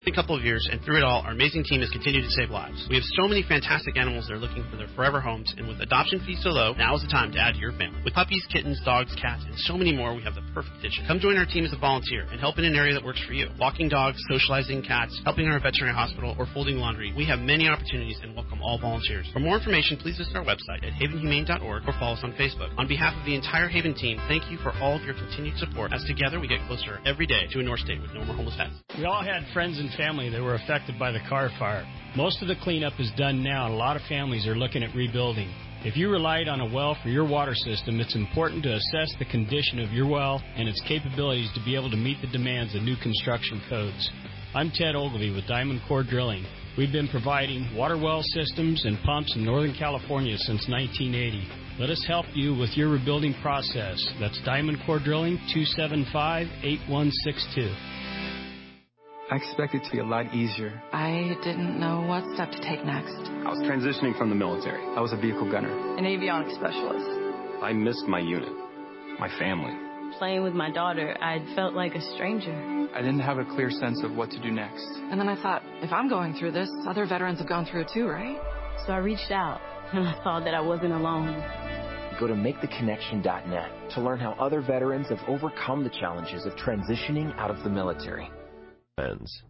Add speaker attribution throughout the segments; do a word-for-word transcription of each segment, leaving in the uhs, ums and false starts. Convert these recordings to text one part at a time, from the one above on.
Speaker 1: A couple of years, and through it all, our amazing team has continued to save lives. We have so many fantastic animals that are looking for their forever homes, and with adoption fees so low, now is the time to add to your family. With puppies, kittens, dogs, cats, and so many more, we have the perfect addition. Come join our team as a volunteer and help in an area that works for you. Walking dogs, socializing cats, helping our veterinary hospital, or folding laundry. We have many opportunities and welcome all volunteers. For more information, please visit our website at haven humane dot org or follow us on Facebook. On behalf of the entire Haven team, thank you for all of your continued support, as together we get closer every day to a North State with no more homeless pets.
Speaker 2: We all had friends and family that were affected affected by the Carr fire. Most of the cleanup is done now, and a lot of families are looking at rebuilding. If you relied on a well for your water system, it's important to assess the condition of your well and its capabilities to be able to meet the demands of new construction codes. I'm Ted Ogilvie with Diamond Core Drilling. We've been providing water well systems and pumps in Northern California since nineteen eighty. Let us help you with your rebuilding process. That's Diamond Core Drilling, two seven five, eight one six two.
Speaker 3: I expected it to be a lot easier.
Speaker 4: I didn't know what step to take next.
Speaker 5: I was transitioning from the military.
Speaker 3: I was a vehicle gunner.
Speaker 4: An avionics specialist.
Speaker 5: I missed my unit, my family.
Speaker 6: Playing with my daughter, I felt like a stranger.
Speaker 3: I didn't have a clear sense of what to do next.
Speaker 4: And then I thought, if I'm going through this, other veterans have gone through it too, right?
Speaker 6: So I reached out, and I saw that I wasn't alone.
Speaker 7: Go to make the connection dot net to learn how other veterans have overcome the challenges of transitioning out of the military.
Speaker 8: Ends.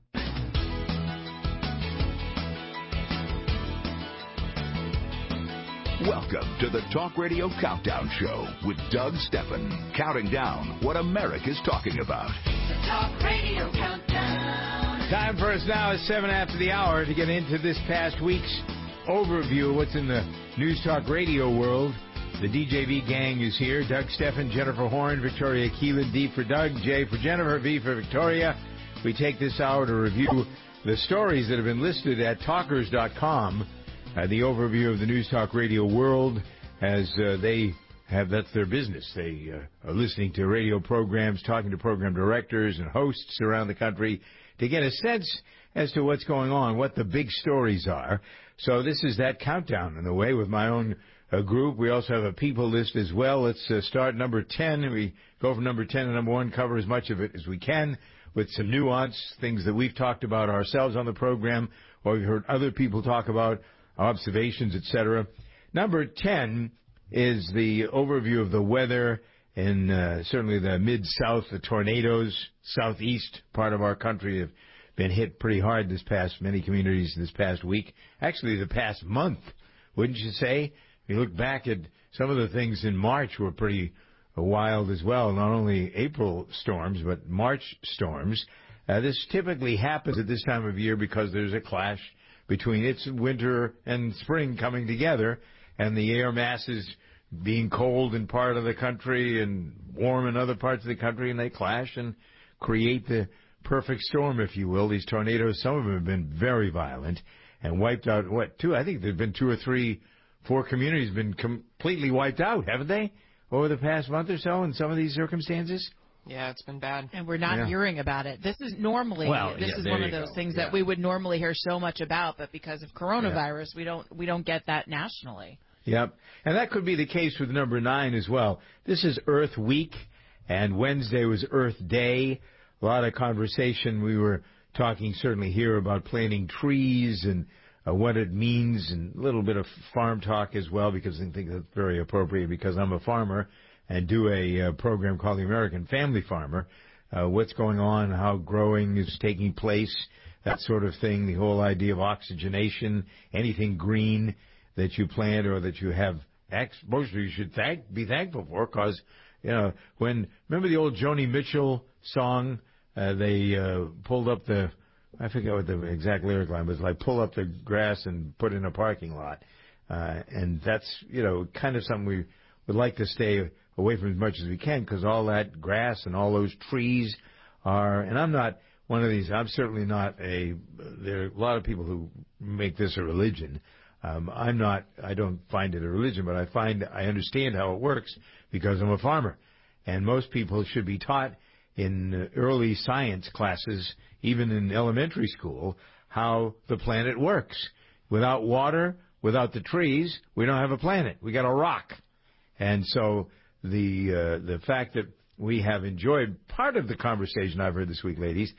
Speaker 9: Welcome to the Talk Radio Countdown Show with Doug Steffen, counting down what America's talking about.
Speaker 10: The Talk Radio Countdown.
Speaker 11: Time for us now is seven after the hour to get into this past week's overview of what's in the News Talk Radio world. The D J V gang is here. Doug Steffen, Jennifer Horn, Victoria Keelan, D for Doug, J for Jennifer, V for Victoria. We take this hour to review the stories that have been listed at talkers dot com, uh, the overview of the News Talk Radio world, as uh, they have, that's their business. They uh, are listening to radio programs, talking to program directors and hosts around the country to get a sense as to what's going on, what the big stories are. So this is that countdown in a way with my own uh, group. We also have a people list as well. Let's uh, start number ten. We go from number ten to number one, cover as much of it as we can, with some nuance, things that we've talked about ourselves on the program, or we've heard other people talk about, observations, et cetera. Number ten is the overview of the weather in uh, certainly the mid-south. The tornadoes, southeast part of our country have been hit pretty hard this past, many communities this past week. Actually, the past month, wouldn't you say? If you look back at some of the things in March were pretty wild as well, not only April storms, but March storms. Uh, this typically happens at this time of year because there's a clash between its winter and spring coming together, and the air masses being cold in part of the country and warm in other parts of the country, and they clash and create the perfect storm, if you will. These tornadoes, some of them have been very violent and wiped out, what, two? I think there have been two or three, four communities been completely wiped out, haven't they? Over the past month or so in some of these circumstances?
Speaker 12: Yeah, it's been bad.
Speaker 13: And we're not
Speaker 11: yeah.
Speaker 13: hearing about it. This is normally,
Speaker 11: well,
Speaker 13: this
Speaker 11: yeah,
Speaker 13: is one of those
Speaker 11: go.
Speaker 13: things
Speaker 11: yeah.
Speaker 13: that we would normally hear so much about, but because of coronavirus,
Speaker 11: yeah.
Speaker 13: we don't we don't get that nationally.
Speaker 11: Yep. And that could be the case with number nine as well. This is Earth Week, and Wednesday was Earth Day. A lot of conversation. We were talking certainly here about planting trees and Uh, what it means, and a little bit of farm talk as well, because I think that's very appropriate, because I'm a farmer and do a uh, program called the American Family Farmer. Uh, what's going on, how growing is taking place, that sort of thing, the whole idea of oxygenation, anything green that you plant or that you have, mostly you should thank, be thankful for, because, you know, when, remember the old Joni Mitchell song, uh, they uh, pulled up the, I forget what the exact lyric line was, like pull up the grass and put in a parking lot. Uh, and that's, you know, kind of something we would like to stay away from as much as we can, because all that grass and all those trees are, and I'm not one of these, I'm certainly not a, there are a lot of people who make this a religion. Um, I'm not, I don't find it a religion, but I find, I understand how it works because I'm a farmer. And most people should be taught in early science classes, even in elementary school, how the planet works. Without water, without the trees, we don't have a planet. We got a rock. And so the uh, the fact that we have enjoyed part of the conversation I've heard this week, ladies,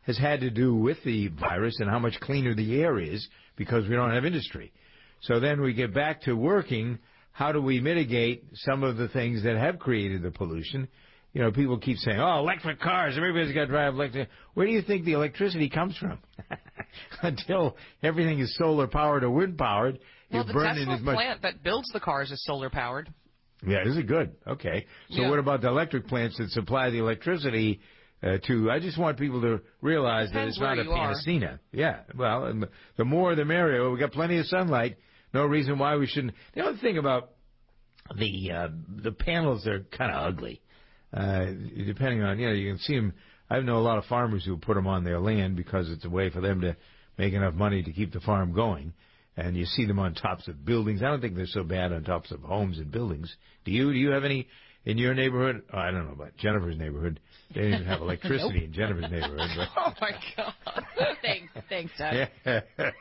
Speaker 11: has had to do with the virus and how much cleaner the air is because we don't have industry. So then we get back to working. How do we mitigate some of the things that have created the pollution? You know, people keep saying, oh, electric cars, everybody's got to drive electric. Where do you think the electricity comes from? Until everything is solar-powered or wind-powered,
Speaker 8: well,
Speaker 11: you're
Speaker 8: the
Speaker 11: burning
Speaker 8: Tesla
Speaker 11: as much.
Speaker 8: plant that builds the cars is solar-powered.
Speaker 11: Yeah, is it good? Okay. So
Speaker 8: Yeah.
Speaker 11: what about the electric plants that supply the electricity uh, to? I just want people to realize that
Speaker 8: Depends
Speaker 11: it's not
Speaker 8: where
Speaker 11: a
Speaker 8: you are.
Speaker 11: panacea. Yeah, well, and the, the more the merrier. We got plenty of sunlight. No reason why we shouldn't. The other thing about the uh, the panels are kind of ugly. Uh, depending on, you know, you can see them. I know a lot of farmers who put them on their land because it's a way for them to make enough money to keep the farm going. And you see them on tops of buildings. I don't think they're so bad on tops of homes and buildings. Do you? Do you have any in your neighborhood? Oh, I don't know about Jennifer's neighborhood. They don't even have electricity in Jennifer's neighborhood. But.
Speaker 8: Oh, my God.
Speaker 13: thanks, thanks, Doug.
Speaker 11: Yeah.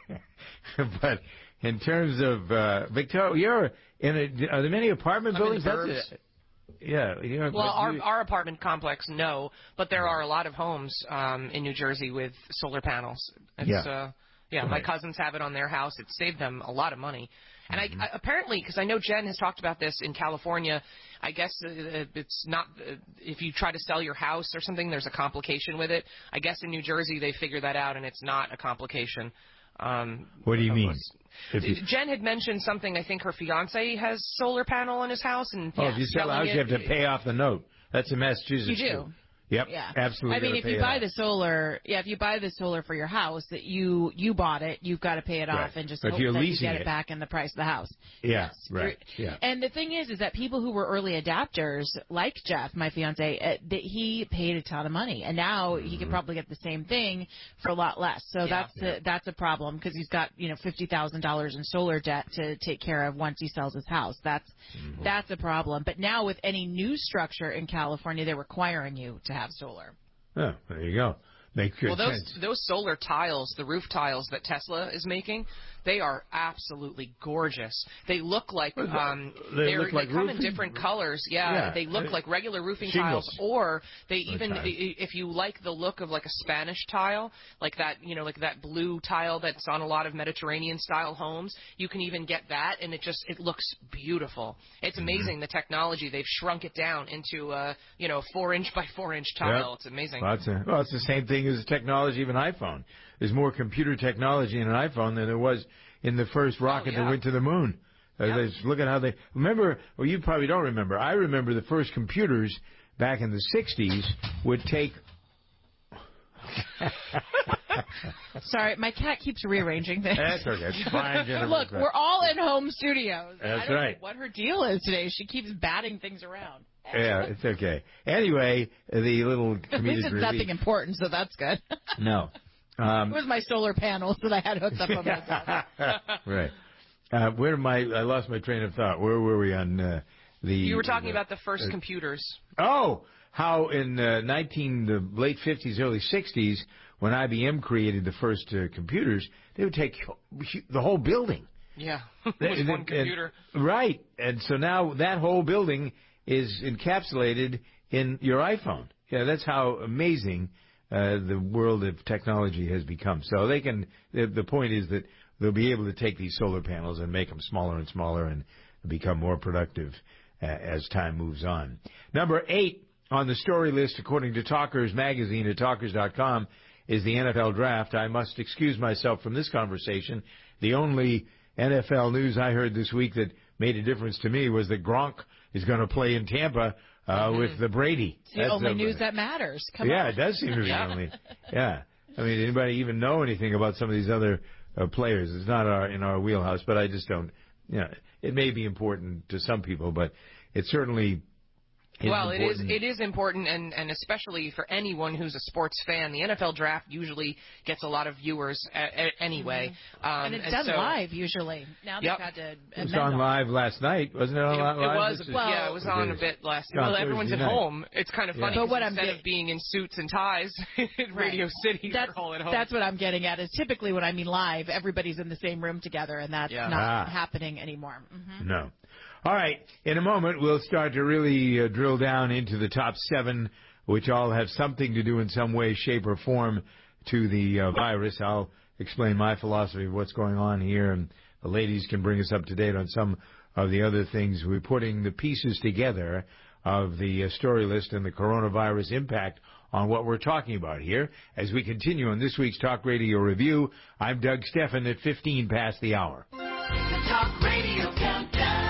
Speaker 11: But in terms of uh, Victoria, you're in a, are there many apartment
Speaker 8: I'm in
Speaker 11: buildings?
Speaker 8: the
Speaker 11: That's
Speaker 8: burbs.
Speaker 11: it. Yeah. You know,
Speaker 8: Well, our
Speaker 11: you,
Speaker 8: our apartment complex, no, but there are a lot of homes um, in New Jersey with solar panels. It's,
Speaker 11: Yeah.
Speaker 8: Uh, yeah,
Speaker 11: Right.
Speaker 8: my cousins have it on their house. It saved them a lot of money. And
Speaker 11: Mm-hmm.
Speaker 8: I, I apparently, because I know Jen has talked about this in California, I guess uh, it's not, uh, if you try to sell your house or something, there's a complication with it. I guess in New Jersey they figured that out and it's not a complication. Um,
Speaker 11: what do you mean? If you,
Speaker 8: Jen had mentioned something. I think her fiance has solar panel on his house, and
Speaker 11: oh, if you sell a
Speaker 8: selling
Speaker 11: house, you
Speaker 8: it-
Speaker 11: have to pay off the note. That's in Massachusetts.
Speaker 13: You do.
Speaker 11: too. Yep.
Speaker 13: Yeah.
Speaker 11: Absolutely.
Speaker 13: I mean,
Speaker 11: gotta
Speaker 13: if
Speaker 11: pay
Speaker 13: you
Speaker 11: it
Speaker 13: buy
Speaker 11: off.
Speaker 13: the solar, yeah, if you buy the solar for your house that you you bought it, you've got to pay it
Speaker 11: Right.
Speaker 13: off and just
Speaker 11: But if
Speaker 13: hope
Speaker 11: you're
Speaker 13: that you
Speaker 11: leasing
Speaker 13: get it,
Speaker 11: it-
Speaker 13: back in the price of the house.
Speaker 11: Yeah.
Speaker 13: Yes.
Speaker 11: Right.
Speaker 13: You're-
Speaker 11: Yeah.
Speaker 13: And the thing is, is that people who were early adapters, like Jeff, my fiance, uh, that he paid a ton of money, and now he can probably get the same thing for a lot less. So
Speaker 8: Yeah.
Speaker 13: that's the, that's a problem because he's got you know fifty thousand dollars in solar debt to take care of once he sells his house. That's that's a problem. But now with any new structure in California, they're requiring you to have solar.
Speaker 11: Oh, there you go. Makes good
Speaker 8: Well, those
Speaker 11: sense.
Speaker 8: those solar tiles, the roof tiles that Tesla is making, they are absolutely gorgeous. They look like um,
Speaker 11: They
Speaker 8: they're-
Speaker 11: look like
Speaker 8: they come in
Speaker 11: roofing-
Speaker 8: different colors. Yeah,
Speaker 11: Yeah.
Speaker 8: they look
Speaker 11: Uh,
Speaker 8: like regular roofing
Speaker 11: shingles.
Speaker 8: tiles, or they even
Speaker 11: tiles.
Speaker 8: i- if you like the look of like a Spanish tile, like that you know like that blue tile that's on a lot of Mediterranean style homes, you can even get that, and it just it looks beautiful. It's
Speaker 11: Mm-hmm.
Speaker 8: amazing the technology. They've shrunk it down into a you know four inch by four inch tile.
Speaker 11: Yep.
Speaker 8: It's amazing.
Speaker 11: Well, it's, a, well, it's the same thing as technology of an iPhone. There's more computer technology in an iPhone than there was in the first rocket
Speaker 8: yeah.
Speaker 11: that went to the moon. Uh,
Speaker 8: Yep.
Speaker 11: there's- Look at how they remember. Well, you probably don't remember. I remember the first computers back in the sixties would take.
Speaker 13: Sorry, my cat keeps rearranging things.
Speaker 11: That's okay. It's fine, Jennifer.
Speaker 13: Look, we're all in home studios.
Speaker 11: That's
Speaker 13: I don't
Speaker 11: right.
Speaker 13: know what her deal is today. She keeps batting things around.
Speaker 11: Yeah, it's okay. Anyway, the little
Speaker 13: At least
Speaker 11: comedic
Speaker 13: it's nothing
Speaker 11: relief.
Speaker 13: important, so that's good.
Speaker 11: No. Um,
Speaker 13: It was my solar panels that I had hooked up on myself.
Speaker 11: right. Uh, where am I? I lost my train of thought. Where were we on uh, the?
Speaker 8: You were talking
Speaker 11: the-
Speaker 8: about the first
Speaker 11: uh,
Speaker 8: computers.
Speaker 11: Oh, how in uh, nineteen the late fifties, early sixties, when I B M created the first uh, computers, they would take hu- the whole building.
Speaker 8: Yeah,
Speaker 11: They-
Speaker 8: with
Speaker 11: they-
Speaker 8: one computer.
Speaker 11: and- right, and so now that whole building is encapsulated in your iPhone. Yeah, that's how amazing uh, the world of technology has become. So they can. The, the point is that they'll be able to take these solar panels and make them smaller and smaller and become more productive uh, as time moves on. Number eight on the story list, according to Talkers Magazine at talkers dot com, is the N F L Draft. I must excuse myself from this conversation. The only N F L news I heard this week that made a difference to me was that Gronk is going to play in Tampa uh,
Speaker 13: Mhm.
Speaker 11: with the Brady.
Speaker 13: It's the
Speaker 11: That's
Speaker 13: only
Speaker 11: the-
Speaker 13: news that matters. Come
Speaker 11: yeah,
Speaker 13: on.
Speaker 11: it does seem to be
Speaker 13: Yeah.
Speaker 11: the only. Yeah. I mean, anybody even know anything about some of these other uh, players? It's not our, in our wheelhouse, but I just don't. You know, it may be important to some people, but it certainly is
Speaker 8: Well, it is
Speaker 11: important.
Speaker 8: it is important, and, and especially for anyone who's a sports fan, the N F L Draft usually gets a lot of viewers a, a, anyway. Um,
Speaker 13: Mm-hmm. and it's done
Speaker 8: so,
Speaker 13: live usually. Now
Speaker 8: Yep.
Speaker 13: they've had to
Speaker 11: It
Speaker 13: amend
Speaker 11: was on
Speaker 13: all-
Speaker 11: live last night, wasn't it? On
Speaker 8: It,
Speaker 11: live?
Speaker 8: it was,
Speaker 11: This is-
Speaker 8: yeah, it was on a bit last.
Speaker 11: On
Speaker 8: Well, everyone's
Speaker 11: Thursday
Speaker 8: at
Speaker 11: night.
Speaker 8: home. It's kind of
Speaker 11: Yeah.
Speaker 8: funny.
Speaker 13: But
Speaker 8: 'cause
Speaker 13: what I'm
Speaker 8: instead
Speaker 13: getting-
Speaker 8: of being in suits and ties in Radio City,
Speaker 13: That's,
Speaker 8: they're all at home.
Speaker 13: that's what I'm getting at. Is typically when I mean live, everybody's in the same room together, and that's
Speaker 8: Yeah.
Speaker 13: not
Speaker 11: Ah.
Speaker 13: happening anymore. hmm
Speaker 11: No. All right. In a moment, we'll start to really uh, drill down into the top seven, which all have something to do in some way, shape, or form to the uh, virus. I'll explain my philosophy of what's going on here, and the ladies can bring us up to date on some of the other things. We're putting the pieces together of the uh, story list and the coronavirus impact on what we're talking about here. As we continue on this week's Talk Radio Review, I'm Doug Steffen at fifteen past the hour.
Speaker 10: The Talk Radio Countdown.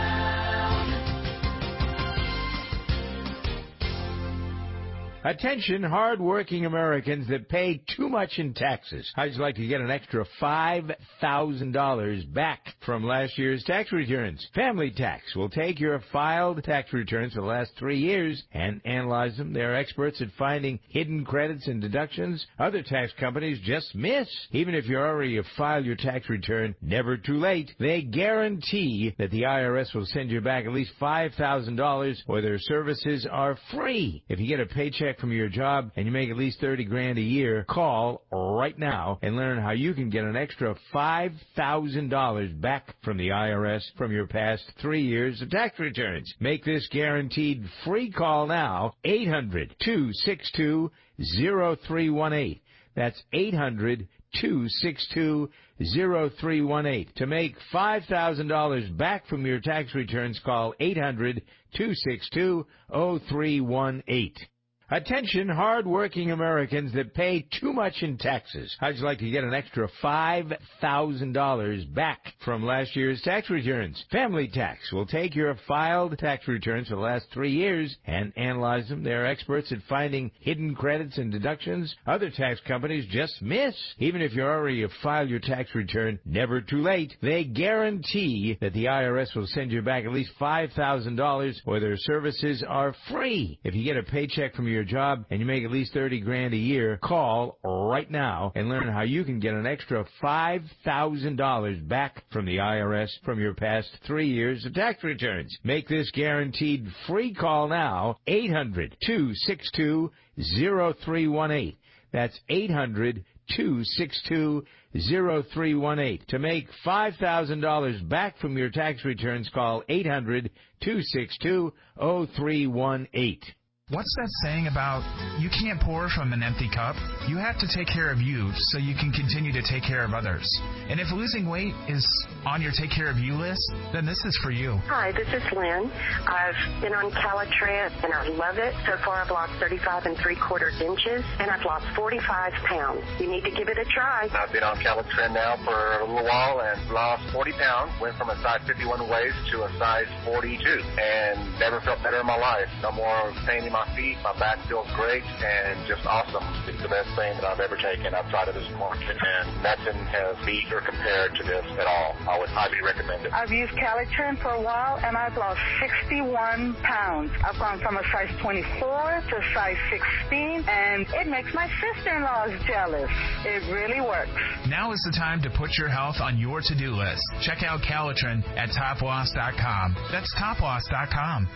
Speaker 11: Attention, hard-working Americans that pay too much in taxes. How'd you like to get an extra five thousand dollars back from last year's tax returns? Family Tax will take your filed tax returns for the last three years and analyze them. They're experts at finding hidden credits and deductions other tax companies just miss. Even if you already have filed your tax return, never too late. They guarantee that the I R S will send you back at least five thousand dollars, or their services are free. If you get a paycheck from your job and you make at least thirty grand a year, call right now and learn how you can get an extra five thousand dollars back from the I R S from your past three years of tax returns. Make this guaranteed free call now, eight hundred, two six two, zero three one eight. That's eight hundred, two six two, zero three one eight. To make five thousand dollars back from your tax returns, call eight hundred, two six two, zero three one eight. Attention, hard-working Americans that pay too much in taxes. How'd you like to get an extra five thousand dollars back from last year's tax returns? Family Tax will take your filed tax returns for the last three years and analyze them. They're experts at finding hidden credits and deductions other tax companies just miss. Even if you already have filed your tax return, never too late. They guarantee that the I R S will send you back at least five thousand dollars, or their services are free. If you get a paycheck from your your job and you make at least thirty grand a year, call right now and learn how you can get an extra five thousand dollars back from the I R S from your past three years of tax returns. Make this guaranteed free call now, eight hundred, two six two, zero three one eight. That's eight hundred, two six two, zero three one eight. To make five thousand dollars back from your tax returns, call eight hundred, two six two, zero three one eight.
Speaker 12: What's that saying about you can't pour from an empty cup? You have to take care of you so you can continue to take care of others. And if losing weight is on your take care of you list, then this is for you.
Speaker 14: Hi, this is Lynn. I've been on Calitran and I love it. So far I've lost thirty-five and three quarter inches and I've lost forty-five pounds. You need to give it a try.
Speaker 15: I've been on Calitran now for a little while and lost forty pounds. Went from a size fifty-one waist to a size forty-two and never felt better in my life. No more pain in my feet, my back feels great, and just awesome. It's the best thing that I've ever taken outside of this market, and nothing has beat or compared to this at all. I would highly recommend it.
Speaker 16: I've used Calitran for a while, and I've lost sixty-one pounds. I've gone from a size twenty-four to size sixteen, and it makes my sister-in-laws jealous. It really works.
Speaker 12: Now is the time to put your health on your to-do list. Check out Calitran at top loss dot com. That's top loss dot com.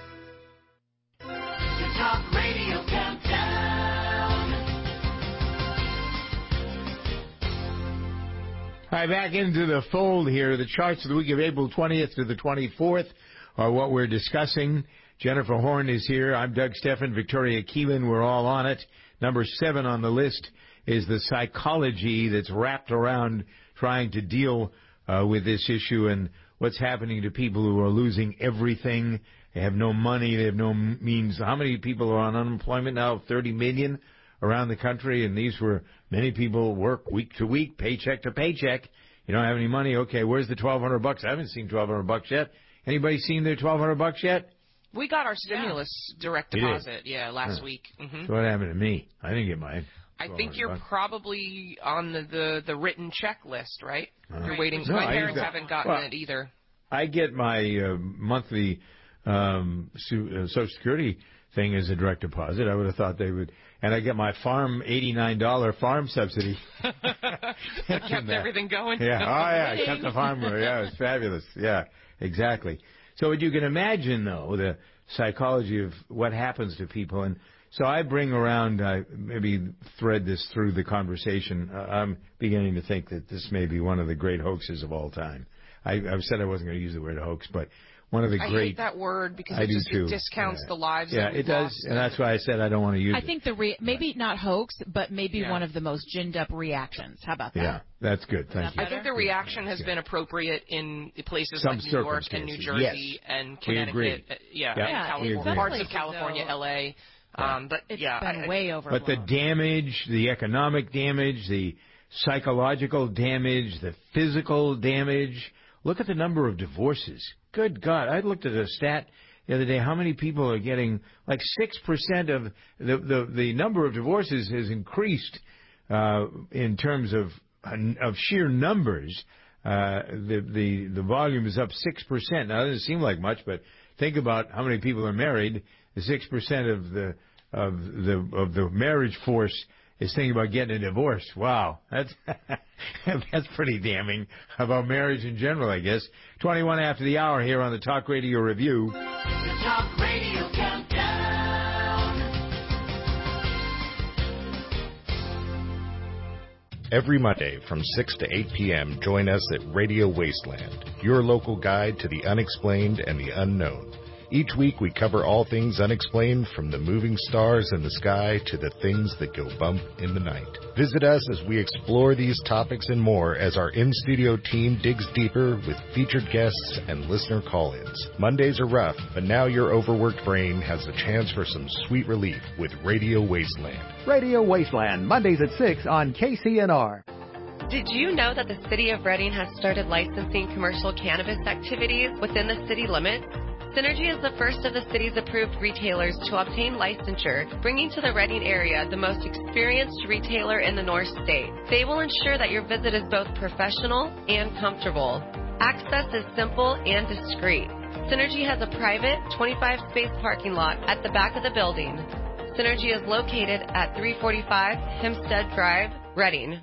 Speaker 10: Talk Radio Countdown.
Speaker 11: All right, back into the fold here. The charts of the week of April twentieth to the twenty-fourth are what we're discussing. Jennifer Horn is here. I'm Doug Steffen, Victoria Keelan. We're all on it. Number seven on the list is the psychology that's wrapped around trying to deal uh, with this issue and what's happening to people who are losing everything. They have no money. They have no means. How many people are on unemployment now? thirty million around the country, and these were many people work week to week, paycheck to paycheck. You don't have any money. Okay, where's the twelve hundred bucks? I haven't seen twelve hundred bucks yet. Anybody seen their twelve hundred bucks yet?
Speaker 8: We got our stimulus yeah. direct deposit, yeah, last
Speaker 11: huh.
Speaker 8: week. Mm-hmm.
Speaker 11: So what happened to me? I didn't get mine.
Speaker 8: I think you're bucks. probably on the, the, the written check list, right? Uh, you're waiting.
Speaker 11: No,
Speaker 8: my
Speaker 11: I
Speaker 8: parents
Speaker 11: that,
Speaker 8: haven't gotten
Speaker 11: well,
Speaker 8: it either.
Speaker 11: I get my uh, monthly um, Social Security thing as a direct deposit. I would have thought they would. And I get my farm eighty-nine dollars farm subsidy.
Speaker 8: Kept everything going.
Speaker 11: Yeah. Oh, yeah. I kept the farm. Yeah, it was fabulous. Yeah, exactly. So you can imagine, though, the psychology of what happens to people. And so I bring around, uh, maybe thread this through the conversation. Uh, I'm beginning to think that this may be one of the great hoaxes of all time. I, I've said I wasn't going to use the word hoax, but one of the
Speaker 8: I
Speaker 11: great.
Speaker 8: hate that word because
Speaker 11: I
Speaker 8: it
Speaker 11: do
Speaker 8: just
Speaker 11: too.
Speaker 8: it discounts
Speaker 11: Yeah.
Speaker 8: the lives.
Speaker 11: Yeah,
Speaker 8: that we've
Speaker 11: it does,
Speaker 8: lost.
Speaker 11: and that's why I said I don't want to use
Speaker 13: I
Speaker 11: it.
Speaker 13: think the re- maybe not hoax, but maybe
Speaker 8: Yeah.
Speaker 13: one of the most ginned up reactions. How about that?
Speaker 11: Yeah, that's good. Thank you.
Speaker 8: I think the reaction has been appropriate in places
Speaker 11: Some
Speaker 8: like New York and New
Speaker 11: circumstances,
Speaker 8: Jersey
Speaker 11: yes.
Speaker 8: and
Speaker 11: We
Speaker 8: Connecticut.
Speaker 11: agree.
Speaker 8: Uh, yeah,
Speaker 11: Yeah,
Speaker 8: and
Speaker 11: we
Speaker 8: California,
Speaker 11: agree.
Speaker 8: parts of
Speaker 13: Places,
Speaker 8: California,
Speaker 13: though,
Speaker 8: L A. Um, but
Speaker 13: It's
Speaker 8: yeah,
Speaker 13: been
Speaker 8: I,
Speaker 13: way overblown.
Speaker 11: But the damage, the economic damage, the psychological damage, the physical damage. Look at the number of divorces. Good God. I looked at a stat the other day. How many people are getting, like six percent of the, the, the number of divorces has increased uh, in terms of of sheer numbers. Uh, the, the, the volume is up six percent. Now, it doesn't seem like much, but think about how many people are married. The six percent of the of the of the marriage force is thinking about getting a divorce. Wow, that's that's pretty damning about marriage in general, I guess. twenty-one after the hour here on the Talk Radio Review.
Speaker 10: The Talk Radio Countdown.
Speaker 17: Every Monday from six to eight p.m., join us at Radio Wasteland, your local guide to the unexplained and the unknown. Each week we cover all things unexplained, from the moving stars in the sky to the things that go bump in the night. Visit us as we explore these topics and more as our in-studio team digs deeper with featured guests and listener call-ins. Mondays are rough, but now your overworked brain has a chance for some sweet relief with Radio Wasteland.
Speaker 18: Radio Wasteland, Mondays at six on K C N R.
Speaker 19: Did you know that the City of Reading has started licensing commercial cannabis activities within the city limits? Synergy is the first of the city's approved retailers to obtain licensure, bringing to the Reading area the most experienced retailer in the North State. They will ensure that your visit is both professional and comfortable. Access is simple and discreet. Synergy has a private twenty-five space parking lot at the back of the building. Synergy is located at three forty-five Hempstead Drive, Reading.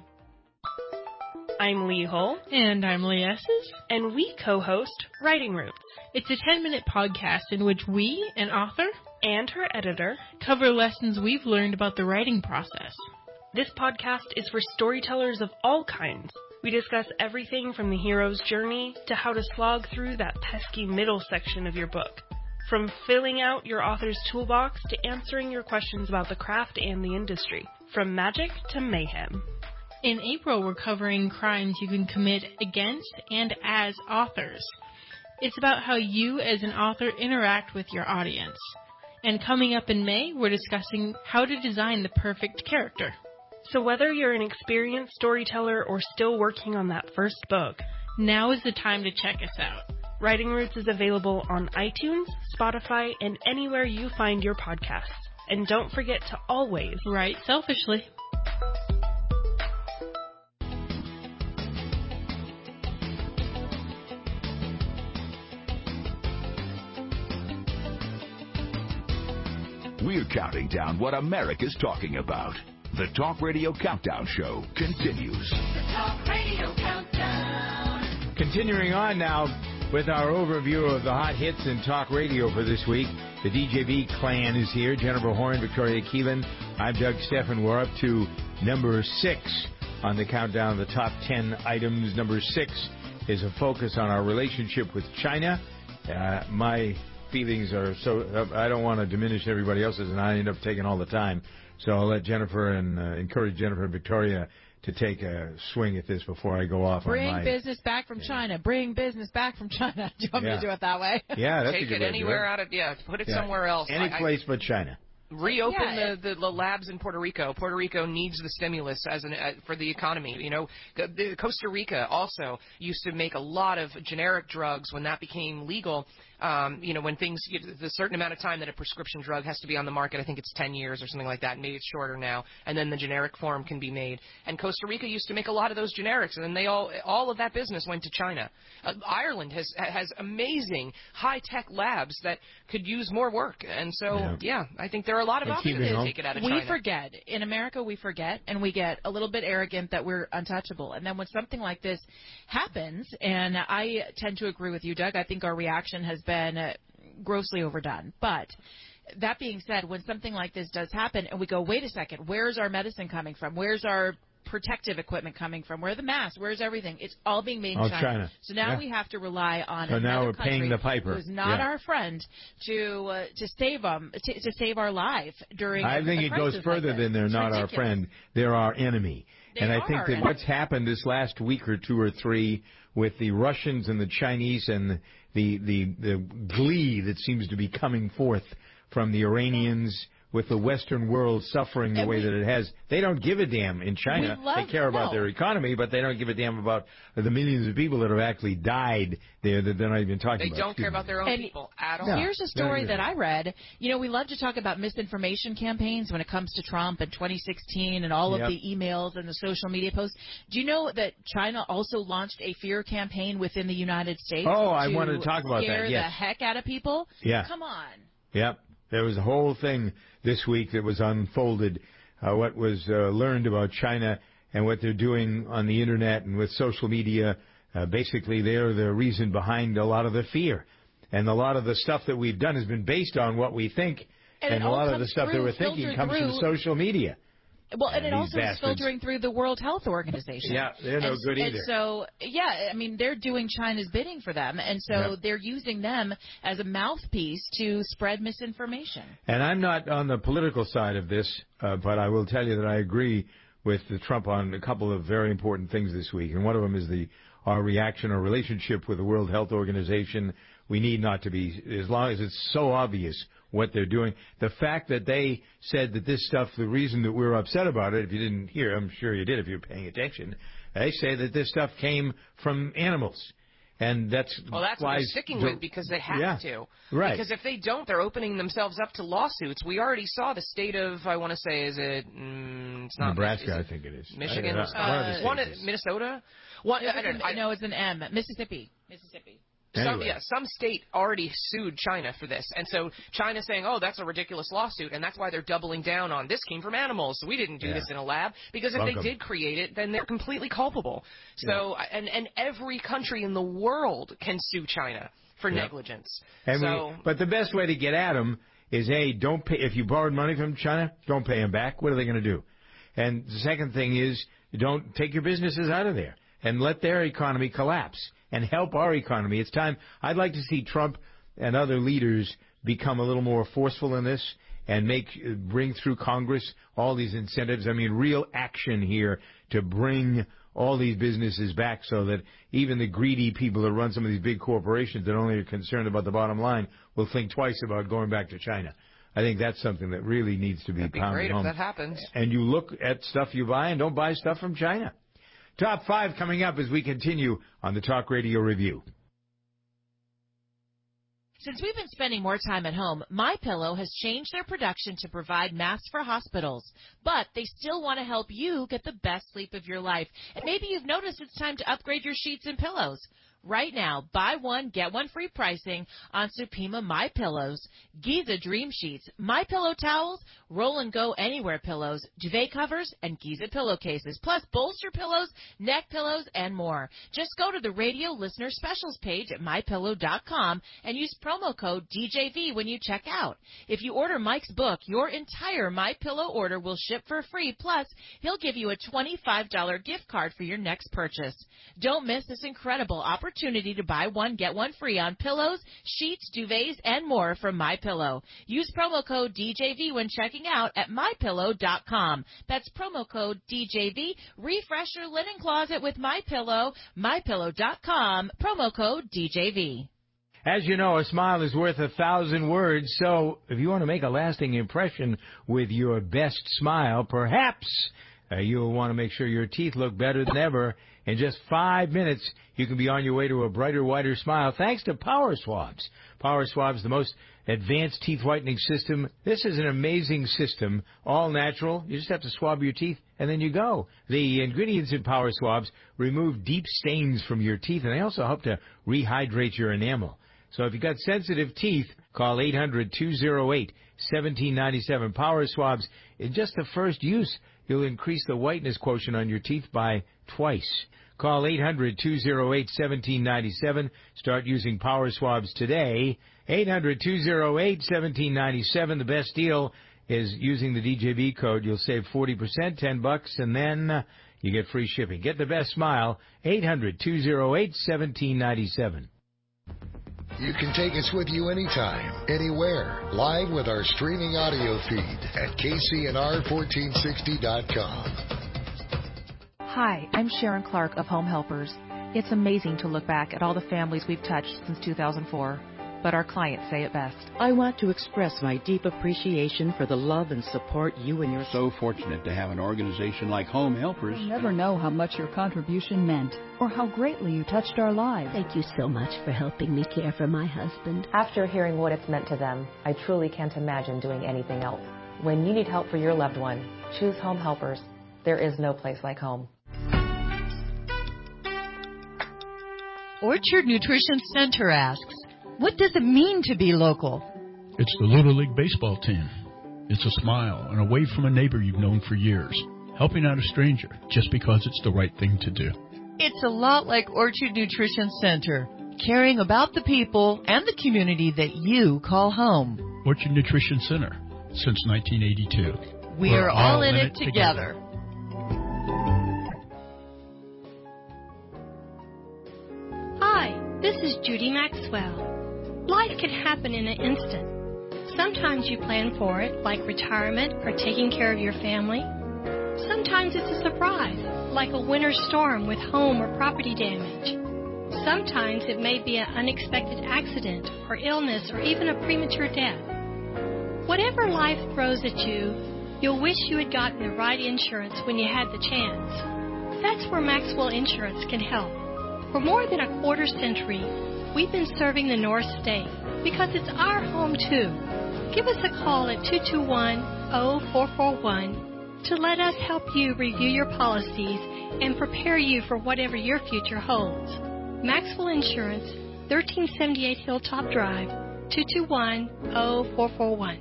Speaker 20: I'm Lee Hull. And I'm Lee Esses. And we co-host Writing Roots. It's a ten-minute podcast in which we, an author, and her editor, cover lessons we've learned about the writing process. This podcast is for storytellers of all kinds. We discuss everything from the hero's journey to how to slog through that pesky middle section of your book. From filling out your author's toolbox to answering your questions about the craft and the industry. From magic to mayhem. In April, we're covering crimes you can commit against and as authors. It's about how you as an author interact with your audience. And coming up in May, we're discussing how to design the perfect character. So whether you're an experienced storyteller or still working on that first book, now is the time to check us out. Writing Roots is available on iTunes, Spotify, and anywhere you find your podcasts. And don't forget to always write selfishly.
Speaker 9: We're counting down what America's talking about. The Talk Radio Countdown Show continues.
Speaker 10: The Talk Radio Countdown.
Speaker 11: Continuing on now with our overview of the hot hits in talk radio for this week. The D J V clan is here. Jennifer Horn, Victoria Keelan. I'm Doug Steffen. We're up to number six on the countdown of the top ten items. Number six is a focus on our relationship with China. Uh, my feelings are so, uh, I don't want to diminish everybody else's, and I end up taking all the time. So I'll let Jennifer and uh, encourage Jennifer and Victoria to take a swing at this before I go off
Speaker 13: Bring
Speaker 11: on my...
Speaker 13: business back from China. Bring business back from China. Do you want
Speaker 11: Yeah.
Speaker 13: me to do it that way?
Speaker 11: Yeah, that's
Speaker 8: Take
Speaker 11: a good
Speaker 8: it
Speaker 11: way to do
Speaker 8: anywhere
Speaker 11: it.
Speaker 8: out of yeah. Put it
Speaker 11: Yeah.
Speaker 8: somewhere else.
Speaker 11: Any
Speaker 8: I,
Speaker 11: place but China.
Speaker 8: Reopen
Speaker 13: Yeah,
Speaker 8: the, the, the labs in Puerto Rico. Puerto Rico needs the stimulus as an uh, for the economy. You know, the, the Costa Rica also used to make a lot of generic drugs when that became legal. Um, you know, when things, the certain amount of time that a prescription drug has to be on the market, I think it's ten years or something like that. Maybe it's shorter now. And then the generic form can be made. And Costa Rica used to make a lot of those generics, and then they all, all of that business went to China. Uh, Ireland has has amazing high tech labs that could use more work. And so,
Speaker 13: Yeah.
Speaker 8: yeah, I think there are a lot of
Speaker 13: And
Speaker 8: options
Speaker 13: keep it
Speaker 8: to
Speaker 13: home.
Speaker 8: take it out of
Speaker 13: we
Speaker 8: China.
Speaker 13: forget. In America, we forget, and we get a little bit arrogant that we're untouchable. And then when something like this happens, and I tend to agree with you, Doug, I think our reaction has been uh, grossly overdone. But that being said, when something like this does happen, and we go, wait a second, where's our medicine coming from? Where's our protective equipment coming from? Where are the masks? Where's everything? It's all being made in
Speaker 11: Oh,
Speaker 13: China.
Speaker 11: China.
Speaker 13: So now
Speaker 11: Yeah.
Speaker 13: we have to rely on
Speaker 11: So
Speaker 13: another
Speaker 11: now we're
Speaker 13: country
Speaker 11: paying the piper.
Speaker 13: who's not
Speaker 11: Yeah.
Speaker 13: our friend to uh, to save them to, to save our life during.
Speaker 11: I think
Speaker 13: a
Speaker 11: it goes
Speaker 13: crisis
Speaker 11: further
Speaker 13: like this.
Speaker 11: than they're
Speaker 13: It's
Speaker 11: not
Speaker 13: ridiculous.
Speaker 11: our friend. They're our enemy.
Speaker 13: They
Speaker 11: and I
Speaker 13: are
Speaker 11: think
Speaker 13: our
Speaker 11: that
Speaker 13: enemy.
Speaker 11: what's happened this last week or two or three with the Russians and the Chinese and the, the, the glee that seems to be coming forth from the Iranians with the Western world suffering the
Speaker 13: And
Speaker 11: way
Speaker 13: we-
Speaker 11: that it has. They don't give a damn in China.
Speaker 13: We love-
Speaker 11: they care about
Speaker 13: no.
Speaker 11: their economy, but they don't give a damn about the millions of people that have actually died there that they're not even talking
Speaker 8: They
Speaker 11: about.
Speaker 8: don't
Speaker 11: Excuse
Speaker 8: care
Speaker 11: me.
Speaker 8: about their own
Speaker 13: And
Speaker 8: people at all.
Speaker 11: No.
Speaker 13: Here's a
Speaker 11: No,
Speaker 13: story
Speaker 11: no,
Speaker 13: that
Speaker 11: no.
Speaker 13: I read. You know, we love to talk about misinformation campaigns when it comes to Trump and twenty sixteen and all
Speaker 11: Yep.
Speaker 13: of the emails and the social media posts. Do you know that China also launched a fear campaign within the United States?
Speaker 11: Oh, I
Speaker 13: to
Speaker 11: wanted to talk about that,
Speaker 13: scare
Speaker 11: yes.
Speaker 13: the heck out of people?
Speaker 11: Yeah.
Speaker 13: Come on.
Speaker 11: Yep. There was a whole thing this week that was unfolded, uh, what was uh, learned about China and what they're doing on the Internet and with social media. Uh, basically, they're the reason behind a lot of the fear. And a lot of the stuff that we've done has been based on what we think.
Speaker 13: And
Speaker 11: And,
Speaker 13: it
Speaker 11: a
Speaker 13: all
Speaker 11: lot of the
Speaker 13: comes
Speaker 11: stuff that
Speaker 13: through,
Speaker 11: we're thinking
Speaker 13: filtered
Speaker 11: comes from
Speaker 13: through-
Speaker 11: social media.
Speaker 13: Well, and,
Speaker 11: And
Speaker 13: it
Speaker 11: these
Speaker 13: also is
Speaker 11: bastards.
Speaker 13: filtering through the World Health Organization.
Speaker 11: Yeah, they're no
Speaker 13: and,
Speaker 11: good
Speaker 13: and
Speaker 11: either.
Speaker 13: so, yeah, I mean, they're doing China's bidding for them, and so
Speaker 11: Yeah.
Speaker 13: they're using them as a mouthpiece to spread misinformation.
Speaker 11: And I'm not on the political side of this, uh, but I will tell you that I agree with the Trump on a couple of very important things this week. And one of them is the our reaction or relationship with the World Health Organization. We need not to be, as long as it's so obvious what they're doing. The fact that they said that this stuff, the reason that we're upset about it, if you didn't hear, I'm sure you did if you're paying attention, they say that this stuff came from animals. And that's
Speaker 8: Well, that's
Speaker 11: why
Speaker 8: what they're sticking with because they have
Speaker 11: Yeah.
Speaker 8: to.
Speaker 11: Right.
Speaker 8: Because if they don't, they're opening themselves up to lawsuits. We already saw the state of, I want to say, is it, mm, it's not
Speaker 11: Nebraska,
Speaker 8: is it
Speaker 11: I think it is.
Speaker 8: Michigan,
Speaker 11: Uh,
Speaker 8: Wisconsin,
Speaker 11: one of the
Speaker 8: one,
Speaker 11: states is.
Speaker 8: Minnesota. One, I
Speaker 13: It's
Speaker 8: don't
Speaker 13: an-
Speaker 8: know. I-
Speaker 13: no, it's an M. Mississippi. Mississippi.
Speaker 8: Some,
Speaker 11: Anyway.
Speaker 8: yeah, some state already sued China for this. And so China's saying, oh, that's a ridiculous lawsuit, and that's why they're doubling down on this came from animals. So we didn't do
Speaker 11: Yeah.
Speaker 8: this in a lab. Because if
Speaker 11: Welcome.
Speaker 8: they did create it, then they're completely culpable. So, and, and every country in the world can sue China for
Speaker 11: Yeah.
Speaker 8: negligence.
Speaker 11: And
Speaker 8: so,
Speaker 11: we, but the best way to get at them is, A, don't pay, if you borrowed money from China, don't pay them back. What are they going to do? And the second thing is, don't take your businesses out of there and let their economy collapse and help our economy. It's time. I'd like to see Trump and other leaders become a little more forceful in this and make bring through Congress all these incentives. I mean, real action here to bring all these businesses back so that even the greedy people that run some of these big corporations that only are concerned about the bottom line will think twice about going back to China. I think that's something that really needs to be
Speaker 8: that'd be
Speaker 11: pounded
Speaker 8: great if
Speaker 11: home.
Speaker 8: that happens.
Speaker 11: And you look at stuff you buy and don't buy stuff from China. Top five coming up as we continue on the Talk Radio Review.
Speaker 13: Since we've been spending more time at home, MyPillow has changed their production to provide masks for hospitals. But they still want to help you get the best sleep of your life. And maybe you've noticed it's time to upgrade your sheets and pillows. Right now, buy one, get one free pricing on Supima My Pillows, Giza Dream Sheets, My Pillow towels, Roll and Go Anywhere pillows, duvet covers, and Giza pillowcases, plus bolster pillows, neck pillows, and more. Just go to the radio listener specials page at my pillow dot com and use promo code D J V when you check out. If you order Mike's book, your entire My Pillow order will ship for free, plus he'll give you a twenty-five dollars gift card for your next purchase. Don't miss this incredible opportunity to buy one, get one free on pillows, sheets, duvets, and more from MyPillow. Use promo code D J V when checking out at my pillow dot com. That's promo code D J V. Refresh your linen closet with MyPillow. my pillow dot com. Promo code D J V.
Speaker 11: As you know, a smile is worth a thousand words, so if you want to make a lasting impression with your best smile, perhaps uh, you'll want to make sure your teeth look better than ever. In just five minutes, you can be on your way to a brighter, whiter smile thanks to Power Swabs. Power Swabs, the most advanced teeth whitening system. This is an amazing system, all natural. You just have to swab your teeth, and then you go. The ingredients in Power Swabs remove deep stains from your teeth, and they also help to rehydrate your enamel. So if you've got sensitive teeth, call eight hundred, two oh eight, one seven nine seven. Power Swabs, in just the first use, you'll increase the whiteness quotient on your teeth by twice. Call eight hundred, two oh eight, one seven nine seven. Start using Power Swabs today. eight hundred, two oh eight, one seven nine seven. The best deal is using the D J V code. You'll save forty percent, ten bucks, and then You get free shipping. Get the best smile, eight hundred, two oh eight, one seven nine seven.
Speaker 21: You can take us with you anytime, anywhere, live with our streaming audio feed at K C N R fourteen sixty dot com.
Speaker 22: Hi, I'm Sharon Clark of Home Helpers. It's amazing to look back at all the families we've touched since two thousand four, but our clients say it best.
Speaker 23: I want to express my deep appreciation for the love and support you and your...
Speaker 24: So fortunate to have an organization like Home Helpers.
Speaker 25: You'll never know how much your contribution meant or how greatly you touched our lives.
Speaker 26: Thank you so much for helping me care for my husband.
Speaker 27: After hearing what it's meant to them, I truly can't imagine doing anything else. When you need help for your loved one, choose Home Helpers. There is no place like home.
Speaker 28: Orchard Nutrition Center asks, what does it mean to be local?
Speaker 29: It's the Little League baseball team. It's a smile and a wave from a neighbor you've known for years, helping out a stranger just because it's the right thing to do.
Speaker 28: It's a lot like Orchard Nutrition Center, caring about the people and the community that you call home.
Speaker 29: Orchard Nutrition Center, since nineteen eighty-two.
Speaker 28: We
Speaker 29: We're
Speaker 28: are all, all in, in it together. together.
Speaker 30: Hi, this is Judy Maxwell. Life can happen in an instant. Sometimes you plan for it, like retirement or taking care of your family. Sometimes it's a surprise, like a winter storm with home or property damage. Sometimes it may be an unexpected accident or illness or even a premature death. Whatever life throws at you, you'll wish you had gotten the right insurance when you had the chance. That's where Maxwell Insurance can help. For more than a quarter century, we've been serving the North State because it's our home too. Give us a call at two two one, oh four four one to let us help you review your policies and prepare you for whatever your future holds. Maxwell Insurance, thirteen seventy-eight Hilltop Drive, two two one, oh four four one.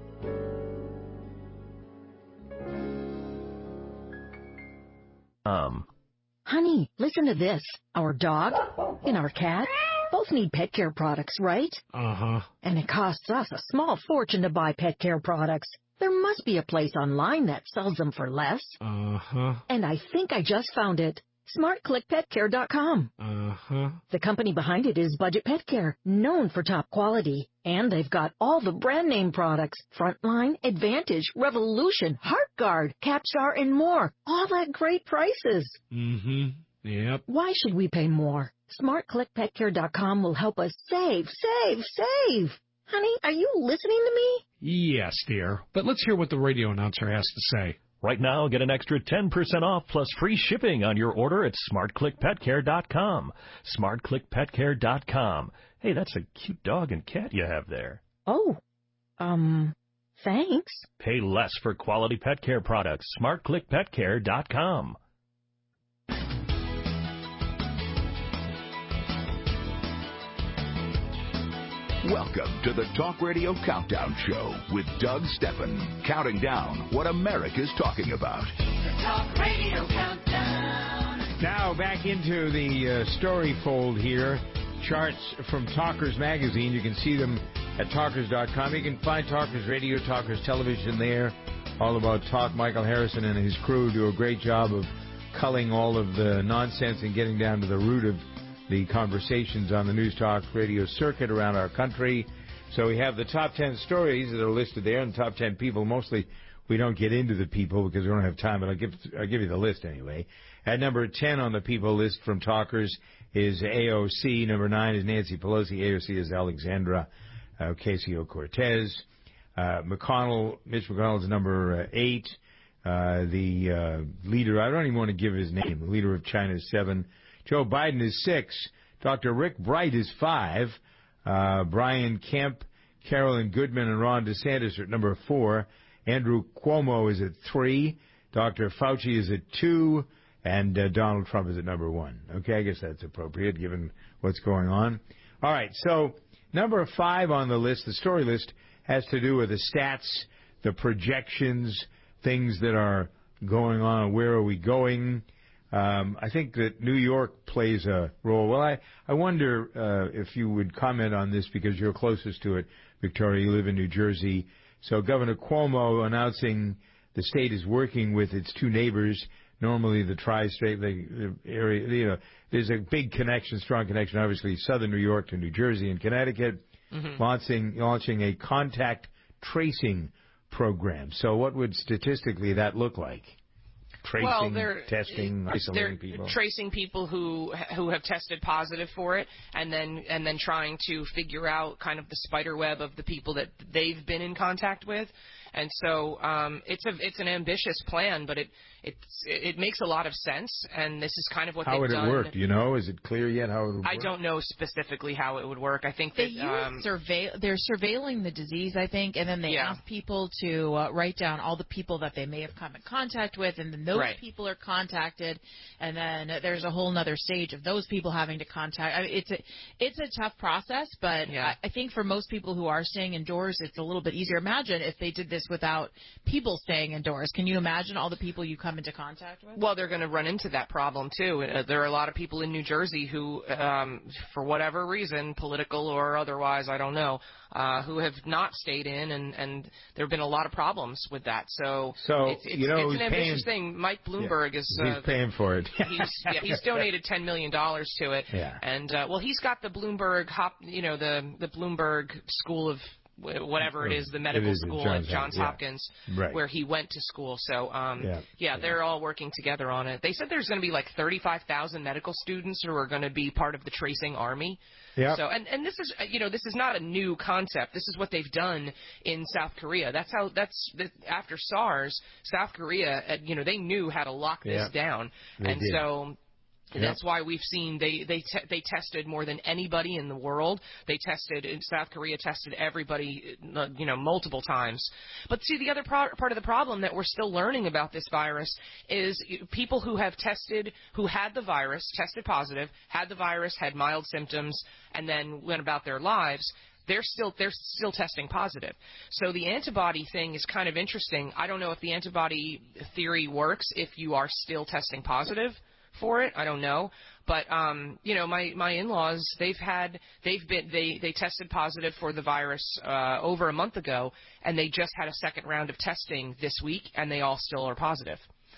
Speaker 31: Um... Honey, listen to this. Our dog and our cat both need pet care products, right?
Speaker 11: Uh-huh.
Speaker 31: And it costs us a small fortune to buy pet care products. There must be a place online that sells them for less.
Speaker 11: Uh-huh.
Speaker 31: And I think I just found it. smart click pet care dot com.
Speaker 11: Uh-huh.
Speaker 31: The company behind it is Budget Pet Care, known for top quality. And they've got all the brand name products. Frontline, Advantage, Revolution, HeartGuard, Capstar, and more. All at great prices.
Speaker 11: Mm-hmm. Yep.
Speaker 31: Why should we pay more? smart click pet care dot com will help us save, save, save. Honey, are you listening to me?
Speaker 32: Yes, dear. But let's hear what the radio announcer has to say.
Speaker 33: Right now, get an extra ten percent off plus free shipping on your order at smart click pet care dot com. smart click pet care dot com. Hey, that's a cute dog and cat you have there.
Speaker 31: Oh, um, thanks.
Speaker 33: Pay less for quality pet care products. smart click pet care dot com.
Speaker 9: Welcome to the Talk Radio Countdown Show with Doug Steffen, counting down what America's talking about.
Speaker 10: The Talk Radio Countdown.
Speaker 11: Now back into the uh, story fold here. Charts from Talkers Magazine. You can see them at talkers dot com. You can find Talkers Radio, Talkers Television there. All about talk. Michael Harrison and his crew do a great job of culling all of the nonsense and getting down to the root of the conversations on the News Talk Radio circuit around our country. So we have the top ten stories that are listed there, and the top ten people. Mostly we don't get into the people because we don't have time, but I'll give, I'll give you the list anyway. At number ten on the people list from Talkers is A O C. Number nine is Nancy Pelosi. A O C is Alexandra uh, Ocasio-Cortez. Uh, McConnell, Mitch McConnell is number uh, eight. Uh, the uh, leader, I don't even want to give his name, the leader of China is seven. Joe Biden is six. Doctor Rick Bright is five. Uh, Brian Kemp, Carolyn Goodman, and Ron DeSantis are at number four. Andrew Cuomo is at three. Doctor Fauci is at two. And uh, Donald Trump is at number one. Okay, I guess that's appropriate given what's going on. All right, so number five on the list, the story list, has to do with the stats, the projections, things that are going on, where are we going. Um, I think that New York plays a role. Well, I, I wonder uh, if you would comment on this because you're closest to it, Victoria. You live in New Jersey. So Governor Cuomo announcing the state is working with its two neighbors, normally the tri-state the, the area, you know, there's a big connection, strong connection, obviously, southern New York to New Jersey and Connecticut, mm-hmm. launching launching a contact tracing program. So what would statistically that look like? Tracing,
Speaker 8: well, they're,
Speaker 11: testing, isolating
Speaker 8: they're
Speaker 11: people.
Speaker 8: Tracing people who who have tested positive for it, and then and then trying to figure out kind of the spider web of the people that they've been in contact with. And so um, it's a it's an ambitious plan, but it it's, it makes a lot of sense. And this is kind of what
Speaker 11: how
Speaker 8: they've
Speaker 11: would it
Speaker 8: done.
Speaker 11: work? Do you know? Is it clear yet how it would work?
Speaker 8: I don't know specifically how it would work. I think
Speaker 13: they
Speaker 8: that
Speaker 13: use
Speaker 8: um,
Speaker 13: survey. They're surveilling the disease, I think, and then they
Speaker 8: yeah.
Speaker 13: ask people to uh, write down all the people that they may have come in contact with, and then those
Speaker 8: right.
Speaker 13: people are contacted, and then there's a whole other stage of those people having to contact. I mean, it's a it's a tough process, but
Speaker 8: yeah.
Speaker 13: I, I think for most people who are staying indoors, it's a little bit easier. Imagine if they did this without people staying indoors. Can you imagine all the people you come into contact with?
Speaker 8: Well, they're going to run into that problem, too. Uh, there are a lot of people in New Jersey who, um, for whatever reason, political or otherwise, I don't know, uh, who have not stayed in, and, and there have been a lot of problems with that. So,
Speaker 11: so
Speaker 8: it's, it's,
Speaker 11: you know,
Speaker 8: it's an ambitious
Speaker 11: paying,
Speaker 8: thing. Mike Bloomberg
Speaker 11: yeah,
Speaker 8: is...
Speaker 11: Uh, he's paying for it.
Speaker 8: he's, yeah, he's donated ten million dollars to it.
Speaker 11: Yeah.
Speaker 8: And, uh, well, he's got the Bloomberg, hop, you know, the, the Bloomberg School of... whatever it is, the medical
Speaker 11: is
Speaker 8: school
Speaker 11: Johns
Speaker 8: at Johns
Speaker 11: yeah.
Speaker 8: Hopkins,
Speaker 11: right.
Speaker 8: where he went to school. So, um,
Speaker 11: yeah.
Speaker 8: yeah, they're all working together on it. They said there's going to be like thirty-five thousand medical students who are going to be part of the tracing army.
Speaker 11: Yep.
Speaker 8: So, and, and this is, you know, this is not a new concept. This is what they've done in South Korea. That's how, that's, the, after SARS, South Korea, uh, you know, they knew how to lock this
Speaker 11: yeah.
Speaker 8: down.
Speaker 11: They
Speaker 8: and
Speaker 11: did.
Speaker 8: so...
Speaker 11: Yep.
Speaker 8: That's why we've seen they they te- they tested more than anybody in the world. They tested in South Korea tested everybody, you know, multiple times. But see, the other pro- part of the problem that we're still learning about this virus is people who have tested, who had the virus, tested positive, had the virus, had mild symptoms, and then went about their lives. They're still they're still testing positive. So the antibody thing is kind of interesting. I don't know if the antibody theory works if you are still testing positive for it. I don't know, but um, you know, my my in-laws, they've had they've been they they tested positive for the virus uh, over a month ago, and they just had a second round of testing this week, and they all still are positive.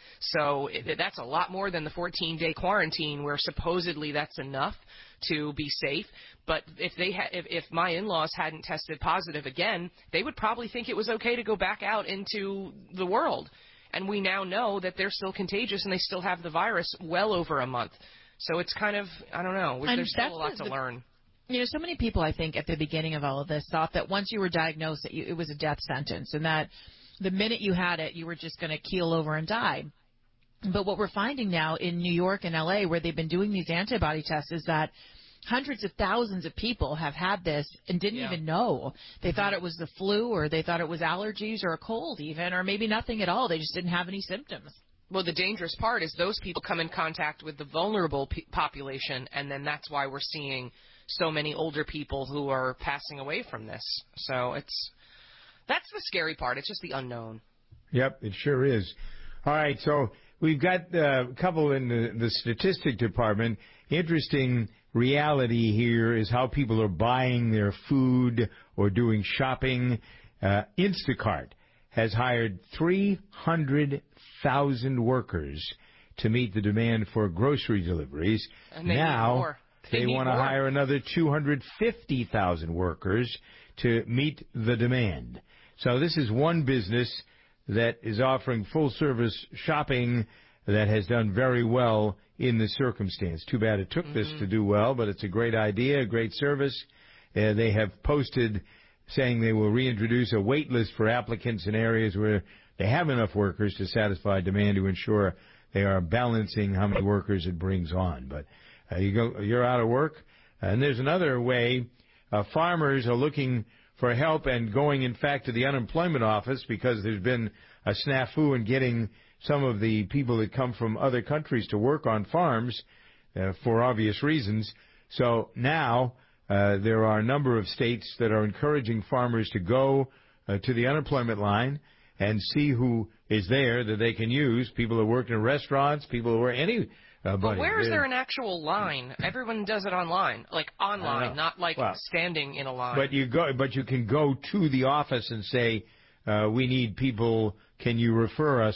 Speaker 8: So it, that's a lot more than the fourteen-day quarantine, where supposedly that's enough to be safe. But if they ha- if, if my in-laws hadn't tested positive again, they would probably think it was okay to go back out into the world. And we now know that they're still contagious and they still have the virus well over a month. So it's kind of, I don't know,
Speaker 13: and
Speaker 8: there's still a lot
Speaker 13: the,
Speaker 8: to learn.
Speaker 13: You know, so many people, I think, at the beginning of all of this thought that once you were diagnosed, that you, it was a death sentence, and that the minute you had it, you were just going to keel over and die. But what we're finding now in New York and L A, where they've been doing these antibody tests, is that hundreds of thousands of people have had this and didn't
Speaker 8: yeah.
Speaker 13: even know. They
Speaker 8: mm-hmm.
Speaker 13: thought it was the flu, or they thought it was allergies or a cold even, or maybe nothing at all. They just didn't have any symptoms.
Speaker 8: Well, the dangerous part is those people come in contact with the vulnerable pe- population, and then that's why we're seeing so many older people who are passing away from this. So it's that's the scary part. It's just the unknown.
Speaker 11: Yep, it sure is. All right, so we've got uh, a couple in the, the statistic department. Interesting reality here is how people are buying their food or doing shopping. Uh, Instacart has hired three hundred thousand workers to meet the demand for grocery deliveries.
Speaker 8: And they
Speaker 11: now
Speaker 8: need more. They,
Speaker 11: they
Speaker 8: need
Speaker 11: want to
Speaker 8: more.
Speaker 11: hire another two hundred fifty thousand workers to meet the demand. So this is one business that is offering full-service shopping that has done very well in the circumstance. Too bad it took mm-hmm. this to do well, but it's a great idea, a great service. Uh, they have posted saying they will reintroduce a wait list for applicants in areas where they have enough workers to satisfy demand to ensure they are balancing how many workers it brings on. But uh, you go, you're out of work. And there's another way. Uh, farmers are looking for help and going, in fact, to the unemployment office because there's been a snafu in getting some of the people that come from other countries to work on farms uh, for obvious reasons. So now uh, there are a number of states that are encouraging farmers to go uh, to the unemployment line and see who is there that they can use. People who work in restaurants, people who work any. Uh,
Speaker 8: but where is there an actual line? Everyone does it online, like online, not like
Speaker 11: well,
Speaker 8: standing in a line.
Speaker 11: But you go, but you can go to the office and say, uh, "We need people. Can you refer us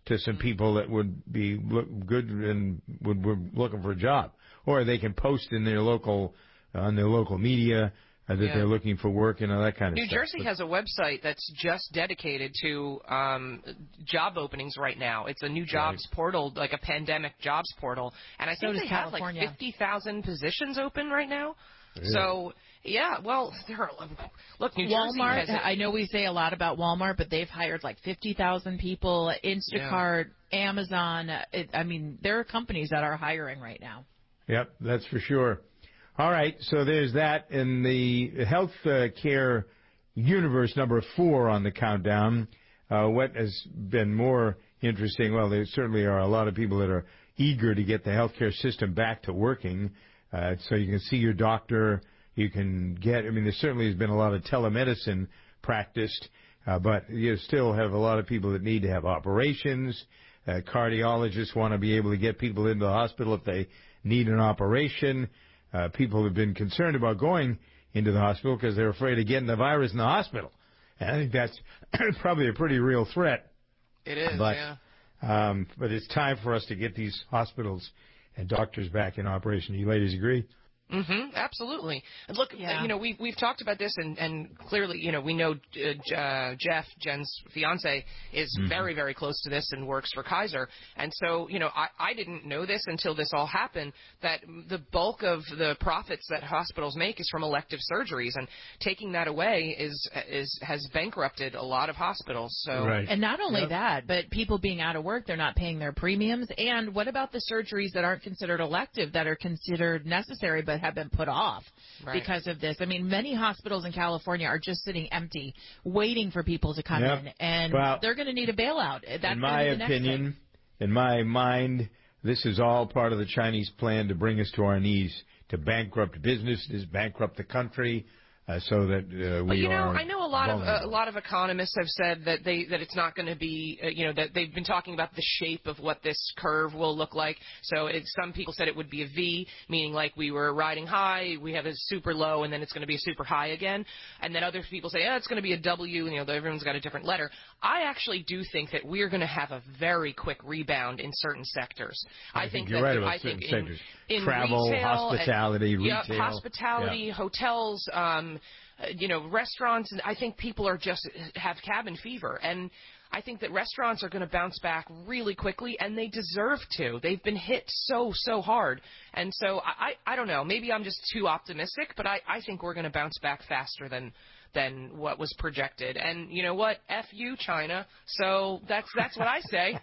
Speaker 11: to some people that would be look good and would were looking for a job, or they can post in their local on their local media uh, that
Speaker 8: Yeah.
Speaker 11: they're looking for work and all that kind of
Speaker 8: New
Speaker 11: stuff.
Speaker 8: Jersey
Speaker 11: But-
Speaker 8: has a website that's just dedicated to um, job openings right now. It's a new jobs portal, like a pandemic jobs portal, and I
Speaker 13: So
Speaker 8: think
Speaker 13: does
Speaker 8: they have like
Speaker 13: California.
Speaker 8: fifty thousand positions open right now.
Speaker 11: Really?
Speaker 8: So yeah, well, there are, look, New Jersey
Speaker 13: Walmart,
Speaker 8: has a-
Speaker 13: I know we say a lot about Walmart, but they've hired like fifty thousand people. Instacart, Amazon. It, I mean, there are companies that are hiring right now.
Speaker 11: Yep, that's for sure. All right, so there's that. In the health uh, care universe, number four on the countdown, uh, what has been more interesting, well, there certainly are a lot of people that are eager to get the healthcare system back to working, uh, so you can see your doctor, you can get, I mean, there certainly has been a lot of telemedicine practiced, uh, but you still have a lot of people that need to have operations. Uh, cardiologists want to be able to get people into the hospital if they need an operation. Uh, people have been concerned about going into the hospital because they're afraid of getting the virus in the hospital. And I think that's probably a pretty real threat.
Speaker 8: It is,
Speaker 11: but,
Speaker 8: yeah.
Speaker 11: Um, but it's time for us to get these hospitals and doctors back in operation. Do you ladies agree?
Speaker 8: Mm-hmm, absolutely. And look,
Speaker 13: Yeah.
Speaker 8: you know, we've we've talked about this, and, and clearly, you know, we know uh, uh, Jeff, Jen's fiance, is
Speaker 11: Mhm.
Speaker 8: very, very close to this and works for Kaiser. And so, you know, I, I didn't know this until this all happened, that the bulk of the profits that hospitals make is from elective surgeries, and taking that away is is has bankrupted a lot of hospitals. So,
Speaker 13: And not only
Speaker 8: Yep.
Speaker 13: that, but people being out of work, they're not paying their premiums. And what about the surgeries that aren't considered elective, that are considered necessary but have been put off
Speaker 8: Right.
Speaker 13: because of this? I mean, many hospitals in California are just sitting empty, waiting for people to come
Speaker 11: Yep.
Speaker 13: in, and
Speaker 11: Well,
Speaker 13: they're going to need a bailout. That's
Speaker 11: in
Speaker 13: gonna
Speaker 11: my
Speaker 13: be the next thing.
Speaker 11: opinion, in my mind, this is all part of the Chinese plan to bring us to our knees, to bankrupt businesses, bankrupt the country, uh, so that uh, we
Speaker 8: But you know,
Speaker 11: are
Speaker 8: I know a lot of uh,
Speaker 11: vulnerable.
Speaker 8: a lot of economists have said that they that it's not going to be, uh, you know, that they've been talking about the shape of what this curve will look like. So it, some people said it would be a V, meaning like we were riding high, we have a super low, and then it's going to be a super high again. And then other people say, yeah, it's going to be a W. You know, everyone's got a different letter. I actually do think that we're going to have a very quick rebound in certain sectors.
Speaker 11: I
Speaker 8: I,
Speaker 11: think
Speaker 8: think
Speaker 11: you're
Speaker 8: that
Speaker 11: right
Speaker 8: the-
Speaker 11: about
Speaker 8: I think
Speaker 11: certain
Speaker 8: in,
Speaker 11: sectors.
Speaker 8: in
Speaker 11: Travel,
Speaker 8: retail,
Speaker 11: hospitality,
Speaker 8: and, yeah,
Speaker 11: retail.
Speaker 8: hospitality,
Speaker 11: Yeah.
Speaker 8: hotels. Um, uh, you know, restaurants, and I think people are just have cabin fever, and I think that restaurants are going to bounce back really quickly, and they deserve to. They've been hit so, so hard, and so I, I, I don't know. Maybe I'm just too optimistic, but I, I think we're going to bounce back faster than than what was projected. And you know what? F you, China. So that's that's what I say.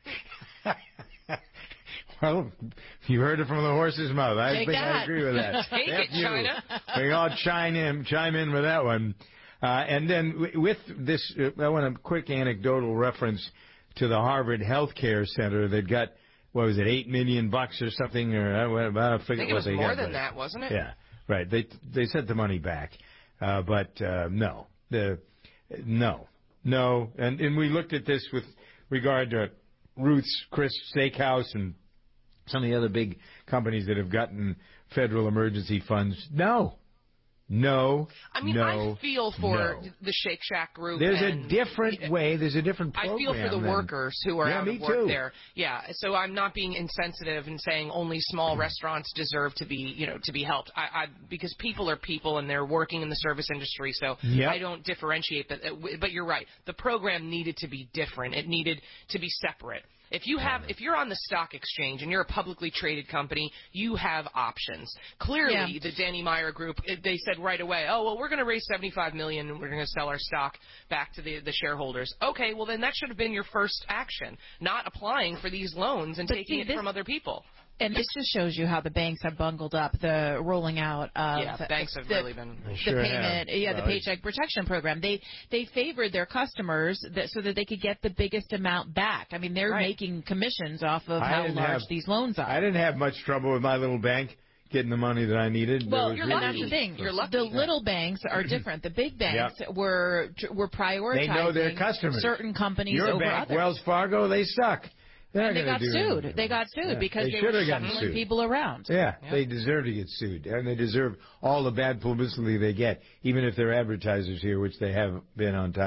Speaker 11: Well, you heard it from the horse's mouth. I
Speaker 8: Take
Speaker 11: think
Speaker 8: that.
Speaker 11: I agree with that.
Speaker 8: Take
Speaker 11: F
Speaker 8: it,
Speaker 11: you.
Speaker 8: China.
Speaker 11: We all chime in, chime in with that one. Uh, and then w- with this, uh, I want a quick anecdotal reference to the Harvard Healthcare Center. They've got, what was it, eight million bucks or something, or I, I, I
Speaker 8: I
Speaker 11: forget
Speaker 8: think it
Speaker 11: what
Speaker 8: was
Speaker 11: they
Speaker 8: more
Speaker 11: got,
Speaker 8: than
Speaker 11: but-
Speaker 8: that, wasn't it?
Speaker 11: Yeah, right. They they sent the money back, uh, but uh, no, the no, no. And and we looked at this with regard to Ruth's Chris Steakhouse and some of the other big companies that have gotten federal emergency funds. No. No.
Speaker 8: I mean,
Speaker 11: no,
Speaker 8: I feel for
Speaker 11: no.
Speaker 8: the Shake Shack group.
Speaker 11: There's
Speaker 8: and
Speaker 11: a different way. There's a different program.
Speaker 8: I feel for the
Speaker 11: than-
Speaker 8: workers who are
Speaker 11: Yeah,
Speaker 8: out
Speaker 11: me
Speaker 8: of work
Speaker 11: too.
Speaker 8: there. Yeah, so I'm not being insensitive and saying only small restaurants deserve to be, you know, to be helped. I, I because people are people and they're working in the service industry, so
Speaker 11: Yep.
Speaker 8: I don't differentiate. But but you're right. The program needed to be different. It needed to be separate. If you have, if you're on the stock exchange and you're a publicly traded company, you have options. Clearly,
Speaker 13: Yeah.
Speaker 8: the Danny Meyer Group, they said right away, oh well, we're going to raise seventy-five million dollars and we're going to sell our stock back to the the shareholders. Okay, well then that should have been your first action, not applying for these loans and
Speaker 13: But
Speaker 8: taking
Speaker 13: see,
Speaker 8: it
Speaker 13: this-
Speaker 8: from other people.
Speaker 13: And this just shows you how the banks have bungled up the rolling out of
Speaker 8: Yeah, banks have
Speaker 13: the,
Speaker 8: really been.
Speaker 11: They
Speaker 13: the
Speaker 11: sure
Speaker 13: payment,
Speaker 11: have.
Speaker 13: yeah,
Speaker 11: Well,
Speaker 13: the Paycheck Protection Program. They they favored their customers that, so that they could get the biggest amount back. I mean, they're
Speaker 8: Right.
Speaker 13: making commissions off of
Speaker 11: I
Speaker 13: how
Speaker 11: didn't
Speaker 13: large
Speaker 11: have-
Speaker 13: these loans are.
Speaker 11: I didn't have much trouble with my little bank getting the money that I needed.
Speaker 13: Well,
Speaker 11: It was
Speaker 13: you're
Speaker 11: really
Speaker 13: that's the
Speaker 11: easy.
Speaker 13: thing.
Speaker 8: You're lucky.
Speaker 13: The little banks are different. The big banks were were prioritizing
Speaker 11: They know their customers.
Speaker 13: certain companies
Speaker 11: Your
Speaker 13: over
Speaker 11: bank,
Speaker 13: others.
Speaker 11: Wells Fargo, they suck. They're
Speaker 13: and
Speaker 11: not
Speaker 13: they
Speaker 11: gonna
Speaker 13: got
Speaker 11: do
Speaker 13: sued.
Speaker 11: anything.
Speaker 13: They got sued
Speaker 11: Yeah.
Speaker 13: because
Speaker 11: They
Speaker 13: they,
Speaker 11: should
Speaker 13: were
Speaker 11: have gotten
Speaker 13: shuffling
Speaker 11: sued.
Speaker 13: people around.
Speaker 11: Yeah,
Speaker 8: Yeah.
Speaker 11: they deserve to get sued, and they deserve all the bad publicity they get, even if they're advertisers here, which they have been on time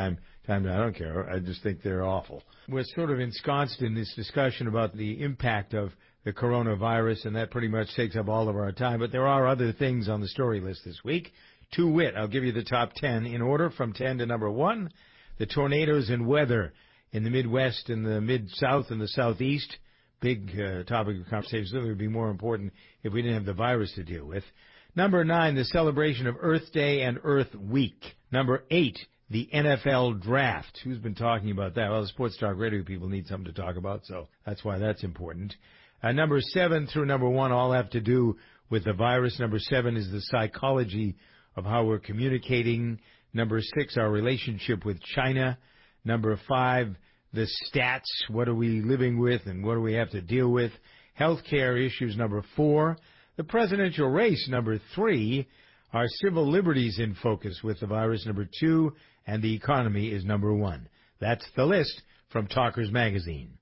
Speaker 11: time. I don't care. I just think they're awful. We're sort of ensconced in this discussion about the impact of the coronavirus, and that pretty much takes up all of our time. But there are other things on the story list this week. To wit, I'll give you the top ten in order from ten to number one. The tornadoes and weather in the Midwest and the Mid-South and the Southeast. Big uh, topic of conversation. It would be more important if we didn't have the virus to deal with. Number nine, the celebration of Earth Day and Earth Week. Number eight, the N F L Draft. Who's been talking about that? Well, the Sports Talk Radio people need something to talk about, so that's why that's important. Uh, number seven through number one all have to do with the virus. Number seven is the psychology of how we're communicating. Number six, our relationship with China. Number five, the stats. What are we living with and what do we have to deal with? Healthcare issues, number four. The presidential race, number three. Our civil liberties in focus with the virus, number two. And the economy is number one. That's the list from Talkers Magazine.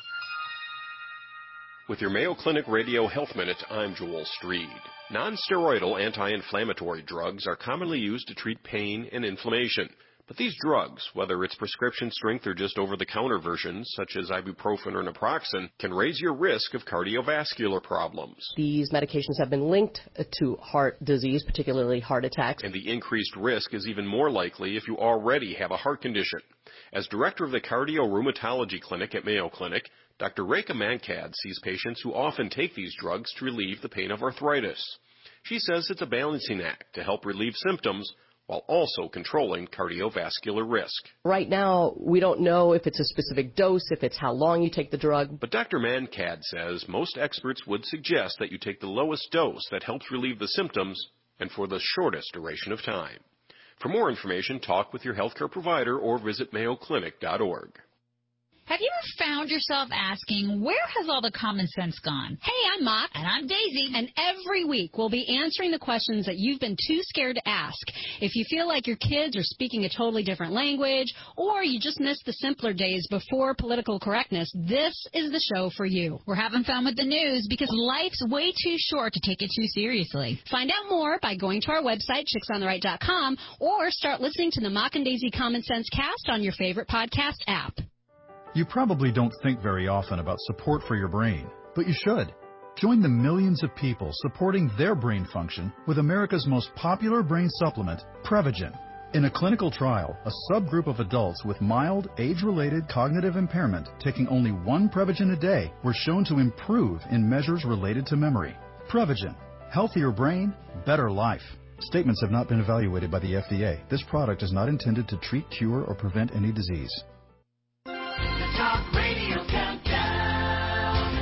Speaker 1: With your Mayo Clinic Radio Health Minute, I'm Joel Streed. Non-steroidal anti-inflammatory drugs are commonly used to treat pain and inflammation. But these drugs, whether it's prescription strength or just over-the-counter versions, such as ibuprofen or naproxen, can raise your risk of cardiovascular problems.
Speaker 2: These medications have been linked to heart disease, particularly heart attacks.
Speaker 1: And the increased risk is even more likely if you already have a heart condition. As director of the Cardio-Rheumatology Clinic at Mayo Clinic, Doctor Rekha Mankad sees patients who often take these drugs to relieve the pain of arthritis. She says it's a balancing act to help relieve symptoms while also controlling cardiovascular risk.
Speaker 2: Right now, we don't know if it's a specific dose, if it's how long you take the drug.
Speaker 1: But Doctor Mankad says most experts would suggest that you take the lowest dose that helps relieve the symptoms and for the shortest duration of time. For more information, talk with your healthcare provider or visit mayo clinic dot org.
Speaker 3: Have you ever found yourself asking, where has all the common sense gone?
Speaker 4: Hey, I'm Mock.
Speaker 3: And I'm Daisy.
Speaker 4: And every week we'll be answering the questions that you've been too scared to ask. If you feel like your kids are speaking a totally different language, or you just missed the simpler days before political correctness, this is the show for you.
Speaker 3: We're having fun with the news because life's way too short to take it too seriously.
Speaker 4: Find out more by going to our website, chicks on the right dot com, or start listening to the Mock and Daisy Common Sense Cast on your favorite podcast app.
Speaker 5: You probably don't think very often about support for your brain, but you should. Join the millions of people supporting their brain function with America's most popular brain supplement, Prevagen. In a clinical trial, a subgroup of adults with mild, age-related cognitive impairment taking only one Prevagen a day were shown to improve in measures related to memory. Prevagen. Healthier brain, better life. Statements have not been evaluated by the F D A. This product is not intended to treat, cure, or prevent any disease.
Speaker 10: Talk Radio Countdown.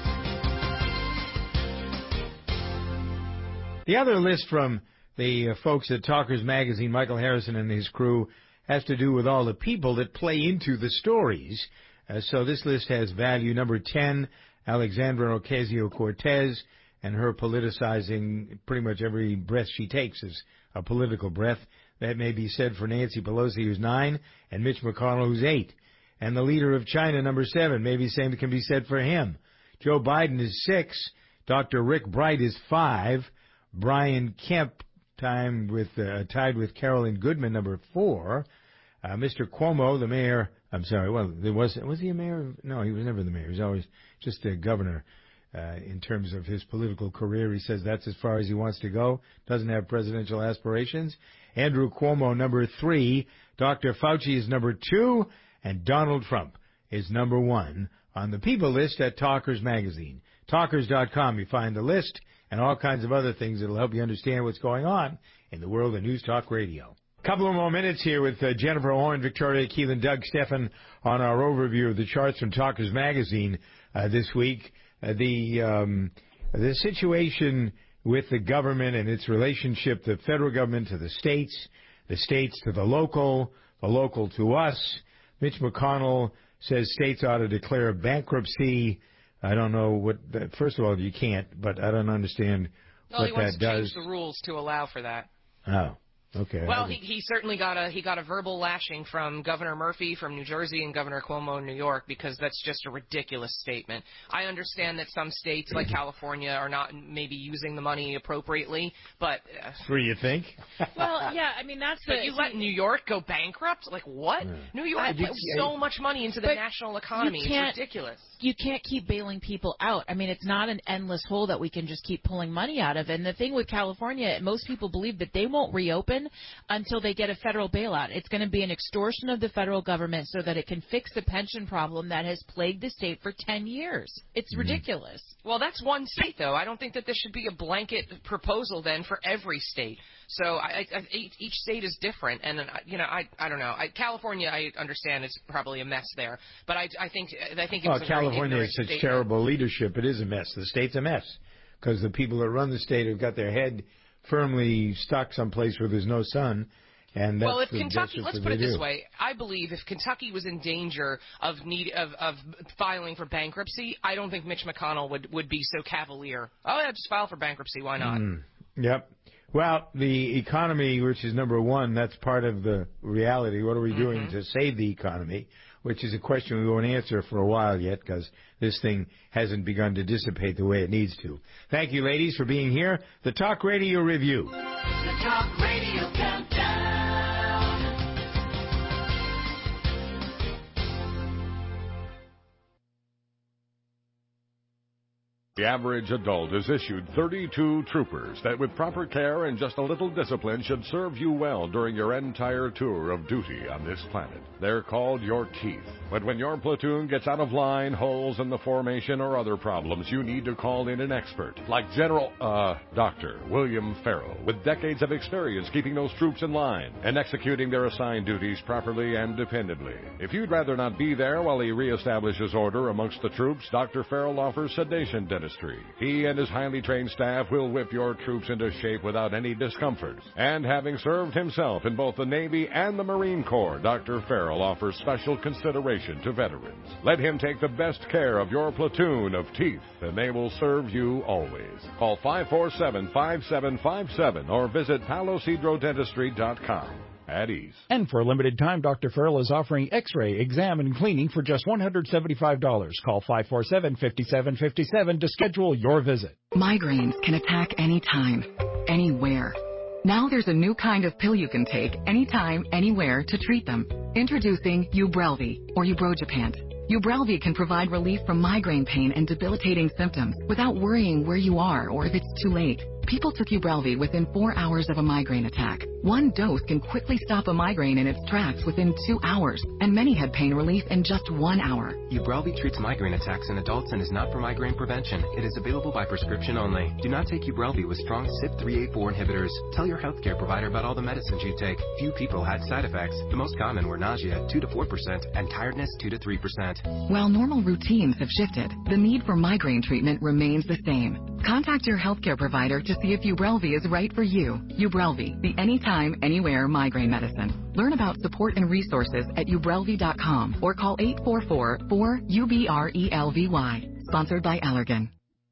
Speaker 11: The other list from the uh, folks at Talkers Magazine, Michael Harrison and his crew, has to do with all the people that play into the stories. Uh, so this list has value. Number ten, Alexandra Ocasio-Cortez, and her politicizing pretty much every breath she takes is a political breath. That may be said for Nancy Pelosi, who's nine, and Mitch McConnell, who's eight. And the leader of China, number seven, maybe same can be said for him. Joe Biden is six. Doctor Rick Bright is five. Brian Kemp, time with, uh, tied with Carolyn Goodman, number four. Uh, Mister Cuomo, the mayor, I'm sorry, well, there was, was he a mayor? No, he was never the mayor. He was always just a governor. Uh, in terms of his political career, he says that's as far as he wants to go. Doesn't have presidential aspirations. Andrew Cuomo, number three. Doctor Fauci is number two. And Donald Trump is number one on the people list at Talkers Magazine. Talkers dot com, you find the list and all kinds of other things that will help you understand what's going on in the world of News Talk Radio. A couple of more minutes here with uh, Jennifer Horn, Victoria Keelan, Doug Steffen on our overview of the charts from Talkers Magazine uh, this week. Uh, the um, the situation with the government and its relationship, the federal government to the states, the states to the local, the local to us. Mitch McConnell says states ought to declare bankruptcy. I don't know what. That, first of all, you can't, but I don't understand
Speaker 8: well,
Speaker 11: what
Speaker 8: he wants
Speaker 11: that
Speaker 8: to
Speaker 11: does.
Speaker 8: Change the rules to allow for that.
Speaker 11: Oh, Okay.
Speaker 8: Well, he, he certainly got a he got a verbal lashing from Governor Murphy from New Jersey and Governor Cuomo in New York because that's just a ridiculous statement. I understand that some states like California are not maybe using the money appropriately, but uh,
Speaker 11: what do you think?
Speaker 13: Well, yeah, I mean that's.
Speaker 8: But
Speaker 13: the,
Speaker 8: you let New York go bankrupt? Like what?
Speaker 11: Yeah.
Speaker 8: New York
Speaker 13: I-
Speaker 8: put so much money into the
Speaker 13: But
Speaker 8: national economy.
Speaker 13: you
Speaker 8: It's
Speaker 13: can't-
Speaker 8: ridiculous.
Speaker 13: You can't keep bailing people out. I mean, it's not an endless hole that we can just keep pulling money out of. And the thing with California, most people believe that they won't reopen until they get a federal bailout. It's going to be an extortion of the federal government so that it can fix the pension problem that has plagued the state for ten years. It's
Speaker 8: Mm-hmm.
Speaker 13: ridiculous.
Speaker 8: Well, that's one state, though. I don't think that this should be a blanket proposal then for every state. So I, I, each each state is different, and uh, you know, I, I don't know. I, California, I understand it's probably a mess there, but I, I think I think it
Speaker 11: Oh,
Speaker 8: was a very
Speaker 11: California
Speaker 8: ignorant
Speaker 11: has such
Speaker 8: statement.
Speaker 11: terrible leadership. It is a mess. The state's a mess because the people that run the state have got their head firmly stuck someplace where there's no sun. And that's
Speaker 8: Well, if
Speaker 11: the,
Speaker 8: Kentucky,
Speaker 11: that's
Speaker 8: let's
Speaker 11: what
Speaker 8: put
Speaker 11: they
Speaker 8: it this
Speaker 11: do.
Speaker 8: way, I believe if Kentucky was in danger of need of, of filing for bankruptcy, I don't think Mitch McConnell would, would be so cavalier. Oh, yeah, just file for bankruptcy. Why not?
Speaker 11: Mm, yep. Well, the economy, which is number one, that's part of the reality. What are we doing
Speaker 8: Mm-hmm.
Speaker 11: to save the economy? Which is a question we won't answer for a while yet because this thing hasn't begun to dissipate the way it needs to. Thank you, ladies, for being here. The Talk Radio Review.
Speaker 10: The Talk Radio Countdown.
Speaker 6: The average adult is issued thirty-two troopers that with proper care and just a little discipline should serve you well during your entire tour of duty on this planet. They're called your teeth. But when your platoon gets out of line, holes in the formation, or other problems, you need to call in an expert like General, uh, Doctor William Farrell, with decades of experience keeping those troops in line and executing their assigned duties properly and dependably. If you'd rather not be there while he reestablishes order amongst the troops, Doctor Farrell offers sedation dentistry. He and his highly trained staff will whip your troops into shape without any discomfort. And having served himself in both the Navy and the Marine Corps, Doctor Farrell offers special consideration to veterans. Let him take the best care of your platoon of teeth, and they will serve you always. Call five four seven, five seven five seven or visit palos hydro dentistry dot com. At ease.
Speaker 7: And for a limited time, Doctor Farrell is offering X-ray, exam, and cleaning for just one hundred seventy-five dollars. Call five four seven, five seven five seven to schedule your visit.
Speaker 12: Migraines can attack anytime, anywhere. Now there's a new kind of pill you can take anytime, anywhere to treat them. Introducing Ubrelvy or Ubrogepant. Ubrelvy can provide relief from migraine pain and debilitating symptoms without worrying where you are or if it's too late. People took Ubrelvy within four hours of a migraine attack. One dose can quickly stop a migraine in its tracks within two hours, and many had pain relief in just one hour.
Speaker 14: Ubrelvy treats migraine attacks in adults and is not for migraine prevention. It is available by prescription only. Do not take Ubrelvy with strong C Y P three A four inhibitors. Tell your healthcare provider about all the medicines you take. Few people had side effects. The most common were nausea, two to four percent, and tiredness, two to three percent.
Speaker 12: While normal routines have shifted, the need for migraine treatment remains the same. Contact your healthcare provider to see if Ubrelvy is right for you. Ubrelvy, the anytime, anywhere migraine medicine. Learn about support and resources at ubrelvy dot com or call eight four four, four U B R E L V Y. Sponsored by Allergan.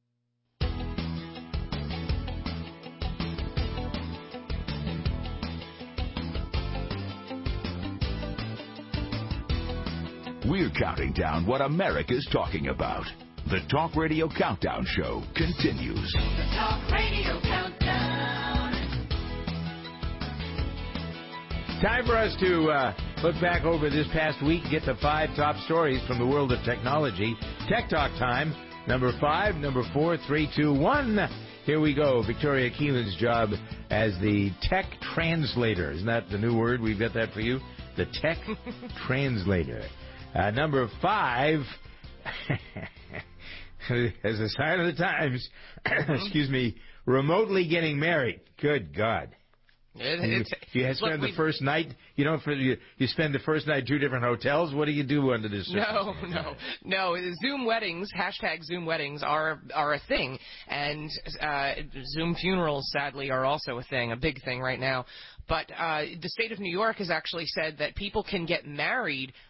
Speaker 9: We're counting down what America's talking about. The Talk Radio Countdown Show continues.
Speaker 10: The Talk Radio Countdown.
Speaker 11: Time for us to uh, look back over this past week, get the five top stories from the world of technology. Tech Talk time, number five, number four, three, two, one. Here we go. Victoria Keelan's job as the tech translator. Isn't that the new word? We've got that for you. The tech translator. Uh, number five, as a sign of the times, excuse me, remotely getting married. Good God.
Speaker 8: It,
Speaker 11: you,
Speaker 8: it's,
Speaker 11: you have spent the first night, you know, for, you, you spend the first night two different hotels. What do you do under this?
Speaker 8: No, no, no. Zoom weddings, hashtag Zoom weddings are are a thing, and uh, Zoom funerals, sadly, are also a thing, a big thing right now. But uh, the state of New York has actually said that people can get married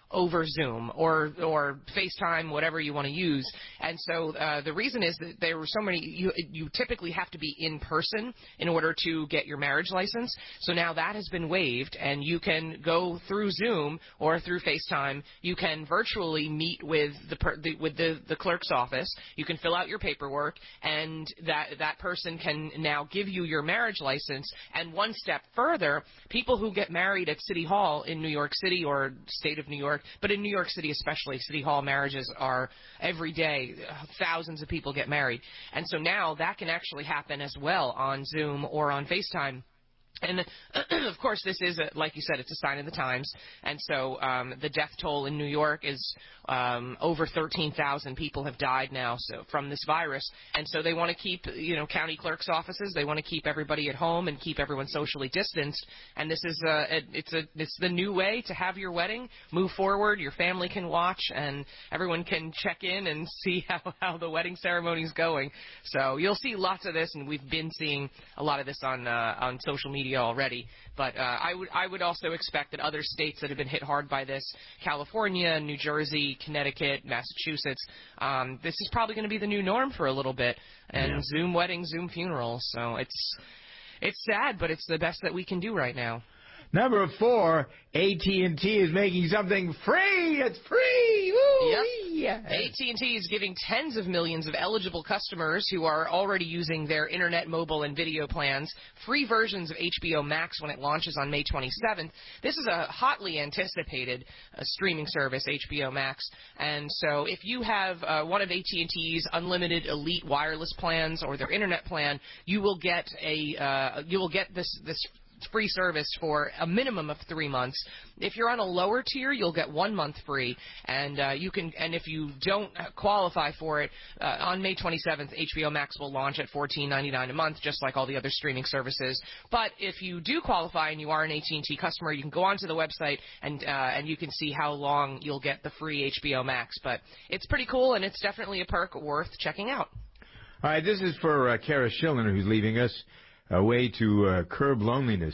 Speaker 8: over Zoom or or FaceTime, whatever you want to use. And so uh, the reason is that there were so many. You you typically have to be in person in order to get your marriage license. So now that has been waived, and you can go through Zoom or through FaceTime. You can virtually meet with the, per, the with the the clerk's office. You can fill out your paperwork, and that that person can now give you your marriage license. And one step further, people who get married at City Hall in New York City or state of New York, but in New York City especially, City Hall marriages are every day. Thousands of people get married. And so now that can actually happen as well on Zoom or on FaceTime. And, of course, this is, a, like you said, it's a sign of the times. And so um, the death toll in New York is um, over thirteen thousand people have died now so from this virus. And so they want to keep, you know, county clerk's offices. They want to keep everybody at home and keep everyone socially distanced. And this is a, it's a, it's the new way to have your wedding. Move forward. Your family can watch, and everyone can check in and see how, how the wedding ceremony is going. So you'll see lots of this, and we've been seeing a lot of this on uh, on social media already, but uh, I would I would also expect that other states that have been hit hard by this, California, New Jersey, Connecticut, Massachusetts, um, this is probably going to be the new norm for a little bit. And yeah. Zoom weddings, Zoom funerals. So it's it's sad, but it's the best that we can do right now.
Speaker 11: Number four, A T and T is making something free. It's free. Woo!
Speaker 8: Yep.
Speaker 11: Yeah.
Speaker 8: A T and T is giving tens of millions of eligible customers who are already using their internet, mobile, and video plans free versions of H B O Max when it launches on May twenty-seventh. This is a hotly anticipated uh, streaming service, H B O Max. And so if you have uh, one of A T and T's unlimited elite wireless plans or their internet plan, you will get a uh, you will get this this free service for a minimum of three months. If you're on a lower tier, you'll get one month free, and uh, you can. And if you don't qualify for it, uh, on May twenty-seventh, H B O Max will launch at fourteen ninety-nine a month, just like all the other streaming services. But if you do qualify and you are an A T and T customer, you can go onto the website and uh, and you can see how long you'll get the free H B O Max. But it's pretty cool, and it's definitely a perk worth checking out.
Speaker 11: All right, this is for uh, Kara Schiller, who's leaving us. A way to uh, curb loneliness.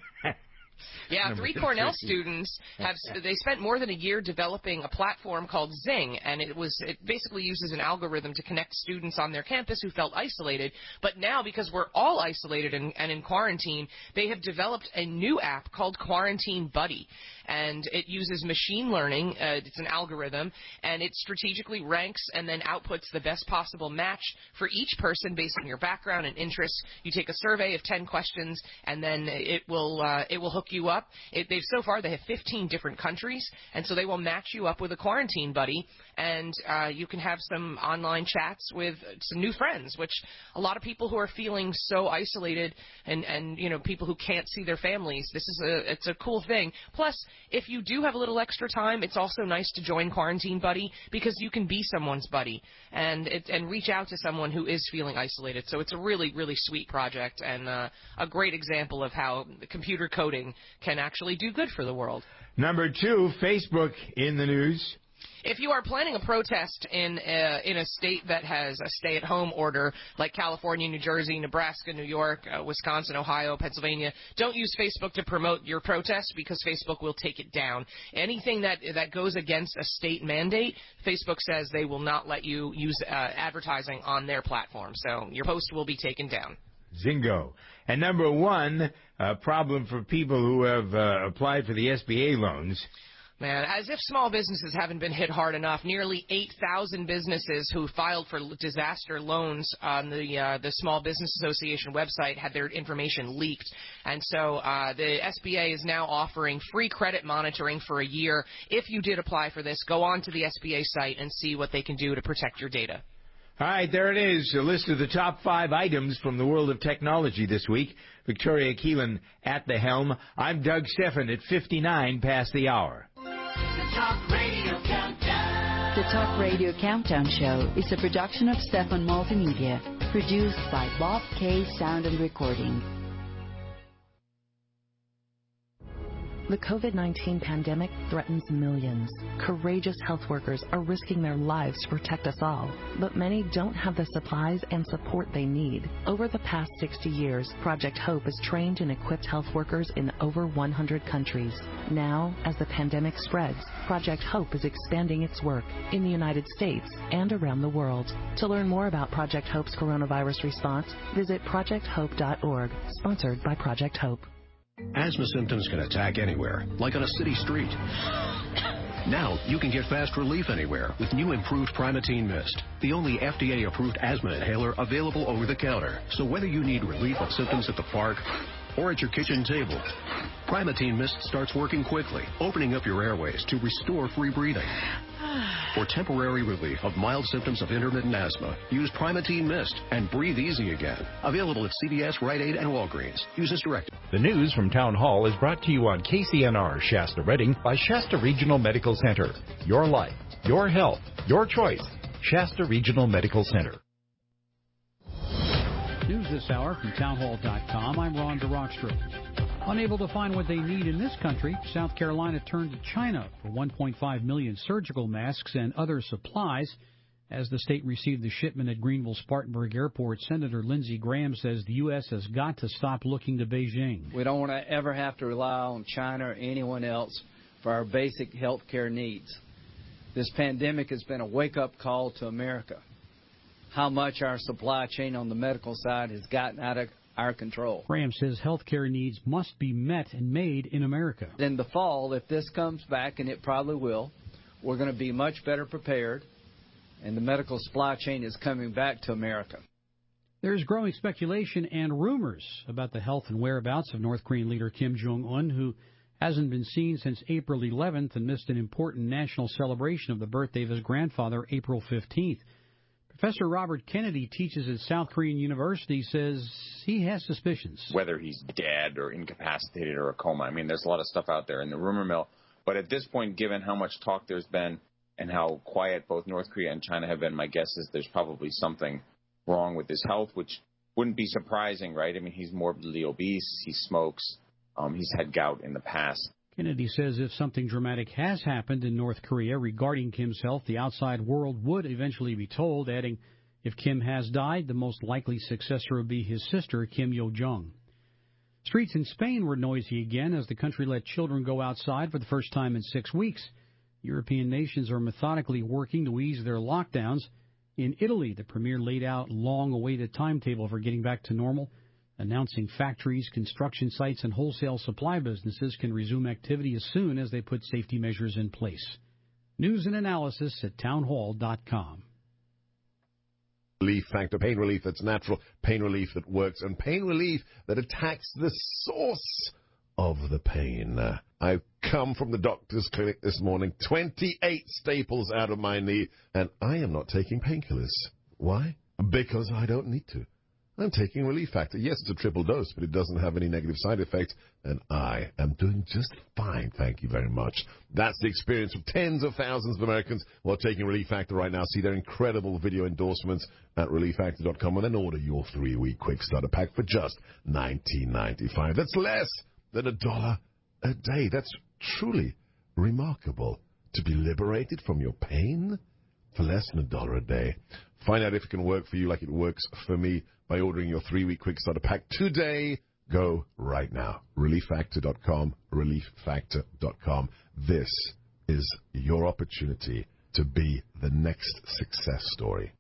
Speaker 8: Yeah, three Cornell students have they spent more than a year developing a platform called Zing, and it was it basically uses an algorithm to connect students on their campus who felt isolated. But now, because we're all isolated and, and in quarantine, they have developed a new app called Quarantine Buddy. And it uses machine learning. Uh, it's an algorithm, and it strategically ranks and then outputs the best possible match for each person based on your background and interests. You take a survey of ten questions, and then it will uh, it will hook you up. It, they've so far they have fifteen different countries, and so they will match you up with a quarantine buddy, and uh, you can have some online chats with some new friends. Which a lot of people who are feeling so isolated, and and you know people who can't see their families. This is a it's a cool thing. Plus, if you do have a little extra time, it's also nice to join Quarantine Buddy because you can be someone's buddy and it, and reach out to someone who is feeling isolated. So it's a really, really sweet project and uh, a great example of how computer coding can actually do good for the world.
Speaker 11: Number two, Facebook in the news.
Speaker 8: If you are planning a protest in a, in a state that has a stay-at-home order, like California, New Jersey, Nebraska, New York, uh, Wisconsin, Ohio, Pennsylvania, don't use Facebook to promote your protest because Facebook will take it down. Anything that that goes against a state mandate, Facebook says they will not let you use uh, advertising on their platform. So your post will be taken down.
Speaker 11: Zingo. And number one, a problem for people who have uh, applied for the S B A loans.
Speaker 8: Man, as if small businesses haven't been hit hard enough, nearly eight thousand businesses who filed for disaster loans on the uh, the Small Business Association website had their information leaked. And so uh, the S B A is now offering free credit monitoring for a year. If you did apply for this, go on to the S B A site and see what they can do to protect your data.
Speaker 11: All right, there it is, a list of the top five items from the world of technology this week. Victoria Keelan at the helm. I'm Doug Stephan at fifty-nine past the hour.
Speaker 10: The Talk Radio Countdown.
Speaker 15: The Talk Radio Countdown Show is a production of Stephan Multimedia, produced by Bob K. Sound and Recording.
Speaker 12: The COVID nineteen pandemic threatens millions. Courageous health workers are risking their lives to protect us all, but many don't have the supplies and support they need. Over the past sixty years, Project Hope has trained and equipped health workers in over one hundred countries. Now, as the pandemic spreads, Project Hope is expanding its work in the United States and around the world. To learn more about Project Hope's coronavirus response, visit project hope dot org, sponsored by Project Hope.
Speaker 16: Asthma symptoms can attack anywhere, like on a city street. Now, you can get fast relief anywhere with new improved Primatene Mist, the only F D A-approved asthma inhaler available over the counter. So whether you need relief of symptoms at the park or at your kitchen table, Primatene Mist starts working quickly, opening up your airways to restore free breathing. For temporary relief of mild symptoms of intermittent asthma, use Primatene Mist and breathe easy again. Available at C V S, Rite Aid, and Walgreens. Use as directed.
Speaker 7: The news from Town Hall is brought to you on K C N R Shasta Redding by Shasta Regional Medical Center. Your life, your health, your choice. Shasta Regional Medical Center.
Speaker 17: News this hour from townhall dot com. I'm Ron DeRockstrom. Unable to find what they need in this country, South Carolina turned to China for one point five million surgical masks and other supplies. As the state received the shipment at Greenville-Spartanburg Airport, Senator Lindsey Graham says the U S has got to stop looking to Beijing.
Speaker 18: We don't want to ever have to rely on China or anyone else for our basic health care needs. This pandemic has been a wake-up call to America. How much our supply chain on the medical side has gotten out of our control.
Speaker 17: Graham says health care needs must be met and made in America.
Speaker 18: In the fall, if this comes back, and it probably will, we're going to be much better prepared, and the medical supply chain is coming back to America.
Speaker 17: There's growing speculation and rumors about the health and whereabouts of North Korean leader Kim Jong-un, who hasn't been seen since April eleventh and missed an important national celebration of the birthday of his grandfather, April fifteenth. Professor Robert Kennedy teaches at South Korean University, says he has suspicions.
Speaker 19: Whether he's dead or incapacitated or a coma. I mean, there's a lot of stuff out there in the rumor mill. But at this point, given how much talk there's been and how quiet both North Korea and China have been, my guess is there's probably something wrong with his health, which wouldn't be surprising, right? I mean, he's morbidly obese, he smokes, um, he's had gout in the past.
Speaker 17: Kennedy says if something dramatic has happened in North Korea regarding Kim's health, the outside world would eventually be told, adding, if Kim has died, the most likely successor would be his sister, Kim Yo-jong. Streets in Spain were noisy again as the country let children go outside for the first time in six weeks. European nations are methodically working to ease their lockdowns. In Italy, the premier laid out a long-awaited timetable for getting back to normal, announcing factories, construction sites, and wholesale supply businesses can resume activity as soon as they put safety measures in place. News and analysis at townhall dot com.
Speaker 20: Relief factor, pain relief that's natural, pain relief that works, and pain relief that attacks the source of the pain. Uh, I've come from the doctor's clinic this morning, twenty-eight staples out of my knee, and I am not taking painkillers. Why? Because I don't need to. I'm taking Relief Factor. Yes, it's a triple dose, but it doesn't have any negative side effects, and I am doing just fine, thank you very much. That's the experience of tens of thousands of Americans who are taking Relief Factor right now. See their incredible video endorsements at relief factor dot com, and then order your three-week quick starter pack for just nineteen ninety-five. That's less than a dollar a day. That's truly remarkable. To be liberated from your pain for less than a dollar a day. Find out if it can work for you like it works for me by ordering your three-week quick starter pack today. Go right now. relief factor dot com, relief factor dot com. This is your opportunity to be the next success story.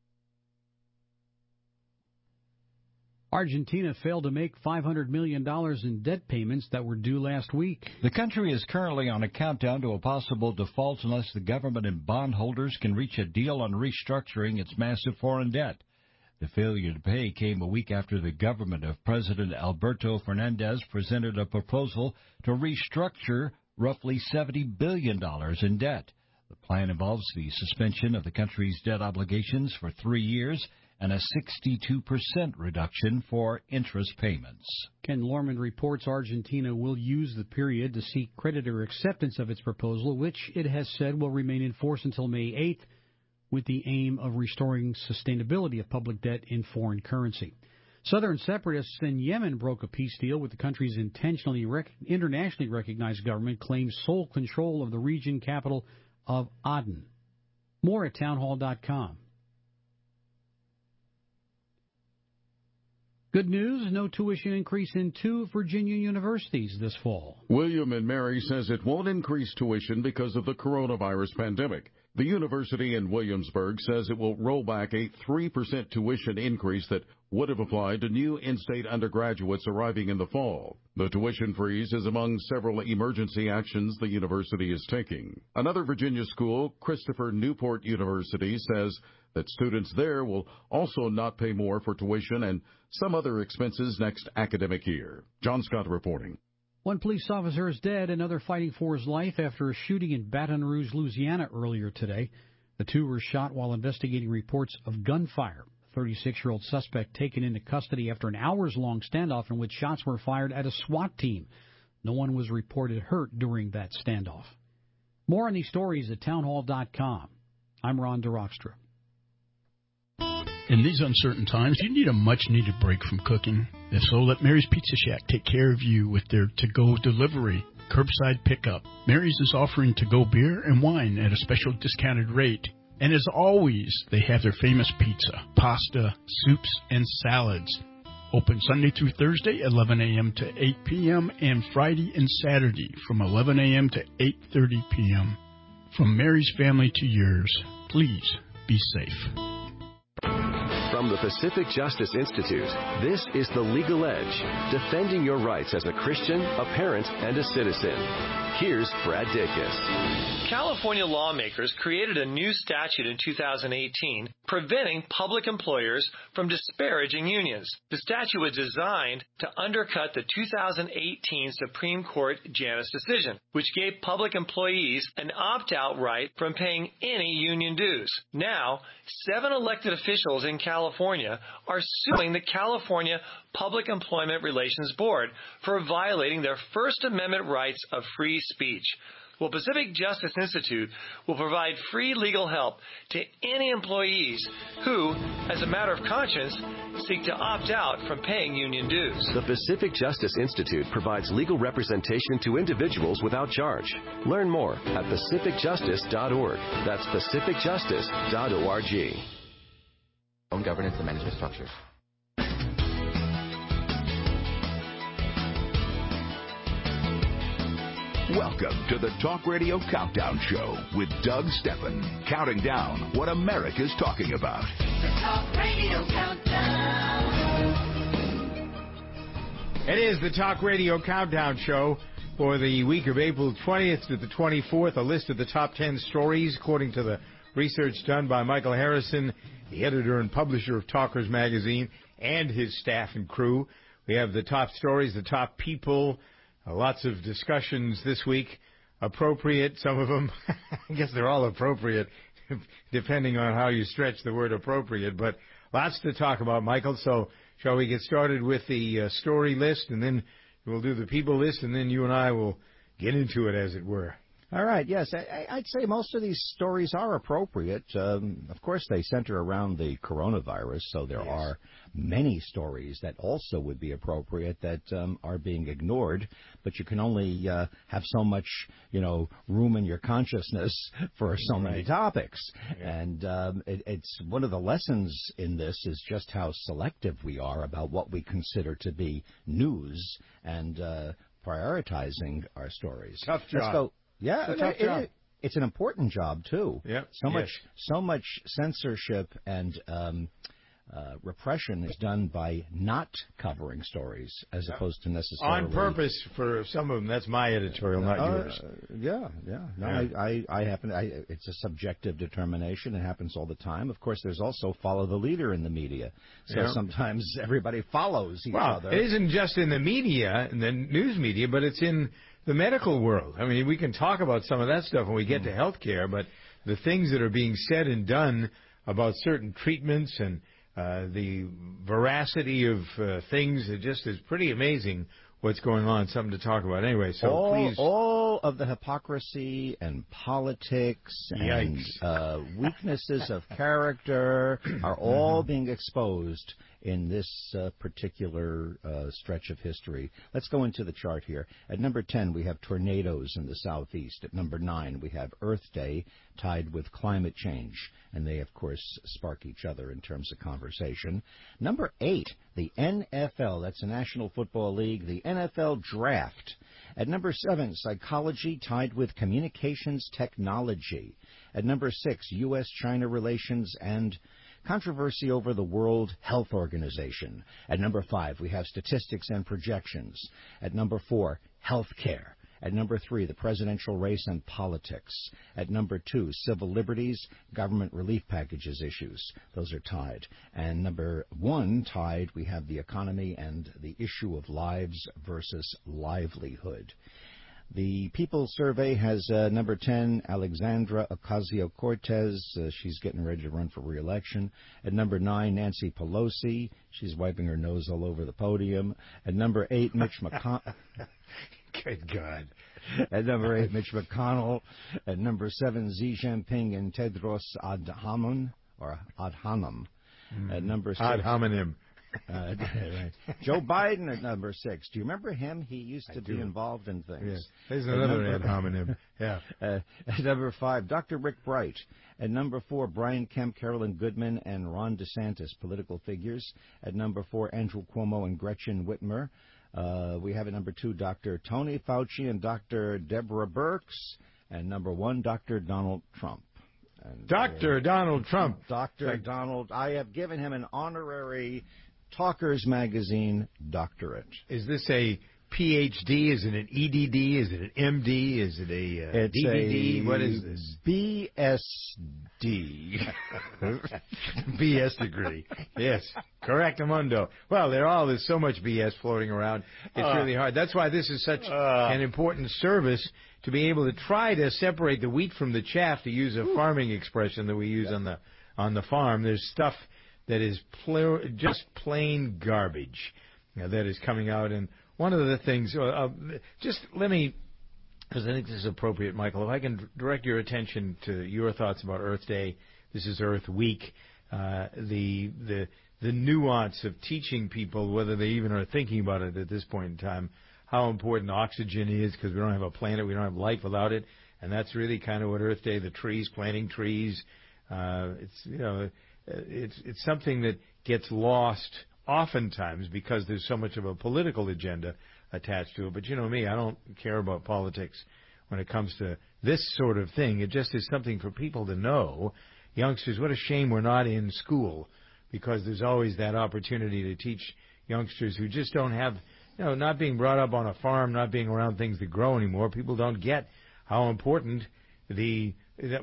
Speaker 17: Argentina failed to make five hundred million dollars in debt payments that were due last week.
Speaker 21: The country is currently on a countdown to a possible default unless the government and bondholders can reach a deal on restructuring its massive foreign debt. The failure to pay came a week after the government of President Alberto Fernandez presented a proposal to restructure roughly seventy billion dollars in debt. The plan involves the suspension of the country's debt obligations for three years and a sixty-two percent reduction for interest payments.
Speaker 17: Ken Lorman reports Argentina will use the period to seek creditor acceptance of its proposal, which it has said will remain in force until May eighth, with the aim of restoring sustainability of public debt in foreign currency. Southern separatists in Yemen broke a peace deal with the country's intentionally rec- internationally recognized government, claims sole control of the region capital of Aden. More at townhall dot com. Good news, no tuition increase in two Virginia universities this fall.
Speaker 2: William and Mary says it won't increase tuition because of the coronavirus pandemic. The university in Williamsburg says it will roll back a three percent tuition increase that would have applied to new in-state undergraduates arriving in the fall. The tuition freeze is among several emergency actions the university is taking. Another Virginia school, Christopher Newport University, says that students there will also not pay more for tuition and some other expenses next academic year. John Scott reporting.
Speaker 17: One police officer is dead, another fighting for his life after a shooting in Baton Rouge, Louisiana earlier today. The two were shot while investigating reports of gunfire. The thirty-six-year-old suspect taken into custody after an hours-long standoff in which shots were fired at a SWAT team. No one was reported hurt during that standoff. More on these stories at townhall dot com. I'm Ron DeRockstra.
Speaker 22: In these uncertain times, you need a much-needed break from cooking. If so, let Mary's Pizza Shack take care of you with their to-go delivery, curbside pickup. Mary's is offering to-go beer and wine at a special discounted rate. And as always, they have their famous pizza, pasta, soups, and salads. Open Sunday through Thursday, eleven a.m. to eight p.m., and Friday and Saturday from eleven a.m. to eight thirty p.m. From Mary's family to yours, please be safe.
Speaker 23: From the Pacific Justice Institute, this is The Legal Edge, defending your rights as a Christian, a parent, and a citizen. Here's Brad Dacus.
Speaker 24: California lawmakers created a new statute in two thousand eighteen preventing public employers from disparaging unions. The statute was designed to undercut the two thousand eighteen Supreme Court Janus decision, which gave public employees an opt-out right from paying any union dues. Now, seven elected officials in California are suing the California Public Employment Relations Board for violating their First Amendment rights of free speech. Well, Pacific Justice Institute will provide free legal help to any employees who, as a matter of conscience, seek to opt out from paying union dues.
Speaker 23: The Pacific Justice Institute provides legal representation to individuals without charge. Learn more at pacific justice dot org. That's pacific justice dot org.
Speaker 14: Own governance and management structures.
Speaker 9: Welcome to the Talk Radio Countdown Show with Doug Steffen, counting down what America's talking about.
Speaker 10: The Talk Radio Countdown.
Speaker 11: It is the Talk Radio Countdown Show for the week of April twentieth to the twenty-fourth. A list of the top ten stories, according to the research done by Michael Harrison, the editor and publisher of Talkers Magazine, and his staff and crew. We have the top stories, the top people. Uh, lots of discussions this week, appropriate, some of them. I guess they're all appropriate, depending on how you stretch the word appropriate, but lots to talk about, Michael. So shall we get started with the uh, story list, and then we'll do the people list, and then you and I will get into it, as it were.
Speaker 25: All right, yes, I, I'd say most of these stories are appropriate. Um, of course, they center around the coronavirus, so there yes. are many stories that also would be appropriate that um, are being ignored, but you can only uh, have so much, you know, room in your consciousness for so right. many topics. Yeah. And um, it, it's one of the lessons in this is just how selective we are about what we consider to be news and uh, prioritizing our stories.
Speaker 11: Tough job.
Speaker 25: Let's go. Yeah,
Speaker 11: it's, a tough
Speaker 25: it,
Speaker 11: job.
Speaker 25: It, it's an important job too.
Speaker 11: Yep.
Speaker 25: So
Speaker 11: yes.
Speaker 25: much, so much censorship and um, uh, repression is done by not covering stories, as yeah. opposed to necessarily
Speaker 11: on purpose for some of them. That's my editorial, not
Speaker 25: uh,
Speaker 11: yours.
Speaker 25: Uh, yeah, yeah. No, yeah. I, I, I happen. I, it's a subjective determination. It happens all the time. Of course, there's also follow the leader in the media. So yeah. sometimes everybody follows each
Speaker 11: well,
Speaker 25: other.
Speaker 11: It isn't just in the media, in the news media, but it's in the medical world. I mean, we can talk about some of that stuff when we get mm. to health care, but the things that are being said and done about certain treatments and uh, the veracity of uh, things, it just is pretty amazing what's going on. Something to talk about. Anyway, so
Speaker 25: all,
Speaker 11: please.
Speaker 25: All of the hypocrisy and politics
Speaker 11: Yikes.
Speaker 25: and uh, weaknesses of character are all mm-hmm. being exposed in this uh, particular uh, stretch of history. Let's go into the chart here. At number ten, we have tornadoes in the southeast. At number nine, we have Earth Day tied with climate change, and they, of course, spark each other in terms of conversation. Number eight, the N F L, that's the National Football League, the N F L Draft. At number seven, psychology tied with communications technology. At number six, U S China relations and controversy over the World Health Organization. At number five, we have statistics and projections. At number four, health care. At number three, the presidential race and politics. At number two, civil liberties, government relief packages issues. Those are tied. And number one, tied, we have the economy and the issue of lives versus livelihood. The People's Survey has uh, number ten, Alexandra Ocasio-Cortez. Uh, she's getting ready to run for re-election. At number nine, Nancy Pelosi. She's wiping her nose all over the podium. At number eight, Mitch McConnell.
Speaker 11: Good God.
Speaker 25: At number eight, Mitch McConnell. At number seven, Xi Jinping and Tedros Adhanom, or Adhanom. Mm. At number six,
Speaker 11: Ad hominem.
Speaker 25: Uh, right. Joe Biden at number six. Do you remember him? He used to I be do. involved in things.
Speaker 11: Yes. There's another ad hominem. Yeah.
Speaker 25: Uh, at number five, Doctor Rick Bright. At number four, Brian Kemp, Carolyn Goodman, and Ron DeSantis, political figures. At number four, Andrew Cuomo and Gretchen Whitmer. Uh, we have at number two, Doctor Tony Fauci and Doctor Deborah Birx. And number one, Doctor Donald Trump. And,
Speaker 11: Doctor Uh, Donald Trump.
Speaker 25: Doctor Donald. I have given him an honorary Talkers Magazine doctorate.
Speaker 11: Is this a P H D? Is it an E D D? Is it an M D? Is it a uh,
Speaker 25: it's
Speaker 11: D V D?
Speaker 25: A
Speaker 11: what is this?
Speaker 25: B S D.
Speaker 11: B S degree. Yes. Correctamundo. Well, there all there's so much B S floating around. It's uh, really hard. That's why this is such uh, an important service, to be able to try to separate the wheat from the chaff, to use a farming expression that we use yeah. on the on the farm. There's stuff that is pl- just plain garbage you know, that is coming out. And one of the things, uh, uh, just let me, because I think this is appropriate, Michael, if I can direct your attention to your thoughts about Earth Day. This is Earth Week. Uh, the the the nuance of teaching people, whether they even are thinking about it at this point in time, how important oxygen is, because we don't have a planet, we don't have life without it. And that's really kind of what Earth Day, the trees, planting trees, uh, it's, you know, It's it's something that gets lost oftentimes because there's so much of a political agenda attached to it. But you know me, I don't care about politics when it comes to this sort of thing. It just is something for people to know. Youngsters, what a shame we're not in school, because there's always that opportunity to teach youngsters who just don't have, you know, not being brought up on a farm, not being around things that grow anymore. People don't get how important the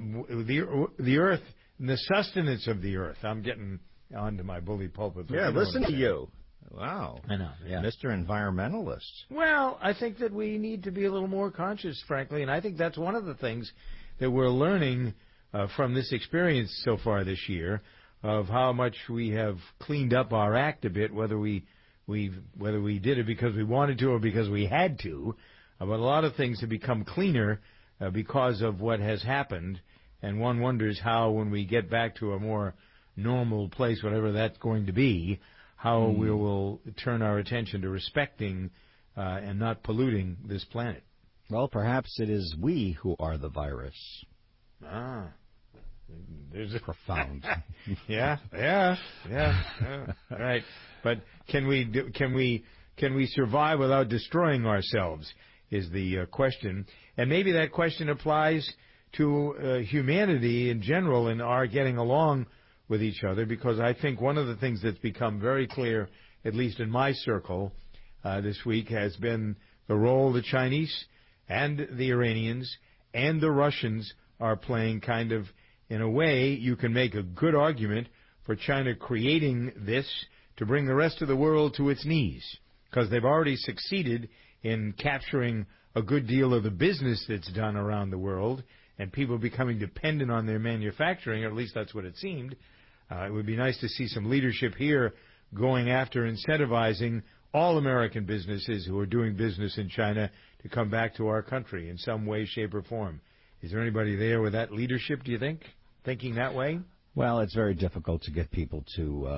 Speaker 11: the the earth, the sustenance of the earth. I'm getting onto my bully pulpit.
Speaker 25: Yeah, listen to you. Wow.
Speaker 11: I know, yeah.
Speaker 25: Mister Environmentalist.
Speaker 11: Well, I think that we need to be a little more conscious, frankly, and I think that's one of the things that we're learning uh, from this experience so far this year, of how much we have cleaned up our act a bit, whether we we whether we did it because we wanted to or because we had to. Uh, but a lot of things have become cleaner uh, because of what has happened, and one wonders how, when we get back to a more normal place, whatever that's going to be, how mm. we will turn our attention to respecting uh, and not polluting this planet.
Speaker 25: Well, perhaps it is we who are the virus.
Speaker 11: Ah, there's a
Speaker 25: profound.
Speaker 11: yeah, yeah, yeah, yeah. Right. But can we do, can we can we survive without destroying ourselves? Is the uh, question, and maybe that question applies to uh, humanity in general and our getting along with each other, because I think one of the things that's become very clear, at least in my circle uh, this week, has been the role the Chinese and the Iranians and the Russians are playing. Kind of, in a way, you can make a good argument for China creating this to bring the rest of the world to its knees, because they've already succeeded in capturing a good deal of the business that's done around the world, and people becoming dependent on their manufacturing, or at least that's what it seemed. Uh, it would be nice to see some leadership here going after incentivizing all American businesses who are doing business in China to come back to our country in some way, shape, or form. Is there anybody there with that leadership, do you think, thinking that way?
Speaker 25: Well, it's very difficult to get people to um,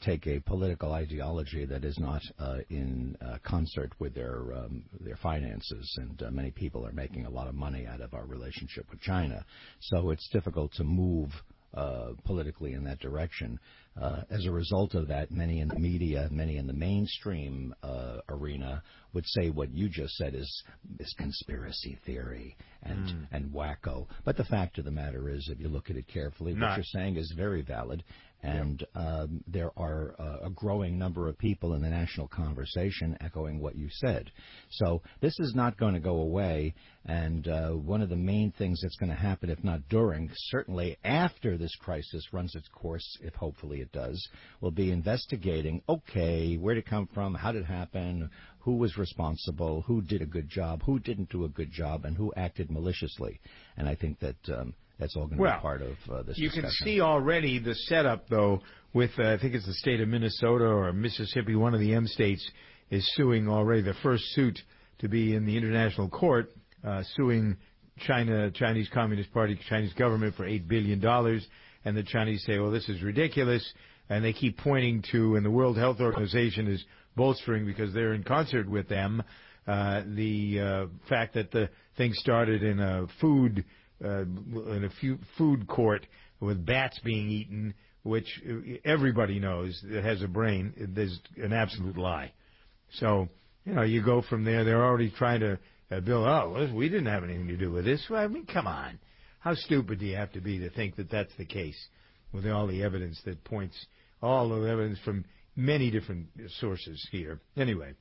Speaker 25: take a political ideology that is not uh, in uh, concert with their um, their finances, and uh, many people are making a lot of money out of our relationship with China. So it's difficult to move uh, politically in that direction. Uh, as a result of that, many in the media, many in the mainstream uh, arena would say what you just said is, is conspiracy theory and,
Speaker 11: Mm.
Speaker 25: and wacko. But the fact of the matter is, if you look at it carefully,
Speaker 11: Not.
Speaker 25: what you're saying is very valid. And um, there are uh, a growing number of people in the national conversation echoing what you said. So this is not going to go away. And uh, one of the main things that's going to happen, if not during, certainly after this crisis runs its course, if hopefully it does, will be investigating, okay, where did it come from, how did it happen, who was responsible, who did a good job, who didn't do a good job, and who acted maliciously. And I think that um, that's all going to
Speaker 11: Well,
Speaker 25: be part of uh, this
Speaker 11: You
Speaker 25: discussion.
Speaker 11: can see already the setup, though, with, uh, I think it's the state of Minnesota or Mississippi, one of the M states is suing already, the first suit to be in the international court, uh, suing China, Chinese Communist Party, Chinese government for eight billion dollars. And the Chinese say, well, this is ridiculous. And they keep pointing to, and the World Health Organization is bolstering because they're in concert with them, uh, the uh, fact that the thing started in a food uh, in a few food court with bats being eaten, which everybody knows that has a brain. There's an absolute lie. So, you know, you go from there. They're already trying to uh, build, oh, well, we didn't have anything to do with this. Well, I mean, come on. How stupid do you have to be to think that that's the case with all the evidence that points, all the evidence from many different sources here? Anyway,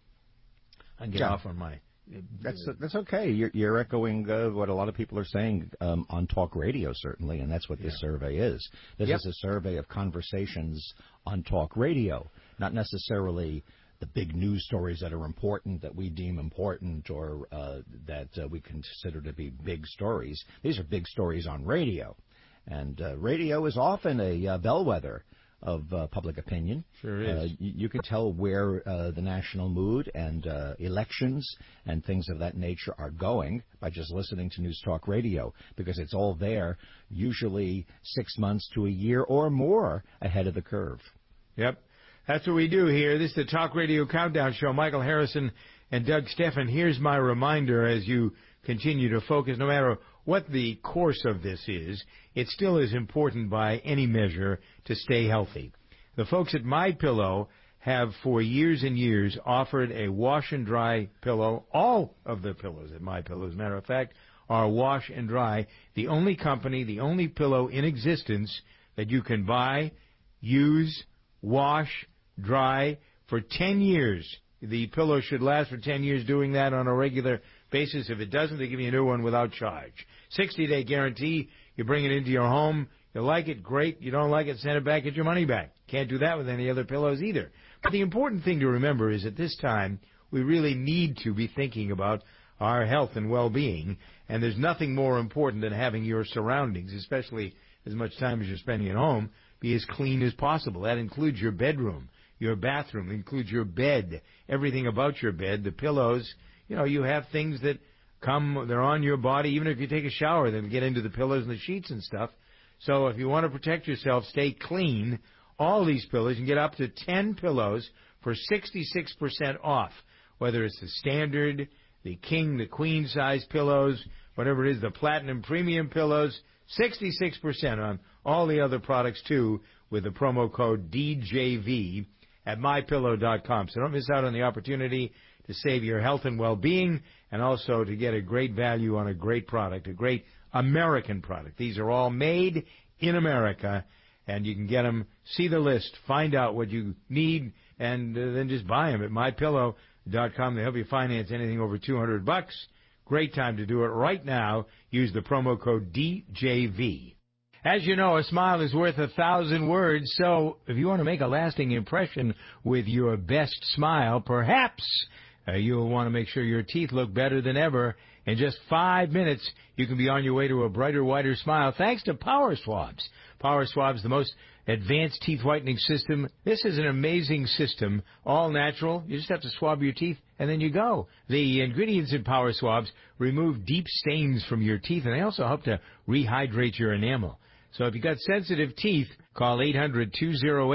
Speaker 11: I can get
Speaker 25: Yeah.
Speaker 11: off on my...
Speaker 25: That's that's okay. You're, you're echoing uh, what a lot of people are saying um, on talk radio, certainly, and that's what this
Speaker 11: Yeah.
Speaker 25: survey is. This
Speaker 11: Yep.
Speaker 25: is a survey of conversations on talk radio, not necessarily the big news stories that are important, that we deem important, or uh, that uh, we consider to be big stories. These are big stories on radio, and uh, radio is often a uh, bellwether of uh, public opinion.
Speaker 11: Sure is.
Speaker 25: Uh, you, you can tell where uh, the national mood and uh, elections and things of that nature are going by just listening to News Talk Radio, because it's all there, usually six months to a year or more ahead of the curve.
Speaker 11: Yep. That's what we do here. This is the Talk Radio Countdown Show. Michael Harrison and Doug Steffen. Here's my reminder as you continue to focus, no matter what the course of this is, it still is important by any measure to stay healthy. The folks at MyPillow have for years and years offered a wash and dry pillow. All of the pillows at MyPillow, as a matter of fact, are wash and dry. The only company, the only pillow in existence that you can buy, use, wash, dry for ten years. The pillow should last for ten years doing that on a regular basis. If it doesn't, they give you a new one without charge. sixty-day guarantee. You bring it into your home. You like it, great. You don't like it, send it back, get your money back. Can't do that with any other pillows either. But the important thing to remember is at this time, we really need to be thinking about our health and well-being, and there's nothing more important than having your surroundings, especially as much time as you're spending at home, be as clean as possible. That includes your bedroom, your bathroom, it includes your bed, everything about your bed, the pillows. You know, you have things that come, they're on your body. Even if you take a shower, they'll get into the pillows and the sheets and stuff. So if you want to protect yourself, stay clean. All these pillows, you can get up to ten pillows for sixty-six percent off, whether it's the standard, the king, the queen size pillows, whatever it is, the platinum premium pillows, sixty-six percent on all the other products too with the promo code D J V at my pillow dot com. So don't miss out on the opportunity to save your health and well-being and also to get a great value on a great product, a great American product. These are all made in America, and you can get them, see the list, find out what you need, and uh, then just buy them at my pillow dot com. They help you finance anything over two hundred bucks. Great time to do it right now. Use the promo code D J V. As you know, a smile is worth a thousand words, so if you want to make a lasting impression with your best smile, perhaps uh, you'll want to make sure your teeth look better than ever. In just five minutes, you can be on your way to a brighter, whiter smile thanks to Power Swabs. Power Swabs, the most advanced teeth whitening system. This is an amazing system, all natural. You just have to swab your teeth, and then you go. The ingredients in Power Swabs remove deep stains from your teeth, and they also help to rehydrate your enamel. So if you've got sensitive teeth, call eight hundred two oh eight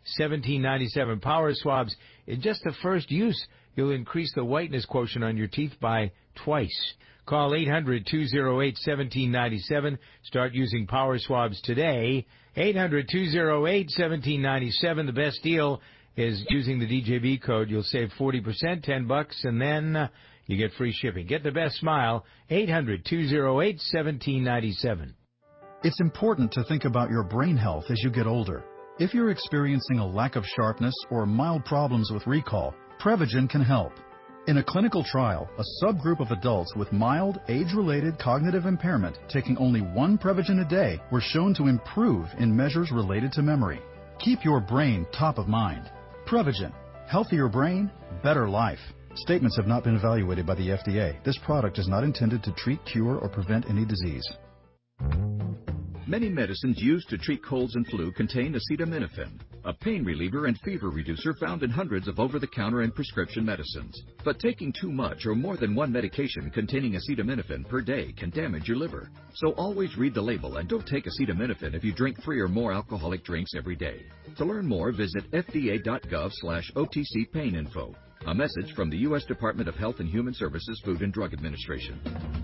Speaker 11: seventeen ninety-seven. Power Swabs, in just the first use, you'll increase the whiteness quotient on your teeth by twice. Call eight hundred, two oh eight, one seven nine seven. Start using Power Swabs today. eight hundred, two oh eight, one seven nine seven. The best deal is using the D J V code. You'll save forty percent, ten bucks, and then uh, you get free shipping. Get the best smile. eight hundred, two oh eight, one seven nine seven.
Speaker 1: It's important to think about your brain health as you get older. If you're experiencing a lack of sharpness or mild problems with recall, Prevagen can help. In a clinical trial, a subgroup of adults with mild, age-related cognitive impairment taking only one Prevagen a day were shown to improve in measures related to memory. Keep your brain top of mind. Prevagen. Healthier brain, better life. Statements have not been evaluated by the F D A. This product is not intended to treat, cure, or prevent any disease.
Speaker 3: Many medicines used to treat colds and flu contain acetaminophen, a pain reliever and fever reducer found in hundreds of over-the-counter and prescription medicines. But taking too much or more than one medication containing acetaminophen per day can damage your liver. So always read the label and don't take acetaminophen if you drink three or more alcoholic drinks every day. To learn more, visit F D A dot gov slash O T C pain info. A message from the U S Department of Health and Human Services Food and Drug Administration.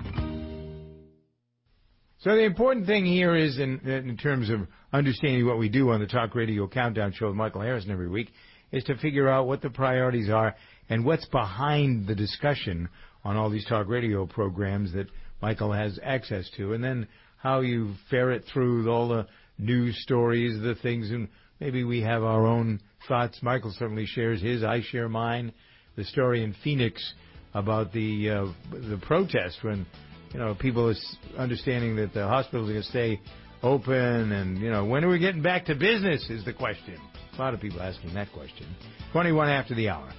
Speaker 11: So the important thing here is, in, in terms of understanding what we do on the Talk Radio Countdown Show with Michael Harrison every week, is to figure out what the priorities are and what's behind the discussion on all these talk radio programs that Michael has access to, and then how you ferret through all the news stories, the things, and maybe we have our own thoughts. Michael certainly shares his, I share mine. The story in Phoenix about the uh, the protest when, you know, people are understanding that the hospitals are going to stay open, and, you know, when are we getting back to business is the question. A lot of people asking that question. twenty-one after the hour.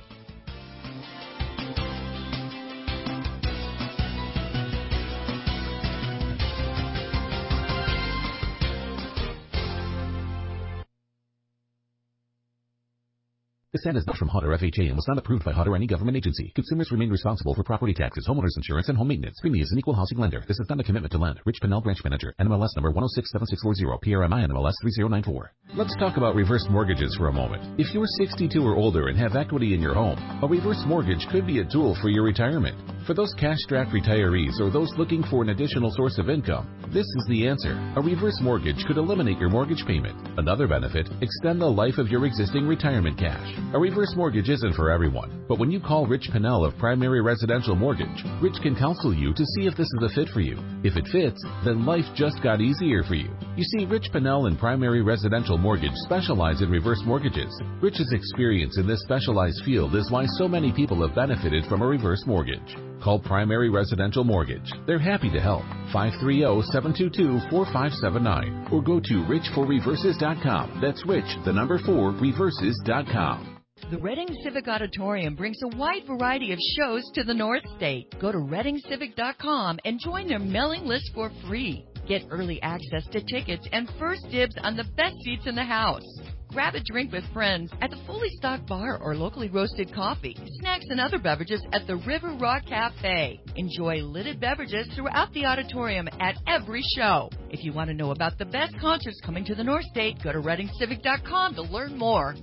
Speaker 4: This ad is not from Hodder F H A and was not approved by Hodder or any government agency. Consumers remain responsible for property taxes, homeowners insurance, and home maintenance. Premi is an equal housing lender. This is not a commitment to lend. Rich Pennell, Branch Manager. N M L S number one oh six seven six four zero. P R M I N M L S three zero nine four.
Speaker 2: Let's talk about reverse mortgages for a moment. If you're sixty-two or older and have equity in your home, a reverse mortgage could be a tool for your retirement. For those cash-strapped retirees or those looking for an additional source of income, this is the answer. A reverse mortgage could eliminate your mortgage payment. Another benefit, extend the life of your existing retirement cash. A reverse mortgage isn't for everyone, but when you call Rich Pennell of Primary Residential Mortgage, Rich can counsel you to see if this is a fit for you. If it fits, then life just got easier for you. You see, Rich Pennell and Primary Residential Mortgage specialize in reverse mortgages. Rich's experience in this specialized field is why so many people have benefited from a reverse mortgage. Call Primary Residential Mortgage. They're happy to help. five three zero, seven two two, four five seven nine or go to rich for reverses dot com. That's Rich, the number four, reverses dot com.
Speaker 5: The Reading Civic Auditorium brings a wide variety of shows to the North State. Go to reading civic dot com and join their mailing list for free. Get early access to tickets and first dibs on the best seats in the house. Grab a drink with friends at the fully stocked bar or locally roasted coffee, snacks, and other beverages at the River Rock Cafe. Enjoy lidded beverages throughout the auditorium at every show. If you want to know about the best concerts coming to the North State, go to reading civic dot com to learn more.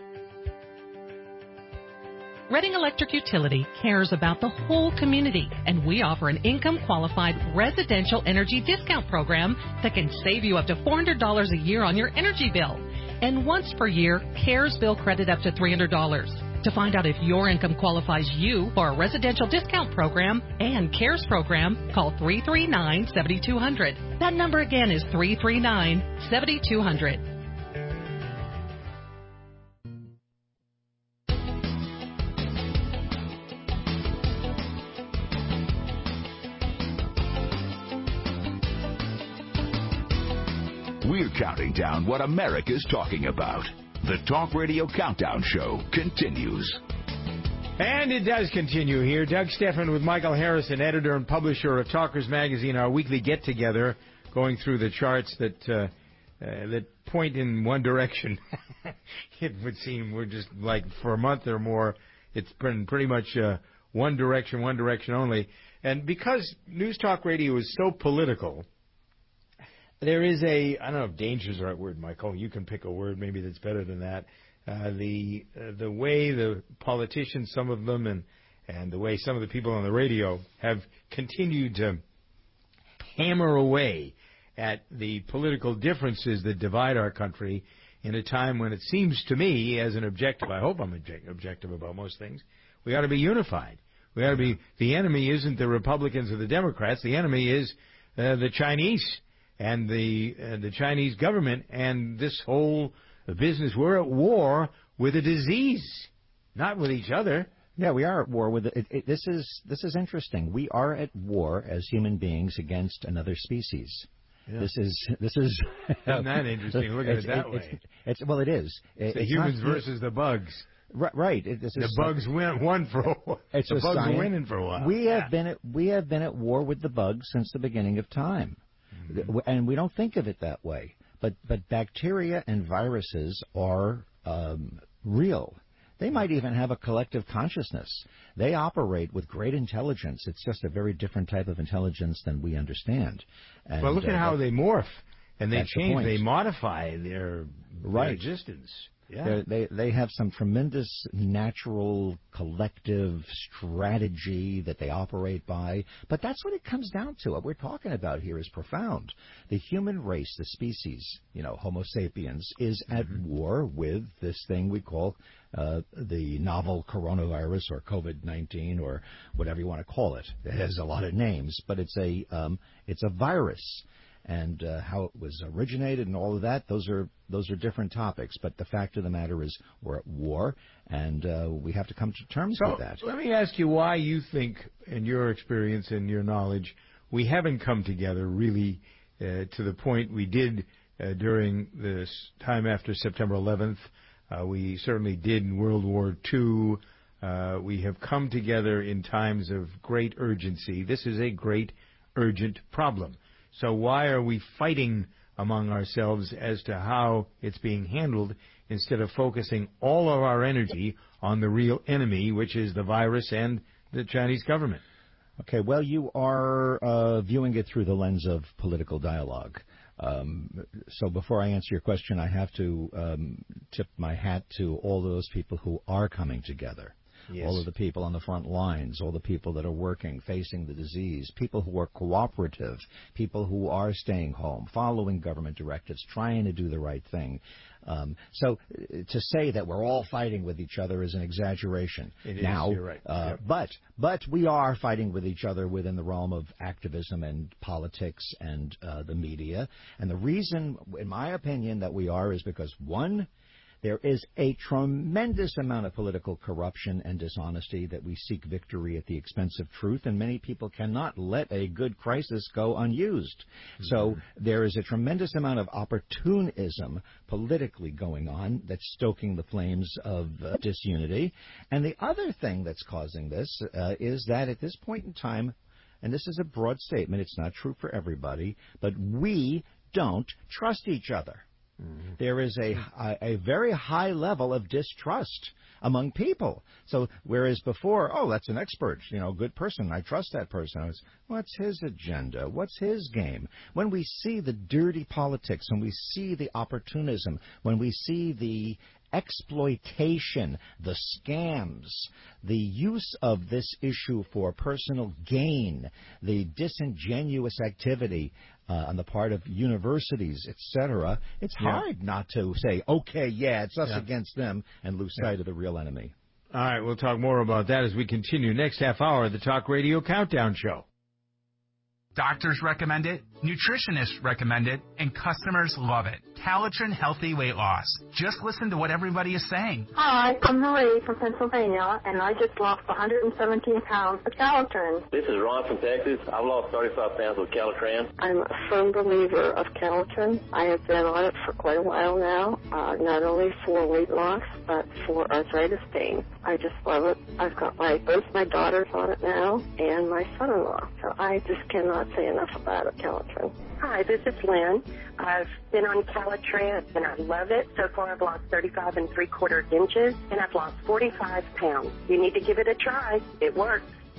Speaker 13: Reading Electric Utility cares about the whole community, and we offer an income-qualified residential energy discount program that can save you up to four hundred dollars a year on your energy bill. And once per year, CARES bill credit up to three hundred dollars. To find out if your income qualifies you for a residential discount program and CARES program, call three three nine, seven two zero zero. That number again is three three nine, seven two zero zero.
Speaker 9: We're counting down what America's talking about. The Talk Radio Countdown Show continues.
Speaker 11: And it does continue here. Doug Stephan with Michael Harrison, editor and publisher of Talkers Magazine, our weekly get-together, going through the charts that uh, uh, that point in one direction. It would seem we're just like for a month or more, it's been pretty much uh, one direction, one direction only. And because News Talk Radio is so political, there is a, I don't know if danger is the right word, Michael. You can pick a word maybe that's better than that. Uh, the uh, the way the politicians, some of them, and and the way some of the people on the radio have continued to hammer away at the political differences that divide our country in a time when it seems to me, as an objective, I hope I'm object- objective about most things, we ought to be unified. We ought to be, the enemy isn't the Republicans or the Democrats, the enemy is uh, the Chinese and the uh, the Chinese government and this whole business. We're at war with a disease, not with each other.
Speaker 25: Yeah, we are at war with it. It, it. This is this is interesting. We are at war as human beings against another species. Yeah. This is this is
Speaker 11: Isn't that interesting? Look at it that
Speaker 25: it,
Speaker 11: way.
Speaker 25: It's, it's well, it is.
Speaker 11: It's
Speaker 25: it,
Speaker 11: the
Speaker 25: it's
Speaker 11: humans
Speaker 25: not,
Speaker 11: versus the bugs.
Speaker 25: Right. right. It, this
Speaker 11: the
Speaker 25: is
Speaker 11: bugs win won for a while.
Speaker 25: It's
Speaker 11: the
Speaker 25: a
Speaker 11: bugs
Speaker 25: science.
Speaker 11: are winning for a while.
Speaker 25: We
Speaker 11: yeah.
Speaker 25: have been at we have been at war with the bugs since the beginning of time, mm-hmm. and we don't think of it that way. But but bacteria and viruses are um, real. They might even have a collective consciousness. They operate with great intelligence. It's just a very different type of intelligence than we understand. And,
Speaker 11: well, look at
Speaker 25: uh,
Speaker 11: how they morph and they change,
Speaker 25: the
Speaker 11: they modify their,
Speaker 25: right.
Speaker 11: their existence. Yeah.
Speaker 25: They're, they they have some tremendous natural collective strategy that they operate by, but that's what it comes down to. What we're talking about here is profound. The human race, the species, you know, Homo sapiens, is at mm-hmm. war with this thing we call uh, the novel coronavirus or COVID nineteen or whatever you want to call it. It has a lot of names, but it's a um, it's a virus. And uh, how it was originated and all of that, those are those are different topics. But the fact of the matter is we're at war, and uh, we have to come to terms
Speaker 11: so
Speaker 25: with that.
Speaker 11: Let me ask you why you think, in your experience and your knowledge, we haven't come together really uh, to the point we did uh, during this time after September eleventh. Uh, we certainly did in World War Two. Uh, we have come together in times of great urgency. This is a great urgent problem. So why are we fighting among ourselves as to how it's being handled instead of focusing all of our energy on the real enemy, which is the virus and the Chinese government?
Speaker 25: Okay, well, you are uh, viewing it through the lens of political dialogue. Um, so before I answer your question, I have to um, tip my hat to all those people who are coming together. Yes. All of the people on the front lines, all the people that are working, facing the disease, people who are cooperative, people who are staying home, following government directives, trying to do the right thing. Um, so to say that we're all fighting with each other is an exaggeration.
Speaker 11: It
Speaker 25: now,
Speaker 11: is, you're right.
Speaker 25: Uh,
Speaker 11: yep.
Speaker 25: But but we are fighting with each other within the realm of activism and politics and uh, the media. And the reason, in my opinion, that we are is because, one, there is a tremendous amount of political corruption and dishonesty that we seek victory at the expense of truth, and many people cannot let a good crisis go unused. Mm-hmm. So there is a tremendous amount of opportunism politically going on that's stoking the flames of uh, disunity. And the other thing that's causing this uh, is that at this point in time, and this is a broad statement, it's not true for everybody, but we don't trust each other. Mm-hmm. There is a, a a very high level of distrust among people. So whereas before, oh, that's an expert, you know, good person, I trust that person. Was, what's his agenda? What's his game? When we see the dirty politics, when we see the opportunism, when we see the exploitation, the scams, the use of this issue for personal gain, the disingenuous activity uh, on the part of universities, et cetera, it's yeah. hard not to say, okay, yeah, it's us yeah. against them, and lose sight yeah. of the real enemy.
Speaker 11: All right, we'll talk more about that as we continue. Next half hour, the Talk Radio Countdown Show.
Speaker 6: Doctors recommend it, nutritionists recommend it, and customers love it. Calitrin Healthy Weight Loss. Just listen to what everybody is saying.
Speaker 8: Hi, I'm Marie from Pennsylvania, and I just lost one hundred seventeen pounds of Calitrin.
Speaker 12: This is Ron from Texas. I've lost thirty-five pounds with Calitrin.
Speaker 8: I'm a firm believer of Calitrin. I have been on it for quite a while now, uh, not only for weight loss, but for arthritis pain. I just love it. I've got my both my daughters on it now, and my son-in-law. So I just cannot say enough about it, Calitrin.
Speaker 15: Hi, this is Lynn. I've been on Calitrin, and I love it. So far, I've lost thirty-five and three quarter inches, and I've lost forty-five pounds. You need to give it a try. It works.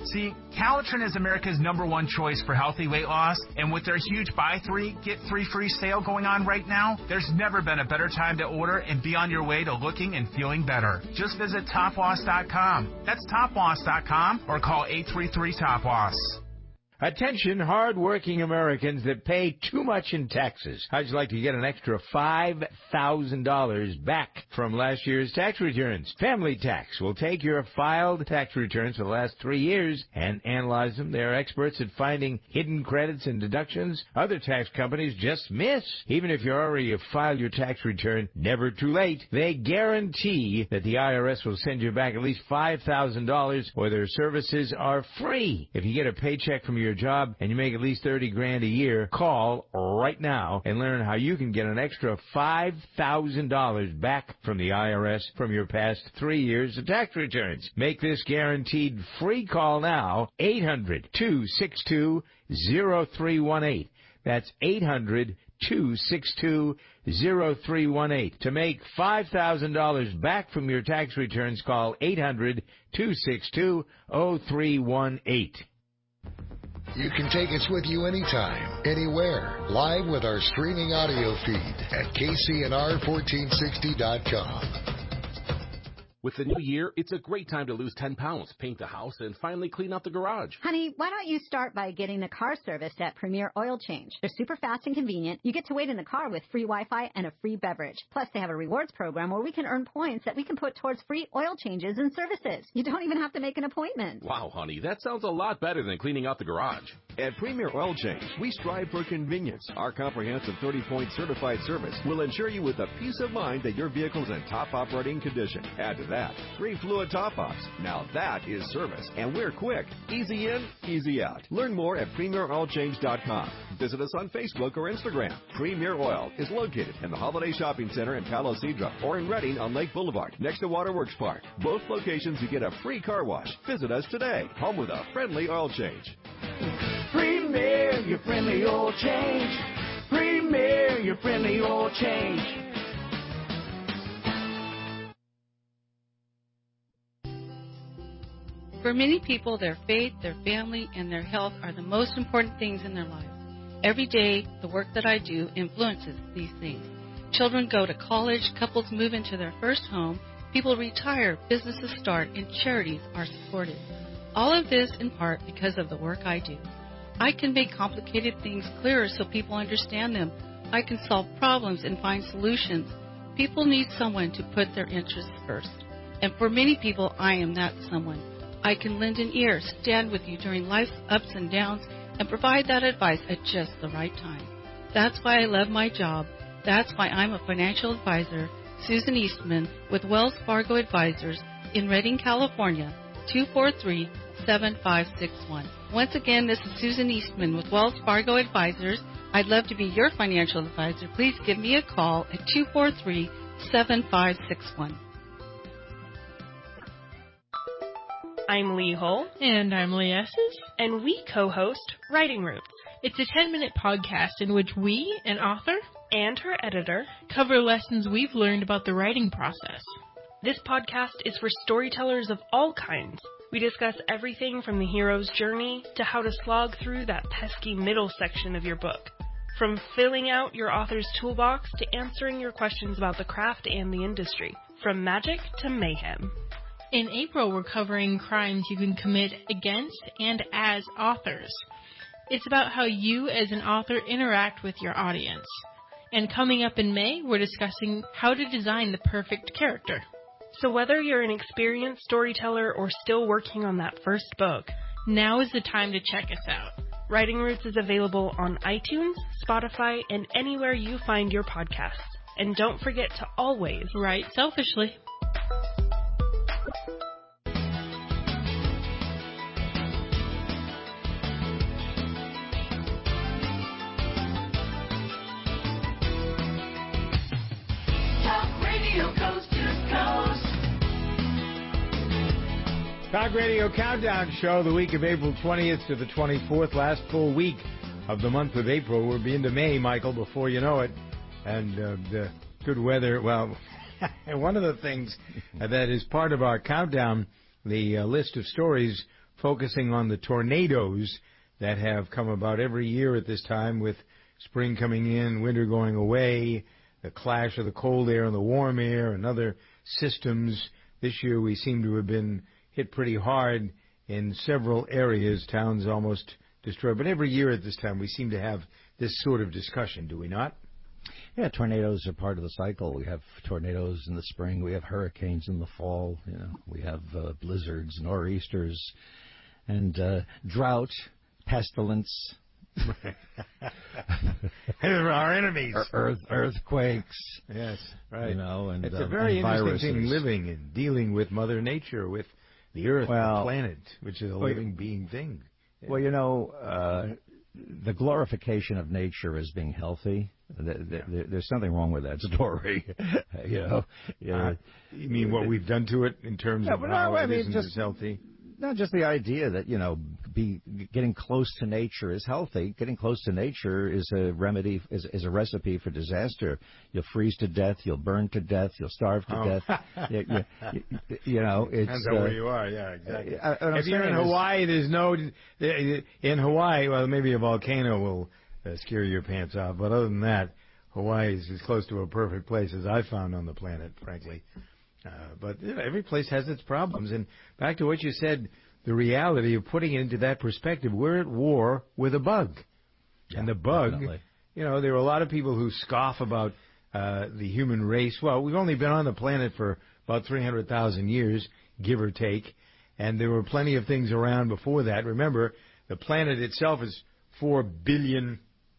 Speaker 6: See, Calitrin is America's number one choice for healthy weight loss, and with their huge buy three, get three free sale going on right now, there's never been a better time to order and be on your way to looking and feeling better. Just visit top loss dot com. That's top loss dot com or call eight three three, T O P L O S.
Speaker 11: Attention hard-working Americans that pay too much in taxes. How'd you like to get an extra five thousand dollars back from last year's tax returns? Family Tax will take your filed tax returns for the last three years and analyze them. They're experts at finding hidden credits and deductions other tax companies just miss. Even if you already have filed your tax return, never too late. They guarantee that the I R S will send you back at least five thousand dollars or their services are free. If you get a paycheck from your job and you make at least thirty grand a year, call right now and learn how you can get an extra five thousand dollars back from the I R S from your past three years of tax returns. Make this guaranteed free call now, eight hundred, two six two, zero three one eight. That's eight hundred, two six two, zero three one eight. To make five thousand dollars back from your tax returns, call eight hundred, two six two, zero three one eight.
Speaker 7: You can take us with you anytime, anywhere, live with our streaming audio feed at K C N R fourteen sixty dot com.
Speaker 4: With the new year, it's a great time to lose ten pounds, paint the house, and finally clean out the garage.
Speaker 16: Honey, why don't you start by getting the car serviced at Premier Oil Change? They're super fast and convenient. You get to wait in the car with free Wi-Fi and a free beverage. Plus, they have a rewards program where we can earn points that we can put towards free oil changes and services. You don't even have to make an appointment.
Speaker 4: Wow, honey, that sounds a lot better than cleaning out the garage.
Speaker 18: At Premier Oil Change, we strive for convenience. Our comprehensive thirty-point certified service will ensure you with the peace of mind that your vehicle's in top operating condition. Add to that, free fluid top-ups. Now that is service, and we're quick. Easy in, easy out. Learn more at premier oil change dot com. Visit us on Facebook or Instagram. Premier Oil is located in the Holiday Shopping Center in Palo Cedro or in Redding on Lake Boulevard, next to Waterworks Park. Both locations you get a free car wash. Visit us today. Home with a friendly oil change.
Speaker 10: Premier, your friendly oil change. Premier, your friendly oil change.
Speaker 19: For many people, their faith, their family, and their health are the most important things in their lives. Every day, the work that I do influences these things. Children go to college, couples move into their first home, people retire, businesses start, and charities are supported. All of this in part because of the work I do. I can make complicated things clearer so people understand them. I can solve problems and find solutions. People need someone to put their interests first. And for many people, I am that someone. I can lend an ear, stand with you during life's ups and downs, and provide that advice at just the right time. That's why I love my job. That's why I'm a financial advisor, Susan Eastman, with Wells Fargo Advisors in Redding, California, two four three, seven five six one. Once again, this is Susan Eastman with Wells Fargo Advisors. I'd love to be your financial advisor. Please give me a call at two four three, seven five six one.
Speaker 20: I'm Lee Hull.
Speaker 26: And I'm Lee Esses.
Speaker 20: And we co-host Writing Roots.
Speaker 26: It's a ten-minute podcast in which we, an author,
Speaker 20: and her editor,
Speaker 26: cover lessons we've learned about the writing process.
Speaker 20: This podcast is for storytellers of all kinds. We discuss everything from the hero's journey to how to slog through that pesky middle section of your book. From filling out your author's toolbox to answering your questions about the craft and the industry. From magic to mayhem.
Speaker 26: In April, we're covering crimes you can commit against and as authors. It's about how you as an author interact with your audience. And coming up in May, we're discussing how to design the perfect character.
Speaker 20: So whether you're an experienced storyteller or still working on that first book,
Speaker 26: now is the time to check us out.
Speaker 20: Writing Roots is available on iTunes, Spotify, and anywhere you find your podcasts. And don't forget to always
Speaker 26: write selfishly.
Speaker 11: Talk Radio Countdown Show, the week of April twentieth to the twenty-fourth, last full week of the month of April. We'll be into May, Michael, before you know it. And uh, the good weather, well, one of the things that is part of our countdown, the uh, list of stories focusing on the tornadoes that have come about every year at this time, with spring coming in, winter going away, the clash of the cold air and the warm air and other systems. This year we seem to have been hit pretty hard in several areas, towns almost destroyed. But every year at this time we seem to have this sort of discussion, do we not?
Speaker 25: Yeah, tornadoes are part of the cycle. We have tornadoes in the spring. We have hurricanes in the fall. You know, we have uh, blizzards, nor'easters, and uh, drought, pestilence.
Speaker 11: Our enemies.
Speaker 25: Earth, earthquakes.
Speaker 11: Yes, right.
Speaker 25: You know, and
Speaker 11: it's
Speaker 25: uh,
Speaker 11: a very
Speaker 25: and
Speaker 11: interesting
Speaker 25: viruses.
Speaker 11: thing, living and dealing with Mother Nature, with the Earth,
Speaker 25: well,
Speaker 11: the planet, which is a
Speaker 25: well,
Speaker 11: living being thing. Yeah.
Speaker 25: Well, you know, uh, the glorification of nature as being healthy. The, the, the, there's something wrong with that story. you know, yeah.
Speaker 11: Uh, you mean what we've done to it in terms
Speaker 25: yeah,
Speaker 11: of
Speaker 25: but
Speaker 11: how
Speaker 25: no, I
Speaker 11: it
Speaker 25: mean,
Speaker 11: isn't
Speaker 25: just,
Speaker 11: as healthy?
Speaker 25: Not just the idea that, you know, be getting close to nature is healthy. Getting close to nature is a remedy, is, is a recipe for disaster. You'll freeze to death. You'll burn to death. You'll starve to
Speaker 11: Oh.
Speaker 25: death. you, you, you, you know, it's
Speaker 11: Depends on
Speaker 25: uh,
Speaker 11: where you are. Yeah, exactly.
Speaker 25: I, I,
Speaker 11: if you're in Hawaii, there's no in Hawaii. Well, maybe a volcano will uh, scare your pants off, but other than that, Hawaii is as close to a perfect place as I've found on the planet, frankly. Uh, but you know, every place has its problems. And back to what you said, the reality of putting it into that perspective, we're at war with a bug.
Speaker 25: Yeah,
Speaker 11: and the bug,
Speaker 25: definitely.
Speaker 11: you know, there are a lot of people who scoff about uh, the human race. Well, we've only been on the planet for about three hundred thousand years, give or take. And there were plenty of things around before that. Remember, the planet itself is four billion,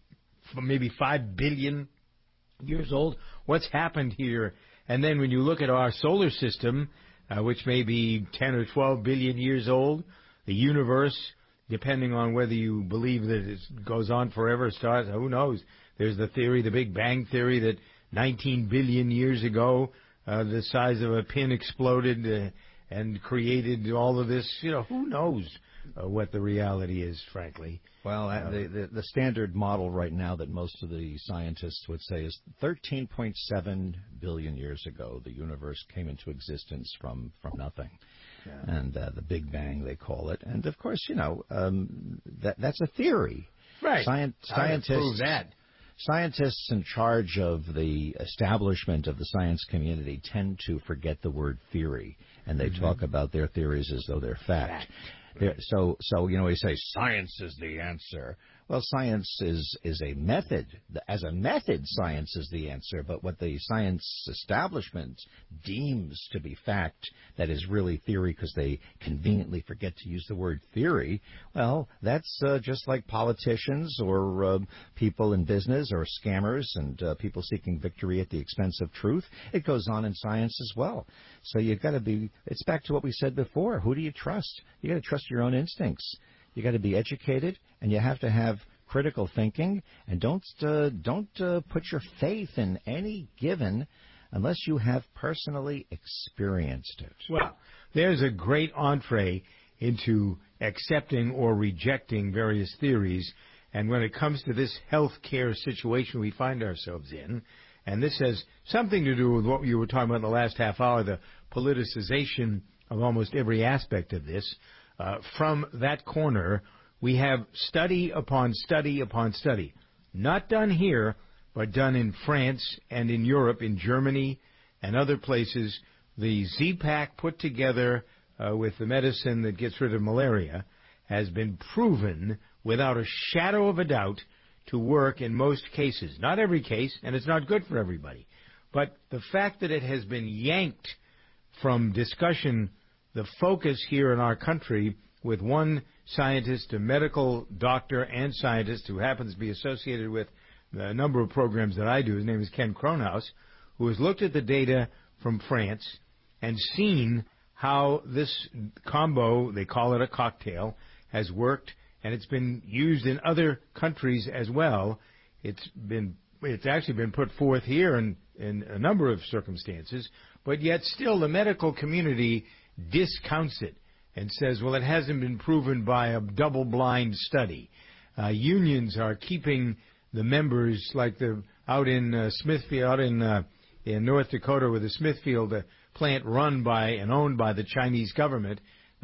Speaker 11: maybe five billion years old. What's happened here? And then when you look at our solar system, uh, which may be ten or twelve billion years old, the universe, depending on whether you believe that it goes on forever, starts, who knows? There's the theory, the Big Bang theory, that nineteen billion years ago, uh, the size of a pin exploded uh, and created all of this. You know, who knows uh, what the reality is, frankly.
Speaker 25: Well, uh, the, the the standard model right now that most of the scientists would say is thirteen point seven billion years ago, the universe came into existence from, from nothing. Yeah. And uh, the Big Bang, they call it. And, of course, you know, um, that that's a theory.
Speaker 11: Right.
Speaker 25: Scien- scientists,
Speaker 11: prove that.
Speaker 25: Scientists in charge of the establishment of the science community tend to forget the word theory, and they mm-hmm. talk about their theories as though they're fact. fact. So, so you know, we say science is the answer. Well, science is is a method. As a method, science is the answer. But what the science establishment deems to be fact, that is really theory because they conveniently forget to use the word theory, well, that's uh, just like politicians or uh, people in business or scammers and uh, people seeking victory at the expense of truth. It goes on in science as well. So you've got to be, it's back to what we said before. Who do you trust? You got to trust your own instincts. You got to be educated, and you have to have critical thinking, and don't uh, don't uh, put your faith in any given unless you have personally experienced it.
Speaker 11: Well, there's a great entree into accepting or rejecting various theories, and when it comes to this health care situation we find ourselves in, and this has something to do with what you were talking about in the last half hour, the politicization of almost every aspect of this. Uh, from that corner, we have study upon study upon study, not done here, but done in France and in Europe, in Germany and other places. The Z-Pak put together uh, with the medicine that gets rid of malaria has been proven without a shadow of a doubt to work in most cases. Not every case, and it's not good for everybody. But the fact that it has been yanked from discussion, the focus here in our country, with one scientist, a medical doctor and scientist who happens to be associated with a number of programs that I do. His name is Ken Kronhaus, who has looked at the data from France and seen how this combo, they call it a cocktail, has worked, and it's been used in other countries as well. It's been it's actually been put forth here in, in a number of circumstances, but yet still the medical community discounts it and says, well, it hasn't been proven by a double-blind study. Uh, unions are keeping the members, like the out in uh, Smithfield, out in uh, in North Dakota, with the Smithfield uh, plant run by and owned by the Chinese government. The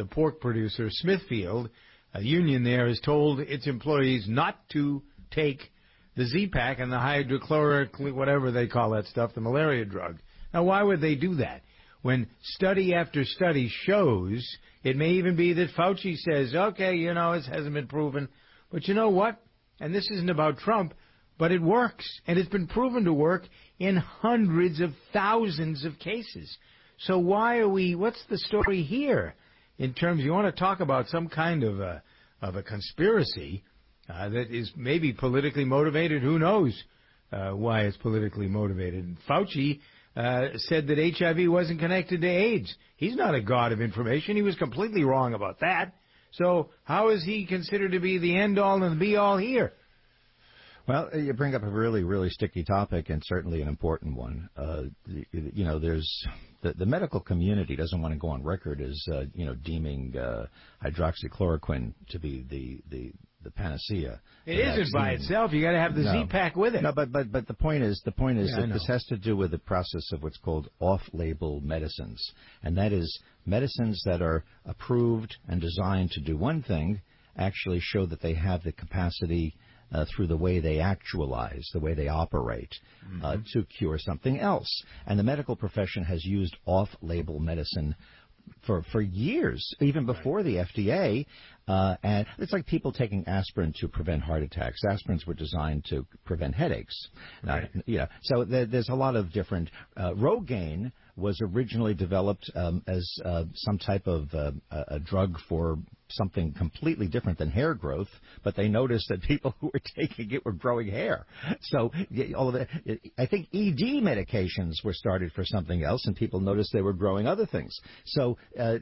Speaker 11: the pork producer, Smithfield, a union there, has told its employees not to take the Z-Pak and the hydrochloric, whatever they call that stuff, the malaria drug. Now, why would they do that? When study after study shows, it may even be that Fauci says, okay, you know, it hasn't been proven. But you know what? And this isn't about Trump, but it works. And it's been proven to work in hundreds of thousands of cases. So why are we, what's the story here? In terms, you want to talk about some kind of a, of a conspiracy uh, that is maybe politically motivated. Who knows uh, why it's politically motivated? Fauci uh, said that H I V wasn't connected to AIDS. He's not a god of information. He was completely wrong about that. So how is he considered to be the end-all and the be-all here?
Speaker 25: Well, you bring up a really, really sticky topic and certainly an important one. Uh, you know, there's the, the medical community doesn't want to go on record as, uh, you know, deeming uh, hydroxychloroquine to be the, the, the panacea.
Speaker 11: It isn't vaccine. By itself. You got to have the
Speaker 25: no.
Speaker 11: Z-Pak with it.
Speaker 25: No, but but but the point is the point is
Speaker 11: yeah,
Speaker 25: that this has to do with the process of what's called off-label medicines, and that is medicines that are approved and designed to do one thing actually show that they have the capacity uh, through the way they actualize, the way they operate, mm-hmm. uh, to cure something else. And the medical profession has used off-label medicine for for years, even before the F D A. Uh, and it's like people taking aspirin to prevent heart attacks. Aspirins were designed to prevent headaches. Right. Uh, yeah. So there, there's a lot of different. Uh, Rogaine was originally developed um, as uh, some type of uh, a drug for something completely different than hair growth, but they noticed that people who were taking it were growing hair. So all of it, I think E D medications were started for something else, and people noticed they were growing other things. So uh,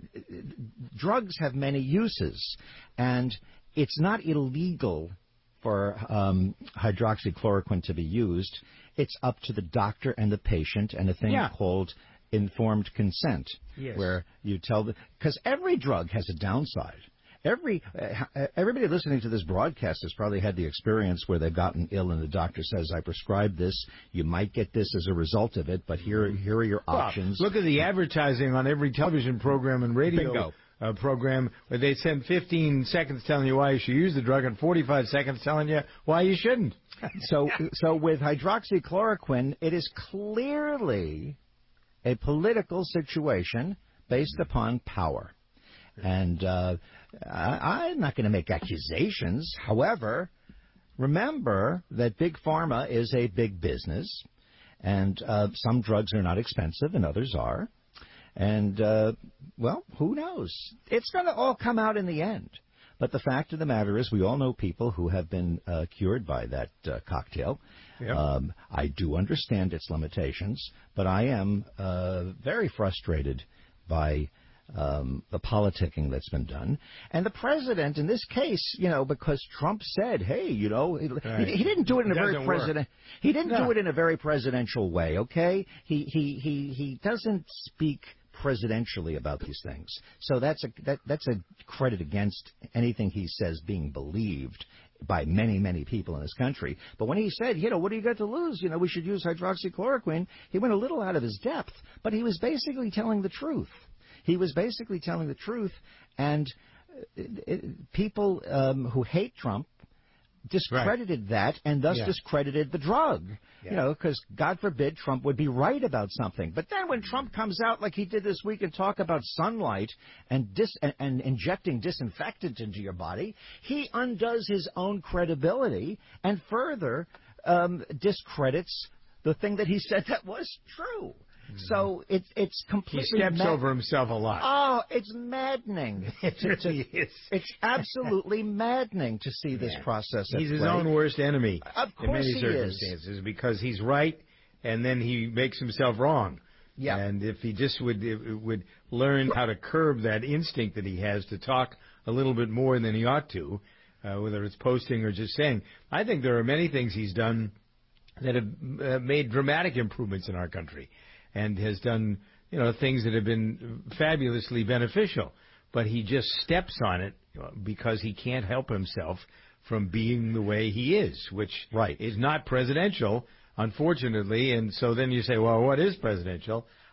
Speaker 25: drugs have many uses, and it's not illegal for um, hydroxychloroquine to be used. It's up to the doctor and the patient, and a thing
Speaker 11: yeah.
Speaker 25: called informed consent,
Speaker 11: yes.
Speaker 25: where you tell the because every drug has a downside. Every uh, everybody listening to this broadcast has probably had the experience where they've gotten ill and the doctor says, "I prescribed this. You might get this as a result of it, but here here are your
Speaker 11: well,
Speaker 25: options."
Speaker 11: Look at the advertising on every television program and radio
Speaker 25: Bingo.
Speaker 11: Uh, program where they spend fifteen seconds telling you why you should use the drug and forty-five seconds telling you why you shouldn't.
Speaker 25: so so with hydroxychloroquine, it is clearly a political situation based upon power. And uh, I, I'm not going to make accusations. However, remember that Big Pharma is a big business, and uh, some drugs are not expensive and others are. And, uh, well, who knows? It's going to all come out in the end. But the fact of the matter is we all know people who have been uh, cured by that uh, cocktail.
Speaker 11: Yep.
Speaker 25: Um, I do understand its limitations, but I am uh, very frustrated by um, the politicking that's been done. And the president, in this case, you know, because Trump said, hey, you know, right. he, he didn't do it in
Speaker 11: it
Speaker 25: a very president. He didn't
Speaker 11: no.
Speaker 25: do it in a very presidential way, okay? He he he he doesn't speak presidentially about these things. So that's a that, that's a credit against anything he says being believed by many, many people in this country. But when he said, you know, what do you got to lose? You know, we should use hydroxychloroquine, he went a little out of his depth, but he was basically telling the truth. He was basically telling the truth, and it, it, people um, who hate Trump discredited right. that and thus
Speaker 11: yeah.
Speaker 25: discredited the drug.
Speaker 11: Yeah.
Speaker 25: You know, because God forbid Trump would be right about something. But then when Trump comes out like he did this week and talk about sunlight and dis and, and injecting disinfectant into your body, he undoes his own credibility and further um, discredits the thing that he said that was true. So it's it's completely.
Speaker 11: He steps
Speaker 25: mad-
Speaker 11: over himself a lot.
Speaker 25: Oh, it's maddening.
Speaker 11: It really is.
Speaker 25: It's absolutely maddening to see this
Speaker 11: yeah.
Speaker 25: process. At
Speaker 11: He's his
Speaker 25: play.
Speaker 11: own worst enemy.
Speaker 25: Of course
Speaker 11: in many
Speaker 25: he
Speaker 11: circumstances
Speaker 25: is.
Speaker 11: because he's right, and then he makes himself wrong.
Speaker 25: Yeah.
Speaker 11: And if he just would would learn how to curb that instinct that he has to talk a little bit more than he ought to, uh, whether it's posting or just saying, I think there are many things he's done that have uh, made dramatic improvements in our country. And has done, you know, things that have been fabulously beneficial. But he just steps on it because he can't help himself from being the way he is, which
Speaker 25: right.
Speaker 11: is not presidential, unfortunately. And so then you say, well, what is presidential?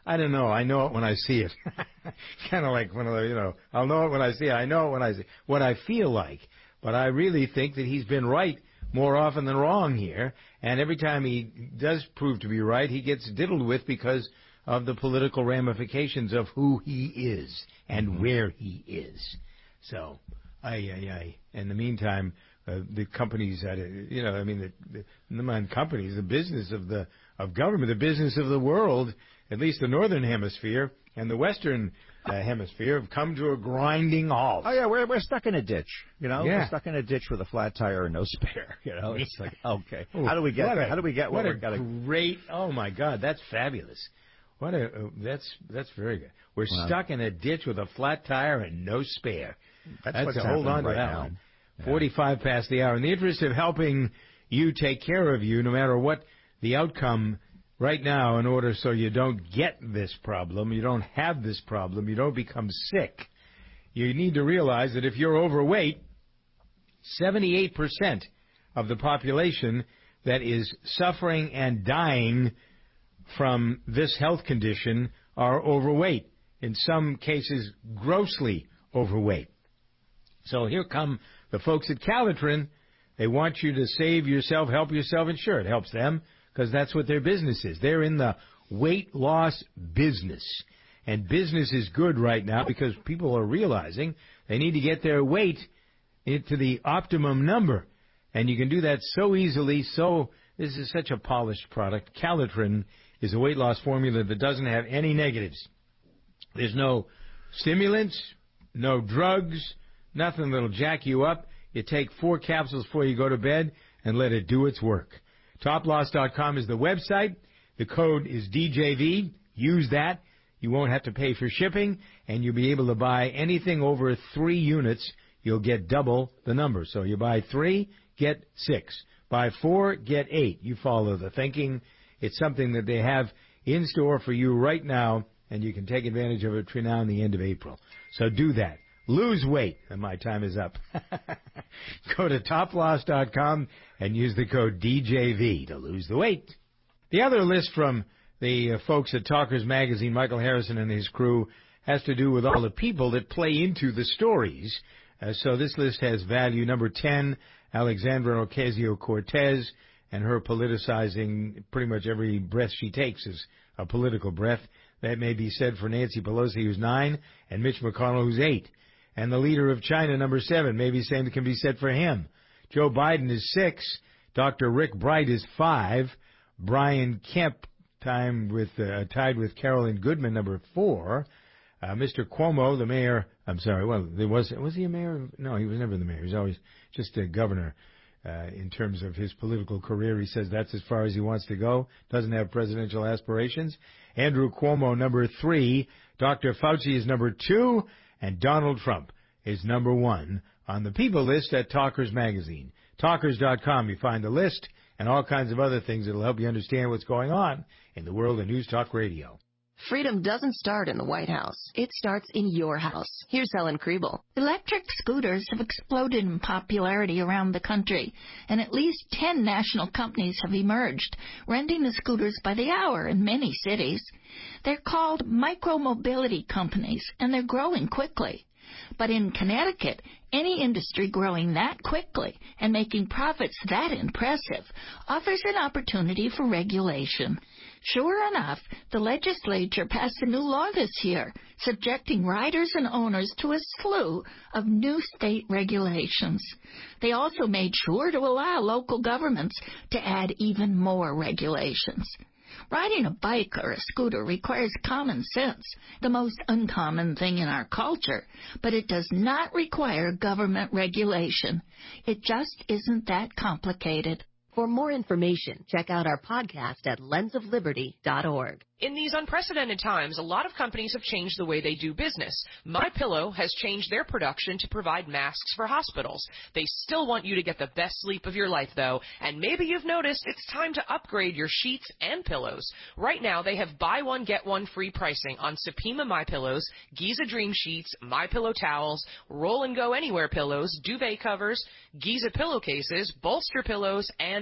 Speaker 11: I don't know. I know it when I see it. Kind of like one of the, you know, I'll know it when I see it. I know it when I see what I feel like. But I really think that he's been right more often than wrong here. And every time he does prove to be right, he gets diddled with because of the political ramifications of who he is and mm-hmm. where he is. So, aye, aye, aye. In the meantime, uh, the companies, that, you know, I mean, the, the, the companies, the business of the of government, the business of the world, at least the northern hemisphere and the western uh, hemisphere, have come to a grinding halt.
Speaker 25: Oh yeah, we're we're stuck in a ditch. You know,
Speaker 11: yeah.
Speaker 25: we're stuck in a ditch with a flat tire and no spare. You know, it's like okay,
Speaker 11: oh,
Speaker 25: how do we get
Speaker 11: a,
Speaker 25: how do we get what,
Speaker 11: what
Speaker 25: we're
Speaker 11: a
Speaker 25: gotta...
Speaker 11: great? Oh my God, that's fabulous. What a uh, that's that's very good. We're wow. stuck in a ditch with a flat tire and no spare.
Speaker 25: That's,
Speaker 11: that's
Speaker 25: what's
Speaker 11: a hold on to
Speaker 25: right
Speaker 11: that
Speaker 25: now.
Speaker 11: one.
Speaker 25: Yeah.
Speaker 11: Forty-five past the hour. In the interest of helping you take care of you, no matter what the outcome right now, in order so you don't get this problem, you don't have this problem, you don't become sick, you need to realize that if you're overweight, seventy-eight percent of the population that is suffering and dying from this health condition are overweight, in some cases grossly overweight. So here come the folks at Calitrin. They want you to save yourself, help yourself, and sure, it helps them because that's what their business is. They're in the weight loss business. And business is good right now because people are realizing they need to get their weight into the optimum number. And you can do that so easily. So this is such a polished product. Calitrin is a weight loss formula that doesn't have any negatives. There's no stimulants, no drugs, nothing that'll jack you up. You take four capsules before you go to bed and let it do its work. Top loss dot com is the website. The code is D J V. Use that. You won't have to pay for shipping, and you'll be able to buy anything over three units. You'll get double the number. So you buy three, get six. Buy four, get eight. You follow the thinking. It's something that they have in store for you right now, and you can take advantage of it between now and the end of April. So do that. Lose weight. And my time is up. Go to top loss dot com and use the code D J V to lose the weight. The other list from the uh, folks at Talkers Magazine, Michael Harrison and his crew, has to do with all the people that play into the stories. Uh, so this list has value. Number ten, Alexandra Ocasio-Cortez, and her politicizing pretty much every breath she takes is a political breath. That may be said for Nancy Pelosi, who's nine, and Mitch McConnell, who's eight. And the leader of China, number seven, maybe same can be said for him. Joe Biden is six. Doctor Rick Bright is five. Brian Kemp, time with, uh, tied with Carolyn Goodman, number four. Uh, Mister Cuomo, the mayor, I'm sorry, well, there was, was he a mayor? No, he was never the mayor. He was always just a governor. Uh, in terms of his political career, he says that's as far as he wants to go. Doesn't have presidential aspirations. Andrew Cuomo, number three. Doctor Fauci is number two. And Donald Trump is number one on the people list at Talkers Magazine. Talkers dot com, you find the list and all kinds of other things that will help you understand what's going on in the world of News Talk Radio.
Speaker 14: Freedom doesn't start in the White House. It starts in your house. Here's Helen Kriebel.
Speaker 17: Electric scooters have exploded in popularity around the country, and at least ten national companies have emerged, renting the scooters by the hour in many cities. They're called micro-mobility companies, and they're growing quickly. But in Connecticut, any industry growing that quickly and making profits that impressive offers an opportunity for regulation. Sure enough, the legislature passed a new law this year, subjecting riders and owners to a slew of new state regulations. They also made sure to allow local governments to add even more regulations. Riding a bike or a scooter requires common sense, the most uncommon thing in our culture, but it does not require government regulation. It just isn't that complicated.
Speaker 14: For more information, check out our podcast at lens of liberty dot org.
Speaker 21: In these unprecedented times, a lot of companies have changed the way they do business. MyPillow has changed their production to provide masks for hospitals. They still want you to get the best sleep of your life, though, and maybe you've noticed it's time to upgrade your sheets and pillows. Right now, they have buy one, get one free pricing on Supima MyPillows, Giza Dream Sheets, MyPillow towels, Roll and Go Anywhere pillows, duvet covers, Giza pillowcases, bolster pillows, and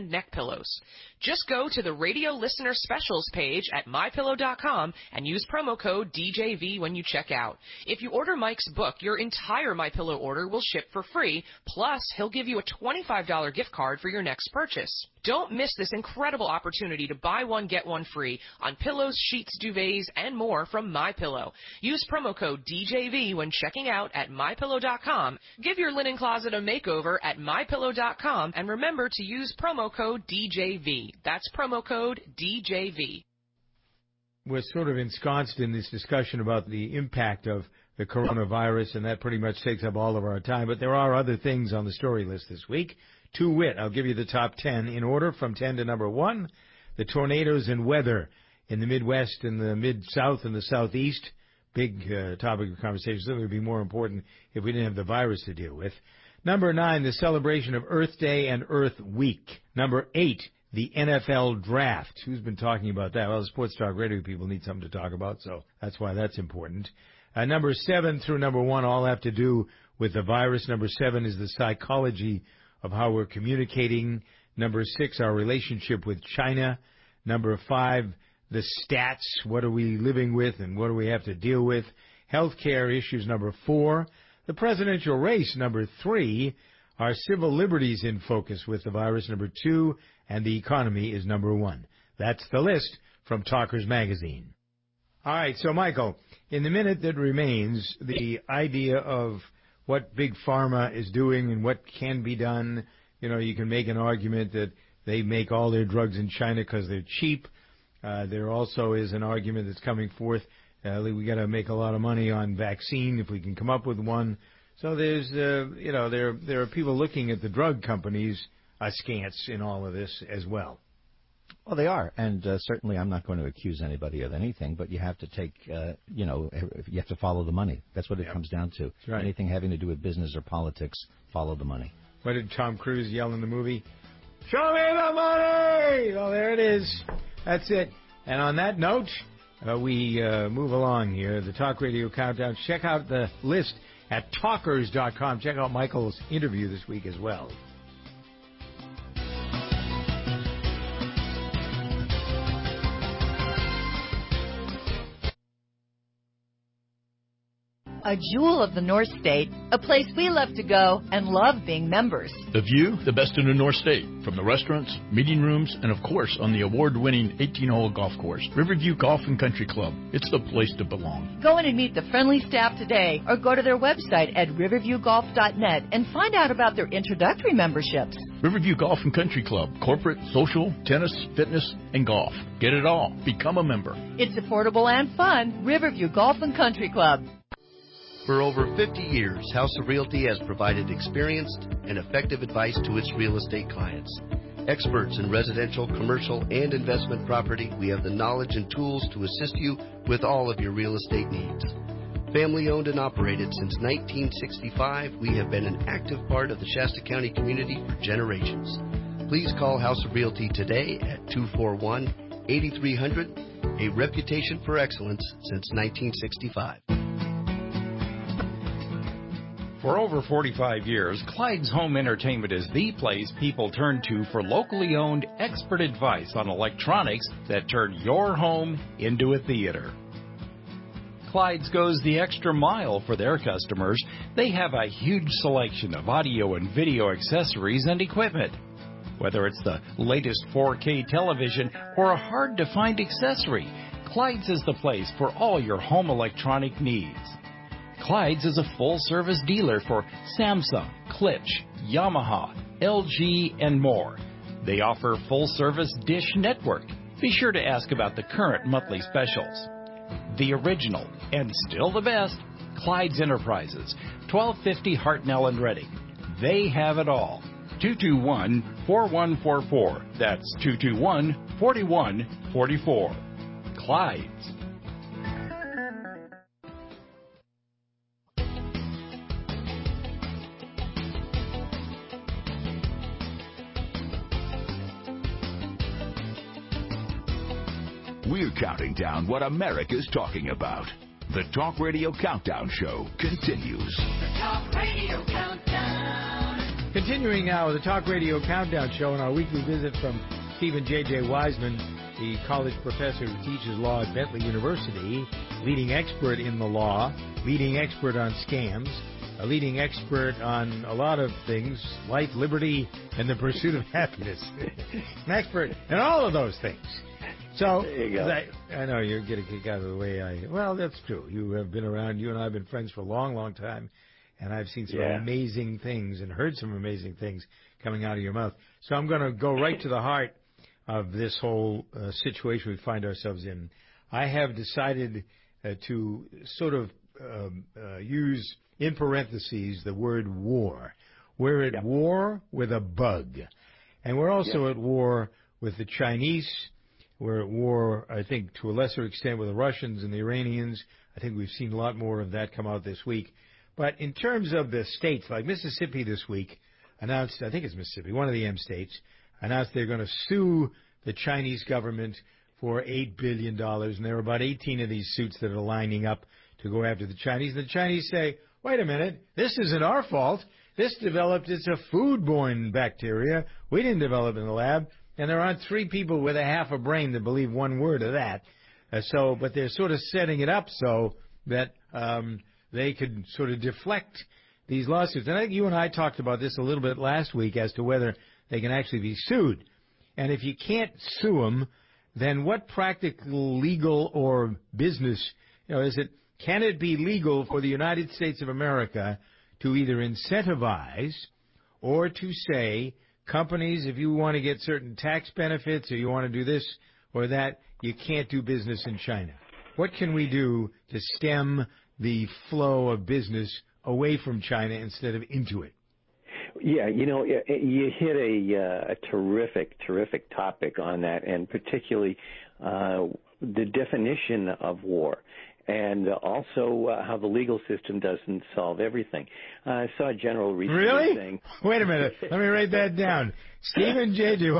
Speaker 21: and neck pillows. Just go to the radio listener specials page at my pillow dot com and use promo code D J V when you check out. If you order Mike's book, your entire MyPillow order will ship for free, plus he'll give you a twenty-five dollars gift card for your next purchase. Don't miss this incredible opportunity to buy one, get one free on pillows, sheets, duvets, and more from MyPillow. Use promo code D J V when checking out at my pillow dot com. Give your linen closet a makeover at my pillow dot com, and remember to use promo code D J V. That's promo code D J V.
Speaker 11: We're sort of ensconced in this discussion about the impact of the coronavirus, and that pretty much takes up all of our time. But there are other things on the story list this week. To wit, I'll give you the top ten in order from ten to number one. The tornadoes and weather in the Midwest and the Mid-South and the Southeast. Big uh, topic of conversation. It would be more important if we didn't have the virus to deal with. Number nine, the celebration of Earth Day and Earth Week. Number eight, the N F L Draft. Who's been talking about that? Well, the Sports Talk Radio people need something to talk about, so that's why that's important. Uh, number seven through number one all have to do with the virus. Number seven is the psychology of how we're communicating. Number six, our relationship with China. Number five, the stats. What are we living with and what do we have to deal with? Healthcare issues, number four. The presidential race, number three. Our civil liberties in focus with the virus, number two. And the economy is number one. That's the list from Talkers Magazine. All right, so Michael, in the minute that remains, the idea of what Big Pharma is doing and what can be done, you know, you can make an argument that they make all their drugs in China because they're cheap. Uh, there also is an argument that's coming forth. Uh, we got to make a lot of money on vaccine if we can come up with one. So there's, uh, you know, there there are people looking at the drug companies askance in all of this as well.
Speaker 25: Well, they are, and uh, certainly I'm not going to accuse anybody of anything, but you have to take, uh, you know, you have to follow the money. That's what it yep. comes down to.
Speaker 11: Right.
Speaker 25: Anything having to do with business or politics, follow the money.
Speaker 11: What did Tom Cruise yell in the movie? Show me the money! Well, there it is. That's it. And on that note, uh, we uh, move along here. The Talk Radio Countdown. Check out the list at talkers dot com. Check out Michael's interview this week as well.
Speaker 5: A jewel of the North State, a place we love to go and love being members.
Speaker 1: The view, the best in the North State, from the restaurants, meeting rooms, and of course on the award-winning eighteen-hole golf course, Riverview Golf and Country Club. It's the place to belong.
Speaker 5: Go in and meet the friendly staff today or go to their website at riverview golf dot net and find out about their introductory memberships.
Speaker 1: Riverview Golf and Country Club, corporate, social, tennis, fitness, and golf. Get it all. Become a member.
Speaker 5: It's affordable and fun. Riverview Golf and Country Club.
Speaker 2: For over fifty years, House of Realty has provided experienced and effective advice to its real estate clients. Experts in residential, commercial, and investment property, we have the knowledge and tools to assist you with all of your real estate needs. Family owned and operated since nineteen sixty-five, we have been an active part of the Shasta County community for generations. Please call House of Realty today at two four one, eight three zero zero, a reputation for excellence since nineteen sixty-five.
Speaker 3: For over forty-five years, Clyde's Home Entertainment is the place people turn to for locally owned expert advice on electronics that turn your home into a theater. Clyde's goes the extra mile for their customers. They have a huge selection of audio and video accessories and equipment. Whether it's the latest four K television or a hard-to-find accessory, Clyde's is the place for all your home electronic needs. Clyde's is a full-service dealer for Samsung, Klipsch, Yamaha, L G, and more. They offer full-service Dish Network. Be sure to ask about the current monthly specials. The original, and still the best, Clyde's Enterprises, twelve fifty Hartnell and Reading. They have it all. two two one, four one four four. That's two two one, four one four four. Clyde's.
Speaker 9: We're counting down what America's talking about. The Talk Radio Countdown Show continues.
Speaker 10: The Talk Radio Countdown.
Speaker 11: continuing now with the Talk Radio Countdown Show and our weekly visit from Stephen J J. Wiseman, the college professor who teaches law at Bentley University, leading expert in the law, leading expert on scams, a leading expert on a lot of things, life, liberty, and the pursuit of happiness. An expert in all of those things. So,
Speaker 8: there you go.
Speaker 11: I, I know you're getting a kick out of the way I... Well, that's true. You have been around. You and I have been friends for a long, long time. And I've seen some
Speaker 8: Yeah.
Speaker 11: amazing things and heard some amazing things coming out of your mouth. So I'm going to go right to the heart of this whole uh, situation we find ourselves in. I have decided uh, to sort of um, uh, use, in parentheses, the word war. We're at
Speaker 8: Yeah.
Speaker 11: war with a bug. And we're also
Speaker 8: Yeah.
Speaker 11: at war with the Chinese. We're at war, I think, to a lesser extent with the Russians and the Iranians. I think we've seen a lot more of that come out this week. But in terms of the states, like Mississippi this week announced, I think it's Mississippi, one of the M states, announced they're going to sue the Chinese government for eight billion dollars. And there are about eighteen of these suits that are lining up to go after the Chinese. And the Chinese say, wait a minute, this isn't our fault. This developed, it's a foodborne bacteria. We didn't develop it in the lab. And there aren't three people with a half a brain that believe one word of that. Uh, so, but they're sort of setting it up so that um, they could sort of deflect these lawsuits. And I think you and I talked about this a little bit last week as to whether they can actually be sued. And if you can't sue them, then what practical, legal, or business, you know, is it, can it be legal for the United States of America to either incentivize or to say, companies, if you want to get certain tax benefits or you want to do this or that, you can't do business in China? What can we do to stem the flow of business away from China instead of into it?
Speaker 8: Yeah, you know, you hit a, uh, a terrific, terrific topic on that, and particularly uh, the definition of war. And also uh, how the legal system doesn't solve everything. Uh, I saw a general recently
Speaker 11: really?
Speaker 8: saying...
Speaker 11: Wait a minute. Let me write that down. Stephen J J.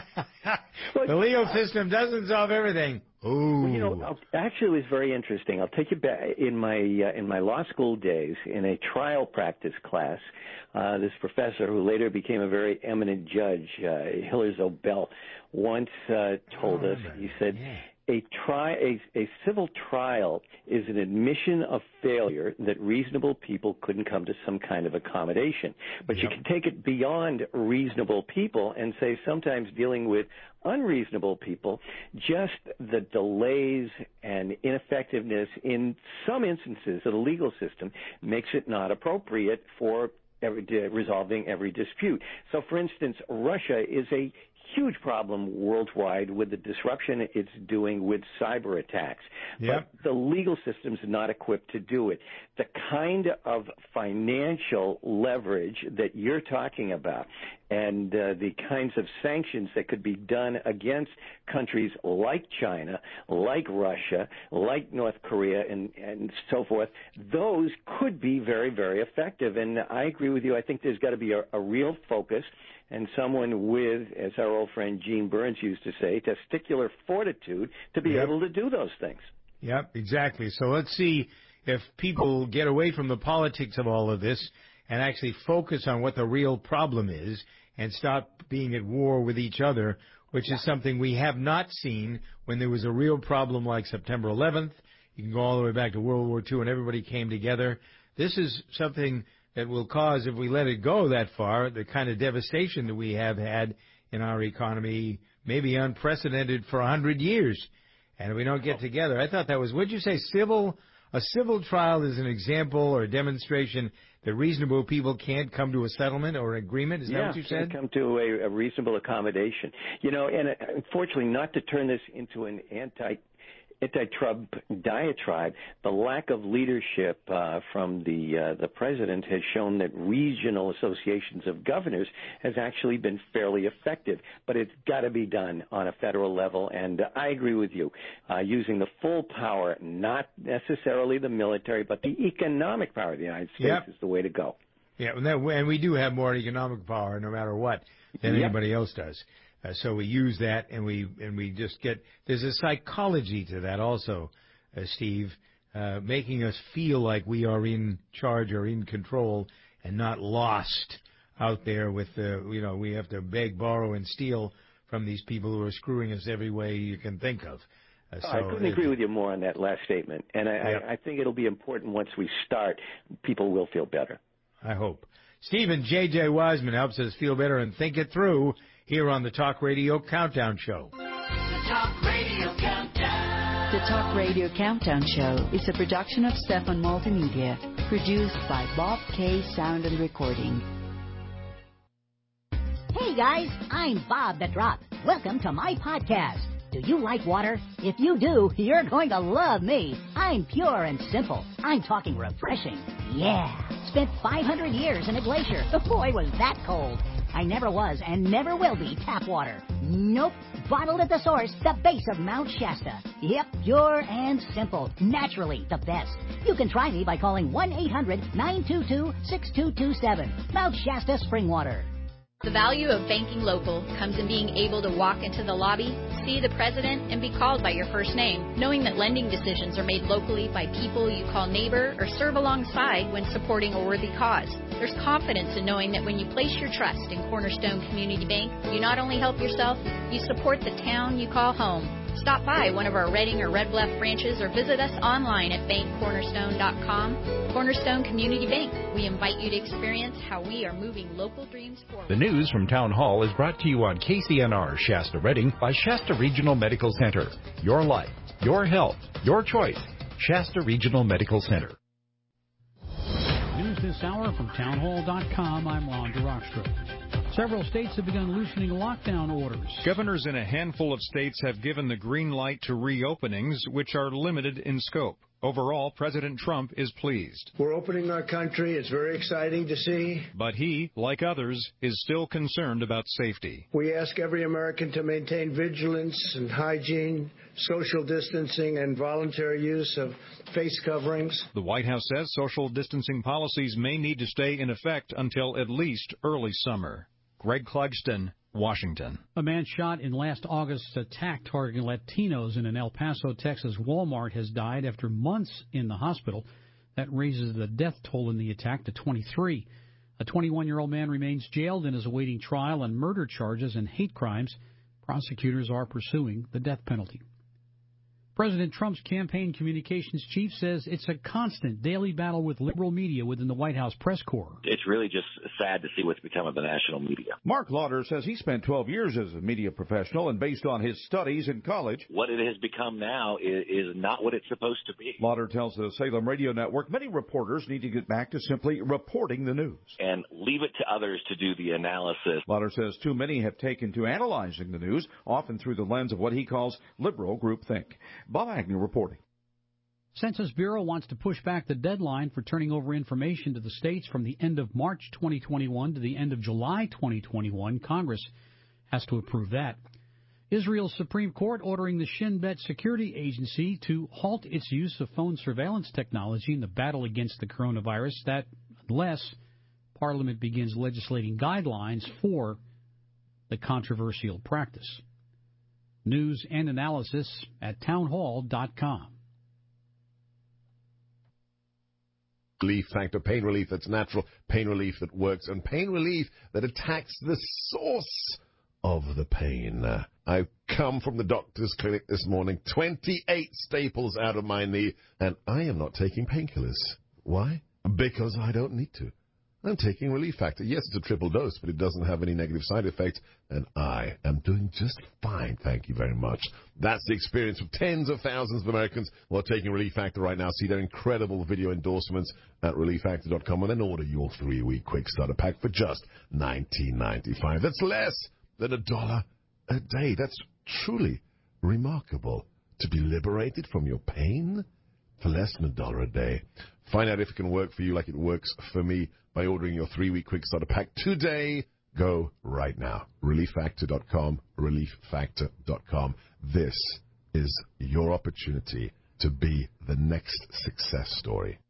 Speaker 11: The legal system doesn't solve everything. Ooh.
Speaker 8: Well, you know, actually, it was very interesting. I'll take you back in my uh, in my law school days in a trial practice class. Uh, this professor, who later became a very eminent judge, uh, Hilaire Zobel, once uh, told us. He said, yeah. A, tri- a, a civil trial is an admission of failure that reasonable people couldn't come to some kind of accommodation. But yep. you can take it beyond reasonable people and say sometimes dealing with unreasonable people, just the delays and ineffectiveness in some instances of the legal system makes it not appropriate for every, uh, resolving every dispute. So, for instance, Russia is a huge problem worldwide with the disruption it's doing with cyber attacks.
Speaker 11: Yep.
Speaker 8: But the legal system's not equipped to do it. The kind of financial leverage that you're talking about and uh, the kinds of sanctions that could be done against countries like China, like Russia, like North Korea, and, and so forth, those could be very, very effective. And I agree with you. I think there's got to be a, a real focus and someone with, as our old friend Gene Burns used to say, testicular fortitude to be
Speaker 11: yep.
Speaker 8: able to do those things.
Speaker 11: Yep, exactly. So let's see if people get away from the politics of all of this and actually focus on what the real problem is and stop being at war with each other, which is something we have not seen when there was a real problem like September eleventh. You can go all the way back to World War Two and everybody came together. This is something that will cause, if we let it go that far, the kind of devastation that we have had in our economy, maybe unprecedented for a hundred years. And if we don't get together, I thought that was, would you say civil, a civil trial is an example or a demonstration that reasonable people can't come to a settlement or an agreement? Is
Speaker 8: yeah,
Speaker 11: that what you said?
Speaker 8: Can't come to a, a reasonable accommodation. You know, and uh, unfortunately, not to turn this into an anti anti-Trump diatribe, the lack of leadership uh, from the uh, the president has shown that regional associations of governors has actually been fairly effective. But it's got to be done on a federal level, and uh, I agree with you. Uh, using the full power, not necessarily the military, but the economic power of the United States
Speaker 11: yep.
Speaker 8: is the way to go.
Speaker 11: Yeah, and, that, and we do have more economic power, no matter what, than
Speaker 8: yep.
Speaker 11: anybody else does. Uh, so we use that, and we and we just get. There's a psychology to that also, uh, Steve, uh, making us feel like we are in charge or in control and not lost out there with, uh, you know, we have to beg, borrow, and steal from these people who are screwing us every way you can think of. Uh, so
Speaker 8: I couldn't
Speaker 11: it,
Speaker 8: agree with you more on that last statement. And I,
Speaker 11: Yep.
Speaker 8: I, I think it'll be important once we start, people will feel better.
Speaker 11: I hope. Stephen J J. Wiseman helps us feel better and think it through here on the Talk Radio Countdown Show.
Speaker 10: The Talk Radio Countdown.
Speaker 12: The Talk Radio Countdown Show is a production of Stefan Multimedia, produced by Bob K. Sound and Recording.
Speaker 13: Hey guys, I'm Bob the Drop. Welcome to my podcast. Do you like water? If you do, you're going to love me. I'm pure and simple. I'm talking refreshing. Yeah. Spent five hundred years in a glacier. Boy, was that cold. I never was and never will be tap water. Nope. Bottled at the source, the base of Mount Shasta. Yep, pure and simple. Naturally the best. You can try me by calling one eight hundred nine two two six two two seven. Mount Shasta Spring Water.
Speaker 15: The value of banking local comes in being able to walk into the lobby, see the president, and be called by your first name, knowing that lending decisions are made locally by people you call neighbor or serve alongside when supporting a worthy cause. There's confidence in knowing that when you place your trust in Cornerstone Community Bank, you not only help yourself, you support the town you call home. Stop by one of our Reading or Red Bluff branches or visit us online at bank cornerstone dot com. Cornerstone Community Bank. We invite you to experience how we are moving local dreams forward.
Speaker 3: The news from Town Hall is brought to you on K C N R Shasta Reading by Shasta Regional Medical Center. Your life, your health, your choice. Shasta Regional Medical Center.
Speaker 22: News this hour from town hall dot com. I'm Ron DeRockstra. Several states have begun loosening lockdown orders.
Speaker 23: Governors in a handful of states have given the green light to reopenings, which are limited in scope. Overall, President Trump is pleased.
Speaker 24: We're opening our country. It's very exciting to see.
Speaker 23: But he, like others, is still concerned about safety.
Speaker 24: We ask every American to maintain vigilance and hygiene, social distancing, and voluntary use of face coverings.
Speaker 23: The White House says social distancing policies may need to stay in effect until at least early summer. Greg Clugston, Washington.
Speaker 22: A man shot in last August's attack targeting Latinos in an El Paso, Texas Walmart has died after months in the hospital. That raises the death toll in the attack to twenty-three. A twenty-one-year-old man remains jailed and is awaiting trial on murder charges and hate crimes. Prosecutors are pursuing the death penalty. President Trump's campaign communications chief says it's a constant daily battle with liberal media within the White House press corps.
Speaker 27: It's really just sad to see what's become of the national media.
Speaker 28: Mark Lauder says he spent twelve years as a media professional, and based on his studies in college,
Speaker 27: what it has become now is, is not what it's supposed to be.
Speaker 28: Lauder tells the Salem Radio Network many reporters need to get back to simply reporting the news
Speaker 27: and leave it to others to do the analysis.
Speaker 28: Lauder says too many have taken to analyzing the news, often through the lens of what he calls liberal groupthink. Bob Agnew reporting.
Speaker 22: Census Bureau wants to push back the deadline for turning over information to the states from the end of March twenty twenty-one to the end of July twenty twenty-one. Congress has to approve that. Israel's Supreme Court ordering the Shin Bet Security Agency to halt its use of phone surveillance technology in the battle against the coronavirus, that unless Parliament begins legislating guidelines for the controversial practice. News and analysis at town hall dot com.
Speaker 29: Relief factor, pain relief that's natural, pain relief that works, and pain relief that attacks the source of the pain. Uh, I've come from the doctor's clinic this morning, twenty-eight staples out of my knee, and I am not taking painkillers. Why? Because I don't need to. I'm taking Relief Factor. Yes, it's a triple dose, but it doesn't have any negative side effects, and I am doing just fine, thank you very much. That's the experience of tens of thousands of Americans who are taking Relief Factor right now. See their incredible video endorsements at relief factor dot com, and then order your three-week quick starter pack for just nineteen ninety-five. That's less than a dollar a day. That's truly remarkable. To be liberated from your pain for less than a dollar a day. Find out if it can work for you like it works for me by ordering your three-week quick starter pack today. Go right now. relief factor dot com, relief factor dot com. This is your opportunity to be the next success story.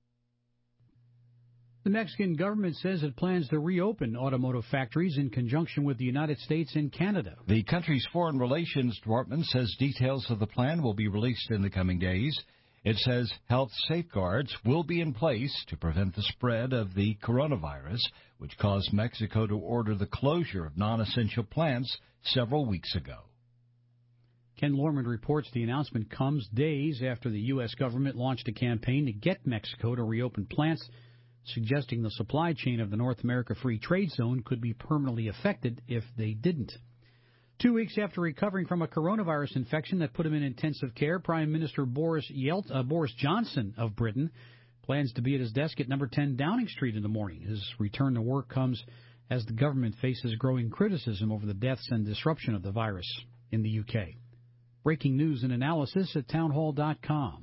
Speaker 22: The Mexican government says it plans to reopen automotive factories in conjunction with the United States and Canada.
Speaker 30: The country's Foreign Relations Department says details of the plan will be released in the coming days.
Speaker 4: It says health safeguards will be in place to prevent the spread of the coronavirus, which caused Mexico to order the closure of non-essential plants several weeks ago.
Speaker 22: Ken Lorman reports the announcement comes days after the U S government launched a campaign to get Mexico to reopen plants, suggesting the supply chain of the North America Free Trade Zone could be permanently affected if they didn't. Two weeks after recovering from a coronavirus infection that put him in intensive care, Prime Minister Boris, Yelt- uh, Boris Johnson of Britain plans to be at his desk at number ten Downing Street in the morning. His return to work comes as the government faces growing criticism over the deaths and disruption of the virus in the U K. Breaking news and analysis at townhall dot com.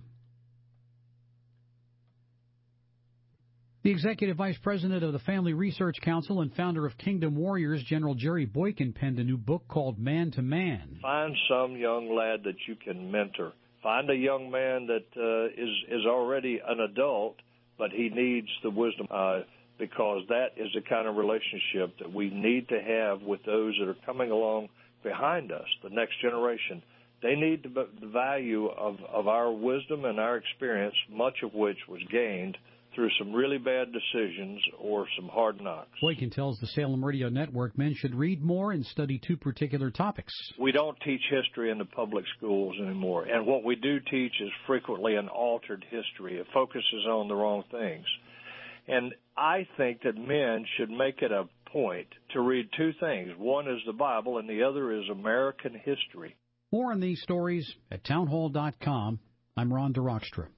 Speaker 22: The Executive Vice President of the Family Research Council and founder of Kingdom Warriors, General Jerry Boykin, penned a new book called Man to Man.
Speaker 6: Find some young lad that you can mentor. Find a young man that uh, is, is already an adult, but he needs the wisdom, uh, because that is the kind of relationship that we need to have with those that are coming along behind us, the next generation. They need the, the value of, of our wisdom and our experience, much of which was gained through some really bad decisions or some hard knocks.
Speaker 22: Boykin tells the Salem Radio Network men should read more and study two particular topics.
Speaker 6: We don't teach history in the public schools anymore, and what we do teach is frequently an altered history. It focuses on the wrong things. And I think that men should make it a point to read two things. One is the Bible, and the other is American history.
Speaker 22: More on these stories at townhall dot com. I'm Ron DeRockstra.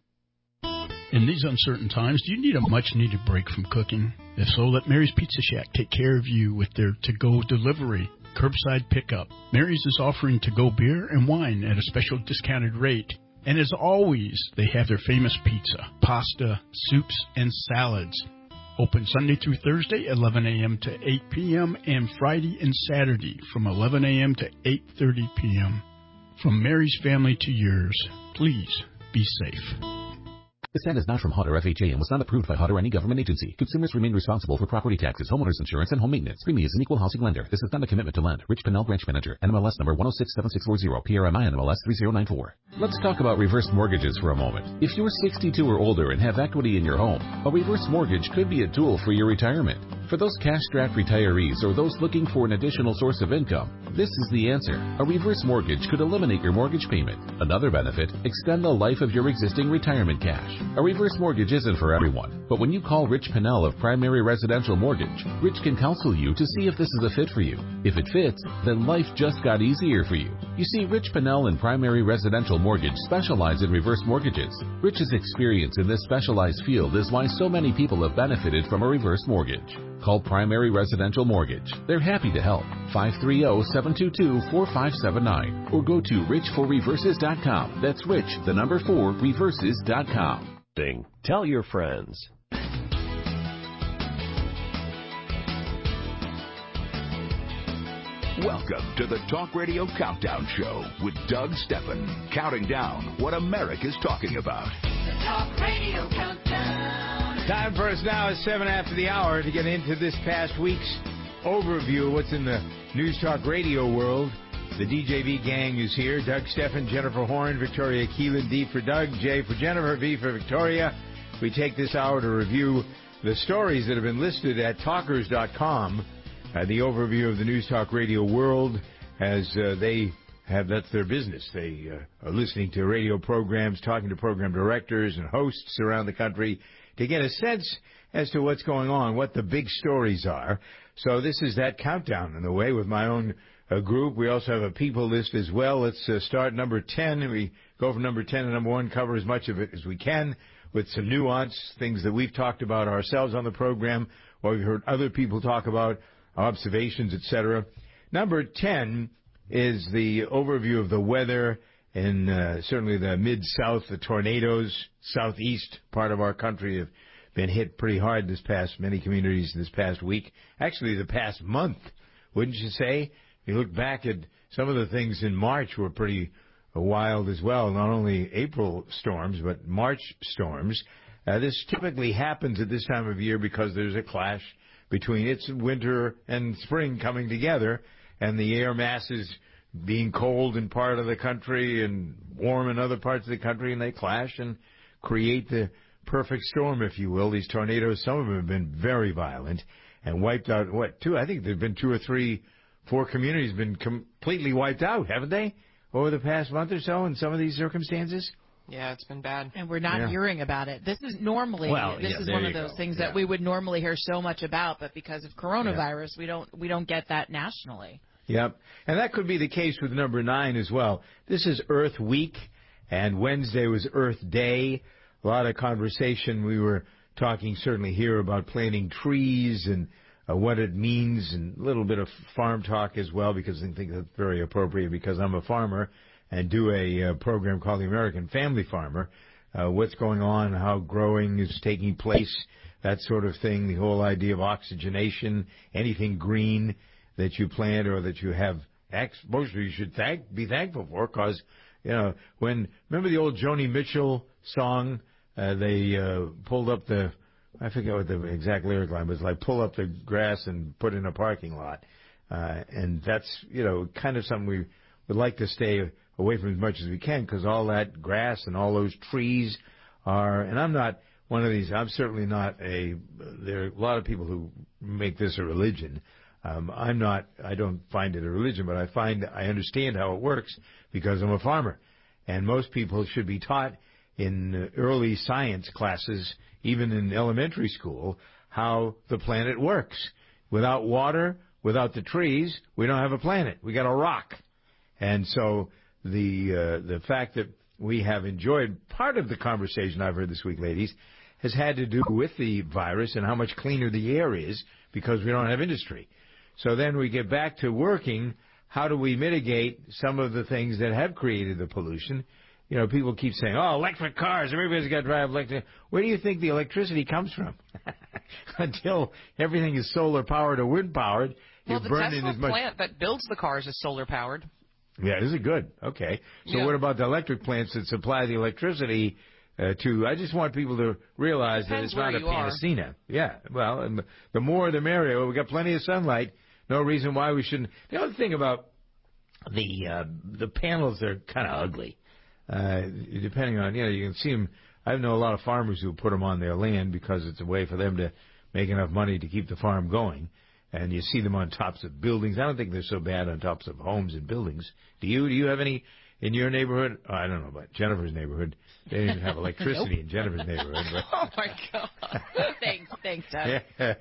Speaker 1: In these uncertain times, do you need a much-needed break from cooking? If so, let Mary's Pizza Shack take care of you with their to-go delivery, curbside pickup. Mary's is offering to-go beer and wine at a special discounted rate. And as always, they have their famous pizza, pasta, soups, and salads. Open Sunday through Thursday, eleven a.m. to eight p.m., and Friday and Saturday from eleven a.m. to eight thirty p.m. From Mary's family to yours, please be safe.
Speaker 7: This ad is not from H U D or F H A and was not approved by H U D or any government agency. Consumers remain responsible for property taxes, homeowners insurance, and home maintenance. Primi is an equal housing lender. This is not a commitment to lend. Rich Pinnell, Branch Manager. N M L S number one oh six seven six four zero. P R M I N M L S three zero nine four. Let's talk about reverse mortgages for a moment. If you're sixty-two or older and have equity in your home, a reverse mortgage could be a tool for your retirement. For those cash-strapped retirees or those looking for an additional source of income, this is the answer. A reverse mortgage could eliminate your mortgage payment. Another benefit, extend the life of your existing retirement cash. A reverse mortgage isn't for everyone, but when you call Rich Pinnell of Primary Residential Mortgage, Rich can counsel you to see if this is a fit for you. If it fits, then life just got easier for you. You see, Rich Pinnell and Primary Residential Mortgage specialize in reverse mortgages. Rich's experience in this specialized field is why so many people have benefited from a reverse mortgage. Call Primary Residential Mortgage. They're happy to help. five three zero, seven two two, four five seven nine. Or go to rich for reverses dot com. That's rich, the number four, reverses dot com.
Speaker 16: Tell your friends.
Speaker 9: Welcome to the Talk Radio Countdown Show with Doug Steffen, counting down what America's talking about.
Speaker 10: The Talk Radio Countdown.
Speaker 11: Time for us now at seven after the hour to get into this past week's overview of what's in the News Talk Radio world. The D J V gang is here. Doug Steffen, Jennifer Horn, Victoria Keelan, D for Doug, J for Jennifer, V for Victoria. We take this hour to review the stories that have been listed at talkers dot com. Uh, the overview of the News Talk Radio world, as uh, they have, that's their business. They uh, are listening to radio programs, talking to program directors and hosts around the country to get a sense as to what's going on, what the big stories are. So this is that countdown in the way with my own uh, group. We also have a people list as well. Let's uh, start number ten. We go from number ten to number one, cover as much of it as we can with some nuance, things that we've talked about ourselves on the program or we've heard other people talk about, observations, et cetera. Number ten is the overview of the weather in uh, certainly the mid-south. The tornadoes, southeast part of our country have been hit pretty hard this past, many communities this past week. Actually, the past month, wouldn't you say? If you look back at some of the things in March were pretty wild as well. Not only April storms, but March storms. Uh, this typically happens at this time of year because there's a clash between it's winter and spring coming together, and the air masses being cold in part of the country and warm in other parts of the country, and they clash and create the perfect storm, if you will. These tornadoes, some of them have been very violent and wiped out, what, two? I think there have been two or three, four communities been completely wiped out, haven't they, over the past month or so in some of these circumstances?
Speaker 5: Yeah, it's been bad.
Speaker 14: And we're not
Speaker 11: yeah.
Speaker 14: hearing about it. This is normally,
Speaker 11: well,
Speaker 14: this
Speaker 11: yeah,
Speaker 14: is one of
Speaker 11: go.
Speaker 14: those things
Speaker 11: yeah.
Speaker 14: that we would normally hear so much about, but because of coronavirus, yeah. we don't we don't get that nationally.
Speaker 11: Yep. And that could be the case with number nine as well. This is Earth Week, and Wednesday was Earth Day. A lot of conversation. We were talking certainly here about planting trees and uh, what it means, and a little bit of farm talk as well, because I think that's very appropriate because I'm a farmer and do a uh, program called the American Family Farmer. Uh, what's going on, how growing is taking place, that sort of thing, the whole idea of oxygenation, anything green that you plant or that you have exposure, you should thank, be thankful for, because, you know, when, remember the old Joni Mitchell song, uh, they uh, pulled up the, I forget what the exact lyric line was, like pull up the grass and put in a parking lot. Uh, and that's, you know, kind of something we would like to stay away from as much as we can, because all that grass and all those trees are, and I'm not one of these, I'm certainly not a, there are a lot of people who make this a religion. Um, I'm not, I don't find it a religion, but I find, I understand how it works because I'm a farmer. And most people should be taught in early science classes, even in elementary school, how the planet works. Without water, without the trees, we don't have a planet. We got a rock. And so the uh, the fact that we have enjoyed part of the conversation I've heard this week, ladies, has had to do with the virus and how much cleaner the air is because we don't have industry. So then we get back to working. How do we mitigate some of the things that have created the pollution? You know, people keep saying, oh, electric cars, everybody's got to drive electric. Where do you think the electricity comes from? Until everything is solar-powered or wind-powered,
Speaker 5: well, you're
Speaker 11: burning
Speaker 5: Tesla
Speaker 11: as much.
Speaker 5: The plant that builds the cars is solar-powered.
Speaker 11: Yeah, is it good? Okay. So
Speaker 5: yeah.
Speaker 11: what about the electric plants that supply the electricity uh, to... I just want people to realize
Speaker 5: Depends
Speaker 11: that it's not a panacea.
Speaker 5: Are.
Speaker 11: Yeah, well, and the more the merrier. We've got plenty of sunlight. No reason why we shouldn't... The other thing about the uh, the panels, they're kind of ugly. Uh, depending on, you know, you can see them. I know a lot of farmers who put them on their land because it's a way for them to make enough money to keep the farm going. And you see them on tops of buildings. I don't think they're so bad on tops of homes and buildings. Do you? Do you have any in your neighborhood? Oh, I don't know about Jennifer's neighborhood. They don't even have electricity
Speaker 14: nope.
Speaker 11: in Jennifer's neighborhood. But.
Speaker 5: Oh, my God.
Speaker 14: thanks, thanks, Doug.
Speaker 11: Yeah.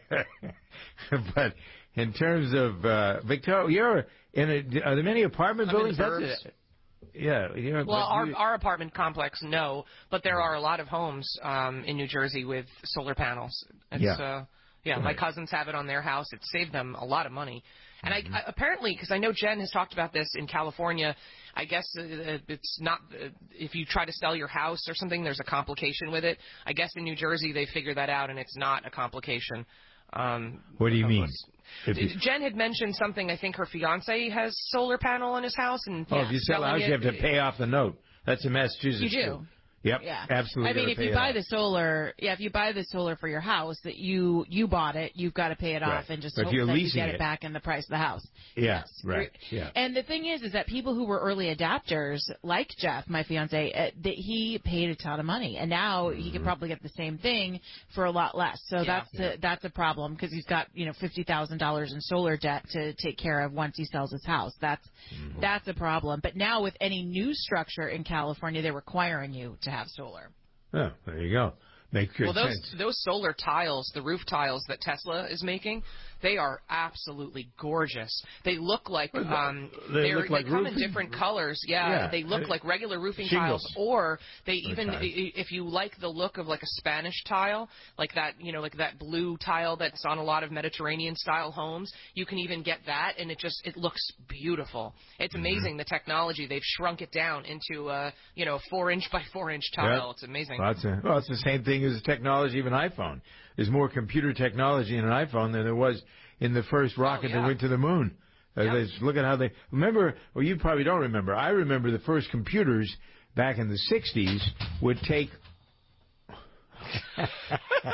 Speaker 11: But in terms of, uh, Victoria, you're in a, are there many apartment
Speaker 5: I'm
Speaker 11: buildings?
Speaker 5: In the
Speaker 11: That's it. Yeah. You know,
Speaker 5: well, our
Speaker 11: you,
Speaker 5: our apartment complex, no, but there are a lot of homes um, in New Jersey with solar panels. It's,
Speaker 11: yeah.
Speaker 5: Uh, yeah, right. My cousins have it on their house. It saved them a lot of money. And
Speaker 11: mm-hmm.
Speaker 5: I, I apparently, because I know Jen has talked about this in California, I guess uh, it's not, uh, if you try to sell your house or something, there's a complication with it. I guess in New Jersey they figured that out and it's not a complication. Um,
Speaker 11: what do you mean?
Speaker 5: Jen had mentioned something. I think her fiance has solar panel on his house, and
Speaker 11: oh, if you sell a house, you have to pay off the note. That's in Massachusetts.
Speaker 14: You do.
Speaker 11: Too. Yep,
Speaker 14: yeah.
Speaker 11: absolutely.
Speaker 14: I mean, if you buy the solar, yeah, if you buy the solar for your house that you you bought it, you've got to pay it
Speaker 11: right.
Speaker 14: off and just
Speaker 11: but
Speaker 14: hope
Speaker 11: you're
Speaker 14: that you
Speaker 11: leasing
Speaker 14: get it,
Speaker 11: it
Speaker 14: back in the price of the house.
Speaker 11: Yeah,
Speaker 14: yes.
Speaker 11: right. Yeah.
Speaker 14: And the thing is, is that people who were early adapters, like Jeff, my fiance, uh, that he paid a ton of money, and now mm-hmm. he can probably get the same thing for a lot less. So yeah. that's yeah. a, that's a problem because he's got you know fifty thousand dollars in solar debt to take care of once he sells his house. That's mm-hmm. that's a problem. But now with any new structure in California, they're requiring you to have solar.
Speaker 11: Oh, there you go. Make good
Speaker 5: well, those
Speaker 11: sense.
Speaker 5: those solar tiles, the roof tiles that Tesla is making, they are absolutely gorgeous. They look like um,
Speaker 11: they look like
Speaker 5: they come
Speaker 11: roofing?
Speaker 5: in different colors. Yeah,
Speaker 11: yeah.
Speaker 5: they look like regular roofing
Speaker 11: Shingles.
Speaker 5: tiles, or they even
Speaker 11: tiles.
Speaker 5: if you like the look of like a Spanish tile, like that you know like that blue tile that's on a lot of Mediterranean style homes, you can even get that, and it just it looks beautiful. It's amazing mm-hmm. the technology. They've shrunk it down into a you know four inch by four inch tile.
Speaker 11: Yep.
Speaker 5: It's amazing.
Speaker 11: Well, it's, a, well, it's the same thing as technology of an iPhone. There's more computer technology in an iPhone than there was in the first rocket
Speaker 5: oh, yeah.
Speaker 11: that went to the moon. Uh,
Speaker 5: yep.
Speaker 11: Look at how they remember. Well, you probably don't remember. I remember the first computers back in the sixties would take.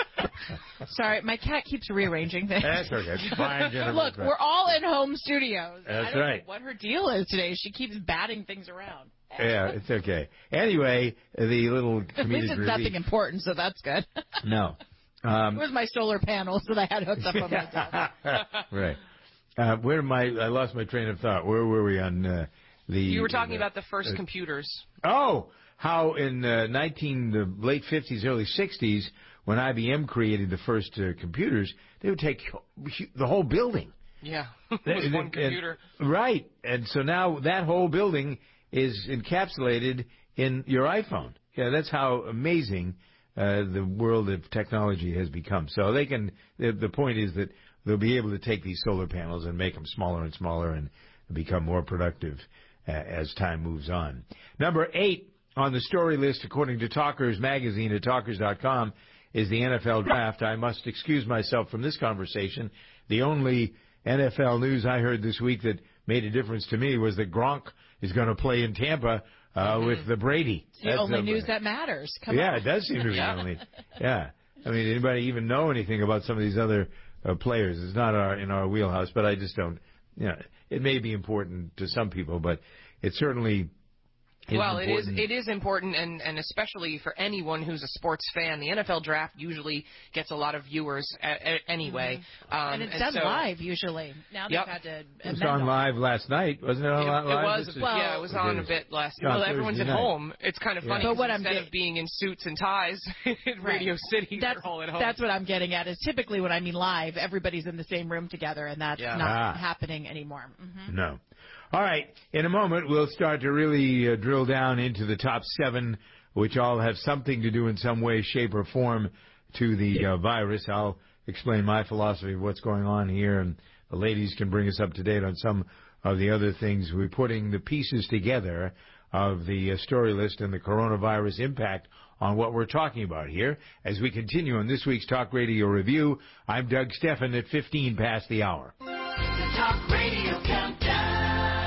Speaker 14: Sorry, my cat keeps rearranging things.
Speaker 11: That's okay. It's fine, Jennifer.
Speaker 14: Look, we're all in home studios.
Speaker 11: That's
Speaker 14: I don't
Speaker 11: right.
Speaker 14: know what her deal is today. She keeps batting things around.
Speaker 11: Yeah, it's okay. Anyway, the little comedic
Speaker 14: At least it's
Speaker 11: relief.
Speaker 14: nothing important, so that's good.
Speaker 11: No. Um,
Speaker 14: it was my solar panels that I had hooked up on my desk.
Speaker 11: Right. Uh, where am I? I lost my train of thought. Where were we on uh, the?
Speaker 5: You were talking
Speaker 11: uh,
Speaker 5: about the first
Speaker 11: uh,
Speaker 5: computers.
Speaker 11: Oh, how in uh, nineteen the late fifties, early sixties, when I B M created the first uh, computers, they would take the whole building.
Speaker 5: Yeah, it was one computer.
Speaker 11: And, right, and so now that whole building is encapsulated in your iPhone. Yeah, that's how amazing uh, the world of technology has become. So they can. The, the point is that they'll be able to take these solar panels and make them smaller and smaller and become more productive uh, as time moves on. Number eight on the story list, according to Talkers Magazine at talkers dot com, is the N F L Draft. I must excuse myself from this conversation. The only N F L news I heard this week that made a difference to me was that Gronk is going to play in Tampa uh,
Speaker 14: mm-hmm.
Speaker 11: with the Brady.
Speaker 14: It's the
Speaker 11: That's
Speaker 14: only
Speaker 11: a,
Speaker 14: news that matters. Come
Speaker 11: yeah,
Speaker 14: on.
Speaker 11: it does seem to be
Speaker 14: yeah.
Speaker 11: the only. Yeah. I mean, anybody even know anything about some of these other uh, players? It's not our, in our wheelhouse, but I just don't. You know, it may be important to some people, but it certainly is
Speaker 5: well,
Speaker 11: important.
Speaker 5: it is it is important, and, and especially for anyone who's a sports fan. The N F L Draft usually gets a lot of viewers a, a, anyway.
Speaker 14: Mm-hmm.
Speaker 5: Um,
Speaker 14: and it's
Speaker 5: and
Speaker 14: done
Speaker 5: so,
Speaker 14: live usually. Now they've
Speaker 5: yep.
Speaker 14: had to.
Speaker 11: It was on live last night, wasn't it? On
Speaker 5: it,
Speaker 11: live?
Speaker 5: It was.
Speaker 11: This is,
Speaker 5: well, yeah, it was on a bit last.
Speaker 11: Oh,
Speaker 5: Well, everyone's at
Speaker 11: night.
Speaker 5: home. It's kind of
Speaker 11: Yeah.
Speaker 5: funny.
Speaker 14: But what I'm
Speaker 5: instead
Speaker 14: get-
Speaker 5: of being in suits and ties in
Speaker 14: Right.
Speaker 5: Radio City,
Speaker 14: That's,
Speaker 5: they're all at home.
Speaker 14: that's what I'm getting at. Is typically when I mean live, everybody's in the same room together, and that's
Speaker 5: Yeah.
Speaker 14: not
Speaker 11: Ah.
Speaker 14: happening anymore. Mm-hmm.
Speaker 11: No. All right. In a moment, we'll start to really uh, drill down into the top seven, which all have something to do in some way, shape, or form to the uh, virus. I'll explain my philosophy of what's going on here, and the ladies can bring us up to date on some of the other things. We're putting the pieces together of the uh, story list and the coronavirus impact on what we're talking about here. As we continue on this week's Talk Radio Review, I'm Doug Steffen at fifteen past the hour.
Speaker 10: The Talk Radio Countdown.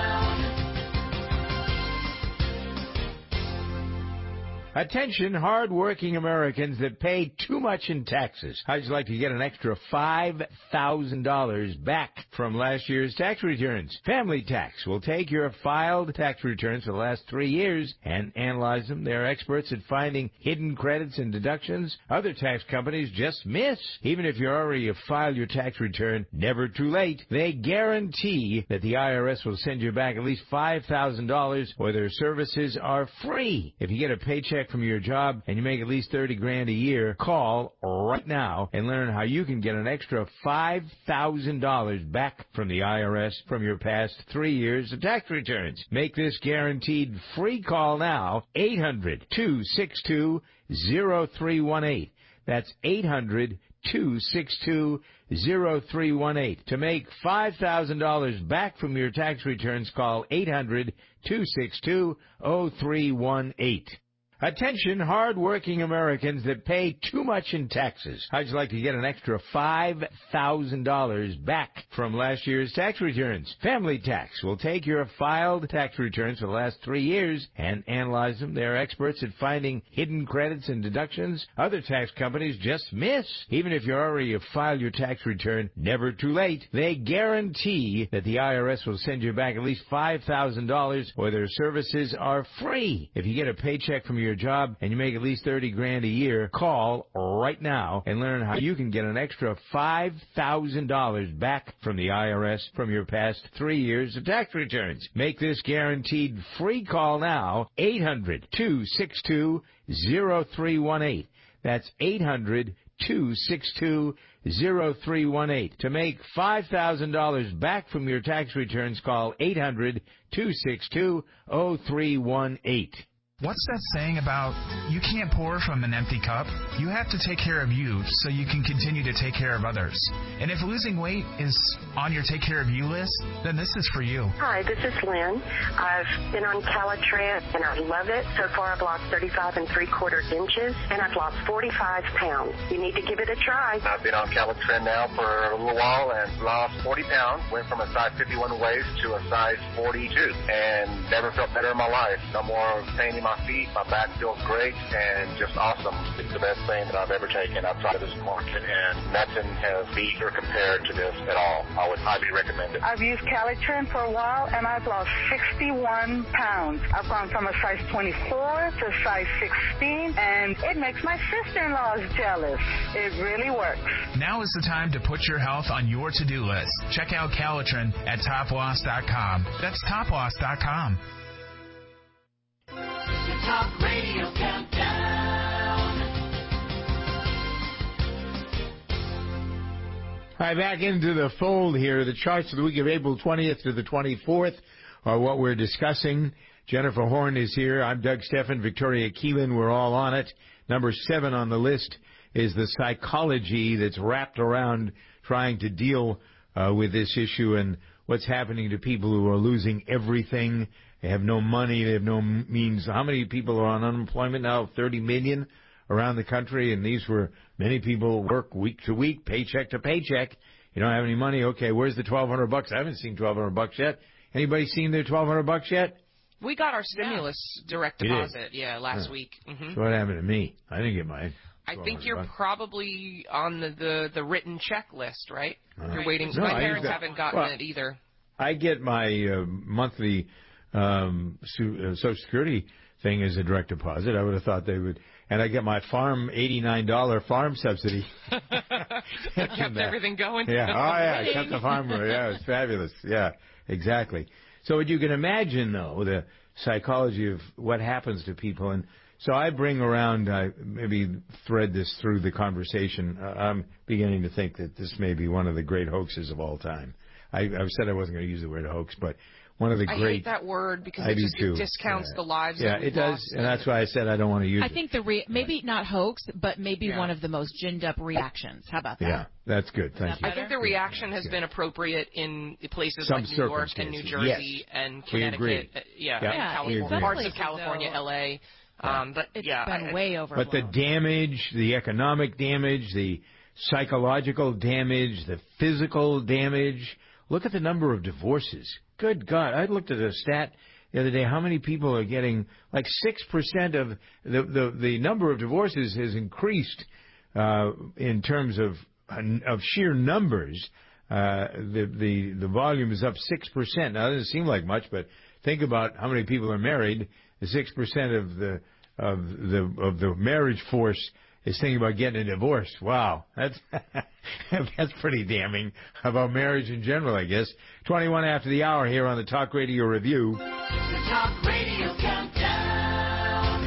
Speaker 11: Attention, hard-working Americans that pay too much in taxes. How'd you like to get an extra five thousand dollars back from last year's tax returns? Family Tax will take your filed tax returns for the last three years and analyze them. They're experts at finding hidden credits and deductions other tax companies just miss. Even if you already have filed your tax return, never too late. They guarantee that the I R S will send you back at least five thousand dollars or their services are free. If you get a paycheck from your job and you make at least thirty grand a year, call right now and learn how you can get an extra five thousand dollars back from the I R S from your past three years of tax returns. Make this guaranteed free call now, eight hundred, two six two, zero three one eight. That's eight hundred, two six two, zero three one eight. To make five thousand dollars back from your tax returns, call eight hundred, two six two, zero three one eight. Attention, hard-working Americans that pay too much in taxes. How'd you like to get an extra five thousand dollars back from last year's tax returns? Family Tax will take your filed tax returns for the last three years and analyze them. They're experts at finding hidden credits and deductions other tax companies just miss. Even if you already have filed your tax return, never too late. They guarantee that the I R S will send you back at least five thousand dollars or their services are free. If you get a paycheck from your your job and you make at least thirty grand a year, call right now and learn how you can get an extra five thousand dollars back from the I R S from your past three years of tax returns. Make this guaranteed free call now, eight hundred, two six two, zero three one eight. That's eight hundred, two six two, zero three one eight. To make five thousand dollars back from your tax returns, call eight hundred, two six two, zero three one eight.
Speaker 2: What's that saying about you can't pour from an empty cup? You have to take care of you so you can continue to take care of others. And if losing weight is on your take care of you list, then this is for you.
Speaker 8: Hi, this is Lynn. I've been on Calitran and I love it. So far I've lost thirty-five and three quarter inches and I've lost forty-five pounds. You need to give it a try.
Speaker 17: I've been on Calitran now for a little while and lost forty pounds. Went from a size fifty-one waist to a size forty-two and never felt better in my life. No more pain in my my feet. My back feels great and just awesome. It's the best thing that I've ever taken outside of this market, and nothing has beat or compared to this at all. I would highly recommend it.
Speaker 12: I've used Calitrin for a while, and I've lost sixty-one pounds. I've gone from a size twenty-four to size sixteen, and it makes my sister-in-laws jealous. It really works.
Speaker 2: Now is the time to put your health on your to-do list. Check out Calitrin at top loss dot com. That's top loss dot com.
Speaker 10: The Talk Radio Countdown.
Speaker 11: All right, back into the fold here. The charts of the week of April twentieth to the twenty-fourth are what we're discussing. Jennifer Horn is here. I'm Doug Steffen, Victoria Keelan. We're all on it. Number seven on the list is the psychology that's wrapped around trying to deal uh, with this issue and what's happening to people who are losing everything. They have no money. They have no means. How many people are on unemployment now? thirty million around the country, and these were many people work week to week, paycheck to paycheck. You don't have any money. Okay, where's the twelve hundred bucks? I haven't seen twelve hundred bucks yet. Anybody seen their twelve hundred bucks yet?
Speaker 5: We got our stimulus yeah. direct
Speaker 11: You
Speaker 5: deposit,
Speaker 11: did?
Speaker 5: yeah, last
Speaker 11: Huh.
Speaker 5: week. Mm-hmm.
Speaker 11: So what happened to me? I didn't get mine.
Speaker 5: I think you're
Speaker 11: bucks.
Speaker 5: probably on the, the, the written checklist, right?
Speaker 11: Uh,
Speaker 5: You're waiting.
Speaker 11: no,
Speaker 5: My
Speaker 11: I
Speaker 5: parents
Speaker 11: got-
Speaker 5: haven't gotten
Speaker 11: well,
Speaker 5: it either.
Speaker 11: I get my uh, monthly um, su- uh, Social Security thing as a direct deposit. I would have thought they would. And I get my farm eighty-nine dollars farm subsidy.
Speaker 5: Kept everything going.
Speaker 11: Yeah. Oh, yeah. I kept the farmer. Yeah, it was fabulous. Yeah, exactly. So you can imagine, though, the psychology of what happens to people. And so I bring around, I maybe thread this through the conversation. Uh, I'm beginning to think that this may be one of the great hoaxes of all time. I, I've said I wasn't going to use the word hoax, but one of the
Speaker 5: I
Speaker 11: great...
Speaker 5: hate that word because
Speaker 11: I
Speaker 5: it
Speaker 11: do
Speaker 5: just
Speaker 11: too.
Speaker 5: it discounts
Speaker 11: Yeah.
Speaker 5: the lives
Speaker 11: Yeah,
Speaker 5: that we've
Speaker 11: it does,
Speaker 5: lost.
Speaker 11: and that's why I said I don't want to use
Speaker 14: I
Speaker 11: it.
Speaker 14: think the re- maybe not hoax, but maybe
Speaker 5: Yeah.
Speaker 14: one of the most ginned up reactions. How about that?
Speaker 11: Yeah, that's good. Thank you.
Speaker 5: I think the reaction has been appropriate in places
Speaker 11: Some
Speaker 5: like New York and New
Speaker 11: circumstances,
Speaker 5: Jersey
Speaker 11: yes.
Speaker 5: and
Speaker 11: We
Speaker 5: Connecticut.
Speaker 11: agree.
Speaker 5: uh, Yeah,
Speaker 11: Yeah,
Speaker 5: and
Speaker 11: Yeah, we
Speaker 5: California,
Speaker 11: agree.
Speaker 5: parts
Speaker 14: Some
Speaker 5: of California,
Speaker 14: places,
Speaker 5: L A. Um, but
Speaker 14: It's
Speaker 5: yeah,
Speaker 14: been
Speaker 5: I-
Speaker 14: way overblown.
Speaker 11: But the damage, the economic damage, the psychological damage, the physical damage. Look at the number of divorces. Good God. I looked at a stat the other day. How many people are getting, like six percent of the, the, the number of divorces has increased uh, in terms of of sheer numbers. Uh, the, the, the volume is up six percent. Now, that doesn't seem like much, but think about how many people are married. The six percent of the of the of the marriage force is thinking about getting a divorce. Wow, that's that's pretty damning about marriage in general, I guess. twenty-one after the hour here on the Talk Radio Review.
Speaker 10: The Talk Radio Countdown.